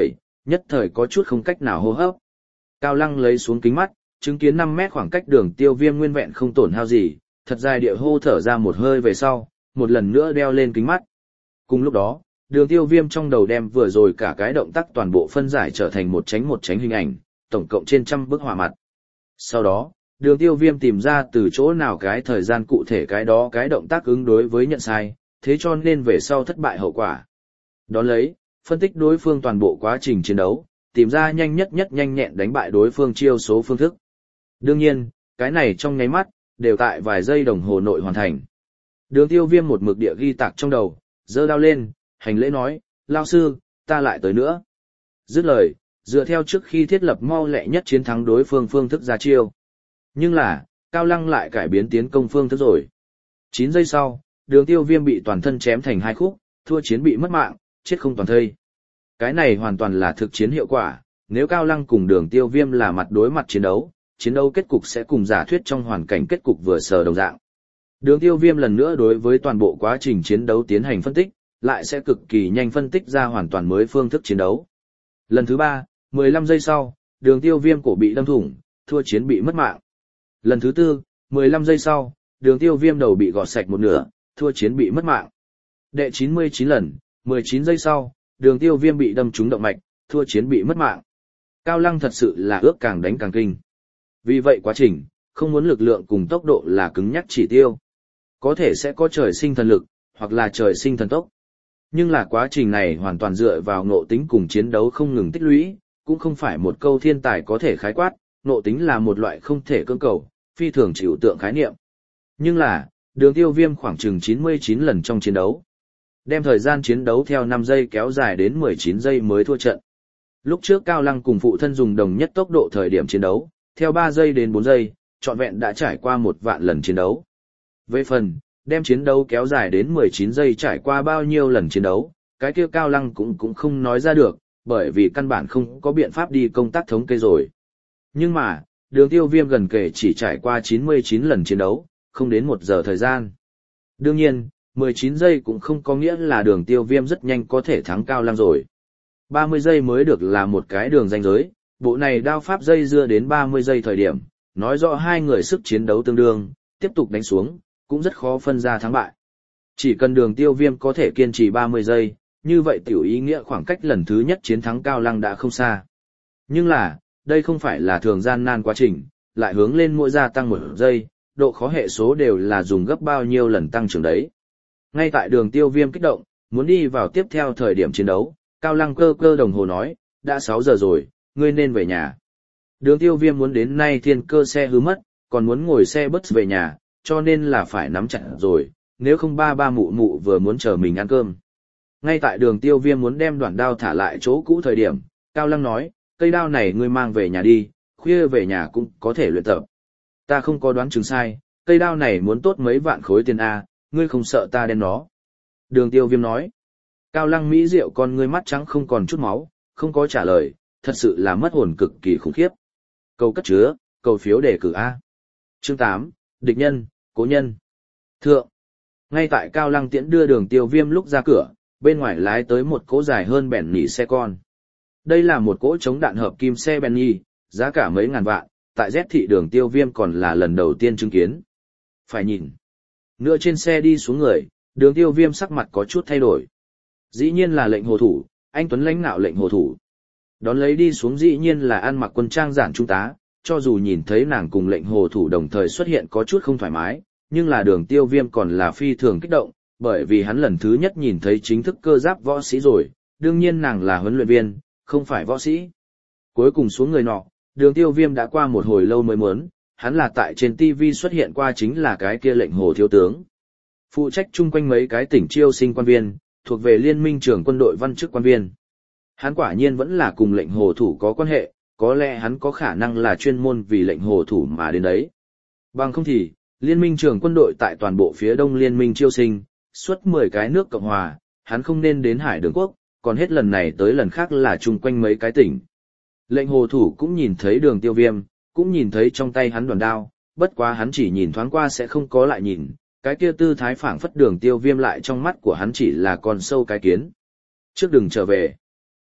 nhất thời có chút không cách nào hô hấp. Cao Lăng lấy xuống kính mắt, chứng kiến năm mét khoảng cách Đường Tiêu Viêm nguyên vẹn không tổn hao gì, thật dài địa hô thở ra một hơi về sau, một lần nữa đeo lên kính mắt. Cùng lúc đó, Đường Tiêu Viêm trong đầu đem vừa rồi cả cái động tác toàn bộ phân giải trở thành một tránh một tránh hình ảnh, tổng cộng trên trăm bức họa mặt. Sau đó, Đường Tiêu Viêm tìm ra từ chỗ nào cái thời gian cụ thể cái đó cái động tác ứng đối với nhận sai, thế cho nên về sau thất bại hậu quả. Đón lấy, phân tích đối phương toàn bộ quá trình chiến đấu, tìm ra nhanh nhất nhất nhanh nhẹn đánh bại đối phương chiêu số phương thức. Đương nhiên, cái này trong nháy mắt, đều tại vài giây đồng hồ nội hoàn thành. Đường Tiêu Viêm một mực địa ghi tạc trong đầu, giơ đao lên, hành lễ nói, lao sư, ta lại tới nữa. Dứt lời, dựa theo trước khi thiết lập mau lẹ nhất chiến thắng đối phương phương thức ra chiêu. Nhưng là, Cao Lăng lại cải biến tiến công phương thức rồi. chín giây sau, Đường Tiêu Viêm bị toàn thân chém thành hai khúc, thua chiến bị mất mạng, chết không toàn thây. Cái này hoàn toàn là thực chiến hiệu quả, nếu Cao Lăng cùng Đường Tiêu Viêm là mặt đối mặt chiến đấu, chiến đấu kết cục sẽ cùng giả thuyết trong hoàn cảnh kết cục vừa sờ đồng dạng. Đường Tiêu Viêm lần nữa đối với toàn bộ quá trình chiến đấu tiến hành phân tích, lại sẽ cực kỳ nhanh phân tích ra hoàn toàn mới phương thức chiến đấu. Lần thứ ba, mười lăm giây sau, Đường Tiêu Viêm cổ bị đâm thủng, thua chiến bị mất mạng. Lần thứ tư, mười lăm giây sau, Đường Tiêu Viêm đầu bị gọt sạch một nửa, thua chiến bị mất mạng. Đệ chín mươi chín lần, mười chín giây sau, Đường Tiêu Viêm bị đâm trúng động mạch, thua chiến bị mất mạng. Cao Lăng thật sự là ước càng đánh càng kinh. Vì vậy quá trình, không muốn lực lượng cùng tốc độ là cứng nhắc chỉ tiêu. Có thể sẽ có trời sinh thần lực, hoặc là trời sinh thần tốc. Nhưng là quá trình này hoàn toàn dựa vào ngộ tính cùng chiến đấu không ngừng tích lũy, cũng không phải một câu thiên tài có thể khái quát, ngộ tính là một loại không thể cưỡng cầu, phi thường chịu tượng khái niệm. Nhưng là, Đường Tiêu Viêm khoảng chừng chín mươi chín lần trong chiến đấu. Đem thời gian chiến đấu theo năm giây kéo dài đến mười chín giây mới thua trận. Lúc trước Cao Lăng cùng phụ thân dùng đồng nhất tốc độ thời điểm chiến đấu, theo ba giây đến bốn giây, trọn vẹn đã trải qua một vạn lần chiến đấu. Về phần, đem chiến đấu kéo dài đến mười chín giây trải qua bao nhiêu lần chiến đấu, cái kia Cao Lăng cũng cũng không nói ra được, bởi vì căn bản không có biện pháp đi công tác thống kê rồi. Nhưng mà, Đường Tiêu Viêm gần kể chỉ trải qua chín mươi chín lần chiến đấu, không đến một giờ thời gian. Đương nhiên, mười chín giây cũng không có nghĩa là Đường Tiêu Viêm rất nhanh có thể thắng Cao Lăng rồi. ba mươi giây mới được là một cái đường ranh giới, bộ này đao pháp dây dưa đến ba mươi giây thời điểm, nói rõ hai người sức chiến đấu tương đương, tiếp tục đánh xuống, cũng rất khó phân ra thắng bại. Chỉ cần Đường Tiêu Viêm có thể kiên trì ba mươi giây, như vậy tiểu ý nghĩa khoảng cách lần thứ nhất chiến thắng Cao Lăng đã không xa. Nhưng là, đây không phải là thường gian nan quá trình, lại hướng lên mỗi gia tăng một giây, độ khó hệ số đều là dùng gấp bao nhiêu lần tăng trưởng đấy. Ngay tại Đường Tiêu Viêm kích động, muốn đi vào tiếp theo thời điểm chiến đấu, Cao Lăng cơ cơ đồng hồ nói, đã sáu giờ rồi, ngươi nên về nhà. Đường Tiêu Viêm muốn đến nay thiên cơ xe hư mất, còn muốn ngồi xe bus về nhà, cho nên là phải nắm chặt rồi, nếu không ba ba mụ mụ vừa muốn chờ mình ăn cơm. Ngay tại Đường Tiêu Viêm muốn đem đoạn đao thả lại chỗ cũ thời điểm, Cao Lăng nói, cây đao này ngươi mang về nhà đi, khuya về nhà cũng có thể luyện tập. Ta không có đoán chừng sai, cây đao này muốn tốt mấy vạn khối tiền A, ngươi không sợ ta đem nó. Đường Tiêu Viêm nói. Cao Lăng mỹ diệu con ngươi mắt trắng không còn chút máu, không có trả lời, thật sự là mất hồn cực kỳ khủng khiếp. Cầu cất chứa, cầu phiếu đề cử A. Chương tám, địch nhân, cố nhân. Thượng. Ngay tại Cao Lăng tiễn đưa Đường Tiêu Viêm lúc ra cửa, bên ngoài lái tới một cỗ dài hơn bẻn nỉ xe con. Đây là một cỗ chống đạn hợp kim xe Benny, giá cả mấy ngàn vạn, tại Z thị Đường Tiêu Viêm còn là lần đầu tiên chứng kiến. Phải nhìn. Nữa trên xe đi xuống người, Đường Tiêu Viêm sắc mặt có chút thay đổi. Dĩ nhiên là lệnh hồ thủ, anh Tuấn lãnh nạo lệnh hồ thủ. Đón lấy đi xuống dĩ nhiên là ăn mặc quân trang giản trung tá, cho dù nhìn thấy nàng cùng lệnh hồ thủ đồng thời xuất hiện có chút không thoải mái, nhưng là Đường Tiêu Viêm còn là phi thường kích động, bởi vì hắn lần thứ nhất nhìn thấy chính thức cơ giáp võ sĩ rồi, đương nhiên nàng là huấn luyện viên, không phải võ sĩ. Cuối cùng xuống người nọ, Đường Tiêu Viêm đã qua một hồi lâu mới muốn, hắn là tại trên ti vi xuất hiện qua chính là cái kia lệnh hồ thiếu tướng. Phụ trách chung quanh mấy cái tỉnh chiêu sinh quan viên, thuộc về liên minh trưởng quân đội văn chức quan viên. Hắn quả nhiên vẫn là cùng lệnh hồ thủ có quan hệ, có lẽ hắn có khả năng là chuyên môn vì lệnh hồ thủ mà đến đấy. Bằng không thì, liên minh trưởng quân đội tại toàn bộ phía đông liên minh chiêu sinh, suốt mười cái nước Cộng Hòa, hắn không nên đến Hải Đường Quốc, còn hết lần này tới lần khác là chung quanh mấy cái tỉnh. Lệnh hồ thủ cũng nhìn thấy Đường Tiêu Viêm, cũng nhìn thấy trong tay hắn đoàn đao, bất quá hắn chỉ nhìn thoáng qua sẽ không có lại nhìn, cái kia tư thái phảng phất Đường Tiêu Viêm lại trong mắt của hắn chỉ là con sâu cái kiến. Trước đừng trở về.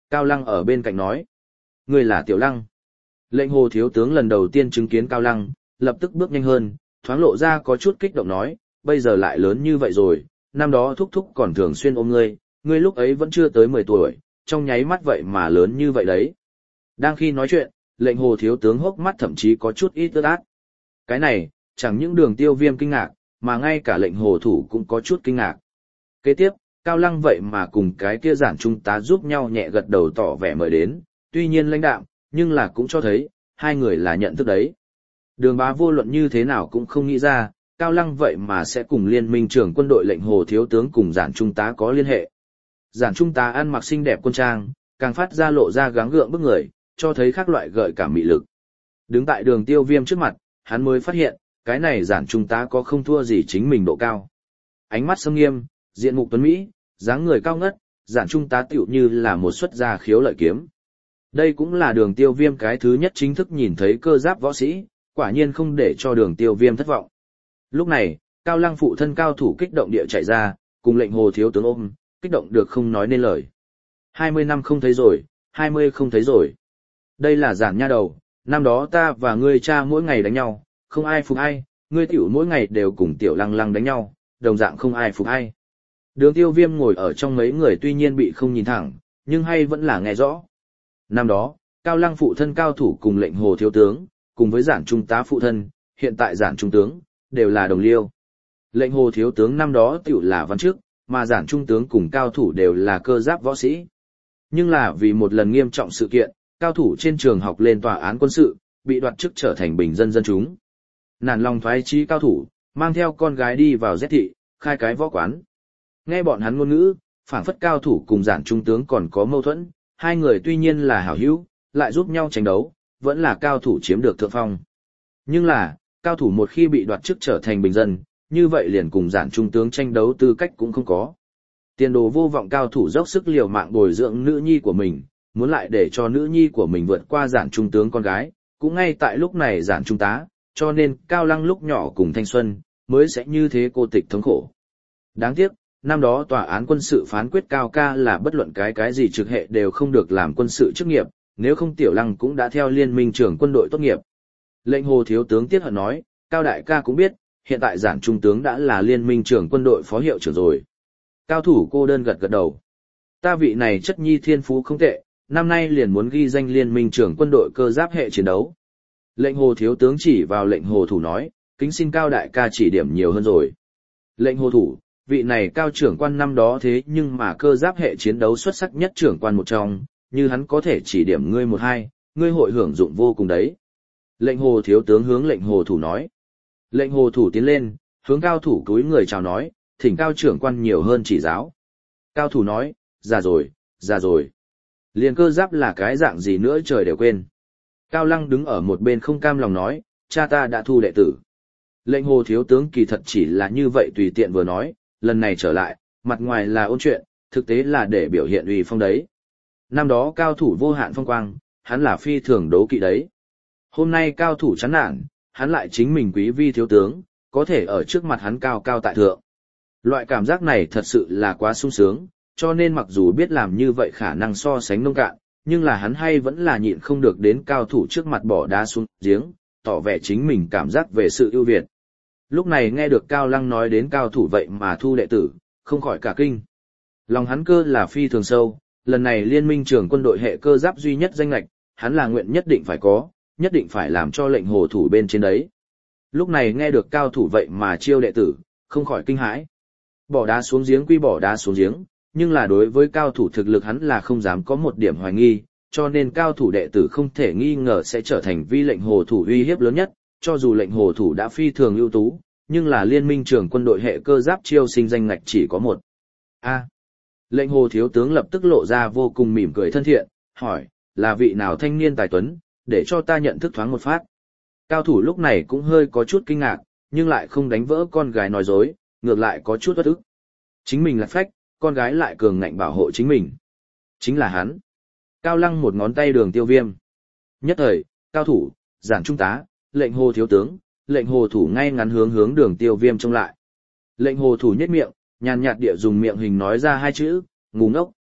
Cao Lăng ở bên cạnh nói. Người là Tiểu Lăng. Lệnh hồ thiếu tướng lần đầu tiên chứng kiến Cao Lăng, lập tức bước nhanh hơn, thoáng lộ ra có chút kích động nói, bây giờ lại lớn như vậy rồi, năm đó thúc thúc còn thường xuyên ôm ngươi, ngươi lúc ấy vẫn chưa tới mười tuổi, trong nháy mắt vậy mà lớn như vậy đấy. Đang khi nói chuyện, lệnh hồ thiếu tướng hốc mắt thậm chí có chút ít ướt át. Cái này, chẳng những Đường Tiêu Viêm kinh ngạc, mà ngay cả lệnh hồ thủ cũng có chút kinh ngạc. Kế tiếp, Cao Lăng vậy mà cùng cái kia giản trung tá giúp nhau nhẹ gật đầu tỏ vẻ mời đến, tuy nhiên lãnh đạm, nhưng là cũng cho thấy, hai người là nhận thức đấy. Đường Bá vô luận như thế nào cũng không nghĩ ra, Cao Lăng vậy mà sẽ cùng liên minh trưởng quân đội lệnh hồ thiếu tướng cùng giản trung tá có liên hệ. Giản trung tá ăn mặc xinh đẹp quân trang, càng phát ra lộ ra gắng gượng bức người, cho thấy khác loại gợi cảm mị lực. Đứng tại Đường Tiêu Viêm trước mặt, hắn mới phát hiện, cái này giản trung tá có không thua gì chính mình độ cao. Ánh mắt sâm nghiêm, diện mục tuấn mỹ, dáng người cao ngất, giản trung tá tựu như là một xuất gia khiếu lợi kiếm. Đây cũng là Đường Tiêu Viêm cái thứ nhất chính thức nhìn thấy cơ giáp võ sĩ, quả nhiên không để cho Đường Tiêu Viêm thất vọng. Lúc này, Cao Lăng phụ thân cao thủ kích động địa chạy ra, cùng lệnh hồ thiếu tướng ôm, kích động được không nói nên lời. Hai mươi năm không thấy rồi, hai mươi không thấy rồi. Đây là giản nha đầu, năm đó ta và ngươi cha mỗi ngày đánh nhau, không ai phục ai, ngươi tiểu mỗi ngày đều cùng Tiểu Lăng Lăng đánh nhau, đồng dạng không ai phục ai. Đường Tiêu Viêm ngồi ở trong mấy người tuy nhiên bị không nhìn thẳng, nhưng hay vẫn là nghe rõ. Năm đó, Cao Lăng phụ thân cao thủ cùng lệnh hồ thiếu tướng, cùng với giản trung tá phụ thân, hiện tại giản trung tướng, đều là đồng liêu. Lệnh hồ thiếu tướng năm đó tiểu là văn chức, mà giản trung tướng cùng cao thủ đều là cơ giáp võ sĩ. Nhưng là vì một lần nghiêm trọng sự kiện, cao thủ trên trường học lên tòa án quân sự, bị đoạt chức trở thành bình dân dân chúng. Nản lòng thoái chí cao thủ, mang theo con gái đi vào Z thị, khai cái võ quán. Nghe bọn hắn ngôn ngữ, phảng phất cao thủ cùng giản trung tướng còn có mâu thuẫn, hai người tuy nhiên là hảo hữu, lại giúp nhau tranh đấu, vẫn là cao thủ chiếm được thượng phong. Nhưng là, cao thủ một khi bị đoạt chức trở thành bình dân, như vậy liền cùng giản trung tướng tranh đấu tư cách cũng không có. Tiền đồ vô vọng cao thủ dốc sức liều mạng bồi dưỡng nữ nhi của mình, muốn lại để cho nữ nhi của mình vượt qua giản trung tướng con gái, cũng ngay tại lúc này giản trung tá, cho nên Cao Lăng lúc nhỏ cùng thanh xuân, mới sẽ như thế cô tịch thống khổ. Đáng tiếc, năm đó tòa án quân sự phán quyết Cao ca là bất luận cái cái gì trực hệ đều không được làm quân sự chức nghiệp, nếu không Tiểu Lăng cũng đã theo liên minh trưởng quân đội tốt nghiệp. Lệnh hồ thiếu tướng tiết hận nói, Cao đại ca cũng biết, hiện tại giản trung tướng đã là liên minh trưởng quân đội phó hiệu trưởng rồi. Cao thủ cô đơn gật gật đầu. Ta vị này chất nhi thiên phú không tệ, năm nay liền muốn ghi danh liên minh trưởng quân đội cơ giáp hệ chiến đấu. Lệnh hồ thiếu tướng chỉ vào lệnh hồ thủ nói, kính xin Cao đại ca chỉ điểm nhiều hơn rồi. Lệnh hồ thủ, vị này Cao trưởng quan năm đó thế nhưng mà cơ giáp hệ chiến đấu xuất sắc nhất trưởng quan một trong, như hắn có thể chỉ điểm ngươi một hai, ngươi hội hưởng dụng vô cùng đấy. Lệnh hồ thiếu tướng hướng lệnh hồ thủ nói. Lệnh hồ thủ tiến lên, hướng cao thủ cúi người chào nói, thỉnh Cao trưởng quan nhiều hơn chỉ giáo. Cao thủ nói, già rồi, già rồi. Liền cơ giáp là cái dạng gì nữa trời đều quên. Cao Lăng đứng ở một bên không cam lòng nói, cha ta đã thu đệ tử. Lệnh hồ thiếu tướng kỳ thật chỉ là như vậy tùy tiện vừa nói, lần này trở lại, mặt ngoài là ôn chuyện, thực tế là để biểu hiện uy phong đấy. Năm đó cao thủ vô hạn phong quang, hắn là phi thường đố kỵ đấy. Hôm nay cao thủ chán nản, hắn lại chính mình quý vi thiếu tướng, có thể ở trước mặt hắn cao cao tại thượng. Loại cảm giác này thật sự là quá sung sướng, cho nên mặc dù biết làm như vậy khả năng so sánh nông cạn, nhưng là hắn hay vẫn là nhịn không được đến cao thủ trước mặt bỏ đá xuống giếng, tỏ vẻ chính mình cảm giác về sự ưu việt. Lúc này nghe được Cao Lăng nói đến cao thủ vậy mà thu đệ tử, không khỏi cả kinh. Lòng hắn cơ là phi thường sâu, lần này liên minh trưởng quân đội hệ cơ giáp duy nhất danh lệch, hắn là nguyện nhất định phải có, nhất định phải làm cho lệnh hồ thủ bên trên đấy. Lúc này nghe được cao thủ vậy mà chiêu đệ tử, không khỏi kinh hãi. Bỏ đá xuống giếng quy bỏ đá xuống giếng, nhưng là đối với cao thủ thực lực hắn là không dám có một điểm hoài nghi, cho nên cao thủ đệ tử không thể nghi ngờ sẽ trở thành vi lệnh hồ thủ uy hiếp lớn nhất, cho dù lệnh hồ thủ đã phi thường ưu tú, nhưng là liên minh trưởng quân đội hệ cơ giáp chiêu sinh danh ngạch chỉ có một. A. Lệnh hồ thiếu tướng lập tức lộ ra vô cùng mỉm cười thân thiện, hỏi, là vị nào thanh niên tài tuấn, để cho ta nhận thức thoáng một phát. Cao thủ lúc này cũng hơi có chút kinh ngạc, nhưng lại không đánh vỡ con gái nói dối, ngược lại có chút uất ức. Chính mình là phách, con gái lại cường ngạnh bảo hộ chính mình. Chính là hắn. Cao Lăng một ngón tay Đường Tiêu Viêm. Nhất thời, cao thủ, giản trung tá, lệnh hồ thiếu tướng, lệnh hồ thủ ngay ngắn hướng hướng Đường Tiêu Viêm trông lại. Lệnh hồ thủ nhếch miệng, nhàn nhạt địa dùng miệng hình nói ra hai chữ, ngu ngốc.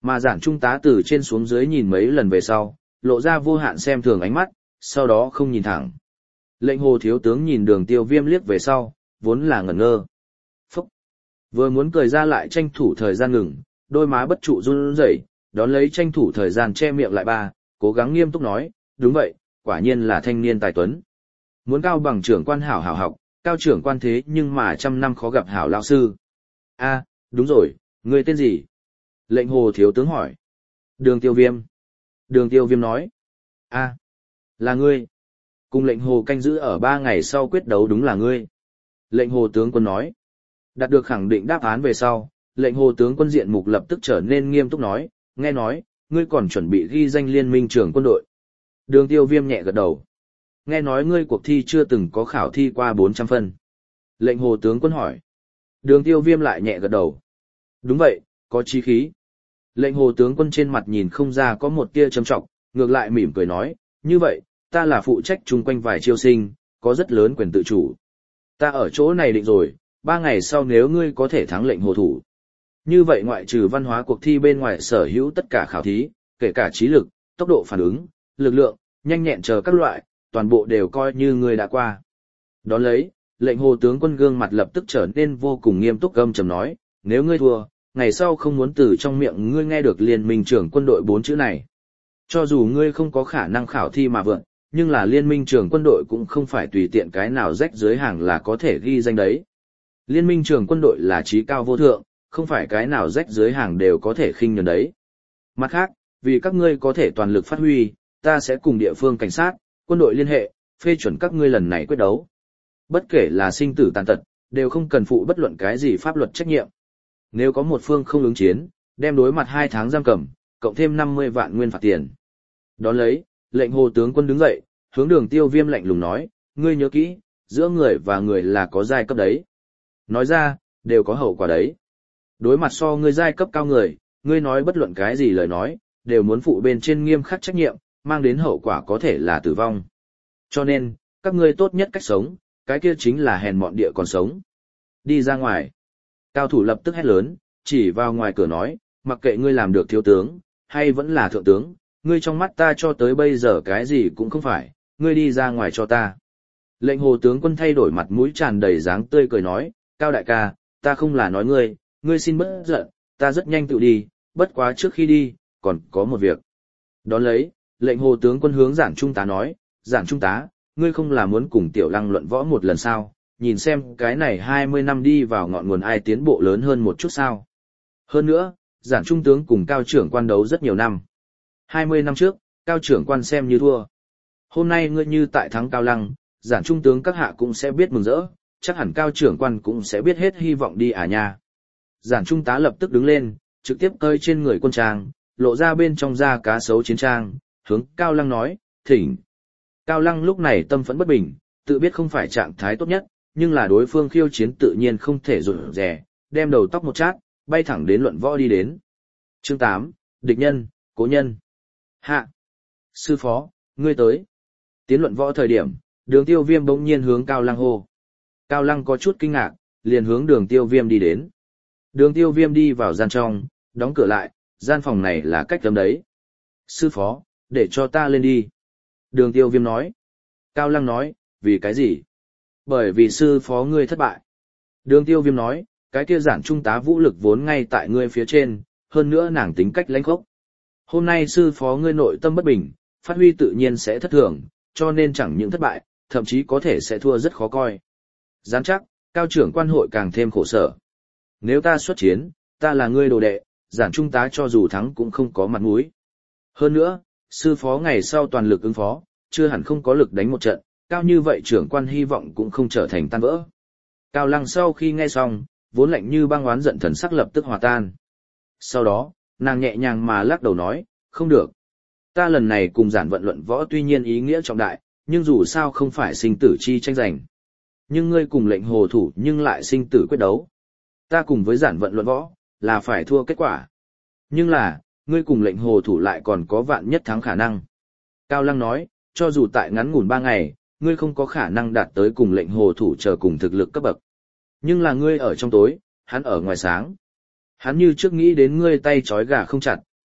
Mà giản trung tá từ trên xuống dưới nhìn mấy lần về sau, lộ ra vô hạn xem thường ánh mắt, sau đó không nhìn thẳng. Lệnh hồ thiếu tướng nhìn đường tiêu viêm liếc về sau, vốn là ngẩn ngơ. Phúc! Vừa muốn cười ra lại tranh thủ thời gian ngừng, đôi má bất trụ run rẩy, đón lấy tranh thủ thời gian che miệng lại ba, cố gắng nghiêm túc nói, đúng vậy, quả nhiên là thanh niên tài tuấn. Muốn cao bằng trưởng quan hảo hảo học, cao trưởng quan thế nhưng mà trăm năm khó gặp hảo lão sư. A, đúng rồi, ngươi tên gì? Lệnh hồ thiếu tướng hỏi. Đường tiêu viêm. Đường tiêu viêm nói. A, là ngươi. Cùng lệnh hồ canh giữ ở ba ngày sau quyết đấu đúng là ngươi. Lệnh hồ tướng quân nói. Đạt được khẳng định đáp án về sau, lệnh hồ tướng quân diện mục lập tức trở nên nghiêm túc nói, nghe nói, ngươi còn chuẩn bị ghi danh liên minh trưởng quân đội. Đường tiêu viêm nhẹ gật đầu. Nghe nói ngươi cuộc thi chưa từng có khảo thi qua bốn trăm phân. Lệnh hồ tướng quân hỏi. Đường tiêu viêm lại nhẹ gật đầu. Đúng vậy, có chí khí. Lệnh hồ tướng quân trên mặt nhìn không ra có một tia châm trọng, ngược lại mỉm cười nói, như vậy, ta là phụ trách chung quanh vài chiêu sinh, có rất lớn quyền tự chủ. Ta ở chỗ này định rồi, ba ngày sau nếu ngươi có thể thắng lệnh hồ thủ. Như vậy ngoại trừ văn hóa cuộc thi bên ngoài sở hữu tất cả khảo thí, kể cả trí lực, tốc độ phản ứng, lực lượng, nhanh nhẹn chờ các loại, toàn bộ đều coi như ngươi đã qua. Đón lấy, lệnh hồ tướng quân gương mặt lập tức trở nên vô cùng nghiêm túc gầm trầm nói, nếu ngươi thua, ngày sau không muốn từ trong miệng ngươi nghe được liên minh trưởng quân đội bốn chữ này. Cho dù ngươi không có khả năng khảo thi mà vượn, nhưng là liên minh trưởng quân đội cũng không phải tùy tiện cái nào rách dưới hàng là có thể ghi danh đấy. Liên minh trưởng quân đội là trí cao vô thượng, không phải cái nào rách dưới hàng đều có thể khinh nhẫn đấy. Mặt khác, vì các ngươi có thể toàn lực phát huy, ta sẽ cùng địa phương cảnh sát, quân đội liên hệ, phê chuẩn các ngươi lần này quyết đấu. Bất kể là sinh tử tàn tật, đều không cần phụ bất luận cái gì pháp luật trách nhiệm. Nếu có một phương không ứng chiến, đem đối mặt hai tháng giam cầm, cộng thêm năm mươi vạn nguyên phạt tiền. Đón lấy, lệnh hồ tướng quân đứng dậy, hướng đường tiêu viêm lạnh lùng nói, ngươi nhớ kỹ, giữa người và người là có giai cấp đấy. Nói ra, đều có hậu quả đấy. Đối mặt so ngươi giai cấp cao người, ngươi nói bất luận cái gì lời nói, đều muốn phụ bên trên nghiêm khắc trách nhiệm, mang đến hậu quả có thể là tử vong. Cho nên, các ngươi tốt nhất cách sống, cái kia chính là hèn mọn địa còn sống. Đi ra ngoài. Cao thủ lập tức hét lớn, chỉ vào ngoài cửa nói, mặc kệ ngươi làm được thiếu tướng, hay vẫn là thượng tướng, ngươi trong mắt ta cho tới bây giờ cái gì cũng không phải, ngươi đi ra ngoài cho ta. Lệnh hồ tướng quân thay đổi mặt mũi tràn đầy dáng tươi cười nói, Cao đại ca, ta không là nói ngươi, ngươi xin bớt giận, ta rất nhanh tự đi, bất quá trước khi đi, còn có một việc. Đón lấy, lệnh hồ tướng quân hướng giản trung tá nói, giản trung tá, ngươi không là muốn cùng tiểu lăng luận võ một lần sao, nhìn xem cái này hai mươi năm đi vào ngọn nguồn ai tiến bộ lớn hơn một chút sao. Hơn nữa, giản trung tướng cùng cao trưởng quan đấu rất nhiều năm. hai mươi năm trước, cao trưởng quan xem như thua. Hôm nay ngươi như tại thắng cao lăng, giản trung tướng các hạ cũng sẽ biết mừng rỡ, chắc hẳn cao trưởng quan cũng sẽ biết hết hy vọng đi à nha. Giản trung tá lập tức đứng lên, trực tiếp cơi trên người quân trang, lộ ra bên trong da cá sấu chiến trang, hướng cao lăng nói, thỉnh. Cao lăng lúc này tâm phẫn bất bình, tự biết không phải trạng thái tốt nhất, nhưng là đối phương khiêu chiến tự nhiên không thể rụt rè, đem đầu tóc một chát, bay thẳng đến luận võ đi đến. Chương tám, địch nhân, cố nhân. Hạ. Sư phó, ngươi tới. Tiến luận võ thời điểm, đường tiêu viêm bỗng nhiên hướng cao lăng hô. Cao lăng có chút kinh ngạc, liền hướng đường tiêu viêm đi đến. Đường tiêu viêm đi vào gian trong, đóng cửa lại, gian phòng này là cách tấm đấy. Sư phó, để cho ta lên đi. Đường tiêu viêm nói. Cao lăng nói, vì cái gì? Bởi vì sư phó ngươi thất bại. Đường tiêu viêm nói, cái kia giản trung tá vũ lực vốn ngay tại ngươi phía trên, hơn nữa nàng tính cách lãnh khốc. Hôm nay sư phó ngươi nội tâm bất bình, phát huy tự nhiên sẽ thất thường, cho nên chẳng những thất bại, thậm chí có thể sẽ thua rất khó coi. Gián chắc, cao trưởng quan hội càng thêm khổ sở. Nếu ta xuất chiến, ta là ngươi đồ đệ, giản trung tá cho dù thắng cũng không có mặt mũi. Hơn nữa, sư phó ngày sau toàn lực ứng phó, chưa hẳn không có lực đánh một trận, cao như vậy trưởng quan hy vọng cũng không trở thành tan vỡ. Cao lăng sau khi nghe xong, vốn lạnh như băng oán giận thần sắc lập tức hòa tan. Sau đó, nàng nhẹ nhàng mà lắc đầu nói, không được. Ta lần này cùng giản vận luận võ tuy nhiên ý nghĩa trọng đại, nhưng dù sao không phải sinh tử chi tranh giành. Nhưng ngươi cùng lệnh hồ thủ nhưng lại sinh tử quyết đấu. Ta cùng với giản vận luận võ, là phải thua kết quả. Nhưng là, ngươi cùng lệnh hồ thủ lại còn có vạn nhất thắng khả năng. Cao lăng nói, cho dù tại ngắn ngủn ba ngày, ngươi không có khả năng đạt tới cùng lệnh hồ thủ chờ cùng thực lực cấp bậc. Nhưng là ngươi ở trong tối, hắn ở ngoài sáng. Hắn như trước nghĩ đến ngươi tay trói gà không chặt,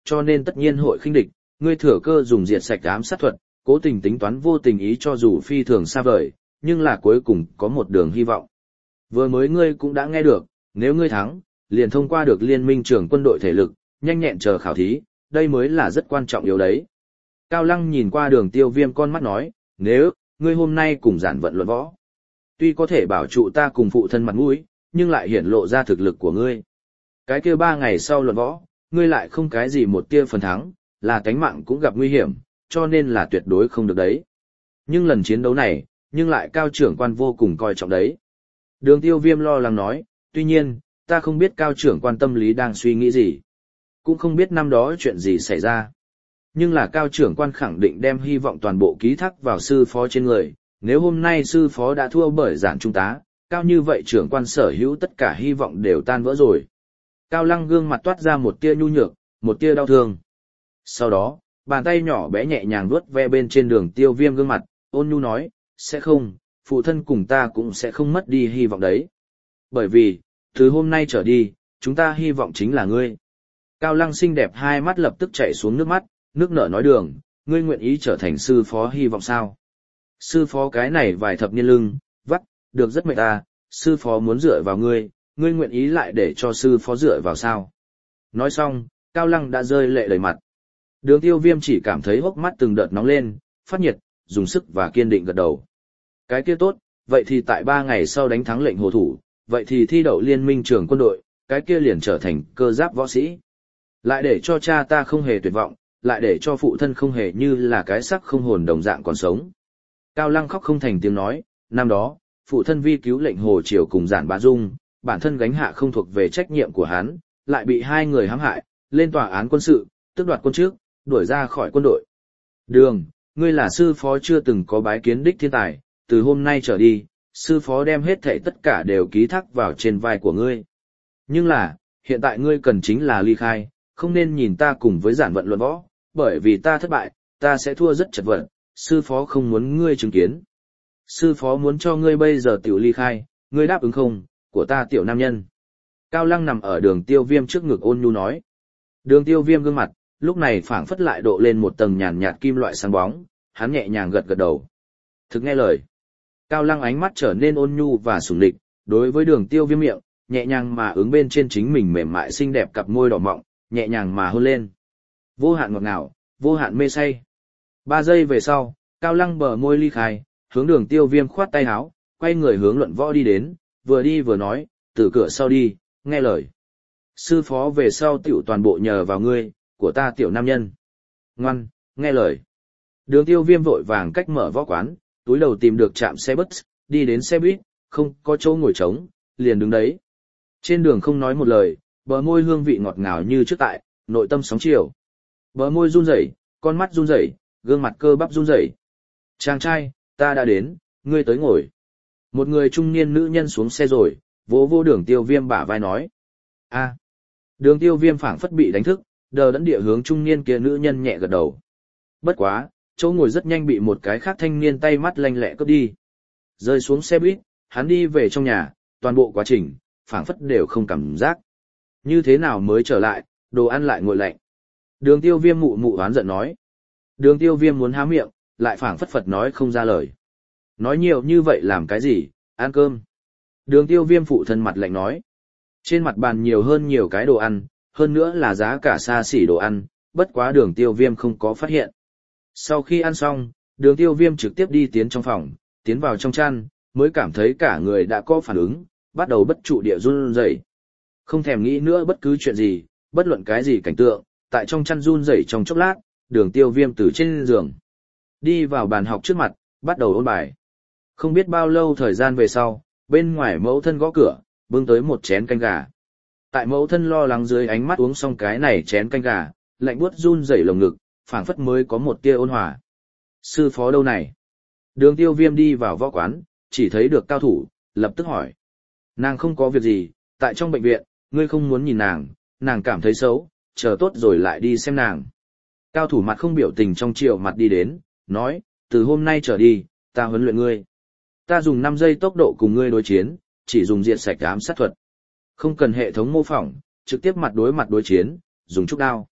cho nên tất nhiên hội khinh địch, ngươi thừa cơ dùng diệt sạch ám sát thuật, cố tình tính toán vô tình ý cho dù phi thường xa vời, nhưng là cuối cùng có một đường hy vọng. Vừa mới ngươi cũng đã nghe được, nếu ngươi thắng, liền thông qua được liên minh trưởng quân đội thể lực, nhanh nhẹn chờ khảo thí, đây mới là rất quan trọng yếu đấy. Cao Lăng nhìn qua Đường Tiêu Viêm con mắt nói, nếu, ngươi hôm nay cùng giản vận luận võ, tuy có thể bảo trụ ta cùng phụ thân mặt mũi, nhưng lại hiển lộ ra thực lực của ngươi. Cái kia ba ngày sau luận võ, ngươi lại không cái gì một tia phần thắng, là tánh mạng cũng gặp nguy hiểm, cho nên là tuyệt đối không được đấy. Nhưng lần chiến đấu này, nhưng lại Cao trưởng quan vô cùng coi trọng đấy. Đường Tiêu Viêm lo lắng nói, tuy nhiên, ta không biết Cao trưởng quan tâm lý đang suy nghĩ gì. Cũng không biết năm đó chuyện gì xảy ra. Nhưng là Cao trưởng quan khẳng định đem hy vọng toàn bộ ký thác vào sư phó trên người. Nếu hôm nay sư phó đã thua bởi giản trung tá, Cao như vậy trưởng quan sở hữu tất cả hy vọng đều tan vỡ rồi. Cao Lăng gương mặt toát ra một tia nhu nhược, một tia đau thương. Sau đó, bàn tay nhỏ bé nhẹ nhàng vuốt ve bên trên Đường Tiêu Viêm gương mặt, ôn nhu nói, sẽ không, phụ thân cùng ta cũng sẽ không mất đi hy vọng đấy. Bởi vì, từ hôm nay trở đi, chúng ta hy vọng chính là ngươi. Cao Lăng xinh đẹp hai mắt lập tức chảy xuống nước mắt, nước nở nói Đường, ngươi nguyện ý trở thành sư phó hy vọng sao? Sư phó cái này vài thập niên lưng, vắt, được rất mệt ta, sư phó muốn dựa vào ngươi, ngươi nguyện ý lại để cho sư phó dựa vào sao? Nói xong, Cao Lăng đã rơi lệ đầy mặt. Đường Tiêu Viêm chỉ cảm thấy hốc mắt từng đợt nóng lên, phát nhiệt, dùng sức và kiên định gật đầu. Cái kia tốt, vậy thì tại ba ngày sau đánh thắng lệnh hồ thủ, vậy thì thi đậu liên minh trưởng quân đội, cái kia liền trở thành cơ giáp võ sĩ. Lại để cho cha ta không hề tuyệt vọng, lại để cho phụ thân không hề như là cái xác không hồn đồng dạng còn sống. Cao Lăng khóc không thành tiếng nói, năm đó, phụ thân vi cứu lệnh hồ triều cùng giản bá dung, bản thân gánh hạ không thuộc về trách nhiệm của hắn, lại bị hai người hãm hại, lên tòa án quân sự, tước đoạt quân chức, đuổi ra khỏi quân đội. Đường, ngươi là sư phó chưa từng có bái kiến đích thiên tài, từ hôm nay trở đi, sư phó đem hết thảy tất cả đều ký thác vào trên vai của ngươi. Nhưng là, hiện tại ngươi cần chính là ly khai, không nên nhìn ta cùng với giản vận luận võ, bởi vì ta thất bại, ta sẽ thua rất chật vật, sư phó không muốn ngươi chứng kiến. Sư phó muốn cho ngươi bây giờ tiểu ly khai, ngươi đáp ứng không, của ta tiểu nam nhân. Cao Lăng nằm ở Đường Tiêu Viêm trước ngực ôn nhu nói. Đường Tiêu Viêm gương mặt, lúc này phảng phất lại độ lên một tầng nhàn nhạt kim loại sáng bóng, hắn nhẹ nhàng gật gật đầu. Thực nghe lời. Cao Lăng ánh mắt trở nên ôn nhu và sủng lịch, đối với Đường Tiêu Viêm miệng, nhẹ nhàng mà ứng bên trên chính mình mềm mại xinh đẹp cặp môi đỏ mọng, nhẹ nhàng mà hôn lên. Vô hạn ngọt ngào, vô hạn mê say. Ba giây về sau, Cao Lăng bờ môi ly khai, hướng Đường Tiêu Viêm khoát tay áo, quay người hướng luận võ đi đến, vừa đi vừa nói, từ cửa sau đi, nghe lời. Sư phó về sau tiểu toàn bộ nhờ vào ngươi, của ta tiểu nam nhân. Ngoan, nghe lời. Đường Tiêu Viêm vội vàng cách mở võ quán, túi đầu tìm được trạm xe bus, đi đến xe buýt, không có chỗ ngồi trống, liền đứng đấy. Trên đường không nói một lời, bờ môi hương vị ngọt ngào như trước tại, nội tâm sóng chiều. Bờ môi run rẩy, con mắt run rẩy, gương mặt cơ bắp run rẩy. Chàng trai, ta đã đến, ngươi tới ngồi. Một người trung niên nữ nhân xuống xe rồi, vỗ vỗ Đường Tiêu Viêm bả vai nói. A. Đường Tiêu Viêm phảng phất bị đánh thức, đờ đẫn địa hướng trung niên kia nữ nhân nhẹ gật đầu. Bất quá, chỗ ngồi rất nhanh bị một cái khác thanh niên tay mắt lanh lẹ cướp đi. Rơi xuống xe buýt, hắn đi về trong nhà, toàn bộ quá trình, phảng phất đều không cảm giác. Như thế nào mới trở lại, đồ ăn lại nguội lạnh. Đường Tiêu Viêm mụ mụ oán giận nói. Đường Tiêu Viêm muốn há miệng, lại phảng phất phật nói không ra lời. Nói nhiều như vậy làm cái gì, ăn cơm. Đường Tiêu Viêm phụ thân mặt lạnh nói. Trên mặt bàn nhiều hơn nhiều cái đồ ăn, hơn nữa là giá cả xa xỉ đồ ăn, bất quá Đường Tiêu Viêm không có phát hiện. Sau khi ăn xong, Đường Tiêu Viêm trực tiếp đi tiến trong phòng, tiến vào trong chăn, mới cảm thấy cả người đã có phản ứng, bắt đầu bất trụ địa run rẩy. Không thèm nghĩ nữa bất cứ chuyện gì, bất luận cái gì cảnh tượng, tại trong chăn run rẩy trong chốc lát, Đường Tiêu Viêm từ trên giường đi vào bàn học trước mặt, bắt đầu ôn bài. Không biết bao lâu thời gian về sau, bên ngoài mẫu thân gõ cửa, bưng tới một chén canh gà. Tại mẫu thân lo lắng dưới ánh mắt uống xong cái này chén canh gà, lạnh buốt run rẩy lồng ngực, phảng phất mới có một tia ôn hòa. Sư phó đâu này? Đường Tiêu Viêm đi vào võ quán, chỉ thấy được Cao Thủ, lập tức hỏi. Nàng không có việc gì, tại trong bệnh viện, ngươi không muốn nhìn nàng, nàng cảm thấy xấu, chờ tốt rồi lại đi xem nàng. Cao Thủ mặt không biểu tình trong chiều mặt đi đến, nói, từ hôm nay trở đi, ta huấn luyện ngươi. Ta dùng năm giây tốc độ cùng ngươi đối chiến, chỉ dùng diệt sạch ám sát thuật. Không cần hệ thống mô phỏng, trực tiếp mặt đối mặt đối chiến, dùng trúc đao.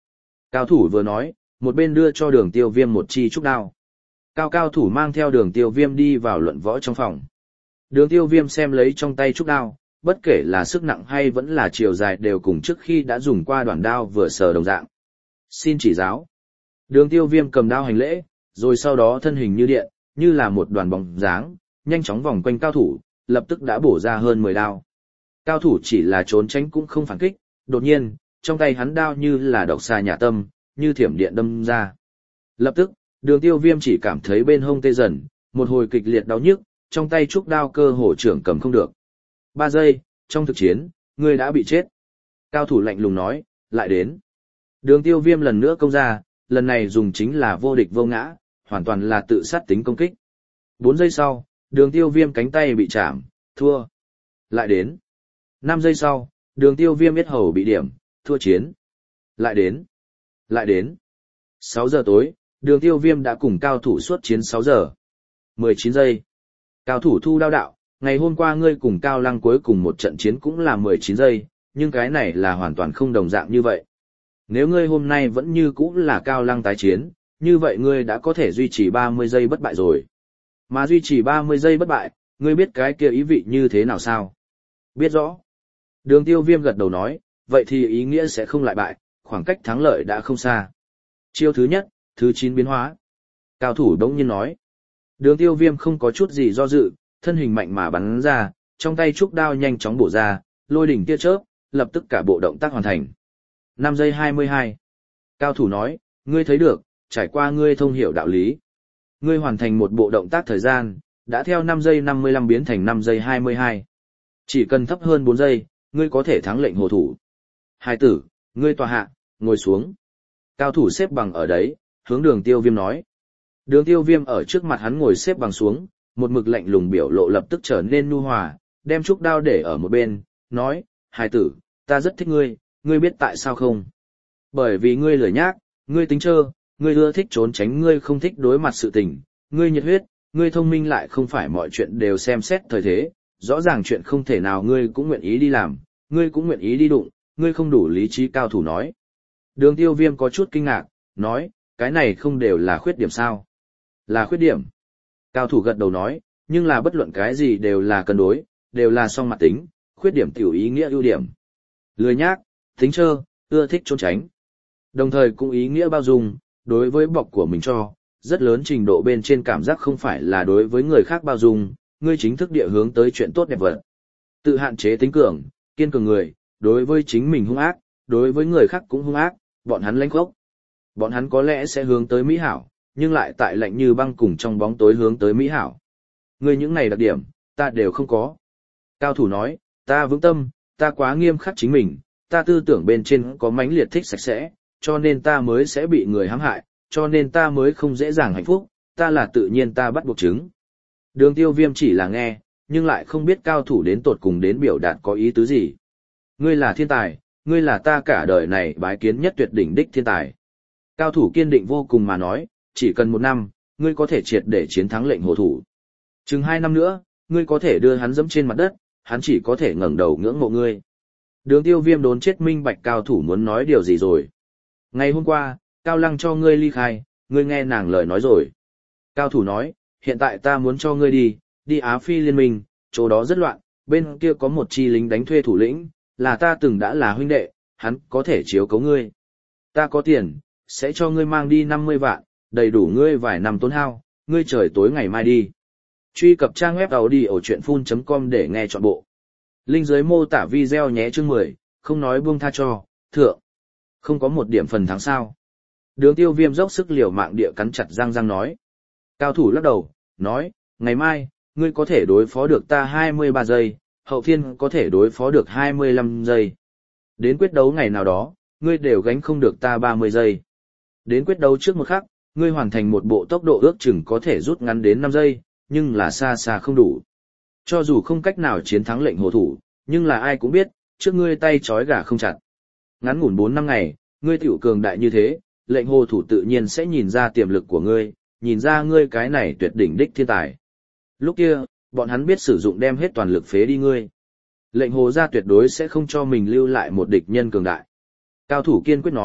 Cao thủ vừa nói, một bên đưa cho đường tiêu viêm một chi trúc đao. Cao cao thủ mang theo đường tiêu viêm đi vào luận võ trong phòng. Đường tiêu viêm xem lấy trong tay trúc đao, bất kể là sức nặng hay vẫn là chiều dài đều cùng trước khi đã dùng qua đoạn đao vừa sờ đồng dạng. Xin chỉ giáo. Đường tiêu viêm cầm đao hành lễ, rồi sau đó thân hình như điện, như là một đoàn bóng dáng, nhanh chóng vòng quanh cao thủ, lập tức đã bổ ra hơn mười đao. Cao thủ chỉ là trốn tránh cũng không phản kích, đột nhiên, trong tay hắn đao như là độc xà nhà tâm, như thiểm điện đâm ra. Lập tức, đường tiêu viêm chỉ cảm thấy bên hông tê dần, một hồi kịch liệt đau nhức, trong tay trúc đao cơ hồ trưởng cầm không được. Ba giây, trong thực chiến, ngươi đã bị chết. Cao thủ lạnh lùng nói, lại đến. Đường tiêu viêm lần nữa công ra, lần này dùng chính là vô địch vô ngã, hoàn toàn là tự sát tính công kích. Bốn giây sau, đường tiêu viêm cánh tay bị chạm, thua. Lại đến. Năm giây sau, đường tiêu viêm yết hầu bị điểm, thua chiến. Lại đến. Lại đến. Sáu giờ tối, đường tiêu viêm đã cùng cao thủ suốt chiến sáu giờ. Mười chín giây. Cao thủ thu đao đạo, ngày hôm qua ngươi cùng Cao Lăng cuối cùng một trận chiến cũng là mười chín giây, nhưng cái này là hoàn toàn không đồng dạng như vậy. Nếu ngươi hôm nay vẫn như cũ là Cao Lăng tái chiến, như vậy ngươi đã có thể duy trì ba mươi giây bất bại rồi. Mà duy trì ba mươi giây bất bại, ngươi biết cái kia ý vị như thế nào sao? Biết rõ. Đường tiêu viêm gật đầu nói, vậy thì ý nghĩa sẽ không lại bại, khoảng cách thắng lợi đã không xa. Chiêu thứ nhất, thứ chín biến hóa. Cao thủ đống nhiên nói. Đường tiêu viêm không có chút gì do dự, thân hình mạnh mà bắn ra, trong tay trúc đao nhanh chóng bổ ra, lôi đỉnh tia chớp, lập tức cả bộ động tác hoàn thành. năm giây hai mươi hai. Cao thủ nói, ngươi thấy được, trải qua ngươi thông hiểu đạo lý. Ngươi hoàn thành một bộ động tác thời gian, đã theo năm giây năm mươi lăm biến thành năm giây hai mươi hai. Chỉ cần thấp hơn bốn giây, ngươi có thể thắng lệnh hồ thủ. Hai tử, ngươi tòa hạ, ngồi xuống. Cao thủ xếp bằng ở đấy, hướng đường tiêu viêm nói. Đường tiêu viêm ở trước mặt hắn ngồi xếp bằng xuống, một mực lạnh lùng biểu lộ lập tức trở nên nhu hòa, đem trúc đao để ở một bên, nói, hai tử, ta rất thích ngươi, ngươi biết tại sao không? Bởi vì ngươi lười nhác, ngươi tính trơ, ngươi ưa thích trốn tránh, ngươi không thích đối mặt sự tình, ngươi nhiệt huyết, ngươi thông minh lại không phải mọi chuyện đều xem xét thời thế, rõ ràng chuyện không thể nào ngươi cũng nguyện ý đi làm, ngươi cũng nguyện ý đi đụng, ngươi không đủ lý trí. Cao thủ nói. Đường tiêu viêm có chút kinh ngạc, nói, cái này không đều là khuyết điểm sao? Là khuyết điểm. Cao thủ gật đầu nói, nhưng là bất luận cái gì đều là cân đối, đều là song mặt tính, khuyết điểm tiểu ý nghĩa ưu điểm. Lười nhác, tính trơ, ưa thích trốn tránh. Đồng thời cũng ý nghĩa bao dung, đối với bọc của mình cho, rất lớn trình độ bên trên cảm giác không phải là đối với người khác bao dung, ngươi chính thức địa hướng tới chuyện tốt đẹp vật. Tự hạn chế tính cường, kiên cường người, đối với chính mình hung ác, đối với người khác cũng hung ác, bọn hắn lãnh khốc. Bọn hắn có lẽ sẽ hướng tới mỹ hảo, nhưng lại tại lạnh như băng cùng trong bóng tối hướng tới mỹ hảo. Ngươi những này đặc điểm, ta đều không có. Cao thủ nói, ta vững tâm, ta quá nghiêm khắc chính mình, ta tư tưởng bên trên có mãnh liệt thích sạch sẽ, cho nên ta mới sẽ bị người hãm hại, cho nên ta mới không dễ dàng hạnh phúc, ta là tự nhiên ta bắt buộc chứng. Đường tiêu viêm chỉ là nghe, nhưng lại không biết cao thủ đến tột cùng đến biểu đạt có ý tứ gì. Ngươi là thiên tài, ngươi là ta cả đời này bái kiến nhất tuyệt đỉnh đích thiên tài. Cao thủ kiên định vô cùng mà nói, chỉ cần một năm, ngươi có thể triệt để chiến thắng lệnh hồ thủ. Chừng hai năm nữa, ngươi có thể đưa hắn dẫm trên mặt đất, hắn chỉ có thể ngẩng đầu ngưỡng mộ ngươi. Đường tiêu viêm đốn chết minh bạch cao thủ muốn nói điều gì rồi. Ngày hôm qua, Cao Lăng cho ngươi ly khai, ngươi nghe nàng lời nói rồi. Cao thủ nói, hiện tại ta muốn cho ngươi đi, đi Á Phi liên minh, chỗ đó rất loạn, bên kia có một chi lính đánh thuê thủ lĩnh, là ta từng đã là huynh đệ, hắn có thể chiếu cấu ngươi. Ta có tiền, sẽ cho ngươi mang đi năm mươi vạn, đầy đủ ngươi vài năm tốn hao, ngươi trời tối ngày mai đi. Truy cập trang web audiochuyenphun chấm com để nghe trọn bộ. Link dưới mô tả video nhé. Chương mười, không nói buông tha cho, thượng. Không có một điểm phần thắng sao. Đường tiêu viêm dốc sức liều mạng địa cắn chặt răng răng nói. Cao thủ lắc đầu, nói, ngày mai, ngươi có thể đối phó được ta hai mươi ba giây, hậu thiên có thể đối phó được hai mươi lăm giây. Đến quyết đấu ngày nào đó, ngươi đều gánh không được ta ba mươi giây. Đến quyết đấu trước một khắc, ngươi hoàn thành một bộ tốc độ ước chừng có thể rút ngắn đến năm giây, nhưng là xa xa không đủ. Cho dù không cách nào chiến thắng lệnh hồ thủ, nhưng là ai cũng biết, trước ngươi tay trói gà không chặt. Ngắn ngủn bốn năm ngày, ngươi tiểu cường đại như thế, lệnh hồ thủ tự nhiên sẽ nhìn ra tiềm lực của ngươi, nhìn ra ngươi cái này tuyệt đỉnh đích thiên tài. Lúc kia, bọn hắn biết sử dụng đem hết toàn lực phế đi ngươi. Lệnh hồ gia tuyệt đối sẽ không cho mình lưu lại một địch nhân cường đại. Cao thủ kiên quyết nói,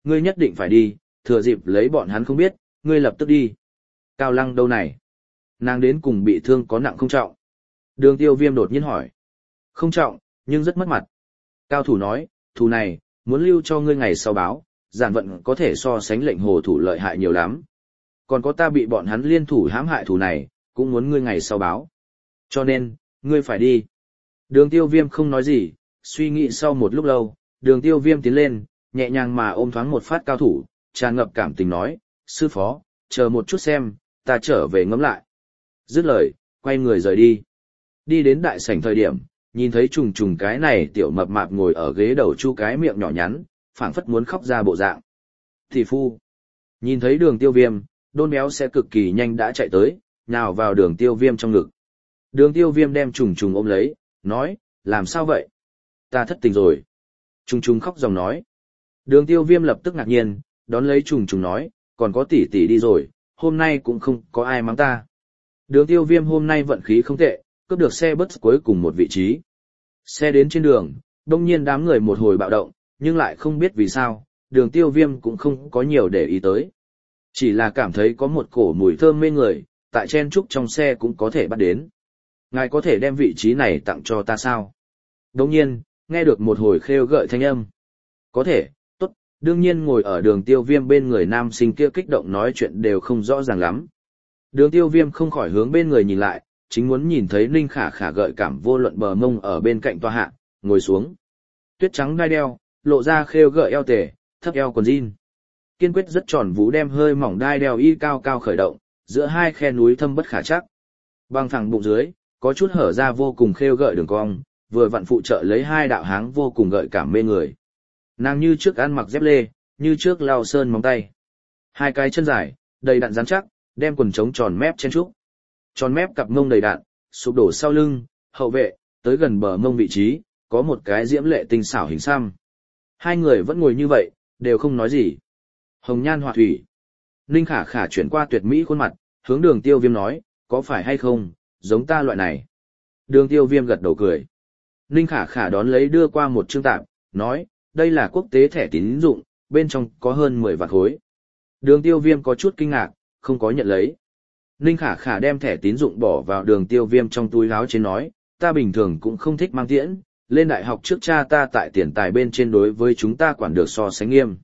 ngươi nhất định phải đi, thừa dịp lấy bọn hắn không biết, ngươi lập tức đi. Cao Lăng đâu này? Nàng đến cùng bị thương có nặng không trọng? Đường Tiêu Viêm đột nhiên hỏi. Không trọng, nhưng rất mất mặt. Cao thủ nói, thù này, muốn lưu cho ngươi ngày sau báo, giản vận có thể so sánh lệnh hồ thủ lợi hại nhiều lắm. Còn có ta bị bọn hắn liên thủ hãm hại thù này, cũng muốn ngươi ngày sau báo. Cho nên, ngươi phải đi. Đường Tiêu Viêm không nói gì, suy nghĩ sau một lúc lâu, Đường Tiêu Viêm tiến lên, nhẹ nhàng mà ôm thoáng một phát Cao thủ, tràn ngập cảm tình nói, sư phó, chờ một chút xem, ta trở về ngẫm lại. Dứt lời, quay người rời đi. Đi đến đại sảnh thời điểm, nhìn thấy trùng trùng cái này tiểu mập mạp ngồi ở ghế đầu chu cái miệng nhỏ nhắn, phảng phất muốn khóc ra bộ dạng. Thị phu. Nhìn thấy Đường Tiêu Viêm, đôn béo sẽ cực kỳ nhanh đã chạy tới, nhào vào Đường Tiêu Viêm trong ngực. Đường Tiêu Viêm đem trùng trùng ôm lấy, nói, làm sao vậy? Ta thất tình rồi. Trùng trùng khóc dòng nói. Đường Tiêu Viêm lập tức ngạc nhiên, đón lấy trùng trùng nói, còn có tỷ tỷ đi rồi, hôm nay cũng không có ai mắng ta. Đường Tiêu Viêm hôm nay vận khí không tệ, cướp được xe bus cuối cùng một vị trí. Xe đến trên đường, đông nhiên đám người một hồi bạo động, nhưng lại không biết vì sao, Đường Tiêu Viêm cũng không có nhiều để ý tới. Chỉ là cảm thấy có một cổ mùi thơm mê người, tại chen trúc trong xe cũng có thể bắt đến. Ngài có thể đem vị trí này tặng cho ta sao? Đồng nhiên, nghe được một hồi khêu gợi thanh âm. Có thể, tốt, đương nhiên ngồi ở Đường Tiêu Viêm bên người nam sinh kia kích động nói chuyện đều không rõ ràng lắm. Đường Tiêu Viêm không khỏi hướng bên người nhìn lại, chính muốn nhìn thấy Ninh Khả Khả gợi cảm vô luận bờ mông ở bên cạnh toa hạ, ngồi xuống. Tuyết trắng đai đeo, lộ ra khêu gợi eo tề, thấp eo quần jean. Kiên quyết rất tròn vú đem hơi mỏng đai đeo y cao cao khởi động, giữa hai khe núi thâm bất khả chắc. Bằng phẳng bụng dưới, có chút hở ra vô cùng khêu gợi đường cong, vừa vặn phụ trợ lấy hai đạo háng vô cùng gợi cảm mê người. Nàng như trước ăn mặc dép lê, như trước lau sơn móng tay. Hai cái chân dài, đầy đặn rắn chắc, đem quần trống tròn mép chen trúc. Tròn mép cặp mông đầy đặn, sụp đổ sau lưng, hậu vệ, tới gần bờ mông vị trí, có một cái diễm lệ tinh xảo hình xăm. Hai người vẫn ngồi như vậy, đều không nói gì. Hồng nhan họa thủy. Ninh Khả Khả chuyển qua tuyệt mỹ khuôn mặt, hướng Đường Tiêu Viêm nói, có phải hay không, giống ta loại này. Đường Tiêu Viêm gật đầu cười. Ninh Khả Khả đón lấy đưa qua một chương tạp, nói, đây là quốc tế thẻ tín dụng, bên trong có hơn mười vạn khối. Đường Tiêu Viêm có chút kinh ngạc, không có nhận lấy. Ninh Khả Khả đem thẻ tín dụng bỏ vào Đường Tiêu Viêm trong túi áo trên nói, ta bình thường cũng không thích mang tiễn, lên đại học trước cha ta tại tiền tài bên trên đối với chúng ta quản được so sánh nghiêm.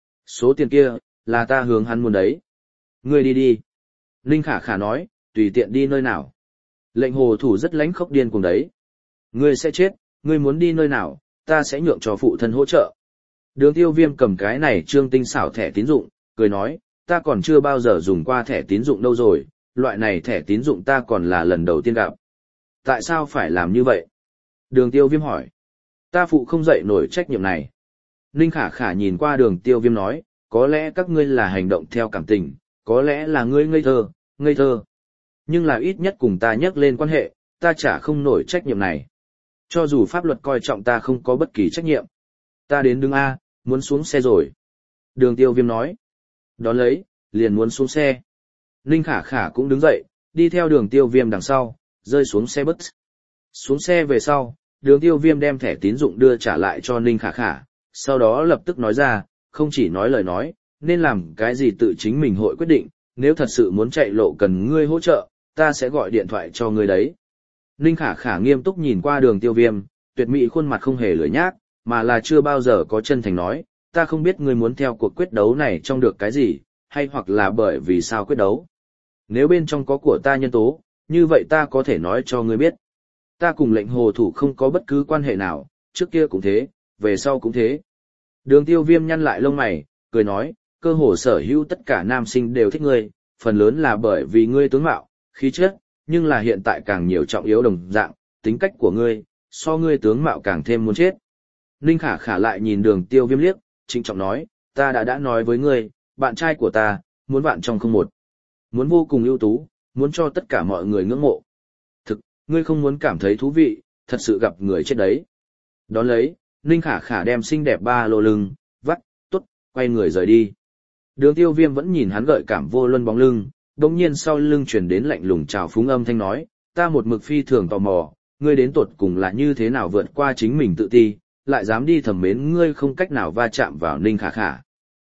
Số tiền kia, là ta hướng hắn muốn đấy. Ngươi đi đi. Ninh Khả Khả nói, tùy tiện đi nơi nào. Lệnh hồ thủ rất lánh khốc điên cùng đấy. Ngươi sẽ chết, ngươi muốn đi nơi nào, ta sẽ nhượng cho phụ thân hỗ trợ. Đường Tiêu Viêm cầm cái này trương tinh xảo thẻ tín dụng, cười nói, ta còn chưa bao giờ dùng qua thẻ tín dụng đâu rồi, loại này thẻ tín dụng ta còn là lần đầu tiên gặp. Tại sao phải làm như vậy? Đường Tiêu Viêm hỏi. Ta phụ không dậy nổi trách nhiệm này. Ninh Khả Khả nhìn qua Đường Tiêu Viêm nói, có lẽ các ngươi là hành động theo cảm tình, có lẽ là ngươi ngây thơ, ngây thơ. Nhưng là ít nhất cùng ta nhắc lên quan hệ, ta chả không nổi trách nhiệm này. Cho dù pháp luật coi trọng ta không có bất kỳ trách nhiệm. Ta đến đứng A, muốn xuống xe rồi. Đường Tiêu Viêm nói. Đón lấy, liền muốn xuống xe. Ninh Khả Khả cũng đứng dậy, đi theo Đường Tiêu Viêm đằng sau, rơi xuống xe bus. Xuống xe về sau, Đường Tiêu Viêm đem thẻ tín dụng đưa trả lại cho Ninh Khả Khả, sau đó lập tức nói ra, không chỉ nói lời nói, nên làm cái gì tự chính mình hội quyết định, nếu thật sự muốn chạy lộ cần ngươi hỗ trợ, ta sẽ gọi điện thoại cho ngươi đấy. Ninh Khả Khả nghiêm túc nhìn qua Đường Tiêu Viêm, tuyệt mỹ khuôn mặt không hề lười nhác, mà là chưa bao giờ có chân thành nói, ta không biết ngươi muốn theo cuộc quyết đấu này trong được cái gì, hay hoặc là bởi vì sao quyết đấu. Nếu bên trong có của ta nhân tố, như vậy ta có thể nói cho ngươi biết. Ta cùng lệnh hồ thủ không có bất cứ quan hệ nào, trước kia cũng thế, về sau cũng thế. Đường Tiêu Viêm nhăn lại lông mày, cười nói, cơ hồ sở hữu tất cả nam sinh đều thích ngươi, phần lớn là bởi vì ngươi tướng mạo, khí chất, nhưng là hiện tại càng nhiều trọng yếu đồng dạng, tính cách của ngươi, so ngươi tướng mạo càng thêm muốn chết. Ninh Khả Khả lại nhìn Đường Tiêu Viêm liếc, trịnh trọng nói, ta đã đã nói với ngươi, bạn trai của ta, muốn bạn trong không một. Muốn vô cùng ưu tú, muốn cho tất cả mọi người ngưỡng mộ. Thực, ngươi không muốn cảm thấy thú vị, thật sự gặp người chết đấy. Đón lấy, Ninh Khả Khả đem xinh đẹp ba lô lưng, vắt, tốt, quay người rời đi. Đường Tiêu Viêm vẫn nhìn hắn gợi cảm vô luân bóng lưng, đồng nhiên sau lưng truyền đến lạnh lùng chào phúng âm thanh nói, ta một mực phi thường tò mò, ngươi đến tột cùng là như thế nào vượt qua chính mình tự ti, lại dám đi thầm mến ngươi không cách nào va chạm vào Ninh Khả Khả.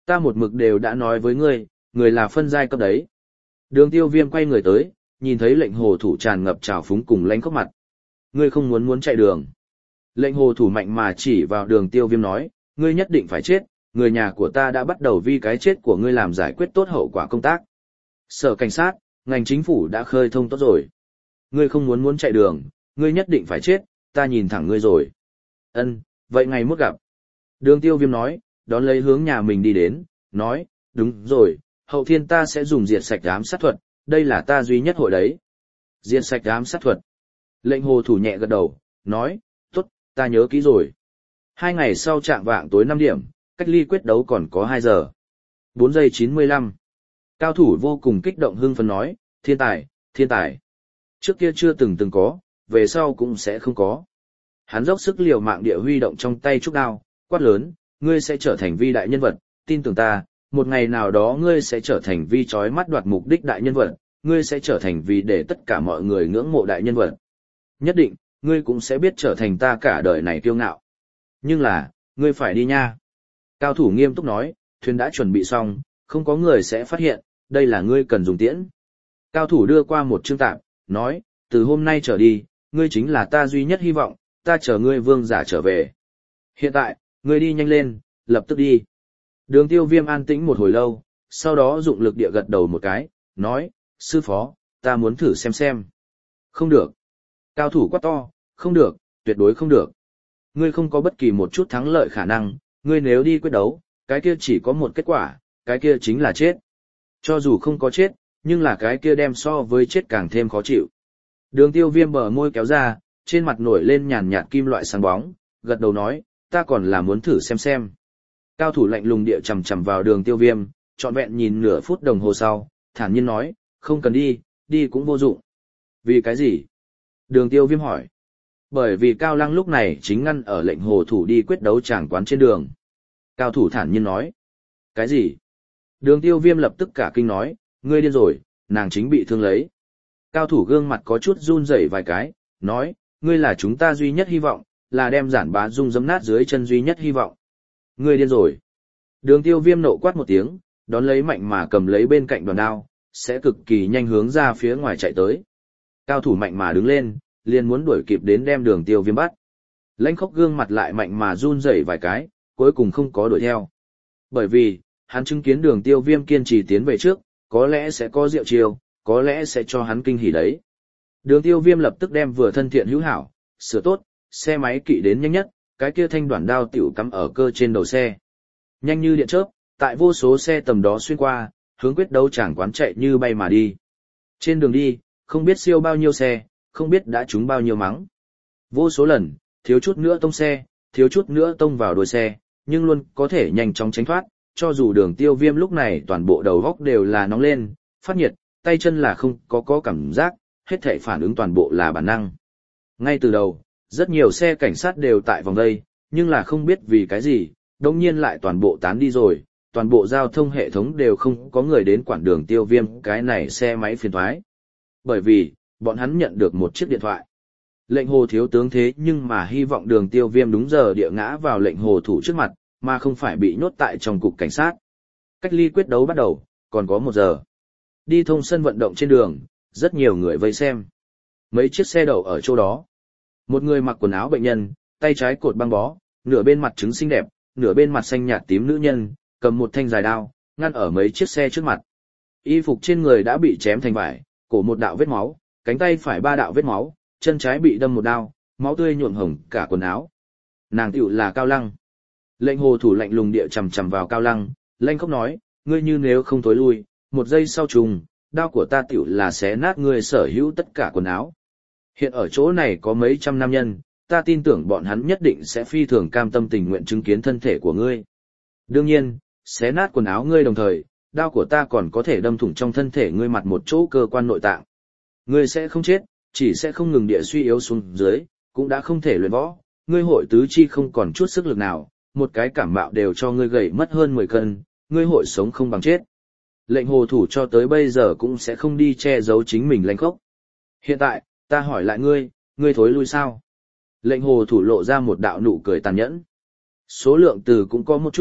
Ta một mực đều đã nói với ngươi, người là phân giai cấp đấy. Đường tiêu viêm quay người tới, nhìn thấy lệnh hồ thủ tràn ngập trào phúng cùng lánh khóc mặt. Ngươi không muốn muốn chạy đường. Lệnh hồ thủ mạnh mà chỉ vào đường tiêu viêm nói, ngươi nhất định phải chết, người nhà của ta đã bắt đầu vì cái chết của ngươi làm giải quyết tốt hậu quả công tác. Sở cảnh sát, ngành chính phủ đã khơi thông tốt rồi. Ngươi không muốn muốn chạy đường, ngươi nhất định phải chết, ta nhìn thẳng ngươi rồi. Ân, vậy ngày mốt gặp. Đường tiêu viêm nói, đón lấy hướng nhà mình đi đến, nói, đúng rồi, hậu thiên ta sẽ dùng diệt sạch ám sát thuật, đây là ta duy nhất hội đấy. Diệt sạch ám sát thuật. Lệnh hồ thủ nhẹ gật đầu, nói, tốt, ta nhớ kỹ rồi. Hai ngày sau trạng vạng tối năm điểm, cách ly quyết đấu còn có hai giờ. bốn giây chín mươi lăm. Cao thủ vô cùng kích động hưng phấn nói, thiên tài, thiên tài. Trước kia chưa từng từng có, về sau cũng sẽ không có. Hắn dốc sức liều mạng địa huy động trong tay trúc đao, quát lớn, ngươi sẽ trở thành vi đại nhân vật, tin tưởng ta, một ngày nào đó ngươi sẽ trở thành vi chói mắt đoạt mục đích đại nhân vật, ngươi sẽ trở thành vì để tất cả mọi người ngưỡng mộ đại nhân vật. Nhất định, ngươi cũng sẽ biết trở thành ta cả đời này kiêu ngạo. Nhưng là, ngươi phải đi nha. Cao thủ nghiêm túc nói, thuyền đã chuẩn bị xong, không có người sẽ phát hiện, đây là ngươi cần dùng tiễn. Cao thủ đưa qua một chương tạp, nói, từ hôm nay trở đi, ngươi chính là ta duy nhất hy vọng, ta chờ ngươi vương giả trở về. Hiện tại, ngươi đi nhanh lên, lập tức đi. Đường tiêu viêm an tĩnh một hồi lâu, sau đó dụng lực địa gật đầu một cái, nói, sư phó, ta muốn thử xem xem. Không được. Cao thủ quát to, không được, tuyệt đối không được. Ngươi không có bất kỳ một chút thắng lợi khả năng, ngươi nếu đi quyết đấu, cái kia chỉ có một kết quả, cái kia chính là chết. Cho dù không có chết, nhưng là cái kia đem so với chết càng thêm khó chịu. Đường tiêu viêm bờ môi kéo ra, trên mặt nổi lên nhàn nhạt kim loại sáng bóng, gật đầu nói, ta còn là muốn thử xem xem. Cao thủ lạnh lùng địa chầm chầm vào đường tiêu viêm, trọn vẹn nhìn nửa phút đồng hồ sau, thản nhiên nói, không cần đi, đi cũng vô dụng. Vì cái gì? Đường tiêu viêm hỏi. Bởi vì Cao Lăng lúc này chính ngăn ở lệnh hồ thủ đi quyết đấu tràng quán trên đường. Cao thủ thản nhiên nói. Cái gì? Đường tiêu viêm lập tức cả kinh nói, ngươi điên rồi, nàng chính bị thương lấy. Cao thủ gương mặt có chút run rẩy vài cái, nói, ngươi là chúng ta duy nhất hy vọng, là đem giản bá dung dấm nát dưới chân duy nhất hy vọng. Ngươi điên rồi. Đường tiêu viêm nộ quát một tiếng, đón lấy mạnh mà cầm lấy bên cạnh đoàn đao, sẽ cực kỳ nhanh hướng ra phía ngoài chạy tới. Cao thủ mạnh mà đứng lên, liền muốn đuổi kịp đến đem đường tiêu viêm bắt. Lãnh Khốc gương mặt lại mạnh mà run rẩy vài cái, cuối cùng không có đuổi theo. Bởi vì, hắn chứng kiến đường tiêu viêm kiên trì tiến về trước, có lẽ sẽ có diệu chiêu, có lẽ sẽ cho hắn kinh hỉ đấy. Đường tiêu viêm lập tức đem vừa thân thiện hữu hảo, sửa tốt, xe máy kỵ đến nhanh nhất, cái kia thanh đoạn đao tiểu cắm ở cơ trên đầu xe. Nhanh như điện chớp, tại vô số xe tầm đó xuyên qua, hướng quyết đấu chẳng quán chạy như bay mà đi. Trên đường đi, không biết siêu bao nhiêu xe, không biết đã trúng bao nhiêu mắng. Vô số lần, thiếu chút nữa tông xe, thiếu chút nữa tông vào đuôi xe, nhưng luôn có thể nhanh chóng tránh thoát, cho dù đường tiêu viêm lúc này toàn bộ đầu góc đều là nóng lên, phát nhiệt, tay chân là không có có cảm giác, hết thể phản ứng toàn bộ là bản năng. Ngay từ đầu, rất nhiều xe cảnh sát đều tại vòng đây, nhưng là không biết vì cái gì, đồng nhiên lại toàn bộ tán đi rồi, toàn bộ giao thông hệ thống đều không có người đến quản đường tiêu viêm cái này xe máy phiền thoái. Bởi vì, bọn hắn nhận được một chiếc điện thoại. Lệnh hồ thiếu tướng thế nhưng mà hy vọng đường tiêu viêm đúng giờ địa ngã vào lệnh hồ thủ trước mặt, mà không phải bị nhốt tại trong cục cảnh sát. Cách ly quyết đấu bắt đầu, còn có một giờ. Đi thông sân vận động trên đường, rất nhiều người vây xem. Mấy chiếc xe đậu ở chỗ đó. Một người mặc quần áo bệnh nhân, tay trái cột băng bó, nửa bên mặt trứng xinh đẹp, nửa bên mặt xanh nhạt tím nữ nhân, cầm một thanh dài đao, ngăn ở mấy chiếc xe trước mặt. Y phục trên người đã bị chém thành vải, cổ một đạo vết máu, cánh tay phải ba đạo vết máu, chân trái bị đâm một đao, máu tươi nhuộm hồng cả quần áo. Nàng tiểu là Cao Lăng. Lệnh hồ thủ lạnh lùng địa chầm chầm vào Cao Lăng, Lanh Khốc nói, ngươi như nếu không tối lui, một giây sau trùng, đao của ta tiểu là xé nát ngươi sở hữu tất cả quần áo. Hiện ở chỗ này có mấy trăm nam nhân, ta tin tưởng bọn hắn nhất định sẽ phi thường cam tâm tình nguyện chứng kiến thân thể của ngươi. Đương nhiên, xé nát quần áo ngươi đồng thời, đao của ta còn có thể đâm thủng trong thân thể ngươi mặt một chỗ cơ quan nội tạng. Ngươi sẽ không chết, chỉ sẽ không ngừng địa suy yếu xuống dưới, cũng đã không thể luyện võ, ngươi hội tứ chi không còn chút sức lực nào, một cái cảm mạo đều cho ngươi gầy mất hơn mười cân, ngươi hội sống không bằng chết. Lệnh hồ thủ cho tới bây giờ cũng sẽ không đi che giấu chính mình Lanh Khốc. Hiện tại, ta hỏi lại ngươi, ngươi thối lui sao? Lệnh hồ thủ lộ ra một đạo nụ cười tàn nhẫn. Số lượng từ cũng có một chút,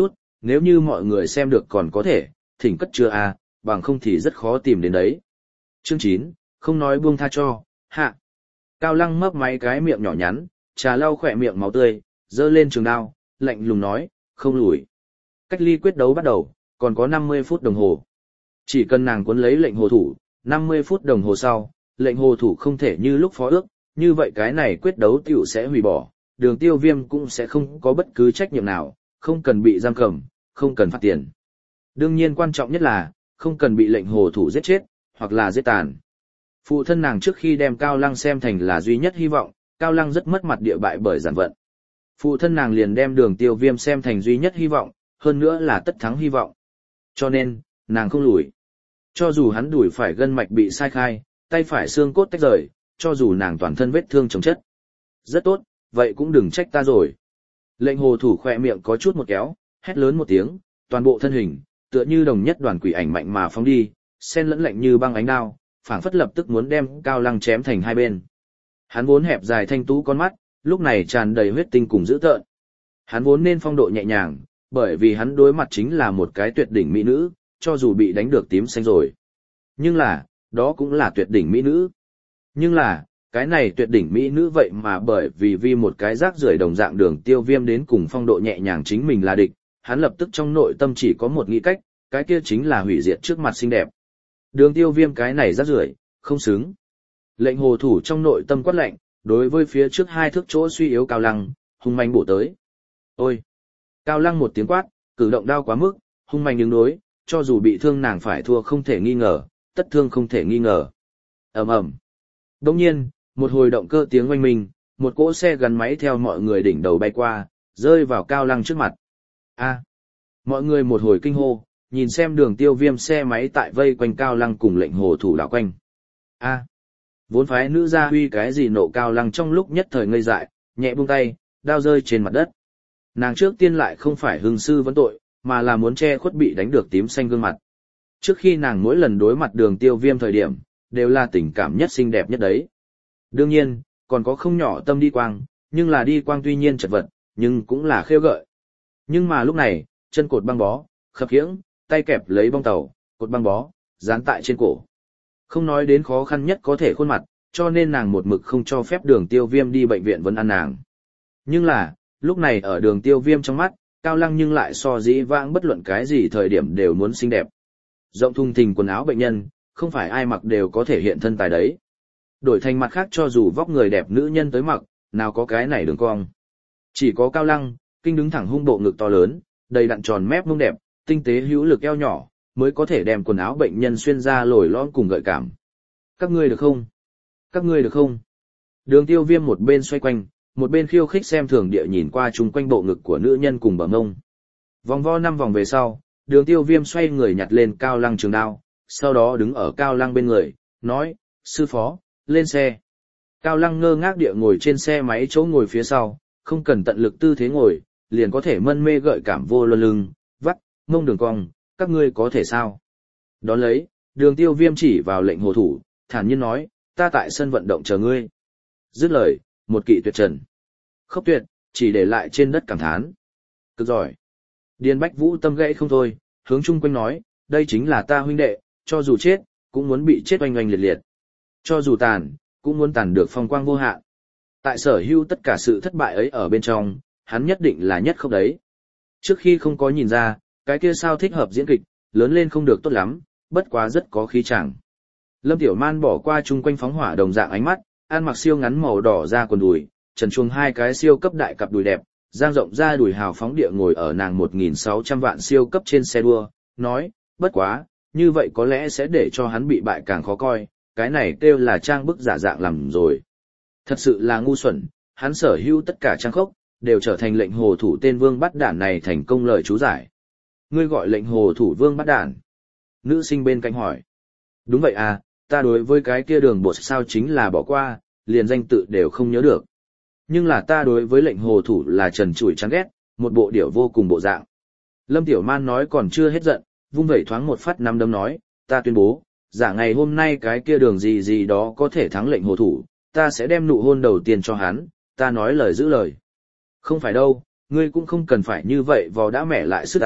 nếu như mọi người xem được còn có thể, thỉnh cất chưa à, bằng không thì rất khó tìm đến đấy. Chương chín, không nói buông tha cho, hạ. Cao Lăng mấp máy cái miệng nhỏ nhắn, trà lau khỏe miệng máu tươi, giơ lên trường đao, lạnh lùng nói, không lùi. Cách ly quyết đấu bắt đầu, còn có năm mươi phút đồng hồ. Chỉ cần nàng cuốn lấy lệnh hồ thủ, năm mươi phút đồng hồ sau, lệnh hồ thủ không thể như lúc phó ước, như vậy cái này quyết đấu tiểu sẽ hủy bỏ, Đường Tiêu Viêm cũng sẽ không có bất cứ trách nhiệm nào, không cần bị giam cầm, không cần phạt tiền. Đương nhiên quan trọng nhất là, không cần bị lệnh hồ thủ giết chết, hoặc là giết tàn. Phụ thân nàng trước khi đem Cao Lăng xem thành là duy nhất hy vọng, Cao Lăng rất mất mặt địa bại bởi giản vận. Phụ thân nàng liền đem Đường Tiêu Viêm xem thành duy nhất hy vọng, hơn nữa là tất thắng hy vọng. Cho nên, nàng không lùi. Cho dù hắn đùi phải gân mạch bị sai khai, tay phải xương cốt tách rời, cho dù nàng toàn thân vết thương chồng chất. Rất tốt, vậy cũng đừng trách ta rồi. Lệnh hồ thủ khỏe miệng có chút một kéo, hét lớn một tiếng, toàn bộ thân hình, tựa như đồng nhất đoàn quỷ ảnh mạnh mà phóng đi, sen lẫn lạnh như băng ánh đao, phảng phất lập tức muốn đem Cao Lăng chém thành hai bên. Hắn vốn hẹp dài thanh tú con mắt, lúc này tràn đầy huyết tinh cùng dữ tợn. Hắn vốn nên phong độ nhẹ nhàng, bởi vì hắn đối mặt chính là một cái tuyệt đỉnh mỹ nữ, cho dù bị đánh được tím xanh rồi. Nhưng là, đó cũng là tuyệt đỉnh mỹ nữ. Nhưng là, cái này tuyệt đỉnh mỹ nữ vậy mà bởi vì vì một cái rác rưởi đồng dạng Đường Tiêu Viêm đến cùng phong độ nhẹ nhàng chính mình là địch, hắn lập tức trong nội tâm chỉ có một nghĩ cách, cái kia chính là hủy diệt trước mặt xinh đẹp. Đường Tiêu Viêm cái này rác rưởi, không xứng. Lệnh hồ thủ trong nội tâm quát lạnh, đối với phía trước hai thước chỗ suy yếu Cao Lăng, hung manh bổ tới. Ôi! Cao Lăng một tiếng quát, cử động đao quá mức, hung manh ứng đối, cho dù bị thương nàng phải thua không thể nghi ngờ, tất thương không thể nghi ngờ. Ầm ầm. Đột nhiên, một hồi động cơ tiếng oanh minh, một cỗ xe gắn máy theo mọi người đỉnh đầu bay qua, rơi vào Cao Lăng trước mặt. A! Mọi người một hồi kinh hô, nhìn xem Đường Tiêu Viêm xe máy tại vây quanh Cao Lăng cùng lệnh hồ thủ đảo quanh. A! Vốn phái nữ gia huy cái gì nộ Cao Lăng trong lúc nhất thời ngây dại, nhẹ buông tay, đao rơi trên mặt đất. Nàng trước tiên lại không phải hưng sư vấn tội, mà là muốn che khuất bị đánh được tím xanh gương mặt. Trước khi nàng mỗi lần đối mặt Đường Tiêu Viêm thời điểm, đều là tình cảm nhất xinh đẹp nhất đấy. Đương nhiên, còn có không nhỏ tâm đi quang, nhưng là đi quang tuy nhiên chật vật, nhưng cũng là khêu gợi. Nhưng mà lúc này, chân cột băng bó, khập khiễng, tay kẹp lấy bong tàu, cột băng bó, dán tại trên cổ. Không nói đến khó khăn nhất có thể khuôn mặt, cho nên nàng một mực không cho phép Đường Tiêu Viêm đi bệnh viện vấn an nàng. Nhưng là, lúc này ở Đường Tiêu Viêm trong mắt, Cao Lăng nhưng lại so dĩ vãng bất luận cái gì thời điểm đều muốn xinh đẹp. Rộng thùng thình quần áo bệnh nhân, không phải ai mặc đều có thể hiện thân tài đấy. Đổi thành mặt khác cho dù vóc người đẹp nữ nhân tới mặc, nào có cái này đường cong. Chỉ có Cao Lăng, kinh đứng thẳng hung bộ ngực to lớn, đầy đặn tròn mép mông đẹp, tinh tế hữu lực eo nhỏ, mới có thể đem quần áo bệnh nhân xuyên ra lồi lõm cùng gợi cảm. Các ngươi được không? Các ngươi được không? Đường Tiêu Viêm một bên xoay quanh, một bên khiêu khích xem thường địa nhìn qua chung quanh bộ ngực của nữ nhân cùng bờ mông. Vòng vo năm vòng về sau, Đường Tiêu Viêm xoay người nhặt lên Cao Lăng trường đao, sau đó đứng ở Cao Lăng bên người, nói, sư phó, lên xe. Cao Lăng ngơ ngác địa ngồi trên xe máy chỗ ngồi phía sau, không cần tận lực tư thế ngồi, liền có thể mân mê gợi cảm vô luân lưng, vắt, mông đường cong, các ngươi có thể sao? Đón lấy, Đường Tiêu Viêm chỉ vào lệnh hồ thủ, thản nhiên nói, ta tại sân vận động chờ ngươi. Dứt lời, một kỵ tuyệt trần. Khốc tuyệt, chỉ để lại trên đất cảm thán. Cực giỏi. Điền Bách Vũ tâm gãy không thôi, hướng chung quanh nói, đây chính là ta huynh đệ, cho dù chết, cũng muốn bị chết oanh oanh liệt liệt. Cho dù tàn, cũng muốn tàn được phong quang vô hạn. Tại sở hữu tất cả sự thất bại ấy ở bên trong, hắn nhất định là nhất khốc đấy. Trước khi không có nhìn ra, cái kia sao thích hợp diễn kịch, lớn lên không được tốt lắm, bất quá rất có khí chàng. Lâm Tiểu Man bỏ qua chung quanh phóng hỏa đồng dạng ánh mắt, ăn mặc siêu ngắn màu đỏ ra quần đùi, trần chuồng hai cái siêu cấp đại cặp đùi đẹp, dang rộng ra đùi hào phóng địa ngồi ở nàng một nghìn sáu trăm vạn siêu cấp trên xe đua, nói, bất quá, như vậy có lẽ sẽ để cho hắn bị bại càng khó coi, cái này kêu là trang bức giả dạng làm rồi. Thật sự là ngu xuẩn, hắn sở hữu tất cả trang khốc, đều trở thành lệnh hồ thủ tên vương bắt đản này thành công lời chú giải. Ngươi gọi lệnh hồ thủ vương bắt đản. Nữ sinh bên cạnh hỏi. Đúng vậy à, ta đối với cái kia đường bột sao chính là bỏ qua, liền danh tự đều không nhớ được. Nhưng là ta đối với lệnh hồ thủ là trần trụi chán ghét, một bộ điểu vô cùng bộ dạng. Lâm Tiểu Man nói còn chưa hết giận, vung vẩy thoáng một phát năm đấm nói, ta tuyên bố, giả ngày hôm nay cái kia đường gì gì đó có thể thắng lệnh hồ thủ, ta sẽ đem nụ hôn đầu tiên cho hắn, ta nói lời giữ lời. Không phải đâu, ngươi cũng không cần phải như vậy vò đã mẹ lại sức ta,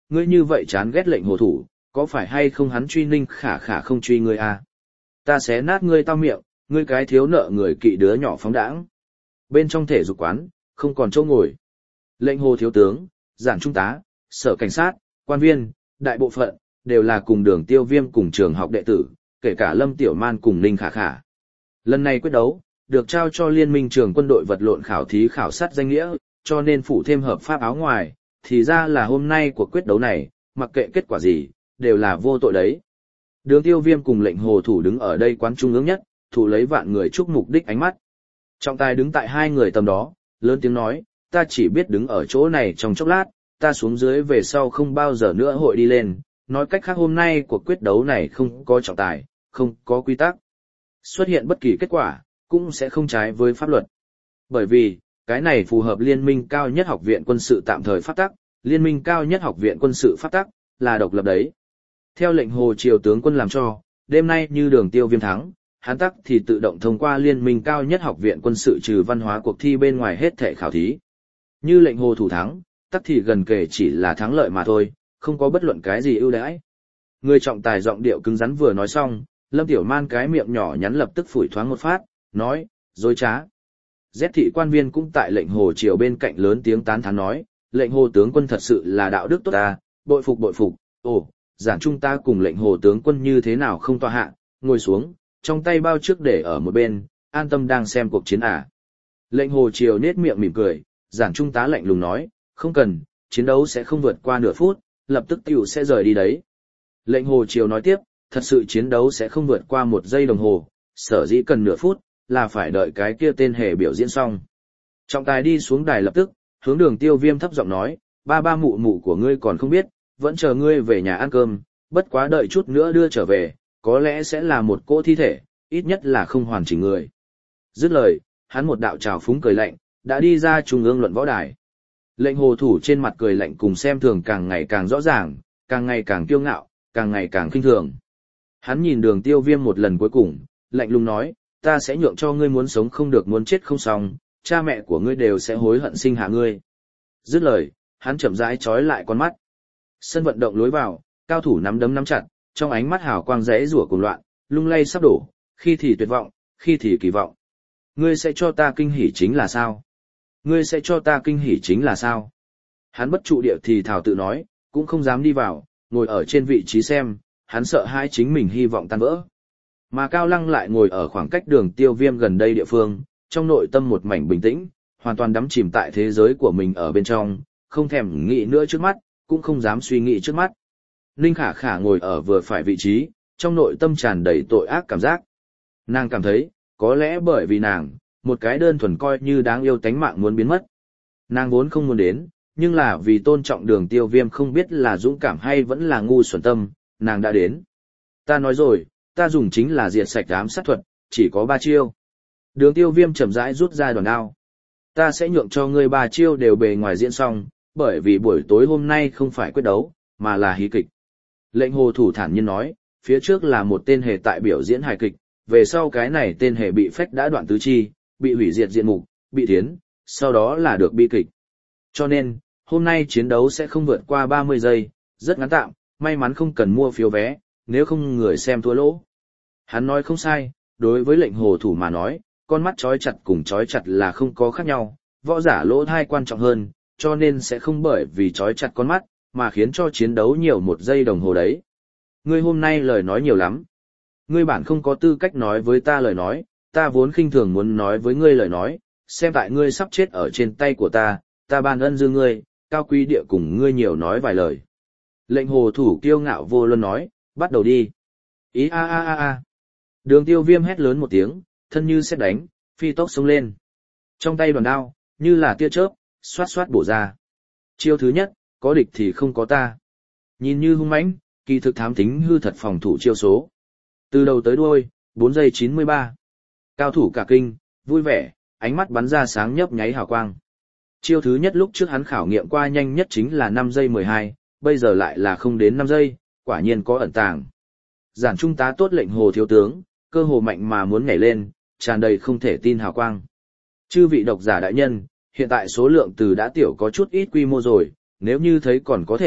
ngươi như vậy chán ghét lệnh hồ thủ, có phải hay không hắn truy Ninh Khả Khả không truy ngươi à? Ta xé nát ngươi tao miệng, ngươi cái thiếu nợ người kỵ đứa nhỏ phóng đãng. Bên trong thể dục quán, không còn chỗ ngồi. Lệnh hồ thiếu tướng, giản trung tá, sở cảnh sát, quan viên, đại bộ phận, đều là cùng Đường Tiêu Viêm cùng trường học đệ tử, kể cả Lâm Tiểu Man cùng Ninh Khả Khả. Lần này quyết đấu, được trao cho liên minh trường quân đội vật lộn khảo thí khảo sát danh nghĩa, cho nên phủ thêm hợp pháp áo ngoài, thì ra là hôm nay của quyết đấu này, mặc kệ kết quả gì, đều là vô tội đấy. Đường Tiêu Viêm cùng lệnh hồ thủ đứng ở đây quán trung ương nhất, thủ lấy vạn người chúc mục đích ánh mắt. Trọng tài đứng tại hai người tầm đó, lớn tiếng nói, ta chỉ biết đứng ở chỗ này trong chốc lát, ta xuống dưới về sau không bao giờ nữa hội đi lên, nói cách khác hôm nay cuộc quyết đấu này không có trọng tài, không có quy tắc. Xuất hiện bất kỳ kết quả, cũng sẽ không trái với pháp luật. Bởi vì, cái này phù hợp liên minh cao nhất học viện quân sự tạm thời pháp tắc, liên minh cao nhất học viện quân sự pháp tắc, là độc lập đấy. Theo lệnh Hồ Triều tướng quân làm cho, đêm nay như Đường Tiêu Viêm thắng, hắn tắc thì tự động thông qua liên minh cao nhất học viện quân sự trừ văn hóa cuộc thi bên ngoài hết thể khảo thí. Như lệnh Hồ thủ thắng, tắc thì gần kể chỉ là thắng lợi mà thôi, không có bất luận cái gì ưu đãi. Người trọng tài giọng điệu cứng rắn vừa nói xong, Lâm Tiểu Man cái miệng nhỏ nhắn lập tức phủi thoáng một phát, nói, dối trá. Dét thị quan viên cũng tại lệnh Hồ Triều bên cạnh lớn tiếng tán thán nói, lệnh Hồ tướng quân thật sự là đạo đức tốt ta, bội phục bội phục, ồ, giản trung ta cùng lệnh Hồ tướng quân như thế nào không tọa hạ, ngồi xuống, trong tay bao trước để ở một bên, an tâm đang xem cuộc chiến à. Lệnh Hồ Triều nết miệng mỉm cười, giản trung tá lạnh lùng nói, không cần, chiến đấu sẽ không vượt qua nửa phút, lập tức tiểu sẽ rời đi đấy. Lệnh Hồ Triều nói tiếp, thật sự chiến đấu sẽ không vượt qua một giây đồng hồ, sở dĩ cần nửa phút, là phải đợi cái kia tên hề biểu diễn xong. Trọng tài đi xuống đài lập tức, hướng Đường Tiêu Viêm thấp giọng nói, ba ba mụ mụ của ngươi còn không biết, vẫn chờ ngươi về nhà ăn cơm, bất quá đợi chút nữa đưa trở về, có lẽ sẽ là một cỗ thi thể, ít nhất là không hoàn chỉnh người. Dứt lời, hắn một đạo trào phúng cười lạnh, đã đi ra trung ương luận võ đài. Lệnh hồ thủ trên mặt cười lạnh cùng xem thường càng ngày càng rõ ràng, càng ngày càng kiêu ngạo, càng ngày càng khinh thường. Hắn nhìn Đường Tiêu Viêm một lần cuối cùng, lạnh lùng nói, ta sẽ nhượng cho ngươi muốn sống không được muốn chết không xong, cha mẹ của ngươi đều sẽ hối hận sinh hạ ngươi. Dứt lời, hắn chậm rãi trói lại con mắt. Sân vận động lối vào, cao thủ nắm đấm nắm chặt, trong ánh mắt hào quang rẽ rủa cuồng loạn, lung lay sắp đổ, khi thì tuyệt vọng, khi thì kỳ vọng. Ngươi sẽ cho ta kinh hỉ chính là sao? Ngươi sẽ cho ta kinh hỉ chính là sao? Hắn bất trụ địa thì thào tự nói, cũng không dám đi vào, ngồi ở trên vị trí xem, hắn sợ hãi chính mình hy vọng tan vỡ. Mà Cao Lăng lại ngồi ở khoảng cách Đường Tiêu Viêm gần đây địa phương, trong nội tâm một mảnh bình tĩnh, hoàn toàn đắm chìm tại thế giới của mình ở bên trong, không thèm nghĩ nữa trước mắt, cũng không dám suy nghĩ trước mắt. Ninh Khả Khả ngồi ở vừa phải vị trí, trong nội tâm tràn đầy tội ác cảm giác. Nàng cảm thấy, có lẽ bởi vì nàng, một cái đơn thuần coi như đáng yêu tánh mạng muốn biến mất. Nàng vốn không muốn đến, nhưng là vì tôn trọng Đường Tiêu Viêm không biết là dũng cảm hay vẫn là ngu xuẩn tâm, nàng đã đến. Ta nói rồi, ta dùng chính là diệt sạch ám sát thuật, chỉ có ba chiêu. Đường Tiêu Viêm chậm rãi rút ra đòn đao. Ta sẽ nhượng cho ngươi ba chiêu đều bề ngoài diễn xong, bởi vì buổi tối hôm nay không phải quyết đấu, mà là hí kịch. Lệnh hồ thủ thản nhiên nói, phía trước là một tên hề tại biểu diễn hài kịch, về sau cái này tên hề bị phách đã đoạn tứ chi, bị hủy diệt diện mục, bị thiến, sau đó là được bi kịch. Cho nên, hôm nay chiến đấu sẽ không vượt qua ba mươi giây, rất ngắn tạm, may mắn không cần mua phiếu vé, nếu không người xem thua lỗ. Hắn nói không sai, đối với lệnh hồ thủ mà nói, con mắt chói chặt cùng chói chặt là không có khác nhau, võ giả lỗ thai quan trọng hơn, cho nên sẽ không bởi vì chói chặt con mắt, mà khiến cho chiến đấu nhiều một giây đồng hồ đấy. Ngươi hôm nay lời nói nhiều lắm. Ngươi bản không có tư cách nói với ta lời nói, ta vốn khinh thường muốn nói với ngươi lời nói, xem tại ngươi sắp chết ở trên tay của ta, ta ban ân dư ngươi, cao quý địa cùng ngươi nhiều nói vài lời. Lệnh hồ thủ kiêu ngạo vô luân nói, bắt đầu đi. Ý a a a a. Đường Tiêu Viêm hét lớn một tiếng, thân như sét đánh, phi tốc xông lên. Trong tay đoàn đao, như là tia chớp, xoát xoát bổ ra. Chiêu thứ nhất, có địch thì không có ta. Nhìn như hung mãnh, kỳ thực thám tính hư thật phòng thủ chiêu số. Từ đầu tới đuôi, bốn giây chín mươi ba. Cao thủ cả kinh, vui vẻ, ánh mắt bắn ra sáng nhấp nháy hào quang. Chiêu thứ nhất lúc trước hắn khảo nghiệm qua nhanh nhất chính là năm giây mười hai, bây giờ lại là không đến năm giây, quả nhiên có ẩn tàng. Giản trung tá tốt lệnh hồ thiếu tướng, cơ hồ mạnh mà muốn nhảy lên, tràn đầy không thể tin hào quang. Chư vị độc giả đại nhân, hiện tại số lượng từ đã tiểu có chút ít quy mô rồi, nếu như thấy còn có thể,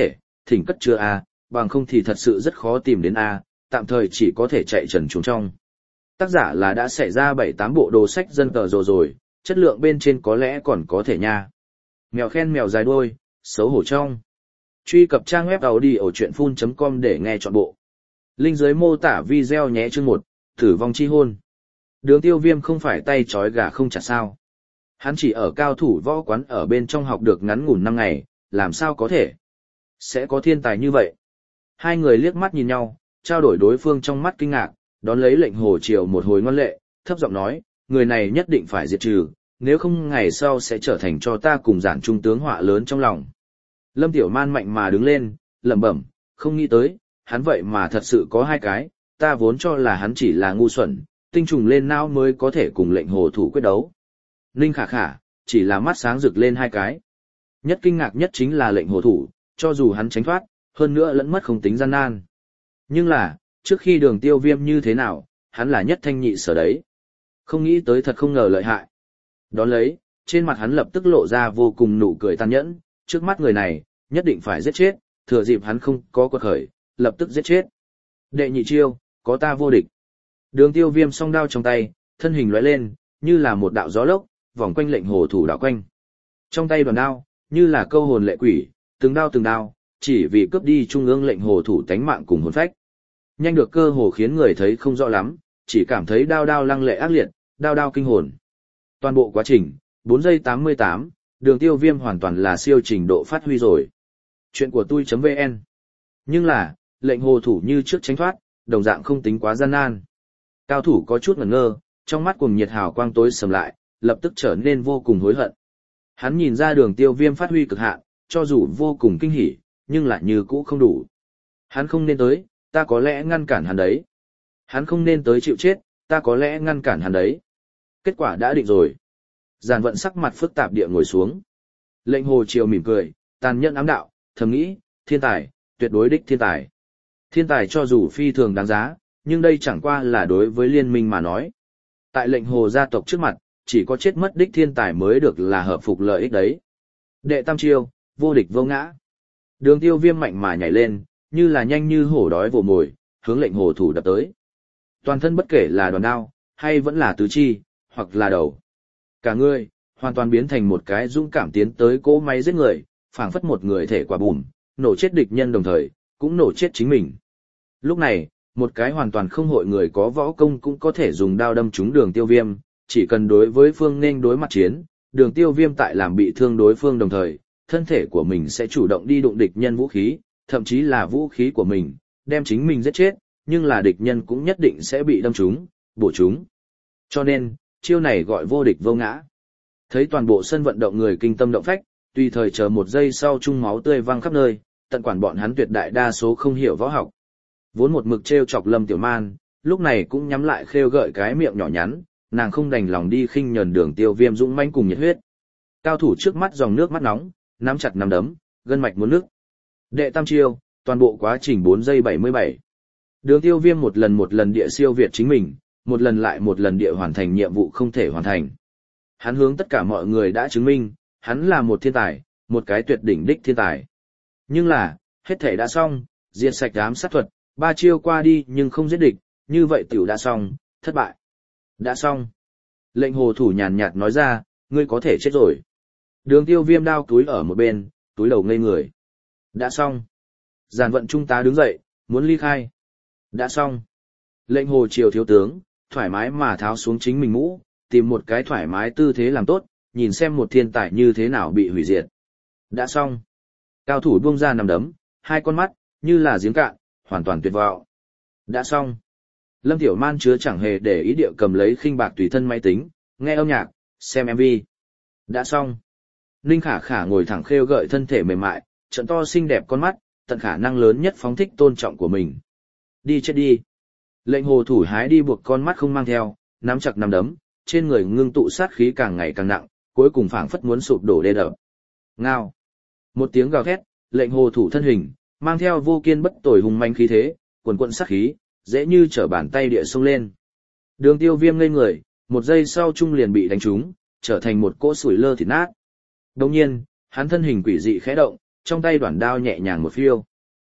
thỉnh cất chưa a, bằng không thì thật sự rất khó tìm đến a, tạm thời chỉ có thể chạy trần truồng trong. Tác giả là đã xảy ra bảy tám bộ đồ sách dân tờ rồi rồi, chất lượng bên trên có lẽ còn có thể nha. Mèo khen mèo dài đuôi, xấu hổ trong. Truy cập trang web audiochuyenphun chấm com để nghe trọn bộ. Link dưới mô tả video nhé. Chương một, Tử vong chi hôn. Đường Tiêu Viêm không phải tay trói gà không chặt sao. Hắn chỉ ở cao thủ võ quán ở bên trong học được ngắn ngủn năm ngày, làm sao có thể sẽ có thiên tài như vậy. Hai người liếc mắt nhìn nhau, trao đổi đối phương trong mắt kinh ngạc, đón lấy lệnh hồ triều một hồi ngoan lệ, thấp giọng nói, người này nhất định phải diệt trừ, nếu không ngày sau sẽ trở thành cho ta cùng giản trung tướng họa lớn trong lòng. Lâm Tiểu Man mạnh mà đứng lên, lẩm bẩm, không nghĩ tới, hắn vậy mà thật sự có hai cái, ta vốn cho là hắn chỉ là ngu xuẩn, tinh trùng lên não mới có thể cùng lệnh hồ thủ quyết đấu. Ninh Khả Khả, chỉ là mắt sáng rực lên hai cái. Nhất kinh ngạc nhất chính là lệnh hồ thủ, cho dù hắn tránh thoát, hơn nữa lẫn mất không tính gian nan. Nhưng là, trước khi Đường Tiêu Viêm như thế nào, hắn là nhất thanh nhị sở đấy. Không nghĩ tới thật không ngờ lợi hại. Đón lấy, trên mặt hắn lập tức lộ ra vô cùng nụ cười tàn nhẫn, trước mắt người này, nhất định phải giết chết, thừa dịp hắn không có quật khởi, lập tức giết chết. Đệ nhị chiêu, có ta vô địch. Đường Tiêu Viêm song đao trong tay, thân hình lóe lên, như là một đạo gió lốc, vòng quanh lệnh hồ thủ đảo quanh. Trong tay đoàn đao, như là câu hồn lệ quỷ, từng đao từng đao, chỉ vì cướp đi trung ương lệnh hồ thủ tánh mạng cùng hồn phách. Nhanh được cơ hồ khiến người thấy không rõ lắm, chỉ cảm thấy đao đao lăng lệ ác liệt, đao đao kinh hồn. Toàn bộ quá trình, bốn giây tám mươi tám, Đường Tiêu Viêm hoàn toàn là siêu trình độ phát huy rồi. Chuyện của tôi.vn. Nhưng là, lệnh hồ thủ như trước tránh thoát, đồng dạng không tính quá gian nan. Cao thủ có chút ngẩn ngơ, trong mắt cuồng nhiệt hào quang tối sầm lại, lập tức trở nên vô cùng hối hận. Hắn nhìn ra Đường Tiêu Viêm phát huy cực hạn, cho dù vô cùng kinh hỉ, nhưng lại như cũ không đủ. Hắn không nên tới, ta có lẽ ngăn cản hắn đấy. Hắn không nên tới chịu chết, ta có lẽ ngăn cản hắn đấy. Kết quả đã định rồi. Giản Vận sắc mặt phức tạp địa ngồi xuống. Lệnh hồ triều mỉm cười, tàn nhẫn ám đạo, thầm nghĩ, thiên tài, tuyệt đối đích thiên tài. Thiên tài cho dù phi thường đáng giá, nhưng đây chẳng qua là đối với liên minh mà nói. Tại lệnh hồ gia tộc trước mặt, chỉ có chết mất đích thiên tài mới được là hợp phục lợi ích đấy. Đệ tam chiêu, vô địch vô ngã. Đường Tiêu Viêm mạnh mà nhảy lên, như là nhanh như hổ đói vồ mồi, hướng lệnh hồ thủ đập tới. Toàn thân bất kể là đòn đao, hay vẫn là tứ chi, hoặc là đầu. Cả người, hoàn toàn biến thành một cái dũng cảm tiến tới cỗ máy giết người, phảng phất một người thể quả bùm, nổ chết địch nhân đồng thời, cũng nổ chết chính mình. Lúc này, một cái hoàn toàn không hội người có võ công cũng có thể dùng đao đâm trúng Đường Tiêu Viêm, chỉ cần đối với phương nên đối mặt chiến, Đường Tiêu Viêm tại làm bị thương đối phương đồng thời, thân thể của mình sẽ chủ động đi đụng địch nhân vũ khí, thậm chí là vũ khí của mình, đem chính mình giết chết, nhưng là địch nhân cũng nhất định sẽ bị đâm trúng, bổ trúng. Cho nên, chiêu này gọi vô địch vô ngã. Thấy toàn bộ sân vận động người kinh tâm động phách, tùy thời chờ một giây sau chung máu tươi văng khắp nơi, tận quản bọn hắn tuyệt đại đa số không hiểu võ học. Vốn một mực trêu chọc Lâm Tiểu Man, lúc này cũng nhắm lại khêu gợi cái miệng nhỏ nhắn, nàng không đành lòng đi khinh nhẫn Đường Tiêu Viêm dũng mãnh cùng nhiệt huyết. Cao thủ trước mắt dòng nước mắt nóng, nắm chặt nắm đấm, gân mạch muốn nước. Đệ tam chiêu, toàn bộ quá trình bốn giây bảy mươi bảy. Đường Tiêu Viêm một lần một lần địa siêu việt chính mình, một lần lại một lần địa hoàn thành nhiệm vụ không thể hoàn thành. Hắn hướng tất cả mọi người đã chứng minh, hắn là một thiên tài, một cái tuyệt đỉnh đích thiên tài. Nhưng là, hết thể đã xong, diệt sạch ám sát thuật, ba chiêu qua đi nhưng không giết địch, như vậy tiểu đã xong, thất bại. Đã xong. Lệnh hồ thủ nhàn nhạt nói ra, ngươi có thể chết rồi. Đường Tiêu Viêm đao túi ở một bên, túi đầu ngây người. Đã xong. Giản Vận trung tá đứng dậy, muốn ly khai. Đã xong. Lệnh hồ triều thiếu tướng, thoải mái mà tháo xuống chính mình mũ, tìm một cái thoải mái tư thế làm tốt, nhìn xem một thiên tài như thế nào bị hủy diệt. Đã xong. Cao thủ buông ra nằm đấm, hai con mắt, như là giếng cạn, hoàn toàn tuyệt vọng. Đã xong. Lâm Tiểu Man chứa chẳng hề để ý địa cầm lấy khinh bạc tùy thân máy tính, nghe âm nhạc, xem em vê. Đã xong. Ninh Khả Khả ngồi thẳng khêu gợi thân thể mềm mại, trận to xinh đẹp con mắt, tận khả năng lớn nhất phóng thích tôn trọng của mình. Đi chết đi. Lệnh hồ thủ hái đi buộc con mắt không mang theo, nắm chặt nắm đấm, trên người ngưng tụ sát khí càng ngày càng nặng, cuối cùng phảng phất muốn sụp đổ đê đập. Ngao. Một tiếng gào thét, lệnh hồ thủ thân hình, mang theo vô kiên bất tồi hùng manh khí thế, quần quận sát khí, dễ như trở bàn tay địa xông lên. Đường Tiêu Viêm ngây người, một giây sau trung liền bị đánh trúng, trở thành một cỗ sủi lơ thịt nát. Đồng nhiên, hắn thân hình quỷ dị khẽ động, trong tay đoạn đao nhẹ nhàng một phiêu.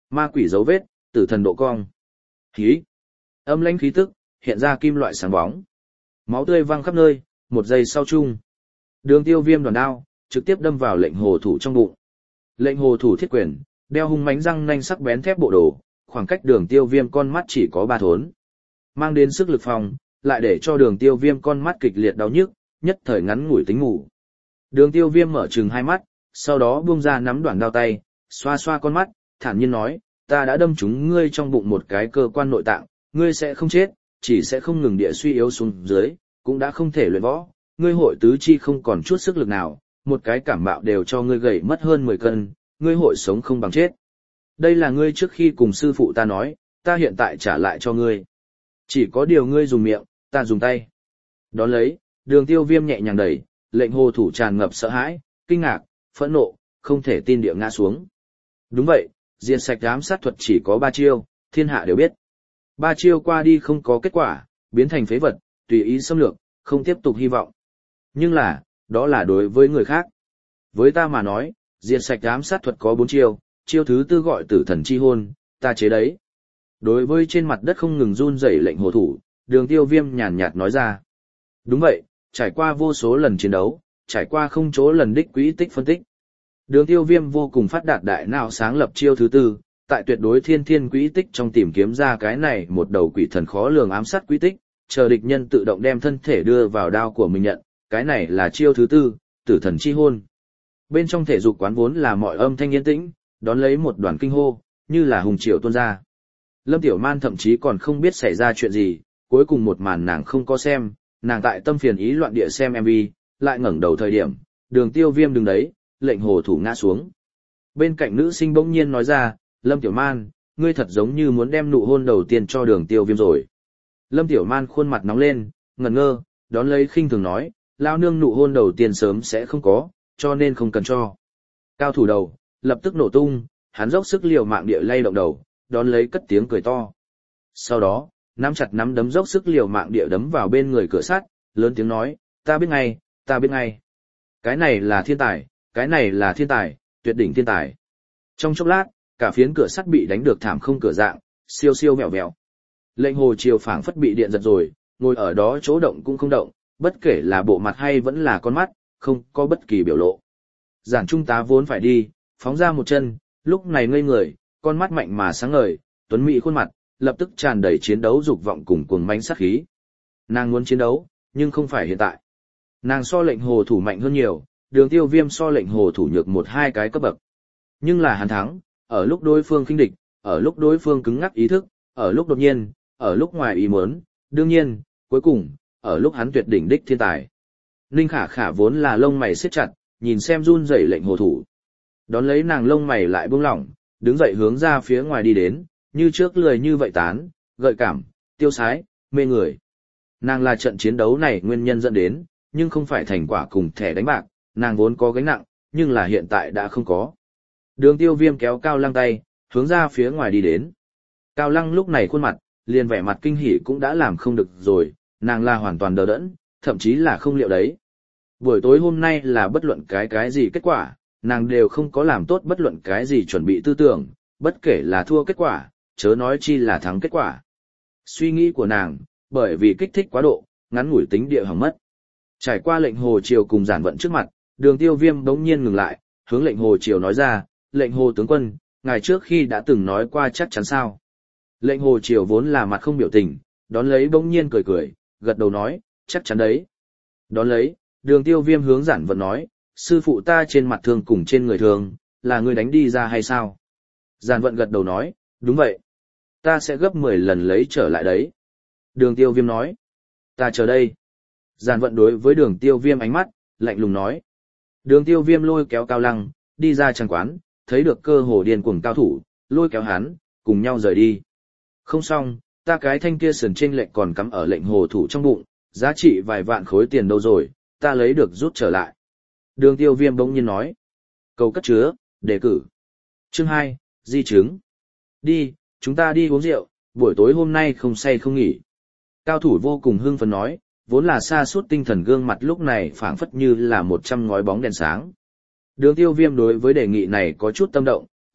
Ma quỷ dấu vết, tử thần độ cong. Khí. Âm lãnh khí tức, hiện ra kim loại sáng bóng. Máu tươi văng khắp nơi, một giây sau chung. Đường Tiêu Viêm đoàn đao, trực tiếp đâm vào lệnh hồ thủ trong bụng. Lệnh hồ thủ thiết quyền, đeo hung mãnh răng nanh sắc bén thép bộ đồ, khoảng cách Đường Tiêu Viêm con mắt chỉ có ba thốn. Mang đến sức lực phòng, lại để cho Đường Tiêu Viêm con mắt kịch liệt đau nhức, nhất thời ngắn ngủi tính ngủ. Đường Tiêu Viêm mở trừng hai mắt, sau đó buông ra nắm đoạn đao tay, xoa xoa con mắt, thản nhiên nói, ta đã đâm trúng ngươi trong bụng một cái cơ quan nội tạng, ngươi sẽ không chết, chỉ sẽ không ngừng địa suy yếu xuống dưới, cũng đã không thể luyện võ, ngươi hội tứ chi không còn chút sức lực nào, một cái cảm bạo đều cho ngươi gầy mất hơn mười cân, ngươi hội sống không bằng chết. Đây là ngươi trước khi cùng sư phụ ta nói, ta hiện tại trả lại cho ngươi. Chỉ có điều ngươi dùng miệng, ta dùng tay. Đón lấy, Đường Tiêu Viêm nhẹ nhàng đẩy, lệnh hồ thủ tràn ngập sợ hãi, kinh ngạc, phẫn nộ, không thể tin địa ngã xuống. Đúng vậy, diệt sạch ám sát thuật chỉ có ba chiêu, thiên hạ đều biết. Ba chiêu qua đi không có kết quả, biến thành phế vật, tùy ý xâm lược, không tiếp tục hy vọng. Nhưng là, đó là đối với người khác. Với ta mà nói, diệt sạch ám sát thuật có bốn chiêu, chiêu thứ tư gọi tử thần chi hôn, ta chế đấy. Đối với trên mặt đất không ngừng run rẩy lệnh hồ thủ, Đường Tiêu Viêm nhàn nhạt nói ra. Đúng vậy, trải qua vô số lần chiến đấu, trải qua không chỗ lần đích quỹ tích phân tích. Đường Tiêu Viêm vô cùng phát đạt đại não sáng lập chiêu thứ tư, tại tuyệt đối thiên thiên quỹ tích trong tìm kiếm ra cái này một đầu quỷ thần khó lường ám sát quỹ tích, chờ địch nhân tự động đem thân thể đưa vào đao của mình nhận, cái này là chiêu thứ tư, tử thần chi hôn. Bên trong thể dục quán vốn là mọi âm thanh yên tĩnh, đón lấy một đoàn kinh hô, như là hùng triều tuôn ra. Lâm Tiểu Man thậm chí còn không biết xảy ra chuyện gì, cuối cùng một màn nàng không có xem, nàng tại tâm phiền ý loạn địa xem em vê, lại ngẩng đầu thời điểm, Đường Tiêu Viêm đứng đấy, lệnh hồ thủ ngã xuống. Bên cạnh nữ sinh bỗng nhiên nói ra, Lâm Tiểu Man, ngươi thật giống như muốn đem nụ hôn đầu tiên cho Đường Tiêu Viêm rồi. Lâm Tiểu Man khuôn mặt nóng lên, ngẩn ngơ, đón lấy khinh thường nói, lao nương nụ hôn đầu tiên sớm sẽ không có, cho nên không cần cho. Cao thủ đầu, lập tức nổ tung, hắn dốc sức liều mạng địa lay động đầu, đón lấy cất tiếng cười to. Sau đó, nắm chặt nắm đấm dốc sức liều mạng địa đấm vào bên người cửa sắt, lớn tiếng nói, ta biết ngay, ta biết ngay. Cái này là thiên tài, cái này là thiên tài, tuyệt đỉnh thiên tài. Trong chốc lát, cả phiến cửa sắt bị đánh được thảm không cửa dạng, siêu siêu vẹo vẹo. Lệnh hồ triều phảng phất bị điện giật rồi, ngồi ở đó chỗ động cũng không động, bất kể là bộ mặt hay vẫn là con mắt, không có bất kỳ biểu lộ. Giản trung tá vốn phải đi, phóng ra một chân, lúc này ngây người, con mắt mạnh mà sáng ngời, tuấn mỹ khuôn mặt, lập tức tràn đầy chiến đấu dục vọng cùng cuồng mãnh sát khí. Nàng muốn chiến đấu, nhưng không phải hiện tại. Nàng so lệnh hồ thủ mạnh hơn nhiều, Đường Tiêu Viêm so lệnh hồ thủ nhược một hai cái cấp bậc. Nhưng là hắn thắng, ở lúc đối phương khinh địch, ở lúc đối phương cứng ngắc ý thức, ở lúc đột nhiên, ở lúc ngoài ý muốn, đương nhiên, cuối cùng, ở lúc hắn tuyệt đỉnh đích thiên tài. Ninh Khả Khả vốn là lông mày siết chặt, nhìn xem run rẩy lệnh hồ thủ. Đón lấy nàng lông mày lại buông lỏng, đứng dậy hướng ra phía ngoài đi đến, như trước lười như vậy tán, gợi cảm, tiêu sái, mê người. Nàng là trận chiến đấu này nguyên nhân dẫn đến, nhưng không phải thành quả cùng thẻ đánh bạc, nàng vốn có gánh nặng, nhưng là hiện tại đã không có. Đường Tiêu Viêm kéo Cao Lăng tay, hướng ra phía ngoài đi đến. Cao Lăng lúc này khuôn mặt, liền vẻ mặt kinh hỉ cũng đã làm không được rồi, nàng là hoàn toàn đờ đẫn, thậm chí là không liệu đấy. Buổi tối hôm nay là bất luận cái cái gì kết quả, nàng đều không có làm tốt bất luận cái gì chuẩn bị tư tưởng, bất kể là thua kết quả, chớ nói chi là thắng kết quả. Suy nghĩ của nàng, bởi vì kích thích quá độ, ngắn ngủi tính địa hỏng mất. Trải qua lệnh hồ triều cùng giản vận trước mặt, Đường Tiêu Viêm bỗng nhiên ngừng lại, hướng lệnh hồ triều nói ra, lệnh hồ tướng quân, ngài trước khi đã từng nói qua chắc chắn sao. Lệnh hồ triều vốn là mặt không biểu tình, đón lấy bỗng nhiên cười cười, gật đầu nói, chắc chắn đấy. Đón lấy, Đường Tiêu Viêm hướng giản vận nói, sư phụ ta trên mặt thương cùng trên người thương, là người đánh đi ra hay sao? Giản vận gật đầu nói, đúng vậy. Ta sẽ gấp mười lần lấy trở lại đấy. Đường Tiêu Viêm nói, ta chờ đây. Giản vận đối với Đường Tiêu Viêm ánh mắt, lạnh lùng nói. Đường Tiêu Viêm lôi kéo Cao Lăng, đi ra trang quán, thấy được cơ hồ điên cuồng cao thủ, lôi kéo hắn, cùng nhau rời đi. Không xong, ta cái thanh kia sườn trên lệnh còn cắm ở lệnh hồ thủ trong bụng, giá trị vài vạn khối tiền đâu rồi, ta lấy được rút trở lại. Đường Tiêu Viêm bỗng nhiên nói. Cầu cất chứa, đề cử. Chương hai, di chứng. Đi, chúng ta đi uống rượu, buổi tối hôm nay không say không nghỉ. Cao thủ vô cùng hưng phấn nói, vốn là sa sút tinh thần gương mặt lúc này phảng phất như là một trăm ngói bóng đèn sáng. Đường Tiêu Viêm đối với đề nghị này có chút tâm động,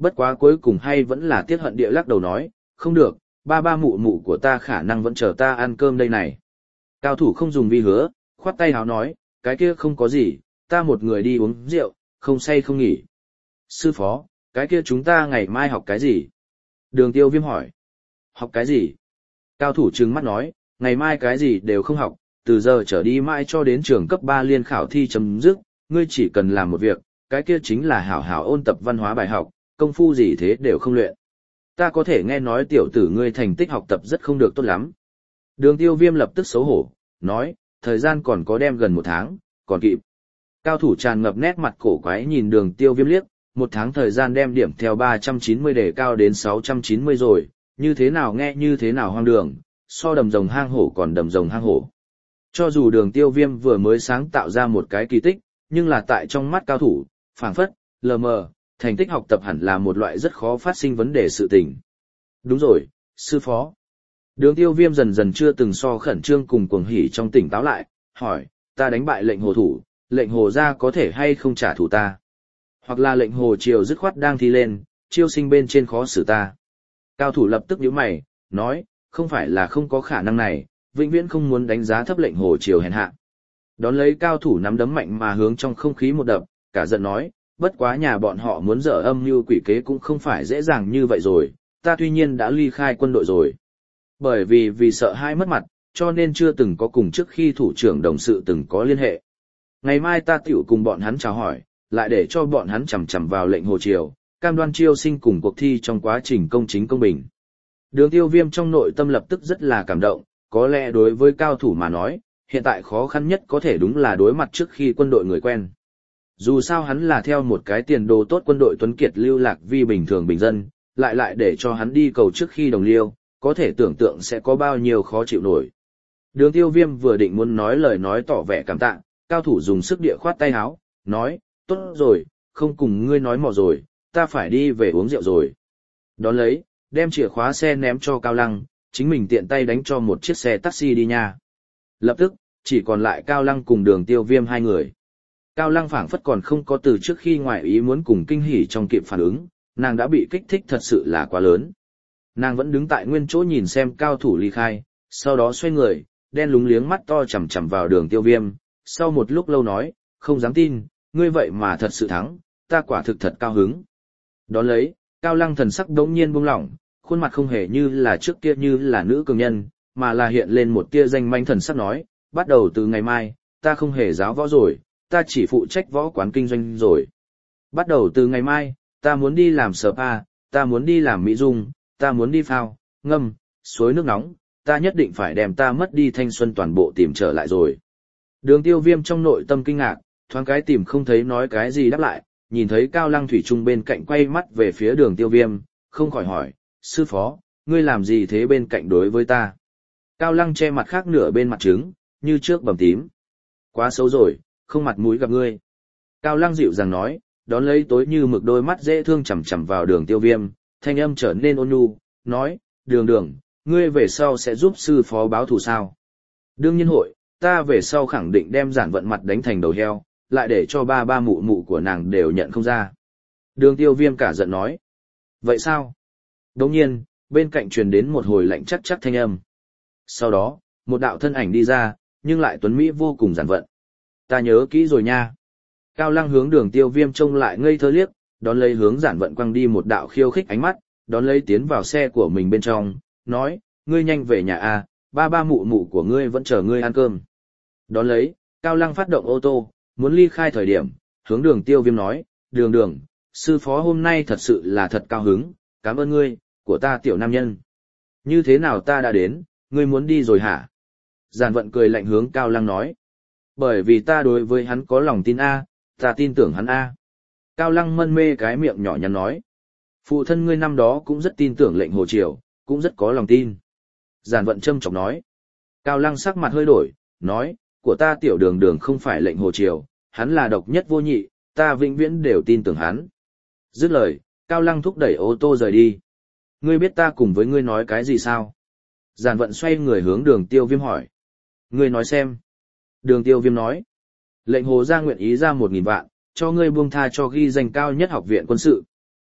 Bất quá cuối cùng hay vẫn là tiếc hận địa lắc đầu nói, không được, ba ba mụ mụ của ta khả năng vẫn chờ ta ăn cơm đây này. Cao thủ không dùng vi hứa, khoát tay háo nói, cái kia không có gì, ta một người đi uống rượu, không say không nghỉ. Sư phó, cái kia chúng ta ngày mai học cái gì? Đường Tiêu Viêm hỏi. Học cái gì? Cao thủ trừng mắt nói, ngày mai cái gì đều không học, từ giờ trở đi mãi cho đến trường cấp ba liên khảo thi chấm dứt, ngươi chỉ cần làm một việc, cái kia chính là hảo hảo ôn tập văn hóa bài học, công phu gì thế đều không luyện. Ta có thể nghe nói tiểu tử ngươi thành tích học tập rất không được tốt lắm. Đường Tiêu Viêm lập tức xấu hổ, nói, thời gian còn có đem gần một tháng, còn kịp. Cao thủ tràn ngập nét mặt cổ quái nhìn Đường Tiêu Viêm liếc, một tháng thời gian đem điểm theo ba trăm chín mươi đề cao đến sáu trăm chín mươi rồi, như thế nào nghe như thế nào hoang đường, so đầm rồng hang hổ còn đầm rồng hang hổ. Cho dù Đường Tiêu Viêm vừa mới sáng tạo ra một cái kỳ tích, nhưng là tại trong mắt cao thủ, phảng phất, lờ mờ, thành tích học tập hẳn là một loại rất khó phát sinh vấn đề sự tình. Đúng rồi, sư phó. Đường Tiêu Viêm dần dần chưa từng so khẩn trương cùng cuồng hỉ trong tỉnh táo lại, hỏi, ta đánh bại lệnh hồ thủ, lệnh hồ ra có thể hay không trả thù ta? Hoặc là lệnh hồ triều dứt khoát đang thi lên, chiêu sinh bên trên khó xử ta. Cao thủ lập tức nhíu mày, nói, không phải là không có khả năng này, vĩnh viễn không muốn đánh giá thấp lệnh hồ triều hèn hạ. Đón lấy cao thủ nắm đấm mạnh mà hướng trong không khí một đập, cả giận nói, bất quá nhà bọn họ muốn dở âm mưu quỷ kế cũng không phải dễ dàng như vậy rồi, ta tuy nhiên đã ly khai quân đội rồi. Bởi vì vì sợ hai mất mặt, cho nên chưa từng có cùng trước khi thủ trưởng đồng sự từng có liên hệ. Ngày mai ta tiểu cùng bọn hắn chào hỏi, lại để cho bọn hắn chằm chằm vào lệnh hồ triều, cam đoan chiêu sinh cùng cuộc thi trong quá trình công chính công bình. Đường Tiêu Viêm trong nội tâm lập tức rất là cảm động, có lẽ đối với cao thủ mà nói, hiện tại khó khăn nhất có thể đúng là đối mặt trước khi quân đội người quen. Dù sao hắn là theo một cái tiền đồ tốt quân đội tuấn kiệt lưu lạc vi bình thường bình dân, lại lại để cho hắn đi cầu trước khi đồng liêu, có thể tưởng tượng sẽ có bao nhiêu khó chịu nổi. Đường Tiêu Viêm vừa định muốn nói lời nói tỏ vẻ cảm tạ, cao thủ dùng sức địa khoát tay háo, nói, tốt rồi, không cùng ngươi nói mò rồi, ta phải đi về uống rượu rồi. Đón lấy, đem chìa khóa xe ném cho Cao Lăng, chính mình tiện tay đánh cho một chiếc xe taxi đi nha. Lập tức, chỉ còn lại Cao Lăng cùng Đường Tiêu Viêm hai người. Cao Lăng phảng phất còn không có từ trước khi ngoại ý muốn cùng kinh hỉ trong kịp phản ứng, nàng đã bị kích thích thật sự là quá lớn. Nàng vẫn đứng tại nguyên chỗ nhìn xem cao thủ ly khai, sau đó xoay người, đen lúng liếng mắt to chằm chằm vào Đường Tiêu Viêm, sau một lúc lâu nói, không dám tin, ngươi vậy mà thật sự thắng, ta quả thực thật cao hứng. Đón lấy, Cao Lăng thần sắc đống nhiên buông lỏng, khuôn mặt không hề như là trước kia như là nữ cường nhân, mà là hiện lên một tia danh manh thần sắc nói, bắt đầu từ ngày mai, ta không hề giáo võ rồi, ta chỉ phụ trách võ quán kinh doanh rồi. Bắt đầu từ ngày mai, ta muốn đi làm spa, ta muốn đi làm mỹ dung, ta muốn đi phao, ngâm, suối nước nóng, ta nhất định phải đem ta mất đi thanh xuân toàn bộ tìm trở lại rồi. Đường Tiêu Viêm trong nội tâm kinh ngạc, thoáng cái tìm không thấy nói cái gì đáp lại, nhìn thấy Cao Lăng thủy chung bên cạnh quay mắt về phía Đường Tiêu Viêm, không khỏi hỏi, sư phó, ngươi làm gì thế bên cạnh đối với ta? Cao Lăng che mặt khác nửa bên mặt trứng, như trước bầm tím. Quá xấu rồi, không mặt mũi gặp ngươi. Cao Lăng dịu dàng nói, đón lấy tối như mực đôi mắt dễ thương chằm chằm vào Đường Tiêu Viêm, thanh âm trở nên ôn nhu, nói, đường đường, ngươi về sau sẽ giúp sư phó báo thù sao? Đương nhiên hội, ta về sau khẳng định đem giản vận mặt đánh thành đầu heo, lại để cho ba ba mụ mụ của nàng đều nhận không ra. Đường Tiêu Viêm cả giận nói, vậy sao? Đồng nhiên, bên cạnh truyền đến một hồi lạnh chắc chắc thanh âm. Sau đó, một đạo thân ảnh đi ra, nhưng lại tuấn mỹ vô cùng giản vận. Ta nhớ kỹ rồi nha. Cao Lăng hướng Đường Tiêu Viêm trông lại ngây thơ liếc, đón lấy hướng giản vận quăng đi một đạo khiêu khích ánh mắt, đón lấy tiến vào xe của mình bên trong, nói, ngươi nhanh về nhà a, ba ba mụ mụ của ngươi vẫn chờ ngươi ăn cơm. Đón lấy, Cao Lăng phát động ô tô, muốn ly khai thời điểm, hướng Đường Tiêu Viêm nói, đường đường, sư phó hôm nay thật sự là thật cao hứng, cảm ơn ngươi, của ta tiểu nam nhân. Như thế nào ta đã đến, ngươi muốn đi rồi hả? Giản vận cười lạnh hướng Cao Lăng nói, bởi vì ta đối với hắn có lòng tin a, ta tin tưởng hắn a. Cao Lăng mân mê cái miệng nhỏ nhắn nói, phụ thân ngươi năm đó cũng rất tin tưởng lệnh hồ triều, cũng rất có lòng tin. Giản vận châm chọc nói, Cao Lăng sắc mặt hơi đổi, nói, của ta tiểu đường đường không phải lệnh hồ triều, hắn là độc nhất vô nhị, ta vĩnh viễn đều tin tưởng hắn. Dứt lời, Cao Lăng thúc đẩy ô tô rời đi. Ngươi biết ta cùng với ngươi nói cái gì sao? Giản vận xoay người hướng Đường Tiêu Viêm hỏi. Ngươi nói xem. Đường Tiêu Viêm nói, lệnh hồ ra nguyện ý ra một nghìn vạn, cho ngươi buông tha cho ghi danh cao nhất học viện quân sự.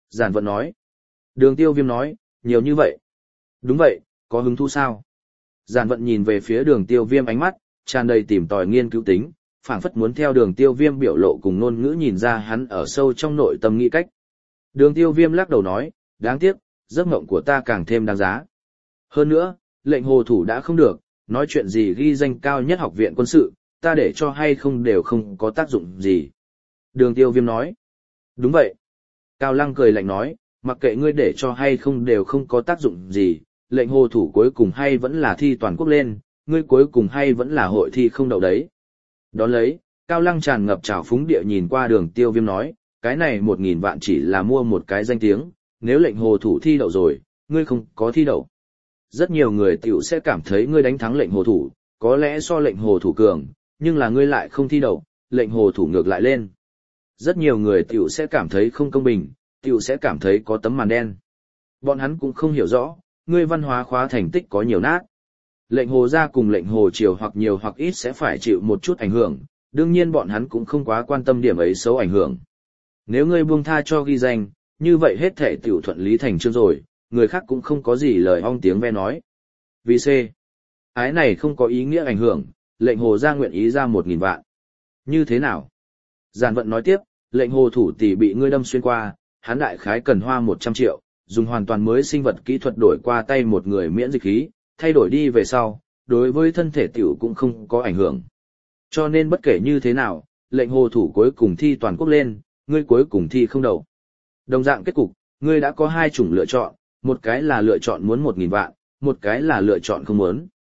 Giản vận nói. Đường tiêu viêm nói, nhiều như vậy. Đúng vậy, có hứng thú sao? Giản vận nhìn về phía đường tiêu viêm ánh mắt, tràn đầy tìm tòi nghiên cứu tính, phảng phất muốn theo đường tiêu viêm biểu lộ cùng ngôn ngữ nhìn ra hắn ở sâu trong nội tâm nghĩ cách. Đường tiêu viêm lắc đầu nói, đáng tiếc, giấc mộng của ta càng thêm đáng giá. Hơn nữa, lệnh hồ thủ đã không được, nói chuyện gì ghi danh cao nhất học viện quân sự, ta để cho hay không đều không có tác dụng gì. Đường tiêu viêm nói, đúng vậy. Cao Lăng cười lạnh nói, mặc kệ ngươi để cho hay không đều không có tác dụng gì, lệnh hồ thủ cuối cùng hay vẫn là thi toàn quốc lên, ngươi cuối cùng hay vẫn là hội thi không đậu đấy. Đón lấy, Cao Lăng tràn ngập trào phúng địa nhìn qua đường tiêu viêm nói, cái này một nghìn vạn chỉ là mua một cái danh tiếng, nếu lệnh hồ thủ thi đậu rồi, ngươi không có thi đậu. Rất nhiều người tiểu sẽ cảm thấy ngươi đánh thắng lệnh hồ thủ, có lẽ so lệnh hồ thủ cường, nhưng là ngươi lại không thi đậu, lệnh hồ thủ ngược lại lên. Rất nhiều người tiểu sẽ cảm thấy không công bình, tiểu sẽ cảm thấy có tấm màn đen. Bọn hắn cũng không hiểu rõ, ngươi văn hóa khóa thành tích có nhiều nát. Lệnh hồ gia cùng lệnh hồ triều hoặc nhiều hoặc ít sẽ phải chịu một chút ảnh hưởng, đương nhiên bọn hắn cũng không quá quan tâm điểm ấy xấu ảnh hưởng. Nếu ngươi buông tha cho ghi danh, như vậy hết thể tiểu thuận lý thành chương rồi, người khác cũng không có gì lời ong tiếng ve nói. Vì C. Ái này không có ý nghĩa ảnh hưởng, lệnh hồ gia nguyện ý ra một nghìn vạn. Như thế nào? Giản vận nói tiếp, lệnh hồ thủ tỷ bị ngươi đâm xuyên qua, hắn đại khái cần hoa một trăm triệu, dùng hoàn toàn mới sinh vật kỹ thuật đổi qua tay một người miễn dịch khí, thay đổi đi về sau, đối với thân thể tiểu cũng không có ảnh hưởng. Cho nên bất kể như thế nào, lệnh hồ thủ cuối cùng thi toàn quốc lên, ngươi cuối cùng thi không đậu. Đồng dạng kết cục, ngươi đã có hai chủng lựa chọn, một cái là lựa chọn muốn một nghìn vạn, một cái là lựa chọn không muốn.